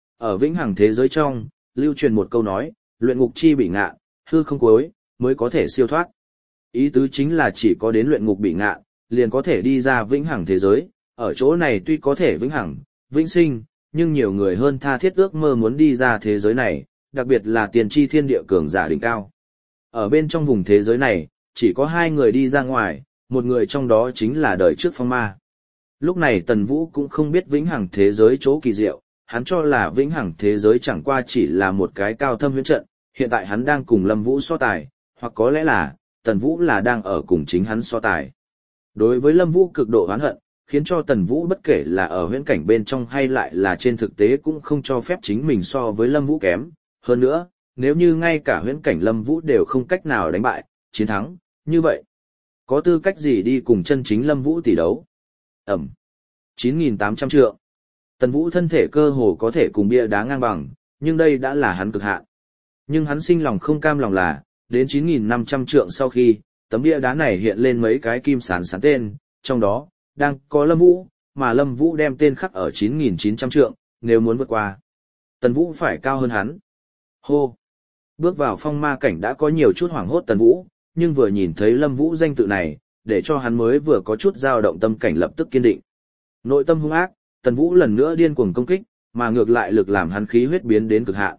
Ở vĩnh hằng thế giới trong, lưu truyền một câu nói, luyện ngục chi bị ngạ, hư không cuối, mới có thể siêu thoát. Ý tứ chính là chỉ có đến luyện ngục bị ngạ, liền có thể đi ra vĩnh hằng thế giới, ở chỗ này tuy có thể vĩnh hằng, vĩnh sinh, nhưng nhiều người hơn tha thiết ước mơ muốn đi ra thế giới này, đặc biệt là tiền tri thiên địa cường giả đỉnh cao. Ở bên trong vùng thế giới này, chỉ có 2 người đi ra ngoài, một người trong đó chính là đời trước phong ma. Lúc này Tần Vũ cũng không biết vĩnh hằng thế giới chỗ kỳ diệu, hắn cho là vĩnh hằng thế giới chẳng qua chỉ là một cái cao thâm huyễn trận, hiện tại hắn đang cùng Lâm Vũ so tài, hoặc có lẽ là, Tần Vũ là đang ở cùng chính hắn so tài. Đối với Lâm Vũ cực độ oán hận, khiến cho Tần Vũ bất kể là ở huyễn cảnh bên trong hay lại là trên thực tế cũng không cho phép chính mình so với Lâm Vũ kém. Hơn nữa, nếu như ngay cả huyễn cảnh Lâm Vũ đều không cách nào đánh bại, chiến thắng, như vậy, có tư cách gì đi cùng chân chính Lâm Vũ tỷ đấu? Ẩm. 9.800 trượng. Tần Vũ thân thể cơ hồ có thể cùng bia đá ngang bằng, nhưng đây đã là hắn cực hạn. Nhưng hắn sinh lòng không cam lòng là, đến 9.500 trượng sau khi, tấm bia đá này hiện lên mấy cái kim sán sán tên, trong đó, đang có Lâm Vũ, mà Lâm Vũ đem tên khắc ở 9.900 trượng, nếu muốn vượt qua. Tần Vũ phải cao hơn hắn. Hô! Bước vào phong ma cảnh đã có nhiều chút hoảng hốt Tần Vũ, nhưng vừa nhìn thấy Lâm Vũ danh tự này, để cho hắn mới vừa có chút dao động tâm cảnh lập tức kiên định. Nội tâm hung ác, Tần Vũ lần nữa điên cuồng công kích, mà ngược lại lực làm hắn khí huyết biến đến cực hạn.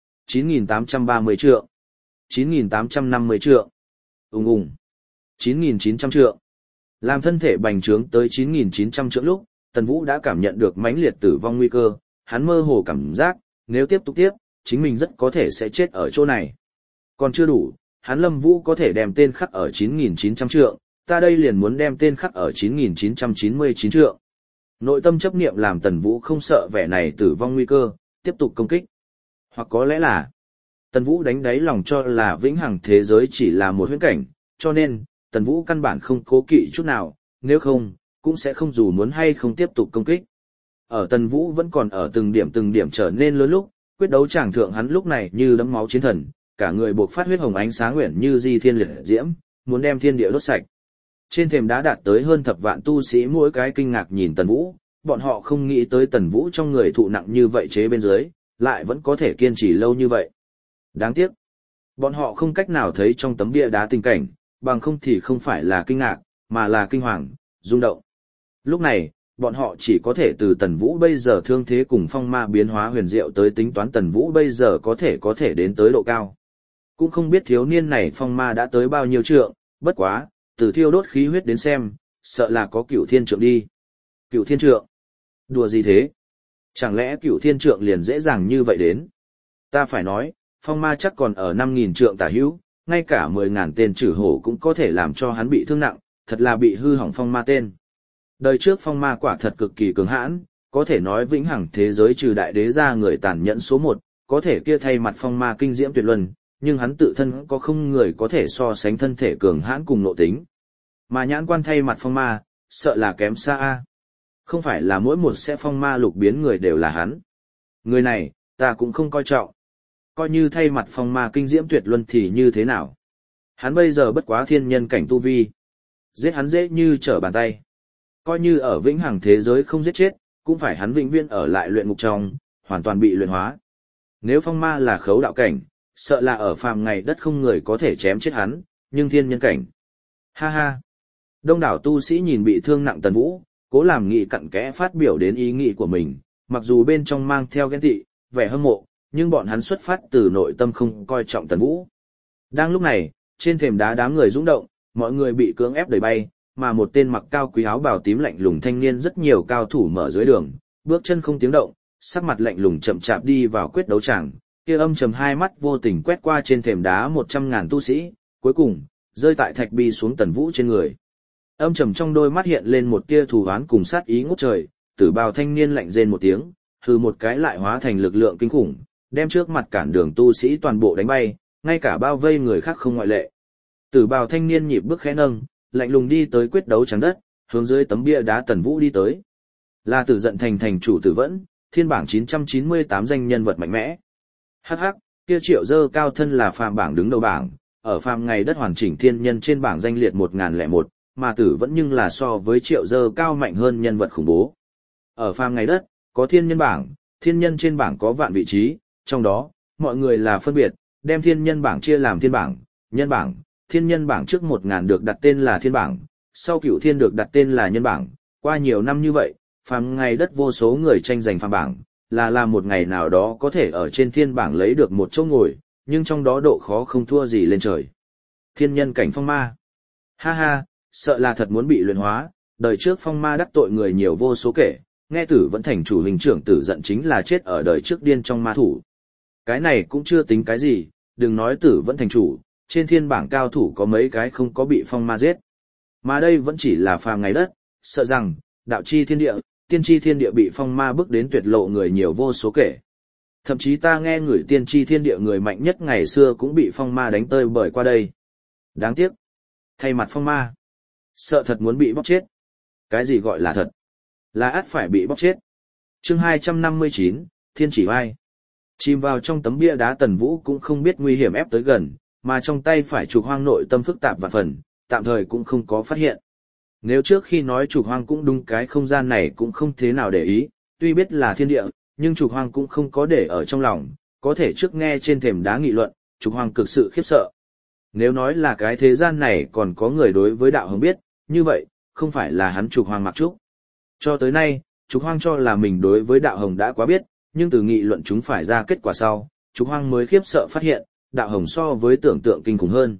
9.830 trượng, 9.850 trượng, ùng ùng, 9.900 trượng. Làm thân thể bành trướng tới 9.900 trượng lúc, Tần Vũ đã cảm nhận được mãnh liệt tử vong nguy cơ, hắn mơ hồ cảm giác, nếu tiếp tục tiếp, chính mình rất có thể sẽ chết ở chỗ này. Còn chưa đủ, hắn Lâm Vũ có thể đem tên khắc ở 9.900 trượng, ta đây liền muốn đem tên khắc ở 9.999 trượng. Nội tâm chấp niệm làm Tần Vũ không sợ vẻ này tử vong nguy cơ, tiếp tục công kích. Hoặc có lẽ là, Tần Vũ đánh đáy lòng cho là vĩnh hằng thế giới chỉ là một huyễn cảnh, cho nên, Tần Vũ căn bản không cố kỵ chút nào, nếu không, cũng sẽ không dù muốn hay không tiếp tục công kích. Ở Tần Vũ vẫn còn ở từng điểm trở nên lớn lúc, quyết đấu tràng thượng hắn lúc này như đấm máu chiến thần, cả người buộc phát huyết hồng ánh sáng nguyện như di thiên liệt diễm, muốn đem thiên địa đốt sạch. Trên thềm đá đạt tới hơn thập vạn tu sĩ mỗi cái kinh ngạc nhìn Tần Vũ, bọn họ không nghĩ tới Tần Vũ trong người thụ nặng như vậy chế bên dưới, lại vẫn có thể kiên trì lâu như vậy. Đáng tiếc, bọn họ không cách nào thấy trong tấm bia đá tình cảnh, bằng không thì không phải là kinh ngạc, mà là kinh hoàng, rung động. Lúc này, bọn họ chỉ có thể từ Tần Vũ bây giờ thương thế cùng phong ma biến hóa huyền diệu tới tính toán Tần Vũ bây giờ có thể đến tới độ cao. Cũng không biết thiếu niên này phong ma đã tới bao nhiêu trượng, bất quá, từ thiêu đốt khí huyết đến xem, sợ là có Cửu Thiên Trượng đi. Cửu Thiên Trượng? Đùa gì thế? Chẳng lẽ Cửu Thiên Trượng liền dễ dàng như vậy đến? Ta phải nói, phong ma chắc còn ở 5.000 trượng tả hữu, ngay cả 10.000 tên trừ hổ cũng có thể làm cho hắn bị thương nặng, thật là bị hư hỏng phong ma tên. Đời trước phong ma quả thật cực kỳ cường hãn, có thể nói vĩnh hằng thế giới trừ đại đế ra người tàn nhẫn số 1, có thể kia thay mặt phong ma kinh diễm tuyệt luân, nhưng hắn tự thân có không người có thể so sánh thân thể cường hãn cùng nội tính. Mà nhãn quan thay mặt phong ma, sợ là kém xa a. Không phải là mỗi một sẽ phong ma lục biến người đều là hắn. Người này, ta cũng không coi trọng. Coi như thay mặt phong ma kinh diễm tuyệt luân thì như thế nào? Hắn bây giờ bất quá thiên nhân cảnh tu vi. Giết hắn dễ như trở bàn tay. Coi như ở vĩnh hằng thế giới không giết chết, cũng phải hắn vĩnh viễn ở lại luyện ngục trong, hoàn toàn bị luyện hóa. Nếu phong ma là khấu đạo cảnh, sợ là ở phàm ngày đất không người có thể chém chết hắn, nhưng thiên nhân cảnh. Ha ha. Đông đảo tu sĩ nhìn bị thương nặng Tần Vũ, cố làm nghị cặn kẽ phát biểu đến ý nghĩ của mình, mặc dù bên trong mang theo ghen tị, vẻ hâm mộ, nhưng bọn hắn xuất phát từ nội tâm không coi trọng Tần Vũ. Đang lúc này, trên thềm đá đám người rung động, mọi người bị cưỡng ép đẩy bay, mà một tên mặc cao quý áo bào tím lạnh lùng thanh niên rất nhiều cao thủ mở dưới đường, bước chân không tiếng động, sắc mặt lạnh lùng chậm chạp đi vào quyết đấu tràng, kia âm trầm hai mắt vô tình quét qua trên thềm đá 100.000 tu sĩ, cuối cùng rơi tại thạch bi xuống Tần Vũ trên người. Âm trầm trong đôi mắt hiện lên một tia thù oán cùng sát ý ngút trời, tử bào thanh niên lạnh rên một tiếng, hừ một cái lại hóa thành lực lượng kinh khủng, đem trước mặt cản đường tu sĩ toàn bộ đánh bay, ngay cả bao vây người khác không ngoại lệ. Tử bào thanh niên nhịp bước khẽ nâng, lạnh lùng đi tới quyết đấu tràng đất, hướng dưới tấm bia đá Tần Vũ đi tới. Là Tử Giận thành thành chủ Tử Vẫn, thiên bảng 998 danh nhân vật mạnh mẽ. Hắc hắc, kia Triệu Dơ Cao thân là phàm bảng đứng đầu bảng, ở phàm ngày đất hoàn chỉnh thiên nhân trên bảng danh liệt 1001, mà Tử Vẫn nhưng là so với Triệu Dơ Cao mạnh hơn nhân vật khủng bố. Ở phàm ngày đất, có thiên nhân bảng, thiên nhân trên bảng có vạn vị trí, trong đó, mọi người là phân biệt, đem thiên nhân bảng chia làm thiên bảng, nhân bảng, thiên nhân bảng trước 1000 được đặt tên là thiên bảng, sau cửu thiên được đặt tên là nhân bảng. Qua nhiều năm như vậy, phàm ngày đất vô số người tranh giành phàm bảng, là một ngày nào đó có thể ở trên thiên bảng lấy được một chỗ ngồi, nhưng trong đó độ khó không thua gì lên trời. Thiên nhân cảnh phong ma. Ha ha, sợ là thật muốn bị luyện hóa, đời trước phong ma đắc tội người nhiều vô số kể, nghe Tử Vẫn thành chủ hình trưởng Tử Giận chính là chết ở đời trước điên trong ma thủ. Cái này cũng chưa tính cái gì, đừng nói Tử Vẫn thành chủ, trên thiên bảng cao thủ có mấy cái không có bị phong ma giết. Mà đây vẫn chỉ là phàm ngày đất, sợ rằng, đạo chi thiên địa, tiên chi thiên địa bị phong ma bước đến tuyệt lộ người nhiều vô số kể. Thậm chí ta nghe người tiên chi thiên địa người mạnh nhất ngày xưa cũng bị phong ma đánh tơi bởi qua đây. Đáng tiếc. Thay mặt phong ma. Sợ thật muốn bị bóc chết. Cái gì gọi là thật? Là ắt phải bị bóc chết. Chương 259, Thiên chỉ vai. Chìm vào trong tấm bia đá Tần Vũ cũng không biết nguy hiểm ép tới gần, mà trong tay phải Trục Hoang nội tâm phức tạp vạn phần, tạm thời cũng không có phát hiện. Nếu trước khi nói Trục Hoang cũng đúng cái không gian này cũng không thế nào để ý, tuy biết là thiên địa, nhưng Trục Hoang cũng không có để ở trong lòng, có thể trước nghe trên thềm đá nghị luận, Trục Hoang cực sự khiếp sợ. Nếu nói là cái thế gian này còn có người đối với đạo hồng biết, như vậy, không phải là hắn Trục Hoang mặc trúc. Cho tới nay, Trục Hoang cho là mình đối với đạo hồng đã quá biết, nhưng từ nghị luận chúng phải ra kết quả sau, Trục Hoang mới khiếp sợ phát hiện, đạo hồng so với tưởng tượng kinh khủng hơn.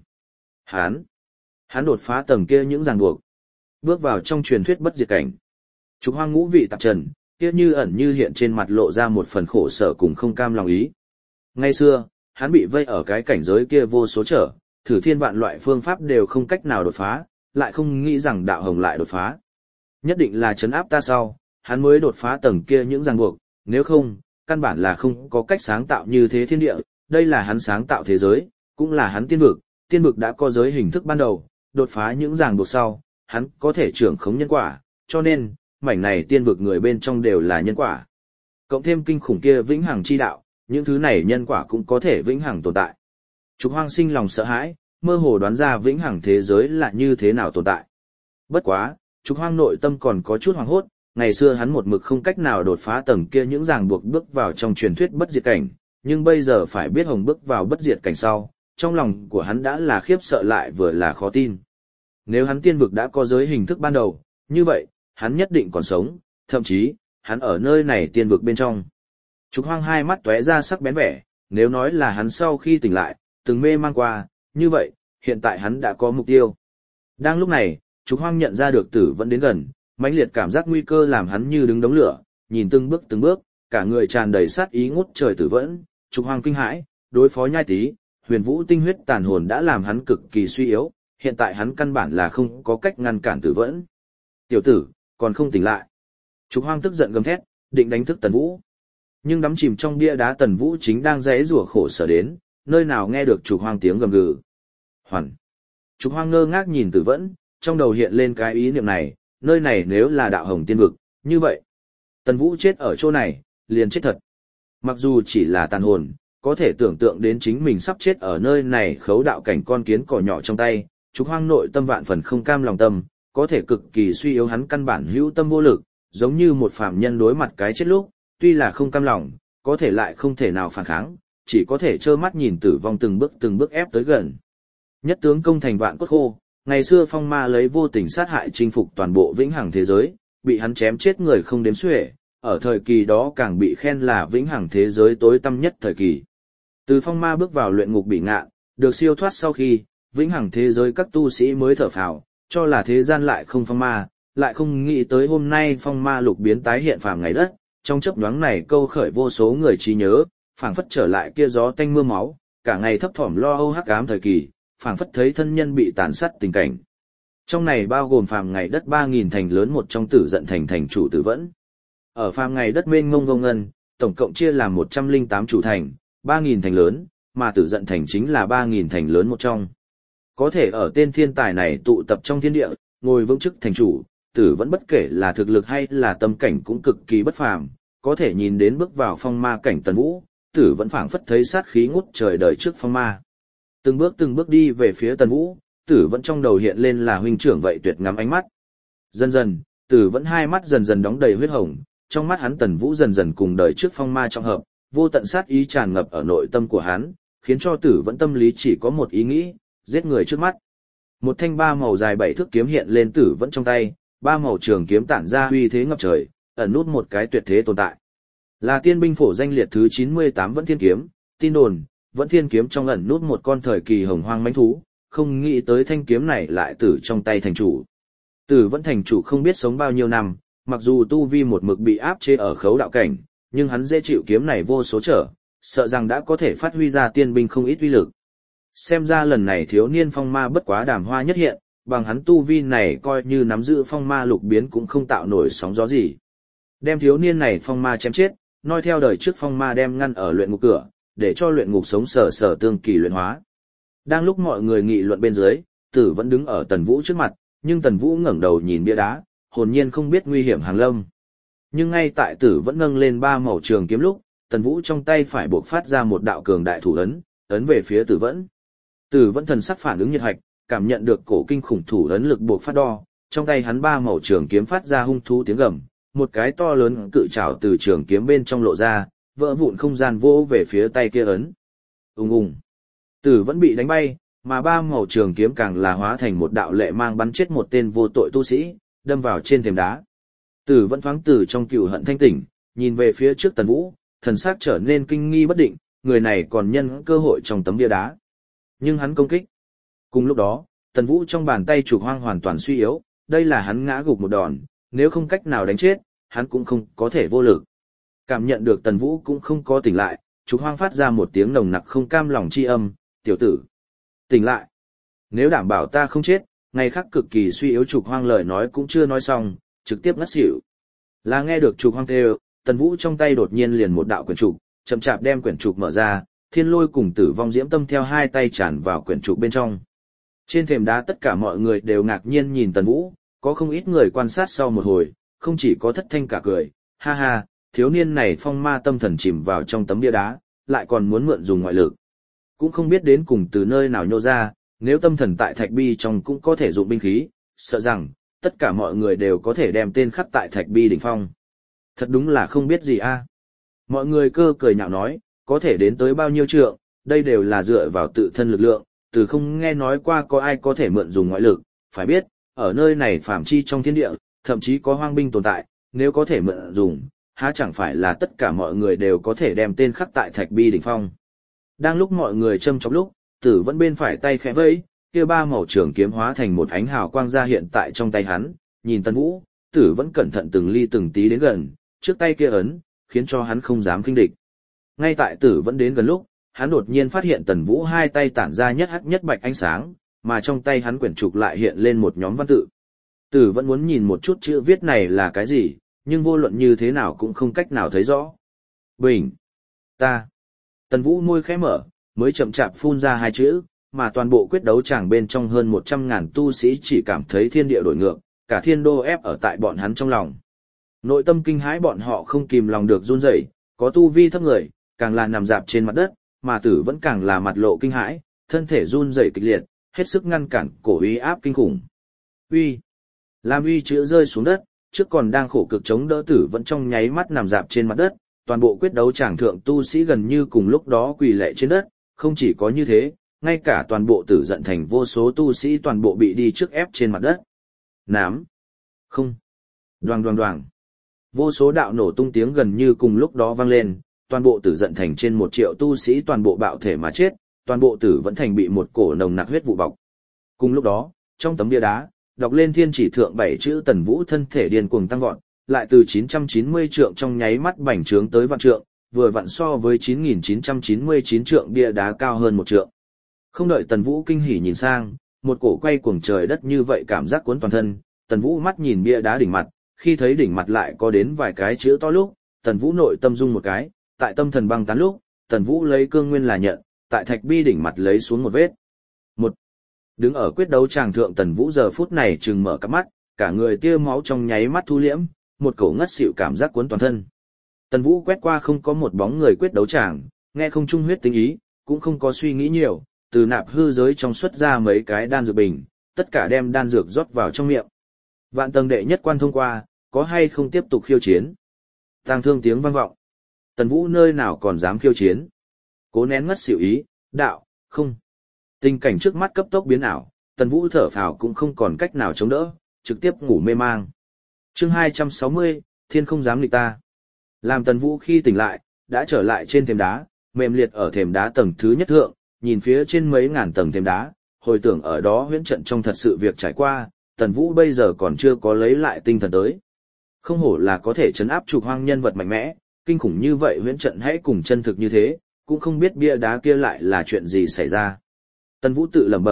Hắn đột phá tầng kia những ràng buộc, bước vào trong truyền thuyết bất diệt cảnh. Trục Hoang ngũ vị tạp trần, kia như ẩn như hiện trên mặt lộ ra một phần khổ sở cùng không cam lòng ý. Ngày xưa, hắn bị vây ở cái cảnh giới kia vô số trở, thử thiên vạn loại phương pháp đều không cách nào đột phá, lại không nghĩ rằng đạo hồng lại đột phá. Nhất định là trấn áp ta sau, hắn mới đột phá tầng kia những ràng buộc, nếu không, căn bản là không có cách sáng tạo như thế thiên địa, đây là hắn sáng tạo thế giới, cũng là hắn tiên vực đã có giới hình thức ban đầu, đột phá những ràng buộc sau, hắn có thể trưởng khống nhân quả, cho nên, mảnh này tiên vực người bên trong đều là nhân quả. Cộng thêm kinh khủng kia vĩnh hằng chi đạo, những thứ này nhân quả cũng có thể vĩnh hằng tồn tại. Trục Hoang sinh lòng sợ hãi, mơ hồ đoán ra vĩnh hằng thế giới là như thế nào tồn tại. Bất quá, Trục Hoang nội tâm còn có chút hoảng hốt, ngày xưa hắn một mực không cách nào đột phá tầng kia những ràng buộc bước vào trong truyền thuyết bất diệt cảnh, nhưng bây giờ phải biết hồng bước vào bất diệt cảnh sau, trong lòng của hắn đã là khiếp sợ lại vừa là khó tin. Nếu hắn tiên vực đã có giới hình thức ban đầu, như vậy, hắn nhất định còn sống, thậm chí, hắn ở nơi này tiên vực bên trong. Trục Hoang hai mắt tóe ra sắc bén vẻ, nếu nói là hắn sau khi tỉnh lại, từng mê mang qua, như vậy, hiện tại hắn đã có mục tiêu. Đang lúc này, Trục Hoang nhận ra được Tử Vẫn đến gần, mãnh liệt cảm giác nguy cơ làm hắn như đứng đống lửa, nhìn từng bước, cả người tràn đầy sát ý ngút trời Tử Vẫn, Trục Hoang kinh hãi, đối phó Nhai Tý, Huyền Vũ tinh huyết tàn hồn đã làm hắn cực kỳ suy yếu, hiện tại hắn căn bản là không có cách ngăn cản Tử Vẫn. Tiểu tử, còn không tỉnh lại. Trục Hoang tức giận gầm thét, định đánh thức Tần Vũ. Nhưng đắm chìm trong bia đá Tần Vũ chính đang giãy giụa khổ sở đến, nơi nào nghe được Trục Hoang tiếng gầm gừ. Hoàn. Trục Hoang ngơ ngác nhìn Tử Vẫn, trong đầu hiện lên cái ý niệm này, nơi này nếu là đạo hồng tiên vực, như vậy, Tần Vũ chết ở chỗ này, liền chết thật. Mặc dù chỉ là tàn hồn, có thể tưởng tượng đến chính mình sắp chết ở nơi này khấu đạo cảnh con kiến cỏ nhỏ trong tay, Trục Hoang nội tâm vạn phần không cam lòng tâm, có thể cực kỳ suy yếu hắn căn bản hữu tâm vô lực, giống như một phàm nhân đối mặt cái chết lúc, tuy là không cam lòng, có thể lại không thể nào phản kháng, chỉ có thể trơ mắt nhìn tử vong từng bước ép tới gần. Nhất tướng công thành vạn cốt khô, ngày xưa phong ma lấy vô tình sát hại chinh phục toàn bộ vĩnh hằng thế giới, bị hắn chém chết người không đếm xuể, ở thời kỳ đó càng bị khen là vĩnh hằng thế giới tối tăm nhất thời kỳ. Từ phong ma bước vào luyện ngục bị ngạn, được siêu thoát sau khi, vĩnh hằng thế giới các tu sĩ mới thở phào, cho là thế gian lại không phong ma, lại không nghĩ tới hôm nay phong ma lục biến tái hiện phàm ngày đất, trong chớp nhoáng này câu khởi vô số người trí nhớ, phảng phất trở lại kia gió tanh mưa máu, cả ngày thấp thỏm lo âu hắc ám thời kỳ, phảng phất thấy thân nhân bị tàn sát tình cảnh. Trong này bao gồm phàm ngày đất 3000 thành lớn một trong Tử Giận thành thành chủ Tử Vẫn. Ở phàm ngày đất mênh mông vô ngân, tổng cộng chia làm 108 chủ thành, 3000 thành lớn, mà Tử Giận thành chính là 3000 thành lớn một trong. Có thể ở tên thiên tài này tụ tập trong thiên địa, ngồi vững chức thành chủ, Tử Vẫn bất kể là thực lực hay là tâm cảnh cũng cực kỳ bất phàm, có thể nhìn đến bước vào phong ma cảnh Tần Vũ, Tử Vẫn phảng phất thấy sát khí ngút trời đời trước phong ma. Từng bước đi về phía Tần Vũ, Tử Vẫn trong đầu hiện lên là huynh trưởng vậy tuyệt ngắm ánh mắt. Dần dần, Tử Vẫn hai mắt dần dần đóng đầy huyết hồng, trong mắt hắn Tần Vũ dần dần cùng đời trước phong ma trọng hợp, vô tận sát ý tràn ngập ở nội tâm của hắn, khiến cho Tử Vẫn tâm lý chỉ có một ý nghĩ, giết người trước mắt. Một thanh ba màu dài 7 thước kiếm hiện lên Tử Vẫn trong tay, ba màu trường kiếm tản ra uy thế ngập trời, ẩn nút một cái tuyệt thế tồn tại. Là tiên binh phổ danh liệt thứ 98 Vẫn Thiên kiếm, tin đồn, Vẫn Thiên kiếm trong ẩn nút một con thời kỳ hồng hoang mãnh thú, không nghĩ tới thanh kiếm này lại tử trong tay thành chủ. Tử Vẫn thành chủ không biết sống bao nhiêu năm, mặc dù tu vi một mực bị áp chế ở khấu đạo cảnh, nhưng hắn dễ chịu kiếm này vô số trở, sợ rằng đã có thể phát huy ra tiên binh không ít uy lực. Xem ra lần này thiếu niên phong ma bất quá đàm hoa nhất hiện, bằng hắn tu vi này coi như nắm giữ phong ma lục biến cũng không tạo nổi sóng gió gì. Đem thiếu niên này phong ma chém chết, noi theo đời trước phong ma đem ngăn ở luyện ngục cửa, để cho luyện ngục sống sờ sờ tương kỳ luyện hóa. Đang lúc mọi người nghị luận bên dưới, Tử vẫn đứng ở Tần Vũ trước mặt, nhưng Tần Vũ ngẩng đầu nhìn bia đá, hồn nhiên không biết nguy hiểm hàng lâm. Nhưng ngay tại Tử vẫn nâng lên 3 màu trường kiếm lúc, Tần Vũ trong tay phải buộc phát ra một đạo cường đại thủ ấn, ấn về phía Tử vẫn. Tử vẫn thần sắc phản ứng nhiệt hạch, cảm nhận được cổ kinh khủng thủ ấn lực buộc phát đo, trong tay hắn 3 màu trường kiếm phát ra hung thú tiếng gầm, một cái to lớn cự trảo từ trường kiếm bên trong lộ ra, vỡ vụn không gian vô về phía tay kia ấn. Ùng ùng. Tử vẫn bị đánh bay, mà 3 màu trường kiếm càng là hóa thành một đạo lệ mang bắn chết một tên vô tội tu sĩ, đâm vào trên thềm đá. Tử vẫn thoáng từ trong cừu hận thanh tỉnh, nhìn về phía trước Tần Vũ, thần sắc trở nên kinh nghi bất định, người này còn nhân cơ hội trong tấm bia đá. Nhưng hắn công kích. Cùng lúc đó, Tần Vũ trong bàn tay trục hoang hoàn toàn suy yếu, đây là hắn ngã gục một đòn, nếu không cách nào đánh chết, hắn cũng không có thể vô lực. Cảm nhận được Tần Vũ cũng không có tỉnh lại, trục hoang phát ra một tiếng nồng nặc không cam lòng chi âm, tiểu tử. Tỉnh lại. Nếu đảm bảo ta không chết, ngày khác cực kỳ suy yếu trục hoang lời nói cũng chưa nói xong, trực tiếp ngất xỉu. Là nghe được trục hoang kêu, Tần Vũ trong tay đột nhiên liền một đạo quyển trục, chậm chạp đem quyển trục mở ra, thiên lôi cùng tử vong diễm tâm theo hai tay tràn vào quyển trục bên trong. Trên thềm đá tất cả mọi người đều ngạc nhiên nhìn Tần Vũ, có không ít người quan sát sau một hồi, không chỉ có thất thanh cả cười, ha ha, thiếu niên này phong ma tâm thần chìm vào trong tấm bia đá, lại còn muốn mượn dùng ngoại lực. Cũng không biết đến cùng từ nơi nào nhô ra, nếu tâm thần tại thạch bi trong cũng có thể dụng binh khí, sợ rằng, tất cả mọi người đều có thể đem tên khắc tại thạch bi đỉnh phong. Thật đúng là không biết gì a. Mọi người cơ cười nhạo nói, có thể đến tới bao nhiêu trượng, đây đều là dựa vào tự thân lực lượng, từ không nghe nói qua có ai có thể mượn dùng ngoại lực, phải biết, ở nơi này phàm chi trong thiên địa, thậm chí có hoang binh tồn tại, nếu có thể mượn dùng, há chẳng phải là tất cả mọi người đều có thể đem tên khắc tại thạch bi đỉnh phong. Đang lúc mọi người châm chọc lúc, Tử vẫn bên phải tay khẽ vẫy, kia 3 màu trường kiếm hóa thành một ánh hào quang ra hiện tại trong tay hắn, nhìn Tần Vũ, Tử vẫn cẩn thận từng ly từng tí đến gần, trước tay kia ấn, khiến cho hắn không dám khinh địch. Ngay tại Tử vẫn đến gần lúc, hắn đột nhiên phát hiện Tần Vũ hai tay tản ra nhất hắc nhất bạch ánh sáng, mà trong tay hắn quyển trục lại hiện lên một nhóm văn tự. Tử vẫn muốn nhìn một chút chữ viết này là cái gì, nhưng vô luận như thế nào cũng không cách nào thấy rõ. Bình. Ta. Tần Vũ môi khẽ mở, mới chậm chạp phun ra hai chữ, mà toàn bộ quyết đấu tràng bên trong hơn 100.000 tu sĩ chỉ cảm thấy thiên địa đổi ngược, cả thiên đô ép ở tại bọn hắn trong lòng. Nội tâm kinh hãi bọn họ không kìm lòng được run rẩy, có tu vi thấp người, càng là nằm dạp trên mặt đất, mà Tử vẫn càng là mặt lộ kinh hãi, thân thể run rẩy kịch liệt, hết sức ngăn cản cổ uy áp kinh khủng. Uy. Làm uy chữ rơi xuống đất, trước còn đang khổ cực chống đỡ Tử vẫn trong nháy mắt nằm dạp trên mặt đất, toàn bộ quyết đấu tràng thượng tu sĩ gần như cùng lúc đó quỳ lạy trên đất, không chỉ có như thế, ngay cả toàn bộ Tử giận thành vô số tu sĩ toàn bộ bị đi trước ép trên mặt đất. Nám. Không. Đoàng đoàng đoàng. Vô số đạo nổ tung tiếng gần như cùng lúc đó vang lên, toàn bộ Tử giận thành trên 1 triệu tu sĩ toàn bộ bạo thể mà chết, toàn bộ Tử vẫn thành bị một cổ nồng nặc huyết vụ bọc. Cùng lúc đó, trong tấm bia đá, đọc lên thiên chỉ thượng 7 chữ Tần Vũ thân thể điên cuồng tăng vọt, lại từ 990 trượng trong nháy mắt bành trướng tới vạn trượng, vừa vặn so với 9.999 trượng bia đá cao hơn 1 trượng. Không đợi Tần Vũ kinh hỉ nhìn sang, một cổ quay cuồng trời đất như vậy cảm giác cuốn toàn thân, Tần Vũ mắt nhìn bia đá đỉnh mặt, khi thấy đỉnh mặt lại có đến vài cái chữ to lúc, Tần Vũ nội tâm rung một cái, tại tâm thần băng tán lúc, Tần Vũ lấy cương nguyên là nhận, tại thạch bi đỉnh mặt lấy xuống một vết. Đứng ở quyết đấu tràng thượng Tần Vũ giờ phút này trừng mở cặp mắt, cả người tia máu trong nháy mắt thu liễm, một cổ ngất xỉu cảm giác cuốn toàn thân. Tần Vũ quét qua không có một bóng người quyết đấu tràng, nghe không trung huyết tinh ý, cũng không có suy nghĩ nhiều, từ nạp hư giới trong xuất ra mấy cái đan dược bình, tất cả đem đan dược rót vào trong miệng. Vạn tầng đệ nhất quan thông qua, có hay không tiếp tục khiêu chiến? Tang thương tiếng vang vọng. Tần Vũ nơi nào còn dám khiêu chiến? Cố nén ngất xỉu ý, đạo, không. Tình cảnh trước mắt cấp tốc biến ảo, Tần Vũ thở phào cũng không còn cách nào chống đỡ, trực tiếp ngủ mê mang. Chương 260, Thiên không dám nghịch ta. Làm Tần Vũ khi tỉnh lại, đã trở lại trên thềm đá, mềm liệt ở thềm đá tầng thứ nhất thượng, nhìn phía trên mấy ngàn tầng thềm đá, hồi tưởng ở đó huyễn trận trong thật sự việc trải qua, Tần Vũ bây giờ còn chưa có lấy lại tinh thần tới. Không hổ là có thể trấn áp trục hoang nhân vật mạnh mẽ, kinh khủng như vậy huyễn trận hãy cùng chân thực như thế, cũng không biết bia đá kia lại là chuyện gì xảy ra. Tần Vũ tự lẩm bẩm,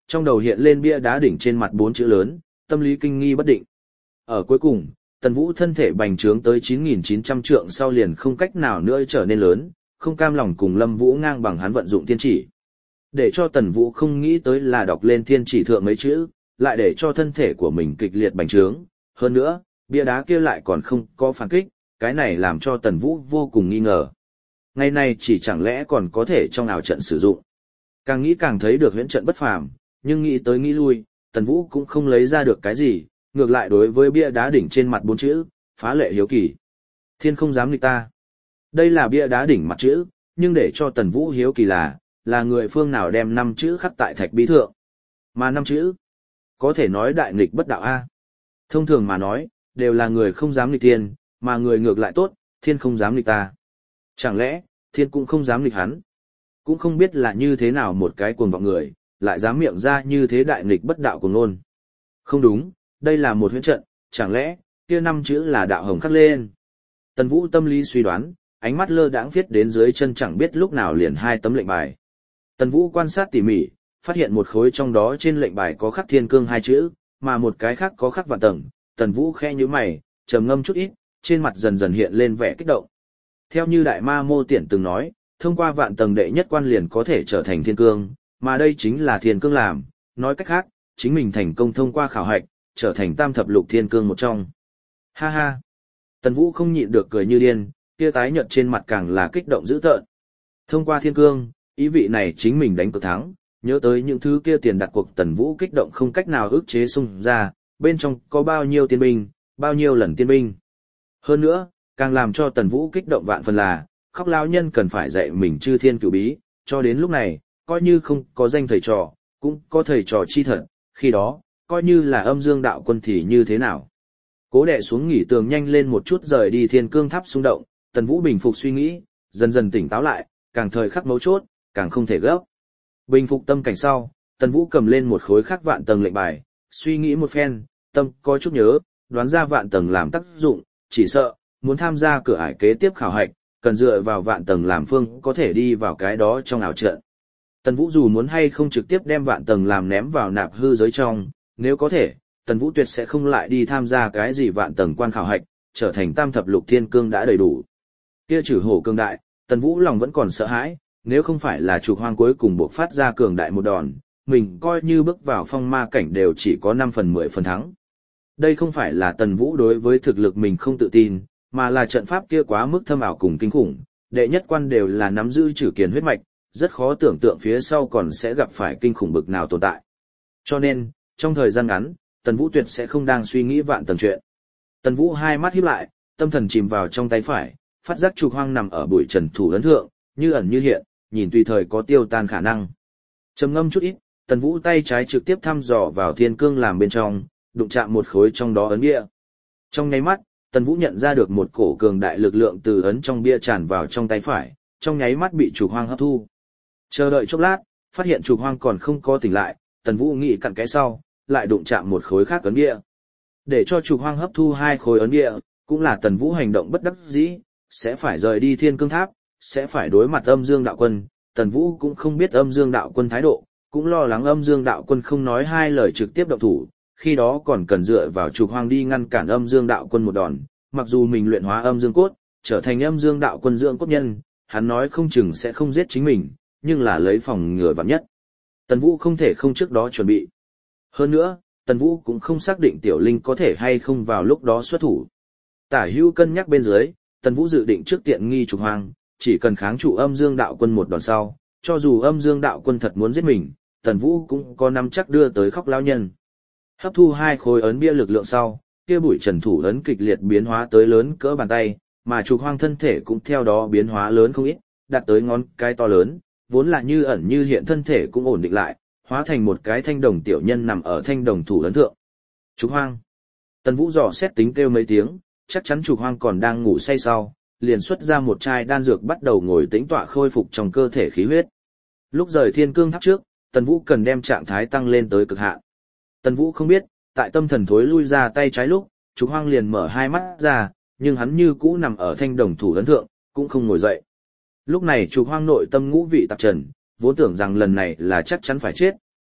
trong đầu hiện lên bia đá đỉnh trên mặt 4 chữ lớn, tâm lý kinh nghi bất định. Ở cuối cùng, Tần Vũ thân thể bành trướng tới 9.900 trượng sau liền không cách nào nữa trở nên lớn, không cam lòng cùng Lâm Vũ ngang bằng hắn vận dụng thiên chỉ. Để cho Tần Vũ không nghĩ tới là đọc lên thiên chỉ thượng mấy chữ, lại để cho thân thể của mình kịch liệt bành trướng. Hơn nữa, bia đá kia lại còn không có phản kích, cái này làm cho Tần Vũ vô cùng nghi ngờ. Ngày nay chỉ chẳng lẽ còn có thể trong ảo trận sử dụng. Càng nghĩ càng thấy được huyễn trận bất phàm, nhưng nghĩ tới nghĩ lui, Tần Vũ cũng không lấy ra được cái gì, ngược lại đối với bia đá đỉnh trên mặt 4 chữ, phá lệ hiếu kỳ. Thiên không dám nghịch ta. Đây là bia đá đỉnh mặt chữ, nhưng để cho Tần Vũ hiếu kỳ là người phương nào đem 5 chữ khắc tại thạch bí thượng. Mà 5 chữ, có thể nói đại nghịch bất đạo A. Thông thường mà nói, đều là người không dám nghịch thiên, mà người ngược lại tốt, thiên không dám nghịch ta. Chẳng lẽ, thiên cũng không dám nghịch hắn? Cũng không biết là như thế nào một cái cuồng vọng người, lại dám miệng ra như thế đại nghịch bất đạo cuồng ngôn. Không đúng, đây là một huyễn trận, chẳng lẽ, kia 5 chữ là đạo hồng khắc lên. Tần Vũ tâm lý suy đoán, ánh mắt lơ đãng viết đến dưới chân chẳng biết lúc nào liền 2 tấm lệnh bài. Tần Vũ quan sát tỉ mỉ, phát hiện một khối trong đó trên lệnh bài có khắc thiên cương 2 chữ, mà một cái khác có khắc vạn tầng. Tần Vũ khẽ nhíu mày, trầm ngâm chút ít, trên mặt dần dần hiện lên vẻ kích động. Theo như Đại Ma Mô Tiễn từng nói, thông qua vạn tầng đệ nhất quan liền có thể trở thành thiên cương, mà đây chính là thiên cương làm, nói cách khác, chính mình thành công thông qua khảo hạch, trở thành tam thập lục thiên cương một trong. Ha ha! Tần Vũ không nhịn được cười như điên, kia tái nhợt trên mặt càng là kích động dữ tợn. Thông qua thiên cương, ý vị này chính mình đánh cược thắng, nhớ tới những thứ kia tiền đặt cuộc Tần Vũ kích động không cách nào ức chế xung ra, bên trong có bao nhiêu tiên binh, bao nhiêu lần tiên binh. Hơn nữa, càng làm cho Tần Vũ kích động vạn phần là, Khóc lão nhân cần phải dạy mình chư thiên cửu bí, cho đến lúc này, coi như không có danh thầy trò, cũng có thầy trò chi thật, khi đó, coi như là âm dương đạo quân thì như thế nào. Cố đè xuống nghỉ tường nhanh lên một chút rời đi thiên cương tháp xung động, Tần Vũ bình phục suy nghĩ, dần dần tỉnh táo lại, càng thời khắc mấu chốt, càng không thể gấp. Bình phục tâm cảnh sau, Tần Vũ cầm lên một khối khắc vạn tầng lệnh bài, suy nghĩ một phen, tâm có chút nhớ, đoán ra vạn tầng làm tác dụng, chỉ sợ, muốn tham gia cửa ải kế tiếp khảo hạch, cần dựa vào vạn tầng làm phương có thể đi vào cái đó trong ảo trận. Tần Vũ dù muốn hay không trực tiếp đem vạn tầng làm ném vào nạp hư giới trong, nếu có thể, Tần Vũ tuyệt sẽ không lại đi tham gia cái gì vạn tầng quan khảo hạch, trở thành tam thập lục thiên cương đã đầy đủ. Kia trừ hổ cương đại, Tần Vũ lòng vẫn còn sợ hãi, nếu không phải là trục hoang cuối cùng buộc phát ra cường đại một đòn, mình coi như bước vào phong ma cảnh đều chỉ có 5 phần 10 phần thắng. Đây không phải là Tần Vũ đối với thực lực mình không tự tin, mà là trận pháp kia quá mức thâm ảo cùng kinh khủng, đệ nhất quan đều là nắm giữ trừ kiền huyết mạch, rất khó tưởng tượng phía sau còn sẽ gặp phải kinh khủng bực nào tồn tại. Cho nên, trong thời gian ngắn, Tần Vũ tuyệt sẽ không đang suy nghĩ vạn tầng chuyện. Tần Vũ hai mắt híp lại, tâm thần chìm vào trong tay phải, phát giác trục hoang nằm ở bụi trần thủ ấn thượng, như ẩn như hiện, nhìn tùy thời có tiêu tan khả năng. Trầm ngâm chút ít, Tần Vũ tay trái trực tiếp thăm dò vào thiên cương làm bên trong, đụng chạm một khối trong đó ấn bia. Trong nháy mắt, Tần Vũ nhận ra được một cổ cường đại lực lượng từ ấn trong bia tràn vào trong tay phải, trong nháy mắt bị trục hoang hấp thu. Chờ đợi chốc lát, phát hiện trục hoang còn không có tỉnh lại, Tần Vũ nghĩ cặn cái sau, lại đụng chạm một khối khác ấn bia. Để cho trục hoang hấp thu 2 khối ấn bia, cũng là Tần Vũ hành động bất đắc dĩ, sẽ phải rời đi thiên cương tháp, sẽ phải đối mặt âm dương đạo quân. Tần Vũ cũng không biết âm dương đạo quân thái độ, cũng lo lắng âm dương đạo quân không nói 2 lời trực tiếp động thủ, khi đó còn cần dựa vào trục hoang đi ngăn cản âm dương đạo quân một đòn. Mặc dù mình luyện hóa âm dương cốt, trở thành âm dương đạo quân dưỡng cốt nhân, hắn nói không chừng sẽ không giết chính mình, nhưng là lấy phòng ngừa vạn nhất. Tần Vũ không thể không trước đó chuẩn bị. Hơn nữa, Tần Vũ cũng không xác định Tiểu Linh có thể hay không vào lúc đó xuất thủ. Tả hữu cân nhắc bên dưới, Tần Vũ dự định trước tiện nghi trục hoang, chỉ cần kháng trụ âm dương đạo quân một đòn sau, cho dù âm dương đạo quân thật muốn giết mình, Tần Vũ cũng có nắm chắc đưa tới Khóc lão nhân. Hấp thu 2 khối ấn bia lực lượng sau, kia bụi trần thủ ấn kịch liệt biến hóa tới lớn cỡ bàn tay, mà trục hoang thân thể cũng theo đó biến hóa lớn không ít, đạt tới ngón cái to lớn, vốn là như ẩn như hiện thân thể cũng ổn định lại, hóa thành một cái thanh đồng tiểu nhân nằm ở thanh đồng thủ ấn thượng. Trục hoang. Tần Vũ dò xét tính kêu mấy tiếng, chắc chắn trục hoang còn đang ngủ say sau, liền xuất ra một chai đan dược bắt đầu ngồi tĩnh tọa khôi phục trong cơ thể khí huyết. Lúc rời thiên cương tháp trước, Tần Vũ cần đem trạng thái tăng lên tới cực hạn. Tần Vũ không biết, tại tâm thần thối lui ra tay trái lúc, trục hoang liền mở 2 mắt ra, nhưng hắn như cũ nằm ở thanh đồng thủ ấn thượng, cũng không ngồi dậy. Lúc này trục hoang nội tâm ngũ vị tạp trần, vốn tưởng rằng lần này là chắc chắn phải chết,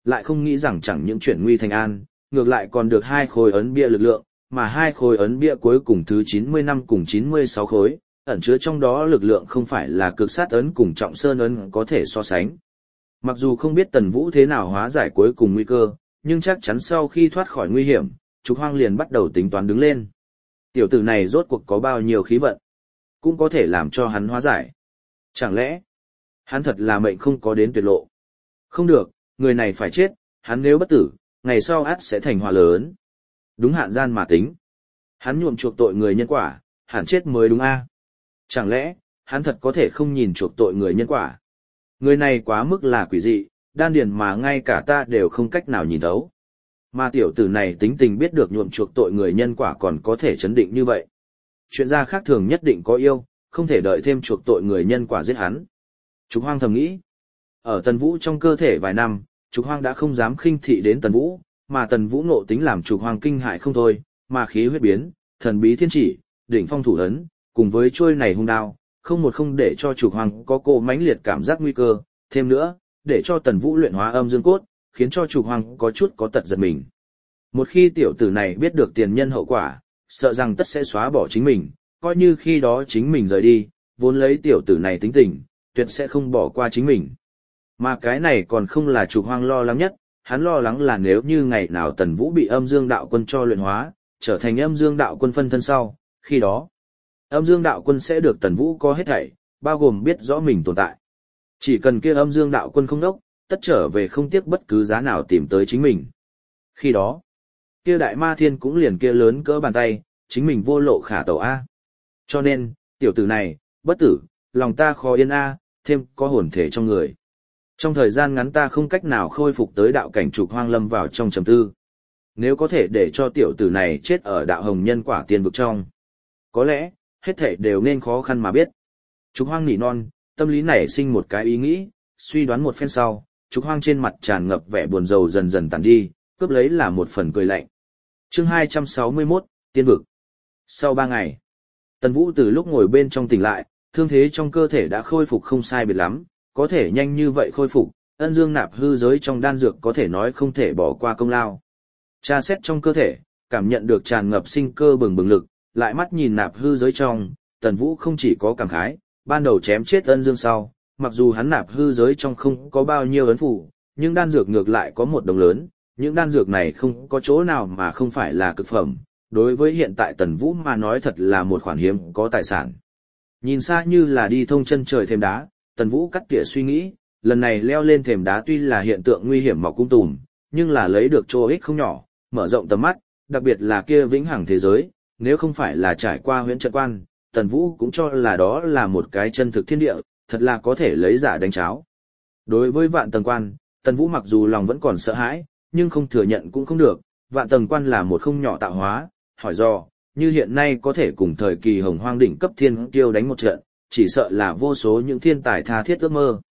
lại không nghĩ rằng chẳng những chuyển nguy thành an, ngược lại còn được 2 khối ấn bia lực lượng, mà 2 khối ấn bia cuối cùng thứ 95 cùng 96 khối, ẩn chứa trong đó lực lượng không phải là cực sát ấn cùng trọng sơn ấn có thể so sánh. Mặc dù không biết Tần Vũ thế nào hóa giải cuối cùng nguy cơ, nhưng chắc chắn sau khi thoát khỏi nguy hiểm, Trục Hoang liền bắt đầu tính toán đứng lên. Tiểu tử này rốt cuộc có bao nhiêu khí vận, cũng có thể làm cho hắn hóa giải. Chẳng lẽ, hắn thật là mệnh không có đến tuyệt lộ. Không được, người này phải chết, hắn nếu bất tử, ngày sau ắt sẽ thành họa lớn. Đúng hạn gian mà tính. Hắn nhuộm chuộc tội người nhân quả, hẳn chết mới đúng a. Chẳng lẽ, hắn thật có thể không nhìn chuộc tội người nhân quả. Người này quá mức là quỷ dị, đan điền mà ngay cả ta đều không cách nào nhìn thấu. Mà tiểu tử này tính tình biết được nhuộm chuộc tội người nhân quả còn có thể chấn định như vậy. Chuyện gia khác thường nhất định có yêu, không thể đợi thêm chuộc tội người nhân quả giết hắn. Trục Hoang thầm nghĩ. Ở Tần Vũ trong cơ thể vài năm, Trục Hoang đã không dám khinh thị đến Tần Vũ, mà Tần Vũ ngộ tính làm Trục Hoang kinh hại không thôi, mà khí huyết biến, thần bí thiên chỉ, đỉnh phong thủ ấn, cùng với chuôi này hung đao, không để cho Trục Hoang có cô mãnh liệt cảm giác nguy cơ, thêm nữa, để cho Tần Vũ luyện hóa âm dương cốt, khiến cho Trục Hoang có chút có tật giật mình. Một khi tiểu tử này biết được tiền nhân hậu quả, sợ rằng tất sẽ xóa bỏ chính mình, coi như khi đó chính mình rời đi, vốn lấy tiểu tử này tính tình, tuyệt sẽ không bỏ qua chính mình. Mà cái này còn không là Trục Hoang lo lắng nhất, hắn lo lắng là nếu như ngày nào Tần Vũ bị âm dương đạo quân cho luyện hóa, trở thành âm dương đạo quân phân thân sau, khi đó, âm dương đạo quân sẽ được Tần Vũ có hết thảy, bao gồm biết rõ mình tồn tại. Chỉ cần kia âm dương đạo quân không đốc, tất trở về không tiếc bất cứ giá nào tìm tới chính mình. Khi đó, kia đại ma thiên cũng liền kia lớn cỡ bàn tay, chính mình vô lộ khả tẩu A. Cho nên, tiểu tử này, bất tử, lòng ta khó yên A, thêm có hồn thể trong người. Trong thời gian ngắn ta không cách nào khôi phục tới đạo cảnh Trục Hoang lâm vào trong trầm tư. Nếu có thể để cho tiểu tử này chết ở đạo hồng nhân quả tiên vực trong, có lẽ, hết thảy đều nên khó khăn mà biết. Trục Hoang nỉ non, tâm lý nảy sinh một cái ý nghĩ, suy đoán một phen sau, Trục Hoang trên mặt tràn ngập vẻ buồn rầu dần dần tàn đi, cướp lấy là một phần cười lạnh. Chương 261, Tiên vực. Sau 3 ngày, Tần Vũ từ lúc ngồi bên trong tỉnh lại, thương thế trong cơ thể đã khôi phục không sai biệt lắm, có thể nhanh như vậy khôi phục, ân dương nạp hư giới trong đan dược có thể nói không thể bỏ qua công lao. Tra xét trong cơ thể, cảm nhận được tràn ngập sinh cơ bừng bừng lực, lại mắt nhìn nạp hư giới trong, Tần Vũ không chỉ có cảm khái, ban đầu chém chết ân dương sau, mặc dù hắn nạp hư giới trong không có bao nhiêu ấn phủ, nhưng đan dược ngược lại có một đồng lớn, những đan dược này không có chỗ nào mà không phải là cực phẩm, đối với hiện tại Tần Vũ mà nói thật là một khoản hiếm có tài sản. Nhìn xa như là đi thông chân trời thềm đá, Tần Vũ cắt tỉa suy nghĩ, lần này leo lên thềm đá tuy là hiện tượng nguy hiểm mọc cung tùm, nhưng là lấy được chỗ ích không nhỏ, mở rộng tầm mắt, đặc biệt là kia vĩnh hằng thế giới, nếu không phải là trải qua huyễn trận quan, Tần Vũ cũng cho là đó là một cái chân thực thiên địa, thật là có thể lấy giả đánh cháo. Đối với vạn tầng quan, Tần Vũ mặc dù lòng vẫn còn sợ hãi, nhưng không thừa nhận cũng không được, vạn tầng quan là một không nhỏ tạo hóa, hỏi do, như hiện nay có thể cùng thời kỳ hồng hoang đỉnh cấp thiên kiêu đánh một trận, chỉ sợ là vô số những thiên tài tha thiết ước mơ.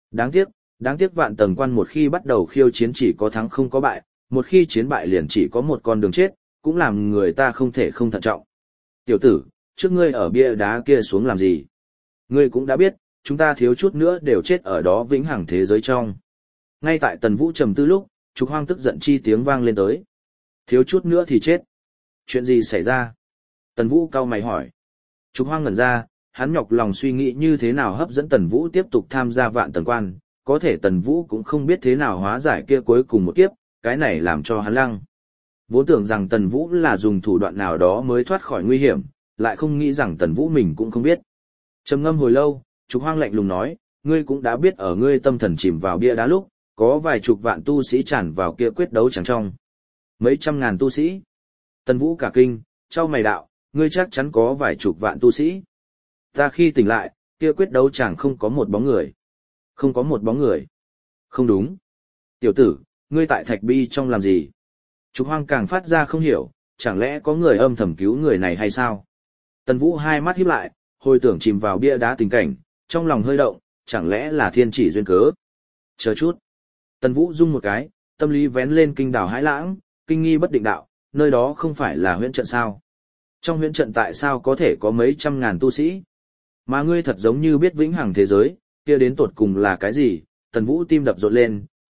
Đáng tiếc vạn tầng quan một khi bắt đầu khiêu chiến chỉ có thắng không có bại, một khi chiến bại liền chỉ có một con đường chết, cũng làm người ta không thể không thận trọng. Tiểu tử, trước ngươi ở bia đá kia xuống làm gì? Ngươi cũng đã biết, chúng ta thiếu chút nữa đều chết ở đó vĩnh hằng thế giới trong. Ngay tại Tần Vũ trầm tư lúc, Trục Hoang tức giận chi tiếng vang lên tới. Thiếu chút nữa thì chết. Chuyện gì xảy ra? Tần Vũ cau mày hỏi. Trục Hoang ngẩn ra, hắn nhọc lòng suy nghĩ như thế nào hấp dẫn Tần Vũ tiếp tục tham gia vạn tầng quan, có thể Tần Vũ cũng không biết thế nào hóa giải kia cuối cùng một kiếp, cái này làm cho hắn lăng. Vốn tưởng rằng Tần Vũ là dùng thủ đoạn nào đó mới thoát khỏi nguy hiểm, lại không nghĩ rằng Tần Vũ mình cũng không biết. Trầm ngâm hồi lâu, Trục Hoang lạnh lùng nói, ngươi cũng đã biết ở ngươi tâm thần chìm vào bia đá lúc, có vài chục vạn tu sĩ tràn vào kia quyết đấu chẳng trong. Mấy trăm ngàn tu sĩ. Tần Vũ cả kinh, chau mày đạo, ngươi chắc chắn có vài chục vạn tu sĩ. Ta khi tỉnh lại, kia quyết đấu chẳng không có một bóng người. Không có một bóng người. Không đúng. Tiểu tử, ngươi tại thạch bi trong làm gì? Trục Hoang càng phát ra không hiểu, chẳng lẽ có người âm thầm cứu người này hay sao? Tần Vũ hai mắt híp lại, hồi tưởng chìm vào bia đá tình cảnh, trong lòng hơi động, chẳng lẽ là thiên chỉ duyên cớ? Chờ chút. Tần Vũ rung một cái, tâm lý vén lên kinh đảo hãi lãng, kinh nghi bất định đạo, nơi đó không phải là huyễn trận sao? Trong huyễn trận tại sao có thể có mấy trăm ngàn tu sĩ? Mà ngươi thật giống như biết vĩnh hằng thế giới, kia đến tột cùng là cái gì? Tần Vũ tim đập rộn lên,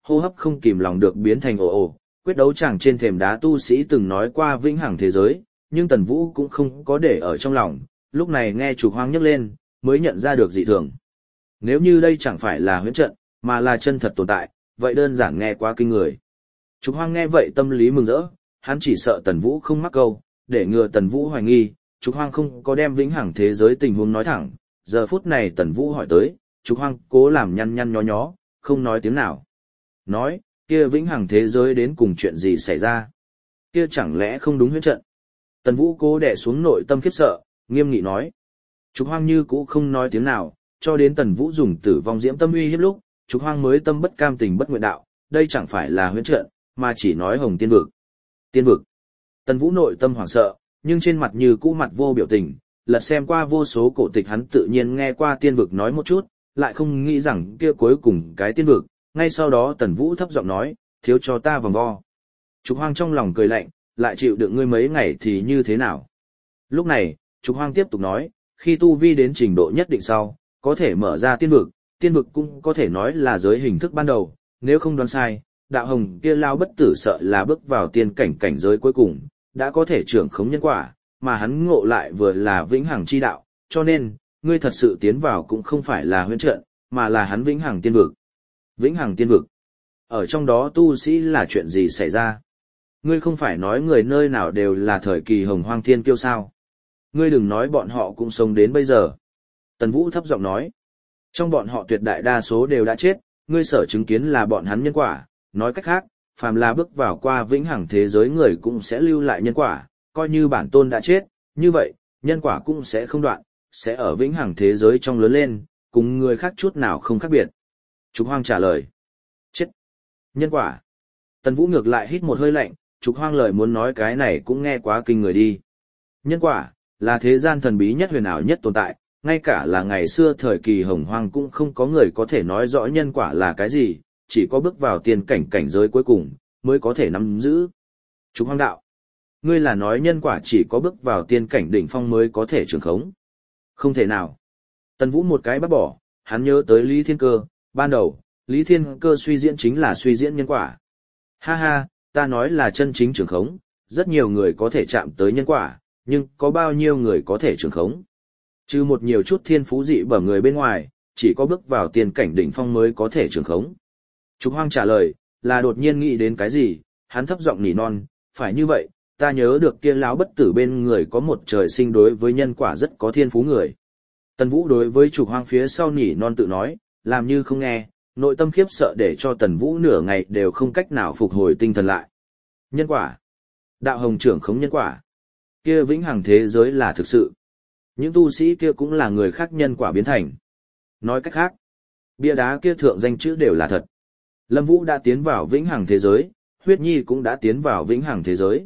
hô hấp không kìm lòng được biến thành ồ ồ, quyết đấu chẳng trên thềm đá tu sĩ từng nói qua vĩnh hằng thế giới, nhưng Tần Vũ cũng không có để ở trong lòng, lúc này nghe Trục Hoang nhắc lên, mới nhận ra được dị thường. Nếu như đây chẳng phải là huyễn trận, mà là chân thật tồn tại, vậy đơn giản nghe quá kinh người. Trục Hoang nghe vậy tâm lý mừng rỡ, hắn chỉ sợ Tần Vũ không mắc câu, để ngừa Tần Vũ hoài nghi, Trục Hoang không có đem vĩnh hằng thế giới tình huống nói thẳng. Giờ phút này Tần Vũ hỏi tới, Trục Hoang cố làm nhăn nhăn nhó nhó, không nói tiếng nào. Nói, kia vĩnh hằng thế giới đến cùng chuyện gì xảy ra? Kia chẳng lẽ không đúng huyễn trận? Tần Vũ cố đè xuống nội tâm khiếp sợ, nghiêm nghị nói. Trục Hoang như cũ không nói tiếng nào, cho đến Tần Vũ dùng tử vong diễm tâm uy hiếp lúc, Trục Hoang mới tâm bất cam tình bất nguyện đạo, đây chẳng phải là huyễn trận, mà chỉ nói Hồng Tiên vực. Tiên vực. Tần Vũ nội tâm hoảng sợ, nhưng trên mặt như cũ mặt vô biểu tình, lật xem qua vô số cổ tịch hắn tự nhiên nghe qua tiên vực nói một chút, lại không nghĩ rằng kia cuối cùng cái tiên vực, ngay sau đó Tần Vũ thấp giọng nói, thiếu cho ta vòng vo. Trục Hoang trong lòng cười lạnh, lại chịu đựng ngươi mấy ngày thì như thế nào? Lúc này, Trục Hoang tiếp tục nói, khi tu vi đến trình độ nhất định sau, có thể mở ra tiên vực cũng có thể nói là giới hình thức ban đầu, nếu không đoán sai, đạo hồng kia lao bất tử sợ là bước vào tiên cảnh giới cuối cùng, đã có thể trưởng khống nhân quả, mà hắn ngộ lại vừa là vĩnh hằng chi đạo, cho nên, ngươi thật sự tiến vào cũng không phải là huyễn trận, mà là hắn vĩnh hằng tiên vực. Vĩnh hằng tiên vực. Ở trong đó tu sĩ là chuyện gì xảy ra? Ngươi không phải nói người nơi nào đều là thời kỳ hồng hoang thiên kiêu sao? Ngươi đừng nói bọn họ cũng sống đến bây giờ. Tần Vũ thấp giọng nói. Trong bọn họ tuyệt đại đa số đều đã chết, ngươi sở chứng kiến là bọn hắn nhân quả, nói cách khác, phàm là bước vào qua vĩnh hằng thế giới người cũng sẽ lưu lại nhân quả, coi như bản tôn đã chết, như vậy, nhân quả cũng sẽ không đoạn, sẽ ở vĩnh hằng thế giới trong lớn lên, cùng người khác chút nào không khác biệt. Trục Hoang trả lời. Chết. Nhân quả. Tần Vũ ngược lại hít một hơi lạnh, Trục Hoang lời muốn nói cái này cũng nghe quá kinh người đi. Nhân quả, là thế gian thần bí nhất huyền ảo nhất tồn tại, ngay cả là ngày xưa thời kỳ hồng hoang cũng không có người có thể nói rõ nhân quả là cái gì, chỉ có bước vào tiên cảnh giới cuối cùng, mới có thể nắm giữ. Trục Hoang đạo. Ngươi là nói nhân quả chỉ có bước vào tiên cảnh đỉnh phong mới có thể trường khống. Không thể nào. Tần Vũ một cái bắt bỏ, hắn nhớ tới Lý Thiên Cơ, ban đầu, Lý Thiên Cơ suy diễn chính là suy diễn nhân quả. Ha ha, ta nói là chân chính trường khống, rất nhiều người có thể chạm tới nhân quả, nhưng có bao nhiêu người có thể trường khống? Trừ một nhiều chút thiên phú dị bẩm người bên ngoài, chỉ có bước vào tiên cảnh đỉnh phong mới có thể trường khống. Trục Hoang trả lời, là đột nhiên nghĩ đến cái gì, hắn thấp giọng nỉ non, phải như vậy, ta nhớ được kia lão bất tử bên người có một trời sinh đối với nhân quả rất có thiên phú người. Tần Vũ đối với Trục Hoang phía sau nỉ non tự nói, làm như không nghe, nội tâm khiếp sợ để cho Tần Vũ nửa ngày đều không cách nào phục hồi tinh thần lại. Nhân quả. Đạo hồng trưởng khống nhân quả. Kia vĩnh hằng thế giới là thực sự. Những tu sĩ kia cũng là người khác nhân quả biến thành. Nói cách khác, bia đá kia thượng danh chữ đều là thật. Lâm Vũ đã tiến vào vĩnh hằng thế giới, Huyết Nhi cũng đã tiến vào vĩnh hằng thế giới.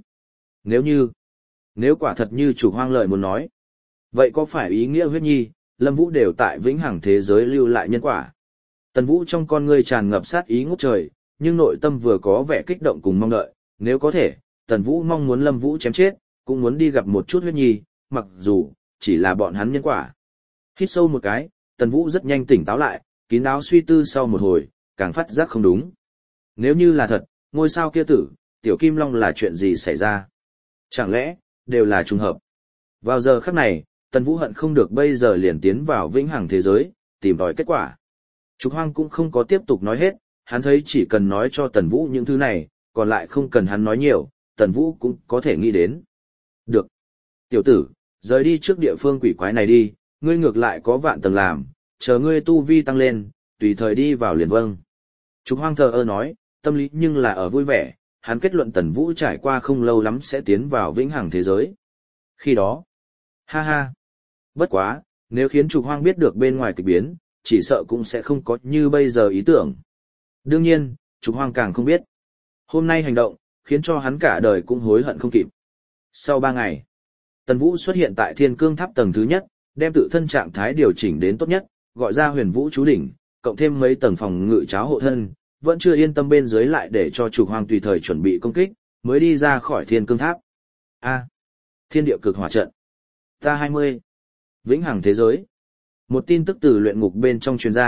Nếu quả thật như Trục Hoang lợi muốn nói, vậy có phải ý nghĩa Huyết Nhi, Lâm Vũ đều tại vĩnh hằng thế giới lưu lại nhân quả? Tần Vũ trong con ngươi tràn ngập sát ý ngút trời, nhưng nội tâm vừa có vẻ kích động cùng mong đợi, nếu có thể, Tần Vũ mong muốn Lâm Vũ chém chết, cũng muốn đi gặp một chút Huyết Nhi, mặc dù chỉ là bọn hắn nhân quả. Hít sâu một cái, Tần Vũ rất nhanh tỉnh táo lại, kín đáo suy tư sau một hồi, càng phát giác không đúng. Nếu như là thật, ngôi sao kia tử, Tiểu Kim Long là chuyện gì xảy ra? Chẳng lẽ, đều là trùng hợp? Vào giờ khắc này, Tần Vũ hận không được bây giờ liền tiến vào vĩnh hằng thế giới, tìm tòi kết quả. Trục Hoang cũng không có tiếp tục nói hết, hắn thấy chỉ cần nói cho Tần Vũ những thứ này, còn lại không cần hắn nói nhiều, Tần Vũ cũng có thể nghĩ đến. Được. Tiểu tử, rời đi trước địa phương quỷ quái này đi, ngươi ngược lại có vạn tầng làm, chờ ngươi tu vi tăng lên, tùy thời đi vào liền vâng. Trục Hoang thờ ơ nói, tâm lý nhưng là ở vui vẻ, hắn kết luận Tần Vũ trải qua không lâu lắm sẽ tiến vào vĩnh hằng thế giới. Khi đó, ha ha, bất quá, nếu khiến Trục Hoang biết được bên ngoài kịch biến, chỉ sợ cũng sẽ không có như bây giờ ý tưởng. Đương nhiên, Trục Hoang càng không biết. Hôm nay hành động, khiến cho hắn cả đời cũng hối hận không kịp. Sau 3 ngày, Tần Vũ xuất hiện tại Thiên Cương Tháp tầng thứ nhất, đem tự thân trạng thái điều chỉnh đến tốt nhất, gọi ra Huyền Vũ chú đỉnh, cộng thêm mấy tầng phòng ngự cháo hộ thân, vẫn chưa yên tâm bên dưới lại để cho Trục Hoang tùy thời chuẩn bị công kích, mới đi ra khỏi Thiên Cương Tháp. Thiên địa cực hỏa trận. Ta 20. Vĩnh hằng thế giới. Một tin tức từ luyện ngục bên trong truyền ra,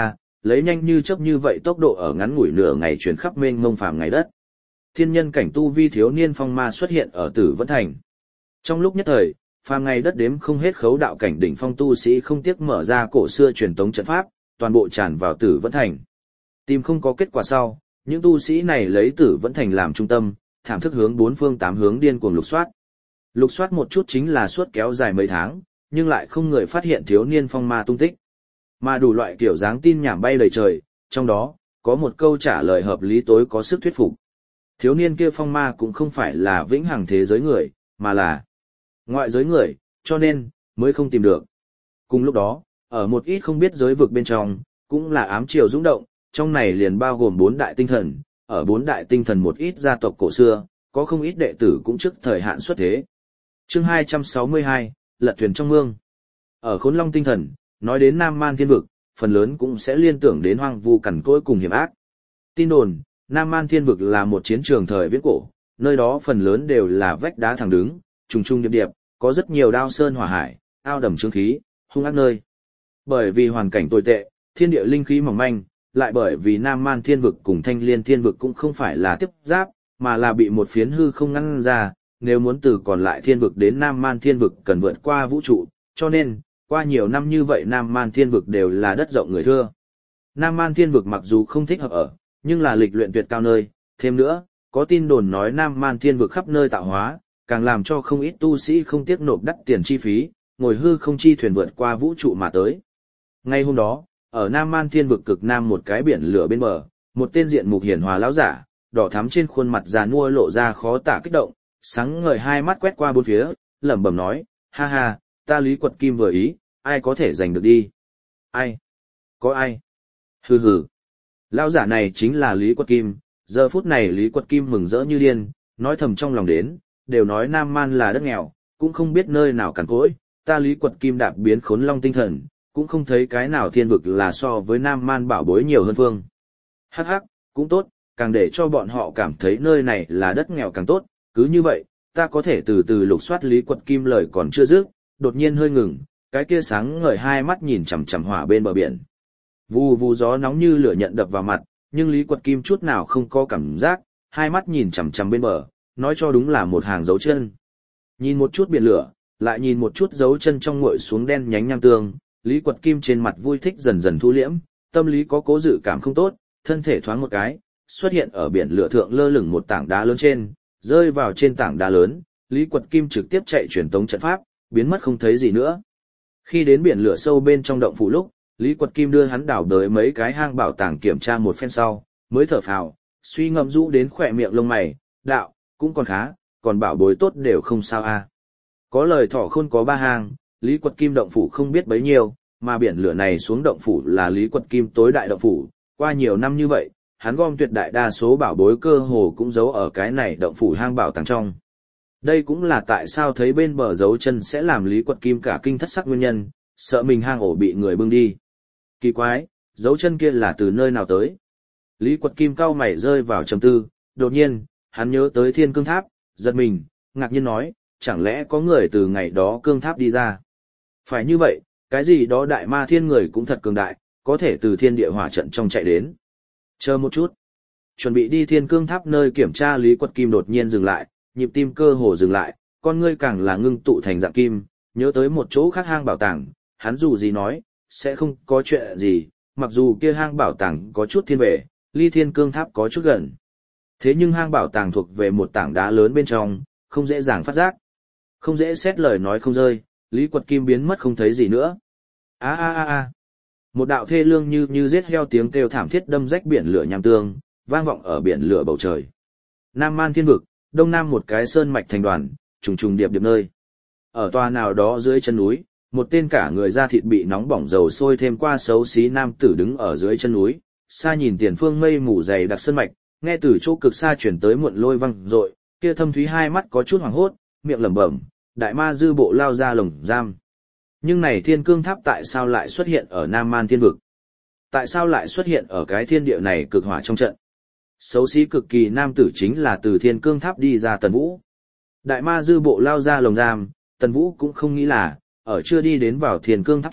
lấy nhanh như chớp như vậy tốc độ ở ngắn ngủi nửa ngày truyền khắp mênh mông phàm ngày đất. Thiên nhân cảnh tu vi thiếu niên phong ma xuất hiện ở Tử Vẫn Thành. Trong lúc nhất thời, phàm ngày đất đếm không hết khấu đạo cảnh đỉnh phong tu sĩ không tiếc mở ra cổ xưa truyền tống trận pháp, toàn bộ tràn vào Tử Vẫn Thành. Tìm không có kết quả sau, những tu sĩ này lấy Tử Vẫn Thành làm trung tâm, thảm thức hướng bốn phương tám hướng điên cuồng lục soát. Lục soát một chút chính là suốt kéo dài mấy tháng, nhưng lại không người phát hiện thiếu niên phong ma tung tích. Mà đủ loại kiểu dáng tin nhảm bay đầy trời, trong đó, có một câu trả lời hợp lý tối có sức thuyết phục. Thiếu niên kia phong ma cũng không phải là vĩnh hằng thế giới người, mà là ngoại giới người, cho nên, mới không tìm được. Cùng lúc đó, ở một ít không biết giới vực bên trong, cũng là ám triều dũng động, trong này liền bao gồm 4 đại tinh thần, ở 4 đại tinh thần một ít gia tộc cổ xưa, có không ít đệ tử cũng trước thời hạn xuất thế. Chương 262, Lật thuyền trong mương. Ở Khốn Long tinh thần, nói đến Nam Man Thiên vực, phần lớn cũng sẽ liên tưởng đến hoang vu cằn cỗi cùng hiểm ác. Tin đồn, Nam Man Thiên vực là một chiến trường thời viễn cổ, nơi đó phần lớn đều là vách đá thẳng đứng, trùng trùng điệp điệp, có rất nhiều đao sơn hỏa hải, ao đầm chứng khí, hung ác nơi. Bởi vì hoàn cảnh tồi tệ, thiên địa linh khí mỏng manh, lại bởi vì Nam Man Thiên vực cùng Thanh Liên Thiên vực cũng không phải là tiếp giáp, mà là bị một phiến hư không ngăn ra, nếu muốn từ còn lại thiên vực đến Nam Man Thiên vực cần vượt qua vũ trụ, cho nên, qua nhiều năm như vậy Nam Man Thiên vực đều là đất rộng người thưa. Nam Man Thiên vực mặc dù không thích hợp ở, nhưng là lịch luyện tuyệt cao nơi, thêm nữa, có tin đồn nói Nam Man Thiên vực khắp nơi tạo hóa, càng làm cho không ít tu sĩ không tiếc nộp đắt tiền chi phí, ngồi hư không chi thuyền vượt qua vũ trụ mà tới. Ngay hôm đó, ở Nam Man Thiên vực cực nam một cái biển lửa bên bờ, một tên diện mục hiển hòa lão giả, đỏ thắm trên khuôn mặt già nua lộ ra khó tả kích động, sáng ngời hai mắt quét qua bốn phía, lẩm bẩm nói, ha ha, ta Lý Quật Kim vừa ý, ai có thể giành được đi? Ai? Có ai? Hừ hừ. Lão giả này chính là Lý Quật Kim, giờ phút này Lý Quật Kim mừng rỡ như điên, nói thầm trong lòng đến, đều nói Nam Man là đất nghèo, cũng không biết nơi nào cằn cỗi, ta Lý Quật Kim đạp biến Khốn Long tinh thần, cũng không thấy cái nào thiên vực là so với Nam Man bảo bối nhiều hơn phương. Hắc hắc, cũng tốt, càng để cho bọn họ cảm thấy nơi này là đất nghèo càng tốt, cứ như vậy, ta có thể từ từ lục soát Lý Quật Kim lời còn chưa dứt, đột nhiên hơi ngừng, cái kia sáng ngời hai mắt nhìn chằm chằm hỏa bên bờ biển. Vù vù gió nóng như lửa nhận đập vào mặt, nhưng Lý Quật Kim chút nào không có cảm giác, hai mắt nhìn chằm chằm bên bờ, nói cho đúng là một hàng dấu chân. Nhìn một chút biển lửa, lại nhìn một chút dấu chân trong nguội xuống đen nhánh nham tương, Lý Quật Kim trên mặt vui thích dần dần thu liễm, tâm lý có cố dự cảm không tốt, thân thể thoáng một cái, xuất hiện ở biển lửa thượng lơ lửng một tảng đá lớn trên, rơi vào trên tảng đá lớn, Lý Quật Kim trực tiếp chạy truyền tống trận pháp, biến mất không thấy gì nữa. Khi đến biển lửa sâu bên trong động phủ lúc, Lý Quật Kim đưa hắn đào đới mấy cái hang bảo tàng kiểm tra một phen sau, mới thở phào, suy ngẫm rũ đến khỏe miệng lông mày, đạo, cũng còn khá, còn bảo bối tốt đều không sao a. Có lời thỏ khôn có ba hang, Lý Quật Kim động phủ không biết bấy nhiêu, mà biển lửa này xuống động phủ là Lý Quật Kim tối đại động phủ, qua nhiều năm như vậy, hắn gom tuyệt đại đa số bảo bối cơ hồ cũng giấu ở cái này động phủ hang bảo tàng trong. Đây cũng là tại sao thấy bên bờ dấu chân sẽ làm Lý Quật Kim cả kinh thất sắc nguyên nhân, sợ mình hang ổ bị người bưng đi. Kỳ quái, dấu chân kia là từ nơi nào tới? Lý Quật Kim cau mày rơi vào trầm tư, đột nhiên, hắn nhớ tới Thiên Cương Tháp, giật mình, ngạc nhiên nói, chẳng lẽ có người từ ngày đó cương tháp đi ra? Phải như vậy, cái gì đó đại ma thiên người cũng thật cường đại, có thể từ thiên địa hỏa trận trong chạy đến. Chờ một chút. Chuẩn bị đi Thiên Cương Tháp nơi kiểm tra Lý Quật Kim đột nhiên dừng lại, nhịp tim cơ hồ dừng lại, con ngươi càng là ngưng tụ thành dạng kim, nhớ tới một chỗ khác hang bảo tàng, hắn dù gì nói, sẽ không có chuyện gì, mặc dù kia hang bảo tàng có chút thiên về, ly Thiên Cương Tháp có chút gần. Thế nhưng hang bảo tàng thuộc về một tảng đá lớn bên trong, không dễ dàng phát giác. Không dễ xét lời nói không rơi, Lý Quật Kim biến mất không thấy gì nữa. A a a a. Một đạo thê lương như giết heo tiếng kêu thảm thiết đâm rách biển lửa nham tương, vang vọng ở biển lửa bầu trời. Nam Man Thiên vực, đông nam một cái sơn mạch thành đoàn, trùng trùng điệp điệp nơi. Ở tòa nào đó dưới chân núi, một tên cả người da thịt bị nóng bỏng dầu sôi thêm qua xấu xí nam tử đứng ở dưới chân núi, xa nhìn tiền phương mây mù dày đặc sơn mạch, nghe từ chỗ cực xa chuyển tới muộn lôi vang dội, kia thâm thúy hai mắt có chút hoảng hốt, miệng lẩm bẩm, đại ma dư bộ lao ra lồng giam. Nhưng này Thiên Cương Tháp tại sao lại xuất hiện ở Nam Man Thiên vực? Tại sao lại xuất hiện ở cái thiên địa này cực hỏa trong trận? Xấu xí cực kỳ nam tử chính là từ Thiên Cương Tháp đi ra Tần Vũ. Đại ma dư bộ lao ra lồng giam, Tần Vũ cũng không nghĩ là, ở chưa đi đến vào Thiên Cương Tháp trước,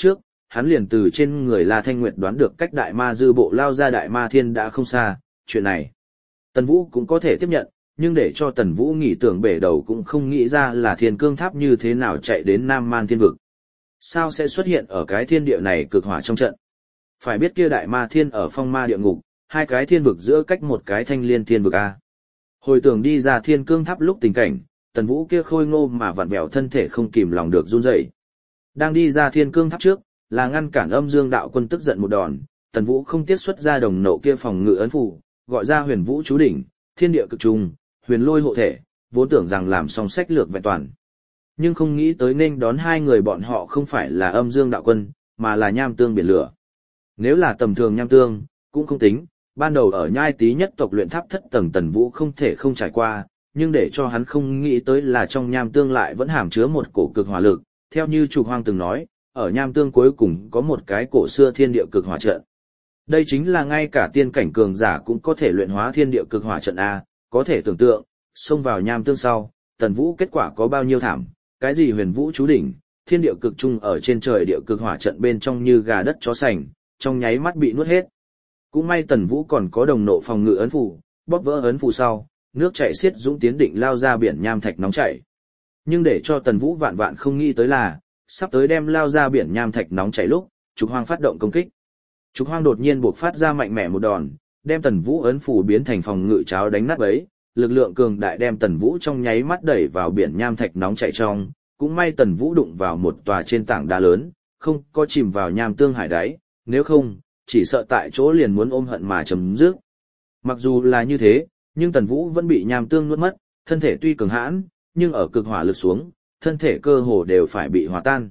hắn liền từ trên người La Thanh Nguyệt đoán được cách đại ma dư bộ lao ra đại ma thiên đã không xa, chuyện này. Tần Vũ cũng có thể tiếp nhận, nhưng để cho Tần Vũ nghĩ tưởng bể đầu cũng không nghĩ ra là thiên cương tháp như thế nào chạy đến Nam Man Thiên Vực. Sao sẽ xuất hiện ở cái thiên địa này cực hỏa trong trận? Phải biết kia đại ma thiên ở phong ma địa ngục, hai cái thiên vực giữa cách một cái thanh liên thiên vực A. Hồi tưởng đi ra thiên cương tháp lúc tình cảnh, Tần Vũ kia khôi ngô mà vặn vẹo thân thể không kìm lòng được run rẩy. Đang đi ra thiên cương tháp trước, là ngăn cản Âm Dương đạo quân tức giận một đòn, Tần Vũ không tiết xuất ra đồng nộ kia phòng ngự ấn phù, gọi ra Huyền Vũ chú đỉnh, thiên địa cực trùng, huyền lôi hộ thể, vốn tưởng rằng làm xong sách lược vẹn toàn. Nhưng không nghĩ tới nên đón hai người bọn họ không phải là Âm Dương đạo quân, mà là Nham Tương biển lửa. Nếu là tầm thường Nham Tương, cũng không tính, ban đầu ở Nhai Tý nhất tộc luyện tháp thất tầng Tần Vũ không thể không trải qua, nhưng để cho hắn không nghĩ tới là trong Nham Tương lại vẫn hàm chứa một cổ cực hỏa lực, theo như Trục Hoang từng nói, ở Nham Tương cuối cùng có một cái cổ xưa thiên địa cực hỏa trận. Đây chính là ngay cả tiên cảnh cường giả cũng có thể luyện hóa thiên địa cực hỏa trận A, có thể tưởng tượng, xông vào Nham Tương sau, Tần Vũ kết quả có bao nhiêu thảm, cái gì Huyền Vũ chú đỉnh, thiên địa cực trung ở trên trời địa cực hỏa trận bên trong như gà đất chó sành, trong nháy mắt bị nuốt hết. Cũng may Tần Vũ còn có đồng nộ phòng ngự ấn phù, bóp vỡ ấn phù sau, nước chảy xiết dũng tiến định lao ra biển nham thạch nóng chảy. Nhưng để cho Tần Vũ vạn vạn không nghĩ tới là, sắp tới đem lao ra biển nham thạch nóng chảy lúc, Trục Hoang phát động công kích. Trục Hoang đột nhiên buộc phát ra mạnh mẽ một đòn, đem Tần Vũ ấn phù biến thành phòng ngự cháo đánh nát bấy, lực lượng cường đại đem Tần Vũ trong nháy mắt đẩy vào biển nham thạch nóng chảy trong, cũng may Tần Vũ đụng vào một tòa trên tảng đá lớn, không có chìm vào nham tương hải đáy, nếu không, chỉ sợ tại chỗ liền muốn ôm hận mà chấm dứt. Mặc dù là như thế, nhưng Tần Vũ vẫn bị nham tương nuốt mất, thân thể tuy cường hãn, nhưng ở cực hỏa lực xuống, thân thể cơ hồ đều phải bị hòa tan.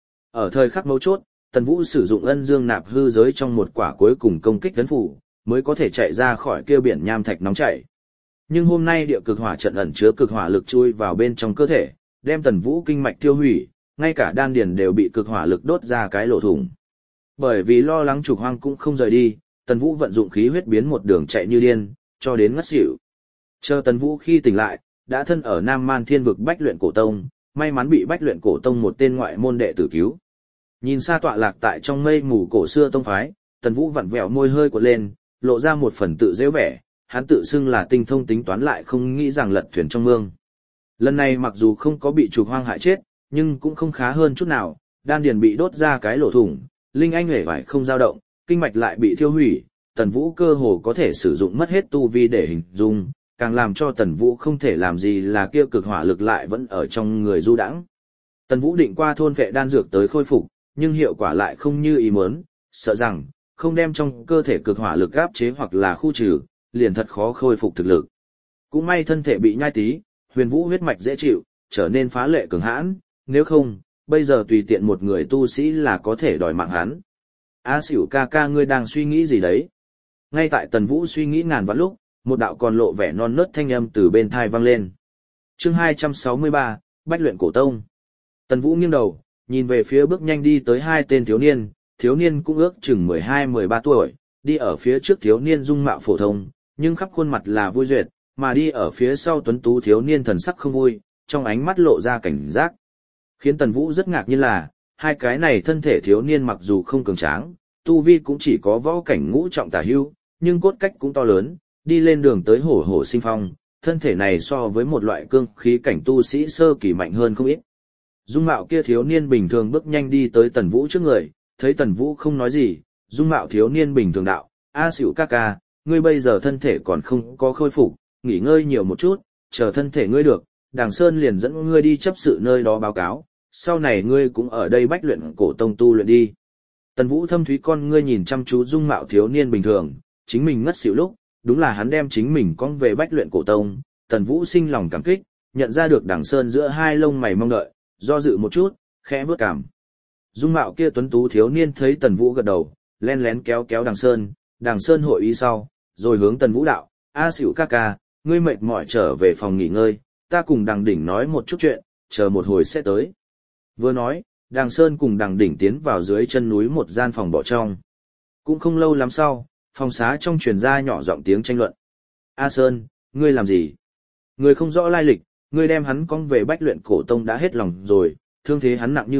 Ở thời khắc mấu chốt, Tần Vũ sử dụng Ân Dương Nạp Hư giới trong một quả cuối cùng công kích ấn phủ, mới có thể chạy ra khỏi kia biển nham thạch nóng chảy. Nhưng hôm nay địa cực hỏa trận ẩn chứa cực hỏa lực chui vào bên trong cơ thể, đem Tần Vũ kinh mạch tiêu hủy, ngay cả đan điền đều bị cực hỏa lực đốt ra cái lỗ thủng. Bởi vì lo lắng Trục Hoang cũng không rời đi, Tần Vũ vận dụng khí huyết biến một đường chạy như điên, cho đến ngất xỉu. Chờ Tần Vũ khi tỉnh lại, đã thân ở Nam Man Thiên vực Bách Luyện Cổ Tông, may mắn bị Bách Luyện Cổ Tông một tên ngoại môn đệ tử cứu. Nhìn xa tọa lạc tại trong mây mù cổ xưa tông phái, Tần Vũ vặn vẹo môi hơi quật lên, lộ ra một phần tự giễu vẻ, hắn tự xưng là tinh thông tính toán lại không nghĩ rằng lật thuyền trong mương. Lần này mặc dù không có bị Trục Hoang hại chết, nhưng cũng không khá hơn chút nào, đan điền bị đốt ra cái lỗ thủng, linh anh hề vải không dao động, kinh mạch lại bị thiêu hủy, Tần Vũ cơ hồ có thể sử dụng mất hết tu vi để hình dung, càng làm cho Tần Vũ không thể làm gì là kia cực hỏa lực lại vẫn ở trong người du đãng. Tần Vũ định qua thôn vệ đan dược tới khôi phục, nhưng hiệu quả lại không như ý muốn, sợ rằng không đem trong cơ thể cực hỏa lực áp chế hoặc là khu trừ, liền thật khó khôi phục thực lực. Cũng may thân thể bị nhai tí, Huyền Vũ huyết mạch dễ chịu, trở nên phá lệ cường hãn, nếu không, bây giờ tùy tiện một người tu sĩ là có thể đòi mạng hắn. A Xỉu ca ca ngươi đang suy nghĩ gì đấy? Ngay tại Tần Vũ suy nghĩ ngàn vạn lúc, một đạo còn lộ vẻ non nớt thanh âm từ bên thai vang lên. Chương 263, Bách Luyện Cổ Tông. Tần Vũ nghiêng đầu, nhìn về phía bước nhanh đi tới hai tên thiếu niên cũng ước chừng 12-13 tuổi, đi ở phía trước thiếu niên dung mạo phổ thông, nhưng khắp khuôn mặt là vui duyệt, mà đi ở phía sau tuấn tú thiếu niên thần sắc không vui, trong ánh mắt lộ ra cảnh giác. Khiến Tần Vũ rất ngạc nhiên là, hai cái này thân thể thiếu niên mặc dù không cường tráng, tu vi cũng chỉ có võ cảnh ngũ trọng tả hưu, nhưng cốt cách cũng to lớn, đi lên đường tới hổ hổ sinh phong, thân thể này so với một loại cương khí cảnh tu sĩ sơ kỳ mạnh hơn không ít. Dung mạo kia thiếu niên bình thường bước nhanh đi tới Tần Vũ trước người, thấy Tần Vũ không nói gì, dung mạo thiếu niên bình thường đạo, A Xỉu ca ca, ngươi bây giờ thân thể còn không có khôi phục, nghỉ ngơi nhiều một chút, chờ thân thể ngươi được, Đàng Sơn liền dẫn ngươi đi chấp sự nơi đó báo cáo, sau này ngươi cũng ở đây Bách Luyện Cổ Tông tu luyện đi. Tần Vũ thâm thúy con ngươi nhìn chăm chú dung mạo thiếu niên bình thường, chính mình ngất xỉu lúc, đúng là hắn đem chính mình con về Bách Luyện Cổ Tông, Tần Vũ sinh lòng cảm kích, nhận ra được Đàng Sơn giữa hai lông mày mong đợi, do dự một chút, khẽ vớt cảm. Dung mạo kia tuấn tú thiếu niên thấy Tần Vũ gật đầu, len lén kéo kéo Đàng Sơn hội ý sau, rồi hướng Tần Vũ đạo, A Xỉu ca ca, ngươi mệt mỏi trở về phòng nghỉ ngơi, ta cùng Đàng Đỉnh nói một chút chuyện, chờ một hồi sẽ tới. Vừa nói, Đàng Sơn cùng Đàng Đỉnh tiến vào dưới chân núi một gian phòng bỏ trong. Cũng không lâu lắm sau, phòng xá trong truyền ra nhỏ giọng tiếng tranh luận. A Sơn, ngươi làm gì? Ngươi không rõ lai lịch, ngươi đem hắn cong về Bách Luyện Cổ Tông đã hết lòng rồi, thương thế hắn nặng như vậy,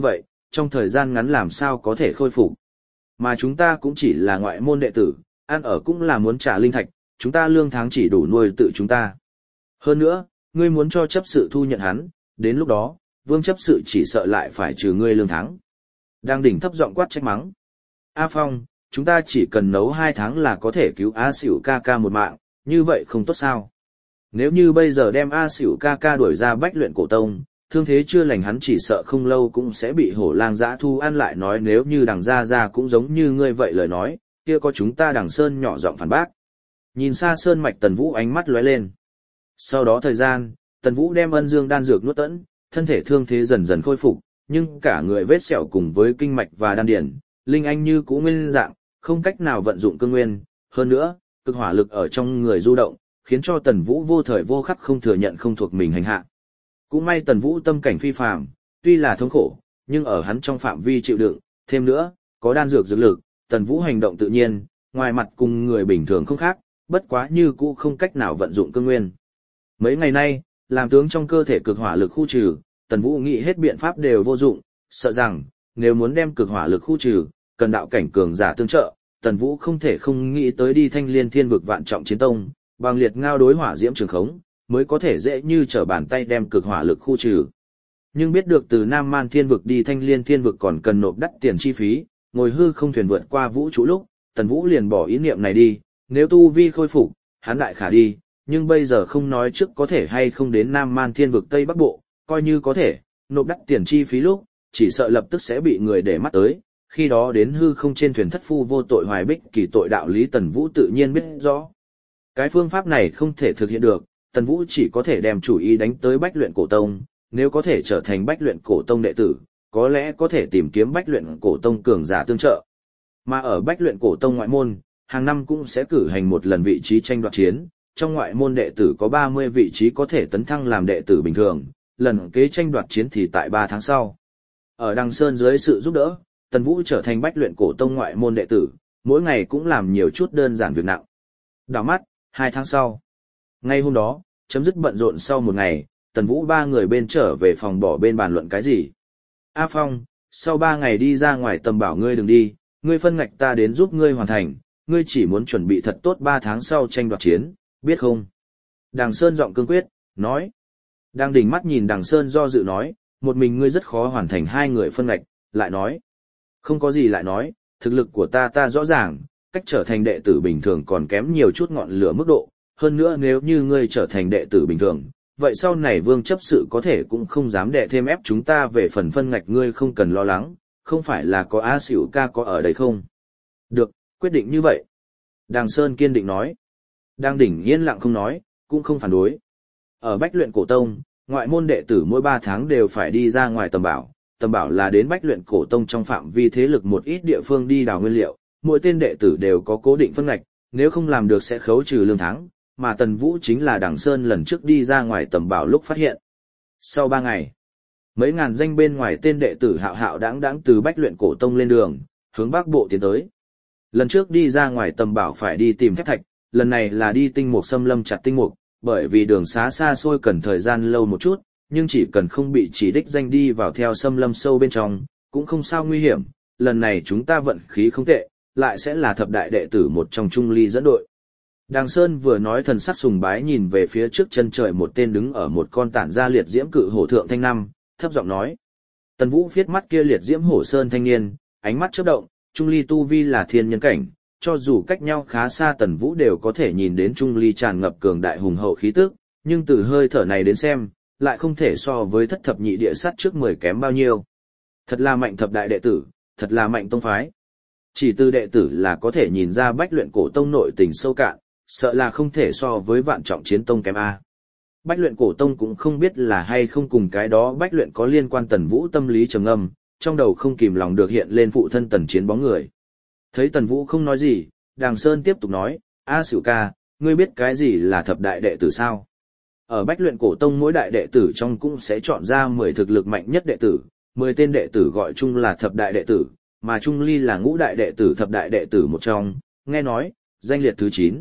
trong thời gian ngắn làm sao có thể khôi phục. Mà chúng ta cũng chỉ là ngoại môn đệ tử, ăn ở cũng là muốn trả linh thạch, chúng ta lương tháng chỉ đủ nuôi tự chúng ta. Hơn nữa, ngươi muốn cho chấp sự thu nhận hắn, đến lúc đó, vương chấp sự chỉ sợ lại phải trừ ngươi lương tháng. Đang đỉnh thấp giọng quát trách mắng. A Phong, chúng ta chỉ cần nấu 2 tháng là có thể cứu A Xỉu ca ca một mạng, như vậy không tốt sao? Nếu như bây giờ đem A Xỉu ca ca đuổi ra Bách Luyện Cổ Tông, thương thế chưa lành hắn chỉ sợ không lâu cũng sẽ bị hổ lang dã thu ăn lại. Nói nếu như Đằng Gia Gia cũng giống như ngươi vậy lời nói, kia có chúng ta Đằng Sơn nhỏ giọng phản bác. Nhìn xa sơn mạch Tần Vũ ánh mắt lóe lên. Sau đó thời gian, Tần Vũ đem ân dương đan dược nuốt tẫn, thân thể thương thế dần dần khôi phục, nhưng cả người vết sẹo cùng với kinh mạch và đan điển, linh anh như cũ nguyên dạng, không cách nào vận dụng cương nguyên. Hơn nữa, cực hỏa lực ở trong người du động, khiến cho Tần Vũ vô thời vô khắc không thừa nhận không thuộc mình hành hạ. Cũng may Tần Vũ tâm cảnh phi phàm, tuy là thống khổ, nhưng ở hắn trong phạm vi chịu đựng, thêm nữa, có đan dược dược lực, Tần Vũ hành động tự nhiên, ngoài mặt cùng người bình thường không khác, bất quá như cũ không cách nào vận dụng cương nguyên. Mấy ngày nay, làm tướng trong cơ thể cực hỏa lực khu trừ, Tần Vũ nghĩ hết biện pháp đều vô dụng, sợ rằng, nếu muốn đem cực hỏa lực khu trừ, cần đạo cảnh cường giả tương trợ, Tần Vũ không thể không nghĩ tới đi Thanh Liên Thiên Vực Vạn Trọng Chiến Tông, bằng liệt ngao đối hỏa diễm trường khống, mới có thể dễ như trở bàn tay đem cực hỏa lực khu trừ. Nhưng biết được từ Nam Man Thiên Vực đi Thanh Liên Thiên Vực còn cần nộp đắt tiền chi phí, ngồi hư không thuyền vượt qua vũ trụ lúc, Tần Vũ liền bỏ ý niệm này đi, nếu tu vi khôi phục, hắn đại khả đi, nhưng bây giờ không nói trước có thể hay không đến Nam Man Thiên Vực Tây Bắc Bộ, coi như có thể, nộp đắt tiền chi phí lúc, chỉ sợ lập tức sẽ bị người để mắt tới, khi đó đến hư không trên thuyền thất phu vô tội hoài bích kỳ tội đạo lý Tần Vũ tự nhiên biết rõ. Cái phương pháp này không thể thực hiện được, Tần Vũ chỉ có thể đem chủ ý đánh tới Bách Luyện Cổ Tông, nếu có thể trở thành Bách Luyện Cổ Tông đệ tử, có lẽ có thể tìm kiếm Bách Luyện Cổ Tông cường giả tương trợ. Mà ở Bách Luyện Cổ Tông ngoại môn, hàng năm cũng sẽ cử hành một lần vị trí tranh đoạt chiến, trong ngoại môn đệ tử có 30 vị trí có thể tấn thăng làm đệ tử bình thường, lần kế tranh đoạt chiến thì tại 3 tháng sau. Ở Đằng Sơn dưới sự giúp đỡ, Tần Vũ trở thành Bách Luyện Cổ Tông ngoại môn đệ tử, mỗi ngày cũng làm nhiều chút đơn giản việc nặng. Đảo mắt, 2 tháng sau. Ngay hôm đó, chấm dứt bận rộn sau một ngày, Tần Vũ 3 người bên trở về phòng bỏ bên bàn luận cái gì. A Phong, sau 3 ngày đi ra ngoài tầm bảo ngươi đừng đi, ngươi phân ngạch ta đến giúp ngươi hoàn thành, ngươi chỉ muốn chuẩn bị thật tốt 3 tháng sau tranh đoạt chiến, biết không? Đằng Sơn giọng cương quyết, nói. Đang đỉnh mắt nhìn Đằng Sơn do dự nói, một mình ngươi rất khó hoàn thành 2 người phân ngạch, lại nói. Không có gì lại nói, thực lực của ta rõ ràng, cách trở thành đệ tử bình thường còn kém nhiều chút ngọn lửa mức độ, hơn nữa nếu như ngươi trở thành đệ tử bình thường, vậy sau này vương chấp sự có thể cũng không dám đệ thêm ép chúng ta về phần phân ngạch ngươi không cần lo lắng, không phải là có A Xỉu ca có ở đây không? Được, quyết định như vậy. Đàng Sơn kiên định nói. Đang đỉnh yên lặng không nói, cũng không phản đối. Ở Bách Luyện Cổ Tông, ngoại môn đệ tử mỗi 3 tháng đều phải đi ra ngoài tầm bảo là đến Bách Luyện Cổ Tông trong phạm vi thế lực một ít địa phương đi đào nguyên liệu, mỗi tên đệ tử đều có cố định phân ngạch, nếu không làm được sẽ khấu trừ lương tháng, mà Tần Vũ chính là Đằng Sơn lần trước đi ra ngoài tầm bảo lúc phát hiện. Sau 3 ngày, mấy ngàn danh bên ngoài tên đệ tử hạo hạo đãng đãng từ Bách Luyện Cổ Tông lên đường, hướng Bắc Bộ tiến tới. Lần trước đi ra ngoài tầm bảo phải đi tìm thép thạch, lần này là đi tinh mục xâm lâm chặt tinh mục, bởi vì đường xá xa xôi cần thời gian lâu một chút, nhưng chỉ cần không bị chỉ đích danh đi vào theo xâm lâm sâu bên trong, cũng không sao nguy hiểm. Lần này chúng ta vận khí không tệ, lại sẽ là thập đại đệ tử một trong Trung Ly dẫn đội. Đàng Sơn vừa nói thần sắc sùng bái nhìn về phía trước chân trời một tên đứng ở một con tản ra liệt diễm cự hổ thượng thanh năm, thấp giọng nói. Tần Vũ viết mắt kia liệt diễm hổ sơn thanh niên, ánh mắt chớp động, Trung Ly tu vi là thiên nhân cảnh, cho dù cách nhau khá xa Tần Vũ đều có thể nhìn đến Trung Ly tràn ngập cường đại hùng hậu khí tức, nhưng từ hơi thở này đến xem, lại không thể so với thất thập nhị địa sát trước 10 kém bao nhiêu. Thật là mạnh thập đại đệ tử, thật là mạnh tông phái. Chỉ từ đệ tử là có thể nhìn ra Bách Luyện Cổ Tông nội tình sâu cạn, sợ là không thể so với Vạn Trọng Chiến Tông kém a. Bách Luyện Cổ Tông cũng không biết là hay không cùng cái đó Bách Luyện có liên quan. Tần Vũ tâm lý trầm ngâm, trong đầu không kìm lòng được hiện lên phụ thân Tần Chiến bóng người. Thấy Tần Vũ không nói gì, Đàng Sơn tiếp tục nói, A Sửu ca, ngươi biết cái gì là thập đại đệ tử sao? Ở Bách Luyện Cổ Tông mỗi đại đệ tử trong cũng sẽ chọn ra 10 thực lực mạnh nhất đệ tử, 10 tên đệ tử gọi chung là thập đại đệ tử, mà Trung Ly là ngũ đại đệ tử thập đại đệ tử một trong, nghe nói, danh liệt thứ 9.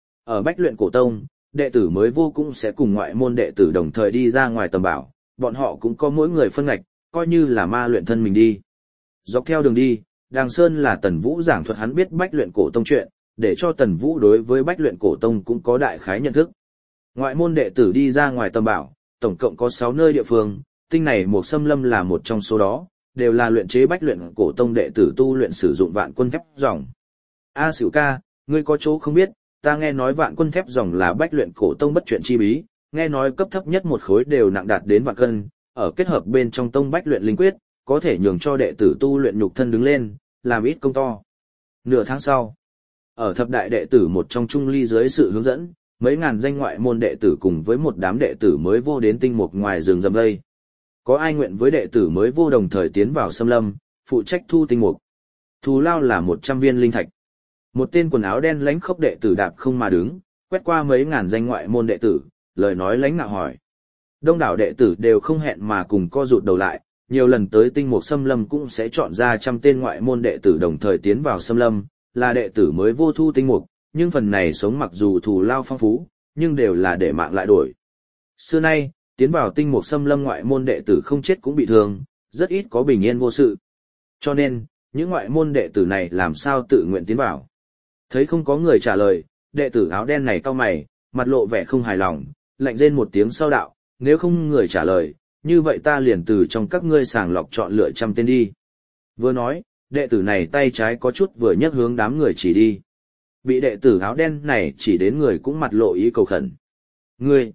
Ở Bách Luyện Cổ Tông, đệ tử mới vô cũng sẽ cùng ngoại môn đệ tử đồng thời đi ra ngoài tầm bảo, bọn họ cũng có mỗi người phân ngạch, coi như là ma luyện thân mình đi. Dọc theo đường đi, Đàng Sơn là Tần Vũ giảng thuật hắn biết Bách Luyện Cổ Tông chuyện, để cho Tần Vũ đối với Bách Luyện Cổ Tông cũng có đại khái nhận thức. Ngoại môn đệ tử đi ra ngoài tầm bảo, tổng cộng có 6 nơi địa phương, tinh này Mộc Sâm Lâm là một trong số đó, đều là luyện chế Bách Luyện Cổ Tông đệ tử tu luyện sử dụng Vạn Quân Thép Ròng. A Sửu ca, ngươi có chỗ không biết, ta nghe nói Vạn Quân Thép Ròng là Bách Luyện Cổ Tông bất chuyện chi bí, nghe nói cấp thấp nhất một khối đều nặng đạt đến vạn cân, ở kết hợp bên trong tông Bách Luyện Linh Quyết, có thể nhường cho đệ tử tu luyện nhục thân đứng lên, làm ít công to. Nửa tháng sau, ở thập đại đệ tử một trong Trung Ly dưới sự hướng dẫn, mấy ngàn danh ngoại môn đệ tử cùng với một đám đệ tử mới vô đến tinh mục ngoài rừng rậm đây. Có ai nguyện với đệ tử mới vô đồng thời tiến vào xâm lâm, phụ trách thu tinh mục. Thù lao là 100 viên linh thạch. Một tên quần áo đen lãnh khốc đệ tử đạp không mà đứng, quét qua mấy ngàn danh ngoại môn đệ tử, lời nói lãnh nạo hỏi. Đông đảo đệ tử đều không hẹn mà cùng co rụt đầu lại, nhiều lần tới tinh mục xâm lâm cũng sẽ chọn ra 100 tên ngoại môn đệ tử đồng thời tiến vào xâm lâm, là đệ tử mới vô thu tinh mục, nhưng phần này sống mặc dù thù lao phong phú, nhưng đều là để mạng lại đổi. Xưa nay, tiến vào tinh mục xâm lâm ngoại môn đệ tử không chết cũng bị thương, rất ít có bình yên vô sự. Cho nên, những ngoại môn đệ tử này làm sao tự nguyện tiến vào? Thấy không có người trả lời, đệ tử áo đen này cau mày, mặt lộ vẻ không hài lòng, lạnh rên một tiếng sau đạo, nếu không người trả lời, như vậy ta liền từ trong các ngươi sàng lọc chọn lựa 100 tên đi. Vừa nói, đệ tử này tay trái có chút vừa nhấc hướng đám người chỉ đi. Bị đệ tử áo đen này chỉ đến người cũng mặt lộ ý cầu khẩn. Ngươi!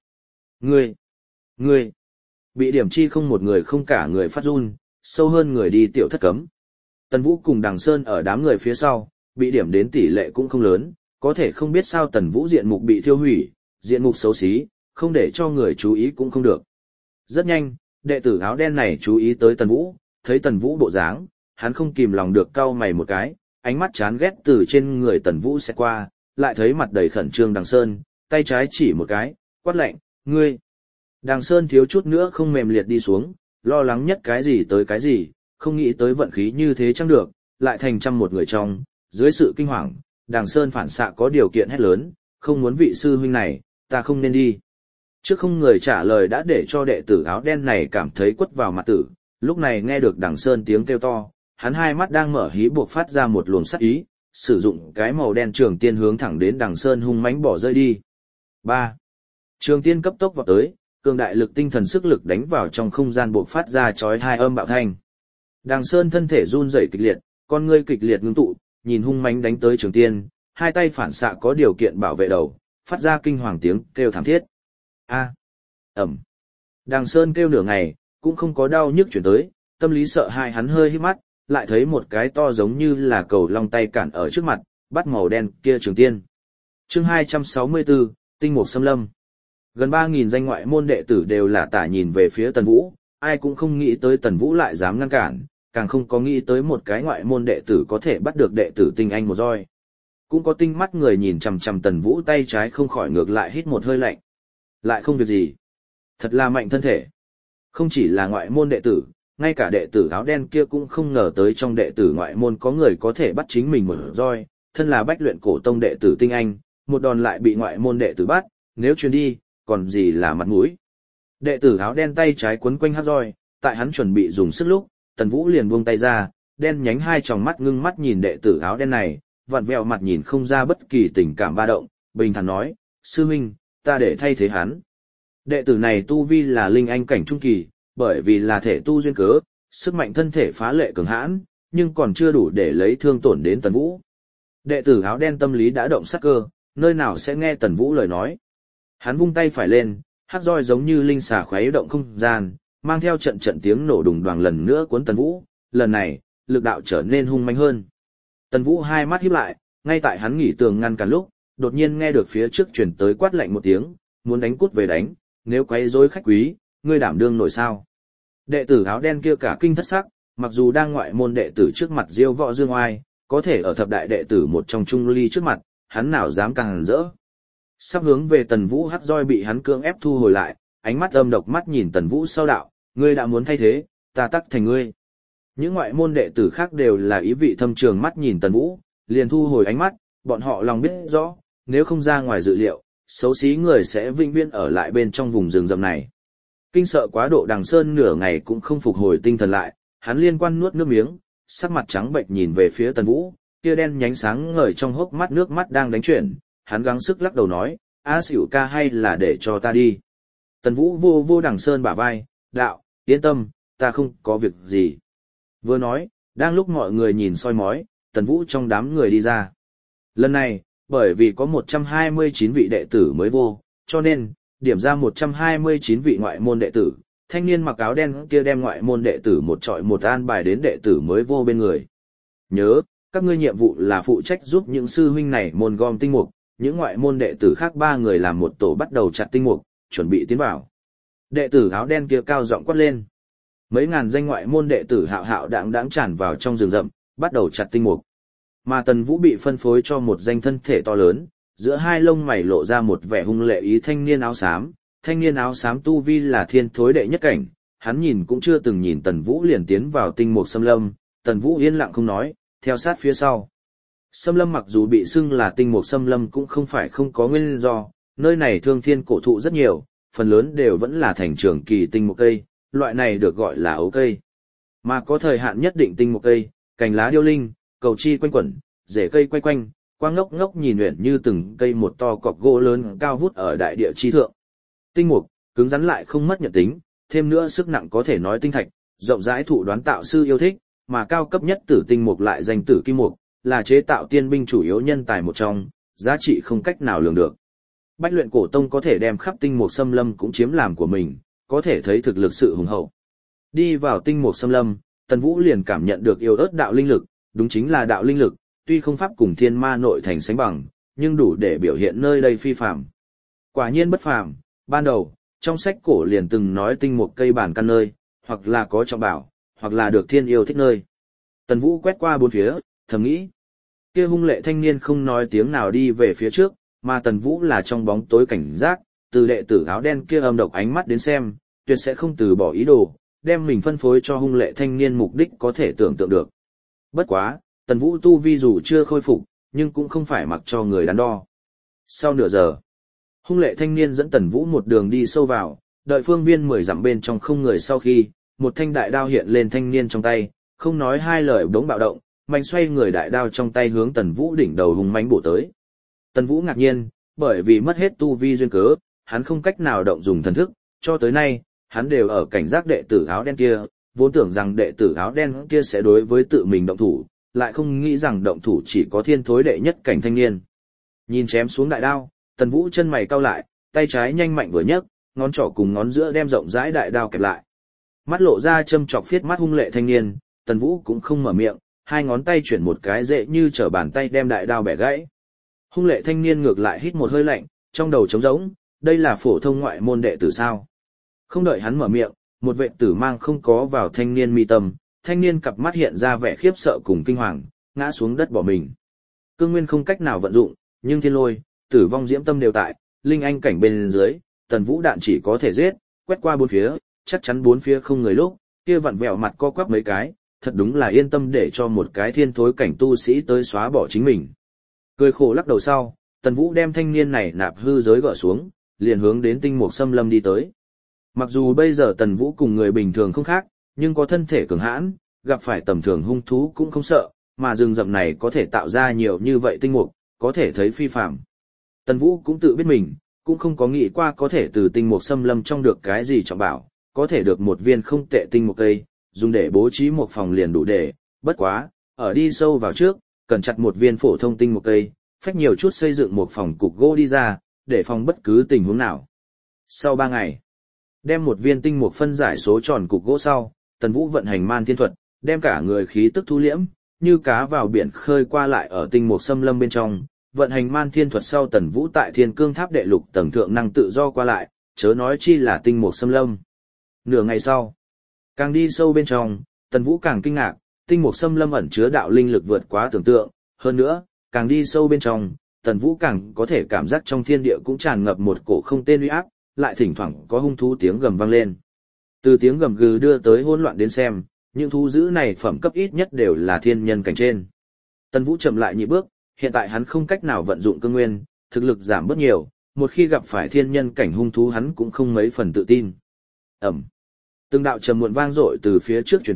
Bị điểm chi không một người không cả người phát run, sâu hơn người đi tiểu thất cấm. Tần Vũ cùng Đằng Sơn ở đám người phía sau, bị điểm đến tỷ lệ cũng không lớn, có thể không biết sao Tần Vũ diện mục bị thiêu hủy, diện mục xấu xí, không để cho người chú ý cũng không được. Rất nhanh, đệ tử áo đen này chú ý tới Tần Vũ, thấy Tần Vũ bộ dáng, hắn không kìm lòng được cau mày một cái, ánh mắt chán ghét từ trên người Tần Vũ sẽ qua, lại thấy mặt đầy khẩn trương Đằng Sơn, tay trái chỉ một cái, quát lạnh, ngươi. Đằng Sơn thiếu chút nữa không mềm liệt đi xuống, lo lắng nhất cái gì tới cái gì, không nghĩ tới vận khí như thế chẳng được, lại thành trăm một người trong, dưới sự kinh hoàng, Đằng Sơn phản xạ có điều kiện hét lớn, không muốn vị sư huynh này, ta không nên đi. Trước không người trả lời đã để cho đệ tử áo đen này cảm thấy quất vào mặt tử, lúc này nghe được Đằng Sơn tiếng kêu to, hắn hai mắt đang mở hí buộc phát ra một luồng sát ý, sử dụng cái màu đen trường tiên hướng thẳng đến Đằng Sơn hung mãnh bỏ rơi đi. 3. Trường tiên cấp tốc vọt tới, cường đại lực tinh thần sức lực đánh vào trong không gian buộc phát ra chói tai âm bạo thanh. Đằng Sơn thân thể run rẩy kịch liệt, con ngươi kịch liệt ngưng tụ, nhìn hung mãnh đánh tới trường tiên, hai tay phản xạ có điều kiện bảo vệ đầu, phát ra kinh hoàng tiếng kêu thảm thiết. A. Ầm. Đằng Sơn kêu nửa ngày, cũng không có đau nhức chuyển tới, tâm lý sợ hãi hắn hơi híp mắt, lại thấy một cái to giống như là cầu long tay cản ở trước mặt, bắt màu đen kia trường tiên. Chương 264, Tinh mục xâm lâm. Gần 3.000 danh ngoại môn đệ tử đều là tả nhìn về phía Tần Vũ, ai cũng không nghĩ tới Tần Vũ lại dám ngăn cản, càng không có nghĩ tới một cái ngoại môn đệ tử có thể bắt được đệ tử tinh anh một roi. Cũng có tinh mắt người nhìn chằm chằm Tần Vũ tay trái không khỏi ngược lại hít một hơi lạnh. Lại không việc gì. Thật là mạnh thân thể. Không chỉ là ngoại môn đệ tử, ngay cả đệ tử áo đen kia cũng không ngờ tới trong đệ tử ngoại môn có người có thể bắt chính mình một roi, thân là Bách Luyện Cổ Tông đệ tử tinh anh, một đòn lại bị ngoại môn đệ tử bắt, nếu truyền đi, còn gì là mặt mũi. Đệ tử áo đen tay trái quấn quanh hắc roi, tại hắn chuẩn bị dùng sức lúc, Tần Vũ liền buông tay ra, đen nhánh hai tròng mắt ngưng mắt nhìn đệ tử áo đen này, vặn vẹo mặt nhìn không ra bất kỳ tình cảm ba động, bình thản nói, sư huynh, ta để thay thế hắn. Đệ tử này tu vi là linh anh cảnh trung kỳ, bởi vì là thể tu duyên cớ, sức mạnh thân thể phá lệ cường hãn, nhưng còn chưa đủ để lấy thương tổn đến Tần Vũ. Đệ tử áo đen tâm lý đã động sát cơ, nơi nào sẽ nghe Tần Vũ lời nói. Hắn vung tay phải lên, hắc roi giống như linh xà khuấy động không gian, mang theo trận trận tiếng nổ đùng đoàng lần nữa cuốn Tần Vũ, lần này, lực đạo trở nên hung mãnh hơn. Tần Vũ hai mắt híp lại, ngay tại hắn nghỉ tường ngăn cản lúc, đột nhiên nghe được phía trước truyền tới quát lạnh một tiếng, muốn đánh cút về đánh, nếu quấy rối khách quý, ngươi đảm đương nổi sao? Đệ tử áo đen kia cả kinh thất sắc, mặc dù đang ngoại môn đệ tử trước mặt diêu võ dương oai, có thể ở thập đại đệ tử một trong Trung Ly trước mặt, hắn nào dám càng rỡ. Sắp hướng về Tần Vũ hắc roi bị hắn cưỡng ép thu hồi lại, ánh mắt âm độc mắt nhìn Tần Vũ sau đạo, ngươi đã muốn thay thế, ta tắc thành ngươi. Những ngoại môn đệ tử khác đều là ý vị thâm trường mắt nhìn Tần Vũ, liền thu hồi ánh mắt, bọn họ lòng biết rõ, nếu không ra ngoài dự liệu, xấu xí người sẽ vĩnh viễn ở lại bên trong vùng rừng rậm này. Kinh sợ quá độ Đằng Sơn nửa ngày cũng không phục hồi tinh thần lại, hắn liên quan nuốt nước miếng, sắc mặt trắng bệnh nhìn về phía Tần Vũ, kia đen nhánh sáng ngời trong hốc mắt nước mắt đang đánh chuyển, hắn gắng sức lắc đầu nói, A Xỉu ca hay là để cho ta đi. Tần Vũ vô vô Đằng Sơn bả vai, đạo, yên tâm, ta không có việc gì. Vừa nói, đang lúc mọi người nhìn soi mói, Tần Vũ trong đám người đi ra. Lần này, bởi vì có 129 vị đệ tử mới vô, cho nên, điểm ra 129 vị ngoại môn đệ tử, thanh niên mặc áo đen kia đem ngoại môn đệ tử một trọi một an bài đến đệ tử mới vô bên người. Nhớ, các ngươi nhiệm vụ là phụ trách giúp những sư huynh này môn gom tinh mục, những ngoại môn đệ tử khác 3 người làm một tổ bắt đầu chặt tinh mục, chuẩn bị tiến vào. Đệ tử áo đen kia cao giọng quát lên. Mấy ngàn danh ngoại môn đệ tử hạo hạo đãng đãng tràn vào trong rừng rậm, bắt đầu chặt tinh mục. Mà Tần Vũ bị phân phối cho một danh thân thể to lớn, giữa hai lông mày lộ ra một vẻ hung lệ ý thanh niên áo xám. Thanh niên áo xám tu vi là thiên thối đệ nhất cảnh, hắn nhìn cũng chưa từng nhìn Tần Vũ liền tiến vào tinh mục xâm lâm, Tần Vũ yên lặng không nói, theo sát phía sau. Xâm lâm mặc dù bị xưng là tinh mục xâm lâm cũng không phải không có nguyên do, nơi này thương thiên cổ thụ rất nhiều, phần lớn đều vẫn là thành trường kỳ tinh mục cây, loại này được gọi là ấu cây. Mà có thời hạn nhất định tinh mục cây, cành lá điêu linh, cầu chi quanh quẩn, rễ cây quay quanh, quang ngốc ngốc nhìn luyện như từng cây một to cọc gỗ lớn cao vút ở đại địa chi thượng. Tinh mục, cứng rắn lại không mất nhận tính, thêm nữa sức nặng có thể nói tinh thạch, rộng rãi thụ đoán tạo sư yêu thích, mà cao cấp nhất tử tinh mục lại danh tử kim mục, là chế tạo tiên binh chủ yếu nhân tài một trong, giá trị không cách nào lường được. Bách luyện cổ tông có thể đem khắp tinh mục xâm lâm cũng chiếm làm của mình, có thể thấy thực lực sự hùng hậu. Đi vào tinh mục xâm lâm, Tần Vũ liền cảm nhận được yếu ớt đạo linh lực, đúng chính là đạo linh lực, tuy không pháp cùng thiên ma nội thành sánh bằng, nhưng đủ để biểu hiện nơi đây phi phàm. Quả nhiên bất phàm, ban đầu, trong sách cổ liền từng nói tinh mục cây bản căn nơi, hoặc là có trọng bảo, hoặc là được thiên yêu thích nơi. Tần Vũ quét qua bốn phía, thầm nghĩ. Kia hung lệ thanh niên không nói tiếng nào đi về phía trước, mà Tần Vũ là trong bóng tối cảnh giác, từ đệ tử áo đen kia âm độc ánh mắt đến xem, tuyệt sẽ không từ bỏ ý đồ, đem mình phân phối cho hung lệ thanh niên mục đích có thể tưởng tượng được. Bất quá, Tần Vũ tu vi dù chưa khôi phục, nhưng cũng không phải mặc cho người đắn đo. Sau nửa giờ, hung lệ thanh niên dẫn Tần Vũ một đường đi sâu vào, đợi phương viên 10 dặm bên trong không người sau khi, một thanh đại đao hiện lên thanh niên trong tay, không nói hai lời đống bạo động, mạnh xoay người đại đao trong tay hướng Tần Vũ đỉnh đầu hung mãnh bổ tới. Tần Vũ ngạc nhiên, bởi vì mất hết tu vi duyên cớ, hắn không cách nào động dùng thần thức, cho tới nay, hắn đều ở cảnh giác đệ tử áo đen kia, vốn tưởng rằng đệ tử áo đen kia sẽ đối với tự mình động thủ, lại không nghĩ rằng động thủ chỉ có thiên thối đệ nhất cảnh thanh niên. Nhìn chém xuống đại đao, Tần Vũ chân mày cau lại, tay trái nhanh mạnh vừa nhấc, ngón trỏ cùng ngón giữa đem rộng rãi đại đao kẹp lại. Mắt lộ ra châm chọc phiết mắt hung lệ thanh niên, Tần Vũ cũng không mở miệng, hai ngón tay chuyển một cái dễ như trở bàn tay đem đại đao bẻ gãy. Hung lệ thanh niên ngược lại hít một hơi lạnh, trong đầu trống rỗng, đây là phổ thông ngoại môn đệ tử sao? Không đợi hắn mở miệng, một vệ tử mang không có vào thanh niên mi tâm, thanh niên cặp mắt hiện ra vẻ khiếp sợ cùng kinh hoàng, ngã xuống đất bỏ mình. Cương nguyên không cách nào vận dụng, nhưng thiên lôi, tử vong diễm tâm đều tại, linh anh cảnh bên dưới, Tần Vũ đạn chỉ có thể giết, quét qua bốn phía, chắc chắn bốn phía không người lúc, kia vặn vẹo mặt co quắp mấy cái, thật đúng là yên tâm để cho một cái thiên thối cảnh tu sĩ tới xóa bỏ chính mình. Cười khổ lắc đầu sau, Tần Vũ đem thanh niên này nạp hư giới gỡ xuống, liền hướng đến tinh mục xâm lâm đi tới. Mặc dù bây giờ Tần Vũ cùng người bình thường không khác, nhưng có thân thể cường hãn, gặp phải tầm thường hung thú cũng không sợ, mà rừng rậm này có thể tạo ra nhiều như vậy tinh mục, có thể thấy phi phàm. Tần Vũ cũng tự biết mình, cũng không có nghĩ qua có thể từ tinh mục xâm lâm trong được cái gì trọng bảo, có thể được một viên không tệ tinh mục cây, dùng để bố trí một phòng liền đủ để, bất quá, ở đi sâu vào trước, cần chặt một viên phổ thông tinh mục cây, phách nhiều chút xây dựng một phòng cục gỗ đi ra, để phòng bất cứ tình huống nào. Sau 3 ngày, đem một viên tinh mục phân giải số tròn cục gỗ sau, Tần Vũ vận hành man thiên thuật, đem cả người khí tức thu liễm, như cá vào biển khơi qua lại ở tinh mục xâm lâm bên trong, vận hành man thiên thuật sau Tần Vũ tại Thiên Cương Tháp đệ lục tầng thượng năng tự do qua lại, chớ nói chi là tinh mục xâm lâm. Nửa ngày sau, càng đi sâu bên trong, Tần Vũ càng kinh ngạc, tinh mục xâm lâm ẩn chứa đạo linh lực vượt quá tưởng tượng, hơn nữa, càng đi sâu bên trong, Tần Vũ càng có thể cảm giác trong thiên địa cũng tràn ngập một cổ không tên uy áp, lại thỉnh thoảng có hung thú tiếng gầm vang lên. Từ tiếng gầm gừ đưa tới hỗn loạn đến xem, những thú dữ này phẩm cấp ít nhất đều là thiên nhân cảnh trên. Tần Vũ chậm lại nhị bước, hiện tại hắn không cách nào vận dụng cương nguyên, thực lực giảm bớt nhiều, một khi gặp phải thiên nhân cảnh hung thú hắn cũng không mấy phần tự tin. Ầm. Từng đạo trầm muộn vang dội từ phía trước truyền tới,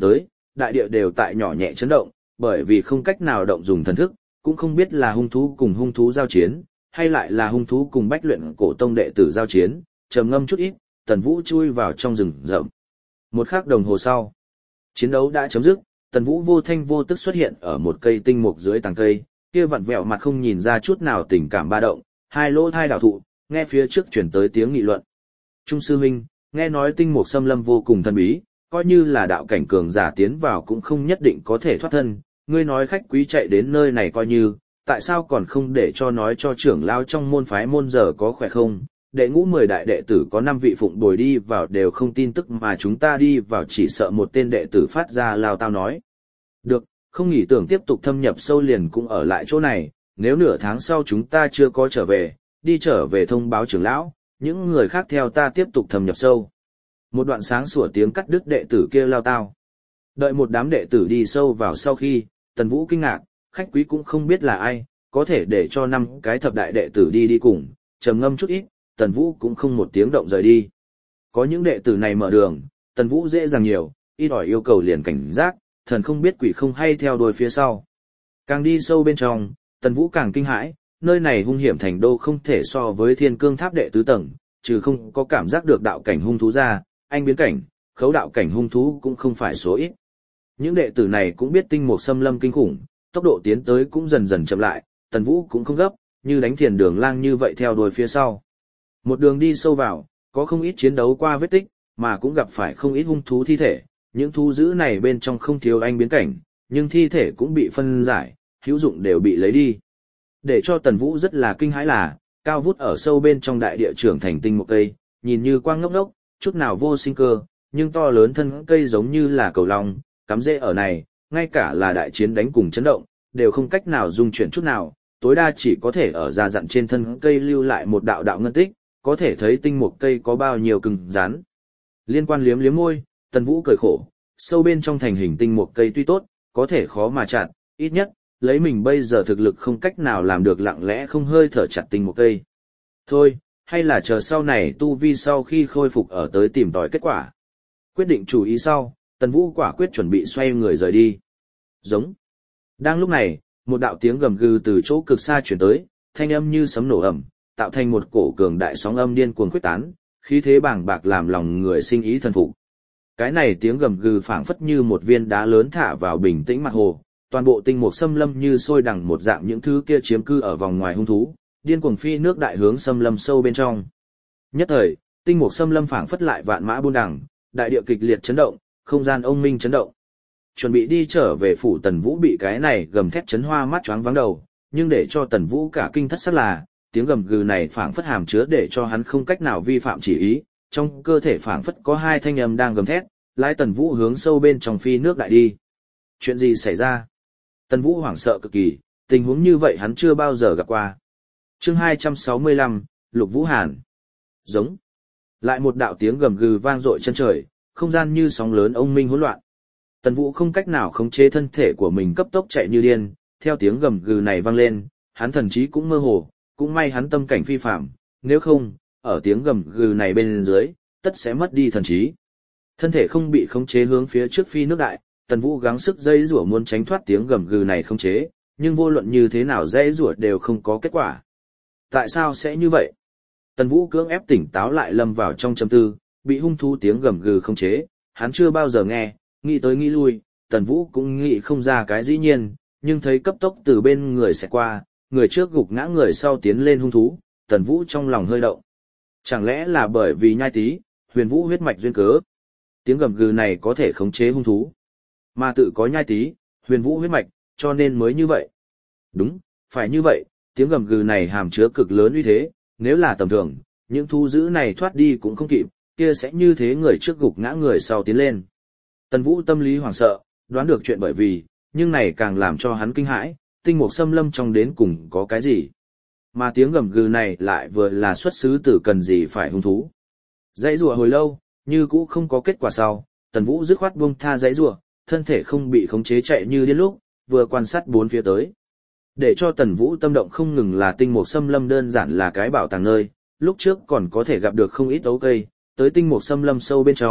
đại địa đều tại nhỏ nhẹ chấn động, bởi vì không cách nào động dùng thần thức, cũng không biết là hung thú cùng hung thú giao chiến, hay lại là hung thú cùng bách luyện cổ tông đệ tử giao chiến, trầm ngâm chút ít, Tần Vũ chui vào trong rừng rậm. Một khắc đồng hồ sau, chiến đấu đã chấm dứt, Tần Vũ vô thanh vô tức xuất hiện ở một cây tinh mục dưới tàng cây, kia vặn vẹo mặt không nhìn ra chút nào tình cảm ba động, hai lỗ thai đảo thụ, nghe phía trước chuyển tới tiếng nghị luận. Trung sư huynh, nghe nói tinh mục xâm lâm vô cùng thần bí, coi như là đạo cảnh cường giả tiến vào cũng không nhất định có thể thoát thân, ngươi nói khách quý chạy đến nơi này coi như, tại sao còn không để cho nói cho trưởng lao trong môn phái môn giờ có khỏe không? Đệ ngũ 10 đại đệ tử có 5 vị phụng bồi đi vào đều không tin tức mà chúng ta đi vào chỉ sợ một tên đệ tử phát ra lao tao nói. Được, không nghĩ tưởng tiếp tục thâm nhập sâu liền cũng ở lại chỗ này, nếu nửa tháng sau chúng ta chưa có trở về, đi trở về thông báo trưởng lão, những người khác theo ta tiếp tục thâm nhập sâu. Một đoạn sáng sủa tiếng cắt đứt đệ tử kia lao tao. Đợi một đám đệ tử đi sâu vào sau khi, Tần Vũ kinh ngạc, khách quý cũng không biết là ai, có thể để cho 5 cái thập đại đệ tử đi cùng, trầm ngâm chút ít, Tần Vũ cũng không một tiếng động rời đi. Có những đệ tử này mở đường, Tần Vũ dễ dàng nhiều, ít ỏi yêu cầu liền cảnh giác, thần không biết quỷ không hay theo đuôi phía sau. Càng đi sâu bên trong, Tần Vũ càng kinh hãi, nơi này hung hiểm thành đô không thể so với Thiên Cương Tháp đệ tứ tầng, trừ không có cảm giác được đạo cảnh hung thú ra, anh biến cảnh, khấu đạo cảnh hung thú cũng không phải số ít. Những đệ tử này cũng biết tinh mục xâm lâm kinh khủng, tốc độ tiến tới cũng dần dần chậm lại, Tần Vũ cũng không gấp, như đánh thiền đường lang như vậy theo đuôi phía sau. Một đường đi sâu vào, có không ít chiến đấu qua vết tích, mà cũng gặp phải không ít hung thú thi thể, những thú dữ này bên trong không thiếu anh biến cảnh, nhưng thi thể cũng bị phân giải, hữu dụng đều bị lấy đi. Để cho Tần Vũ rất là kinh hãi là, cao vút ở sâu bên trong đại địa trưởng thành tinh một cây, nhìn như quang ngốc ngốc, chút nào vô sinh cơ, nhưng to lớn thân cây giống như là cầu long, cắm rễ ở này, ngay cả là đại chiến đánh cùng chấn động, đều không cách nào dung chuyển chút nào, tối đa chỉ có thể ở da dặn trên thân cây lưu lại một đạo đạo ngân tích, có thể thấy tinh một cây có bao nhiêu cứng rắn. Liên Quan liếm liếm môi, Tần Vũ cười khổ, sâu bên trong thành hình tinh một cây tuy tốt, có thể khó mà chặt, ít nhất, lấy mình bây giờ thực lực không cách nào làm được lặng lẽ không hơi thở chặt tinh một cây. Thôi, hay là chờ sau này tu vi sau khi khôi phục ở tới tìm tòi kết quả. Quyết định chủ ý sau, Tần Vũ quả quyết chuẩn bị xoay người rời đi. Giống. Đang lúc này, một đạo tiếng gầm gừ từ chỗ cực xa chuyển tới, thanh âm như sấm nổ ầm, tạo thành một cổ cường đại sóng âm điên cuồng khuếch tán, khí thế bàng bạc làm lòng người sinh ý thần phục. Cái này tiếng gầm gừ phảng phất như một viên đá lớn thả vào bình tĩnh mặt hồ, toàn bộ tinh mục xâm lâm như sôi đằng một dạng những thứ kia chiếm cư ở vòng ngoài hung thú, điên cuồng phi nước đại hướng xâm lâm sâu bên trong. Nhất thời, tinh mục xâm lâm phảng phất lại vạn mã buôn đằng, đại địa kịch liệt chấn động, không gian ông minh chấn động. Chuẩn bị đi trở về phủ Tần Vũ bị cái này gầm thét chấn hoa mắt choáng váng đầu, nhưng để cho Tần Vũ cả kinh thất sắc là, tiếng gầm gừ này phảng phất hàm chứa để cho hắn không cách nào vi phạm chỉ ý, trong cơ thể phảng phất có hai thanh âm đang gầm thét, lái Tần Vũ hướng sâu bên trong phi nước đại đi. Chuyện gì xảy ra? Tần Vũ hoảng sợ cực kỳ, tình huống như vậy hắn chưa bao giờ gặp qua. Chương 265, Lục Vũ Hàn. Giống. Lại một đạo tiếng gầm gừ vang dội chân trời, không gian như sóng lớn ông minh hỗn loạn. Tần Vũ không cách nào khống chế thân thể của mình cấp tốc chạy như điên, theo tiếng gầm gừ này vang lên, hắn thần trí cũng mơ hồ, cũng may hắn tâm cảnh phi phạm, nếu không, ở tiếng gầm gừ này bên dưới, tất sẽ mất đi thần trí. Thân thể không bị khống chế hướng phía trước phi nước đại, Tần Vũ gắng sức dây rủa muốn tránh thoát tiếng gầm gừ này khống chế, nhưng vô luận như thế nào dây rủa đều không có kết quả. Tại sao sẽ như vậy? Tần Vũ cưỡng ép tỉnh táo lại lâm vào trong trầm tư, bị hung thú tiếng gầm gừ khống chế, hắn chưa bao giờ nghe, nghĩ tới nghĩ lui, Tần Vũ cũng nghĩ không ra cái dĩ nhiên, nhưng thấy cấp tốc từ bên người sẽ qua, người trước gục ngã người sau tiến lên hung thú, Tần Vũ trong lòng hơi động. Chẳng lẽ là bởi vì nhai tí, huyền vũ huyết mạch duyên cớ? Tiếng gầm gừ này có thể khống chế hung thú, mà tự có nhai tí, huyền vũ huyết mạch, cho nên mới như vậy. Đúng, phải như vậy, tiếng gầm gừ này hàm chứa cực lớn uy thế, nếu là tầm thường, những thú dữ này thoát đi cũng không kịp, kia sẽ như thế người trước gục ngã người sau tiến lên. Tần Vũ tâm lý hoảng sợ, đoán được chuyện bởi vì, nhưng này càng làm cho hắn kinh hãi, tinh mục xâm lâm trong đến cùng có cái gì. Mà tiếng gầm gừ này lại vừa là xuất xứ từ cần gì phải hung thú. Dãy rùa hồi lâu, như cũ không có kết quả sau, Tần Vũ dứt khoát buông tha dãy rùa, thân thể không bị khống chế chạy như điên lúc, vừa quan sát bốn phía tới. Để cho Tần Vũ tâm động không ngừng là tinh mục xâm lâm đơn giản là cái bảo tàng nơi, lúc trước còn có thể gặp được không ít ấu cây, tới tinh mục xâm lâm sâu bên trong,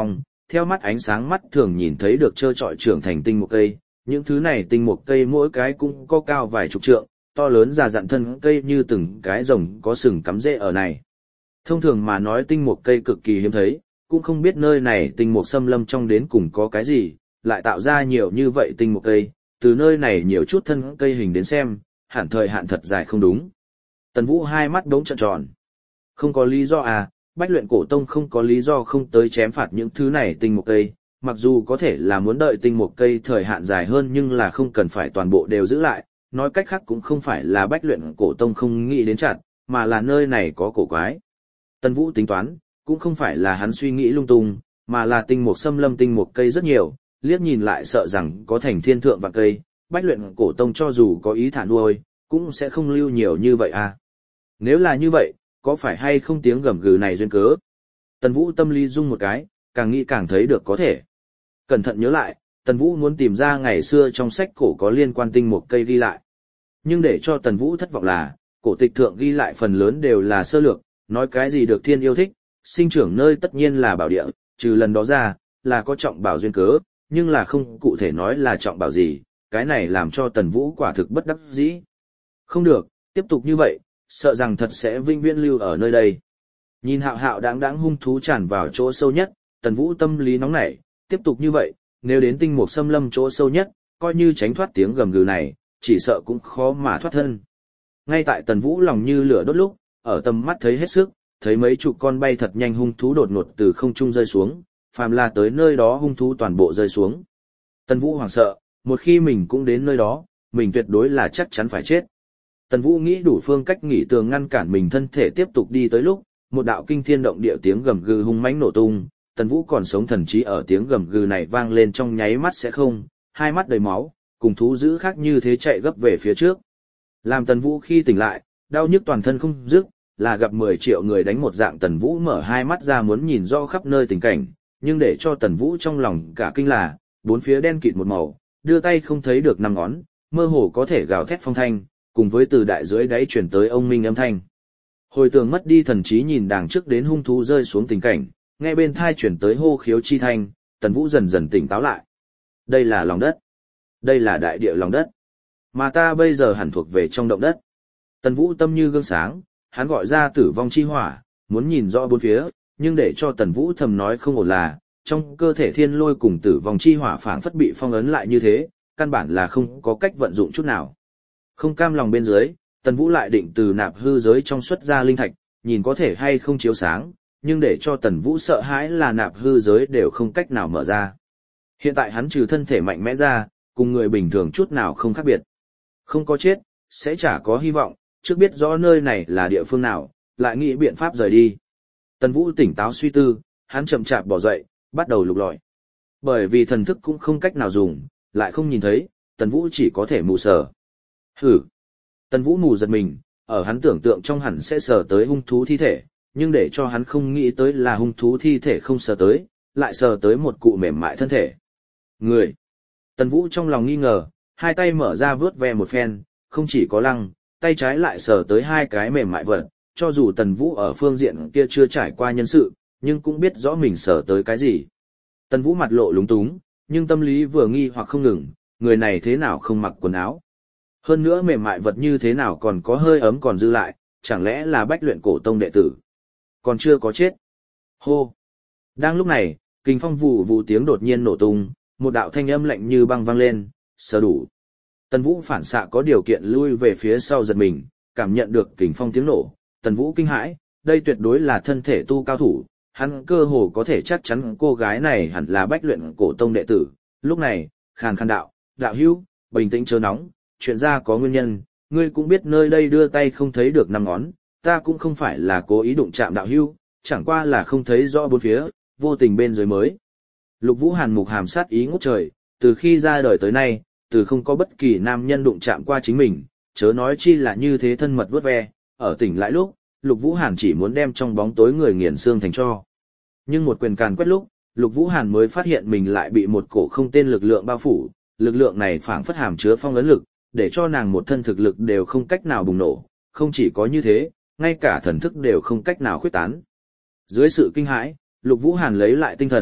theo mắt ánh sáng mắt thường nhìn thấy được trơ trọi trưởng thành tinh mục cây, những thứ này tinh mục cây mỗi cái cũng có cao vài chục trượng, to lớn già dặn thân cây như từng cái rồng có sừng cắm rễ ở này. Thông thường mà nói tinh mục cây cực kỳ hiếm thấy, cũng không biết nơi này tinh mục xâm lâm trong đến cùng có cái gì, lại tạo ra nhiều như vậy tinh mục cây, từ nơi này nhiều chút thân cây hình đến xem, hẳn thời hạn thật dài không đúng. Tần Vũ hai mắt đống trợn tròn. Không có lý do à, Bách Luyện Cổ Tông không có lý do không tới chém phạt những thứ này tinh mục cây, mặc dù có thể là muốn đợi tinh mục cây thời hạn dài hơn nhưng là không cần phải toàn bộ đều giữ lại, nói cách khác cũng không phải là Bách Luyện Cổ Tông không nghĩ đến chặt, mà là nơi này có cổ quái. Tần Vũ tính toán, cũng không phải là hắn suy nghĩ lung tung, mà là tinh mục xâm lâm tinh mục cây rất nhiều, liếc nhìn lại sợ rằng có thành thiên thượng vạn cây, Bách Luyện Cổ Tông cho dù có ý thả nuôi, cũng sẽ không lưu nhiều như vậy à. Nếu là như vậy, có phải hay không tiếng gầm gừ này duyên cớ? Tần Vũ tâm lý rung một cái, càng nghĩ càng thấy được có thể. Cẩn thận nhớ lại, Tần Vũ muốn tìm ra ngày xưa trong sách cổ có liên quan tinh mục cây ghi lại. Nhưng để cho Tần Vũ thất vọng là, cổ tịch thượng ghi lại phần lớn đều là sơ lược, nói cái gì được thiên yêu thích, sinh trưởng nơi tất nhiên là bảo địa, trừ lần đó ra, là có trọng bảo duyên cớ, nhưng là không cụ thể nói là trọng bảo gì, cái này làm cho Tần Vũ quả thực bất đắc dĩ. Không được, tiếp tục như vậy, sợ rằng thật sẽ vinh viễn lưu ở nơi đây. Nhìn hạo hạo đáng đáng hung thú tràn vào chỗ sâu nhất, Tần Vũ tâm lý nóng nảy, tiếp tục như vậy, nếu đến tinh mục xâm lâm chỗ sâu nhất, coi như tránh thoát tiếng gầm gừ này, chỉ sợ cũng khó mà thoát thân. Ngay tại Tần Vũ lòng như lửa đốt lúc, ở tầm mắt thấy hết sức, thấy mấy chục con bay thật nhanh hung thú đột ngột từ không trung rơi xuống, phàm là tới nơi đó hung thú toàn bộ rơi xuống. Tần Vũ hoảng sợ, một khi mình cũng đến nơi đó, mình tuyệt đối là chắc chắn phải chết. Tần Vũ nghĩ đủ phương cách nghỉ tường ngăn cản mình thân thể tiếp tục đi tới lúc, một đạo kinh thiên động địa tiếng gầm gừ hung mãnh nổ tung, Tần Vũ còn sống thần trí ở tiếng gầm gừ này vang lên trong nháy mắt sẽ không, hai mắt đầy máu, cùng thú dữ khác như thế chạy gấp về phía trước. Làm Tần Vũ khi tỉnh lại, đau nhức toàn thân không dứt, là gặp 10 triệu người đánh một dạng. Tần Vũ mở hai mắt ra muốn nhìn rõ khắp nơi tình cảnh, nhưng để cho Tần Vũ trong lòng cả kinh là, bốn phía đen kịt một màu, đưa tay không thấy được năm ngón, mơ hồ có thể gào thét phong thanh, cùng với từ đại dưới đáy chuyển tới ông minh âm thanh. Hồi tưởng mất đi thần trí nhìn đằng trước đến hung thú rơi xuống tình cảnh, nghe bên thai chuyển tới hô khiếu chi thanh, Tần Vũ dần dần tỉnh táo lại. Đây là lòng đất. Đây là đại địa lòng đất. Mà ta bây giờ hẳn thuộc về trong động đất. Tần Vũ tâm như gương sáng, hắn gọi ra tử vong chi hỏa, muốn nhìn rõ bốn phía, nhưng để cho Tần Vũ thầm nói không ổn là, trong cơ thể thiên lôi cùng tử vong chi hỏa phảng phất bị phong ấn lại như thế, căn bản là không có cách vận dụng chút nào. Không cam lòng bên dưới, Tần Vũ lại định từ nạp hư giới trong xuất ra linh thạch, nhìn có thể hay không chiếu sáng, nhưng để cho Tần Vũ sợ hãi là nạp hư giới đều không cách nào mở ra. Hiện tại hắn trừ thân thể mạnh mẽ ra, cùng người bình thường chút nào không khác biệt. Không có chết, sẽ chả có hy vọng, trước biết rõ nơi này là địa phương nào, lại nghĩ biện pháp rời đi. Tần Vũ tỉnh táo suy tư, hắn chậm chạp bỏ dậy, bắt đầu lục lọi. Bởi vì thần thức cũng không cách nào dùng, lại không nhìn thấy, Tần Vũ chỉ có thể mù sờ. Hử! Tần Vũ mù giật mình, ở hắn tưởng tượng trong hẳn sẽ sờ tới hung thú thi thể, nhưng để cho hắn không nghĩ tới là hung thú thi thể không sờ tới, lại sờ tới một cụ mềm mại thân thể. Người! Tần Vũ trong lòng nghi ngờ, hai tay mở ra vướt ve một phen, không chỉ có lăng, tay trái lại sờ tới hai cái mềm mại vật, cho dù Tần Vũ ở phương diện kia chưa trải qua nhân sự, nhưng cũng biết rõ mình sờ tới cái gì. Tần Vũ mặt lộ lúng túng, nhưng tâm lý vừa nghi hoặc không ngừng, người này thế nào không mặc quần áo. Hơn nữa mềm mại vật như thế nào còn có hơi ấm còn dư lại, chẳng lẽ là Bách Luyện Cổ Tông đệ tử. Còn chưa có chết. Hô! Đang lúc này, kình phong vụ vụ tiếng đột nhiên nổ tung, một đạo thanh âm lạnh như băng vang lên, sờ đủ. Tần Vũ phản xạ có điều kiện lui về phía sau giật mình, cảm nhận được kình phong tiếng nổ, Tần Vũ kinh hãi, đây tuyệt đối là thân thể tu cao thủ, hắn cơ hồ có thể chắc chắn cô gái này hẳn là Bách Luyện Cổ Tông đệ tử. Lúc này, khàn khàn đạo hữu, bình tĩnh chớ nóng, chuyện ra có nguyên nhân, ngươi cũng biết nơi đây đưa tay không thấy được năm ngón, ta cũng không phải là cố ý đụng chạm đạo hữu, chẳng qua là không thấy rõ bốn phía, vô tình bên dưới mới. Lục Vũ Hàn mục hàm sát ý ngút trời, từ khi ra đời tới nay, từ không có bất kỳ nam nhân đụng chạm qua chính mình, chớ nói chi là như thế thân mật vuốt ve, ở tỉnh lại lúc, Lục Vũ Hàn chỉ muốn đem trong bóng tối người nghiền xương thành tro. Nhưng một quyền càn quét lúc, Lục Vũ Hàn mới phát hiện mình lại bị một cổ không tên lực lượng bao phủ, lực lượng này phảng phất hàm chứa phong ấn lực, để cho nàng một thân thực lực đều không cách nào bùng nổ, không chỉ có như thế, ngay cả thần thức đều không cách nào khuyết tán. Dưới sự kinh hãi, Lục Vũ Hàn lấy lại tinh thần,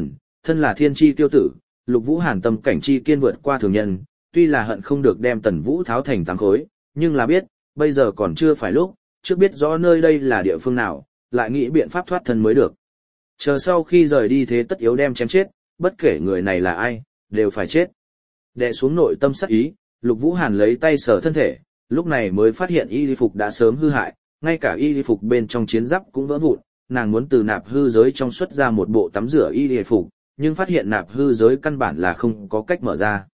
Thân là thiên chi tiêu tử, Lục Vũ Hàn tâm cảnh chi kiên vượt qua thường nhân, tuy là hận không được đem Tần Vũ tháo thành tám khối, nhưng là biết, bây giờ còn chưa phải lúc, trước biết rõ nơi đây là địa phương nào, lại nghĩ biện pháp thoát thân mới được. Chờ sau khi rời đi thế tất yếu đem chém chết, bất kể người này là ai, đều phải chết. Đè xuống nội tâm sắc ý, Lục Vũ Hàn lấy tay sờ thân thể, lúc này mới phát hiện y phục đã sớm hư hại, ngay cả y phục bên trong chiến giáp cũng vỡ vụn, nàng muốn từ nạp hư giới trong xuất ra một bộ tắm rửa y phục, nhưng phát hiện nạp hư giới căn bản là không có cách mở ra.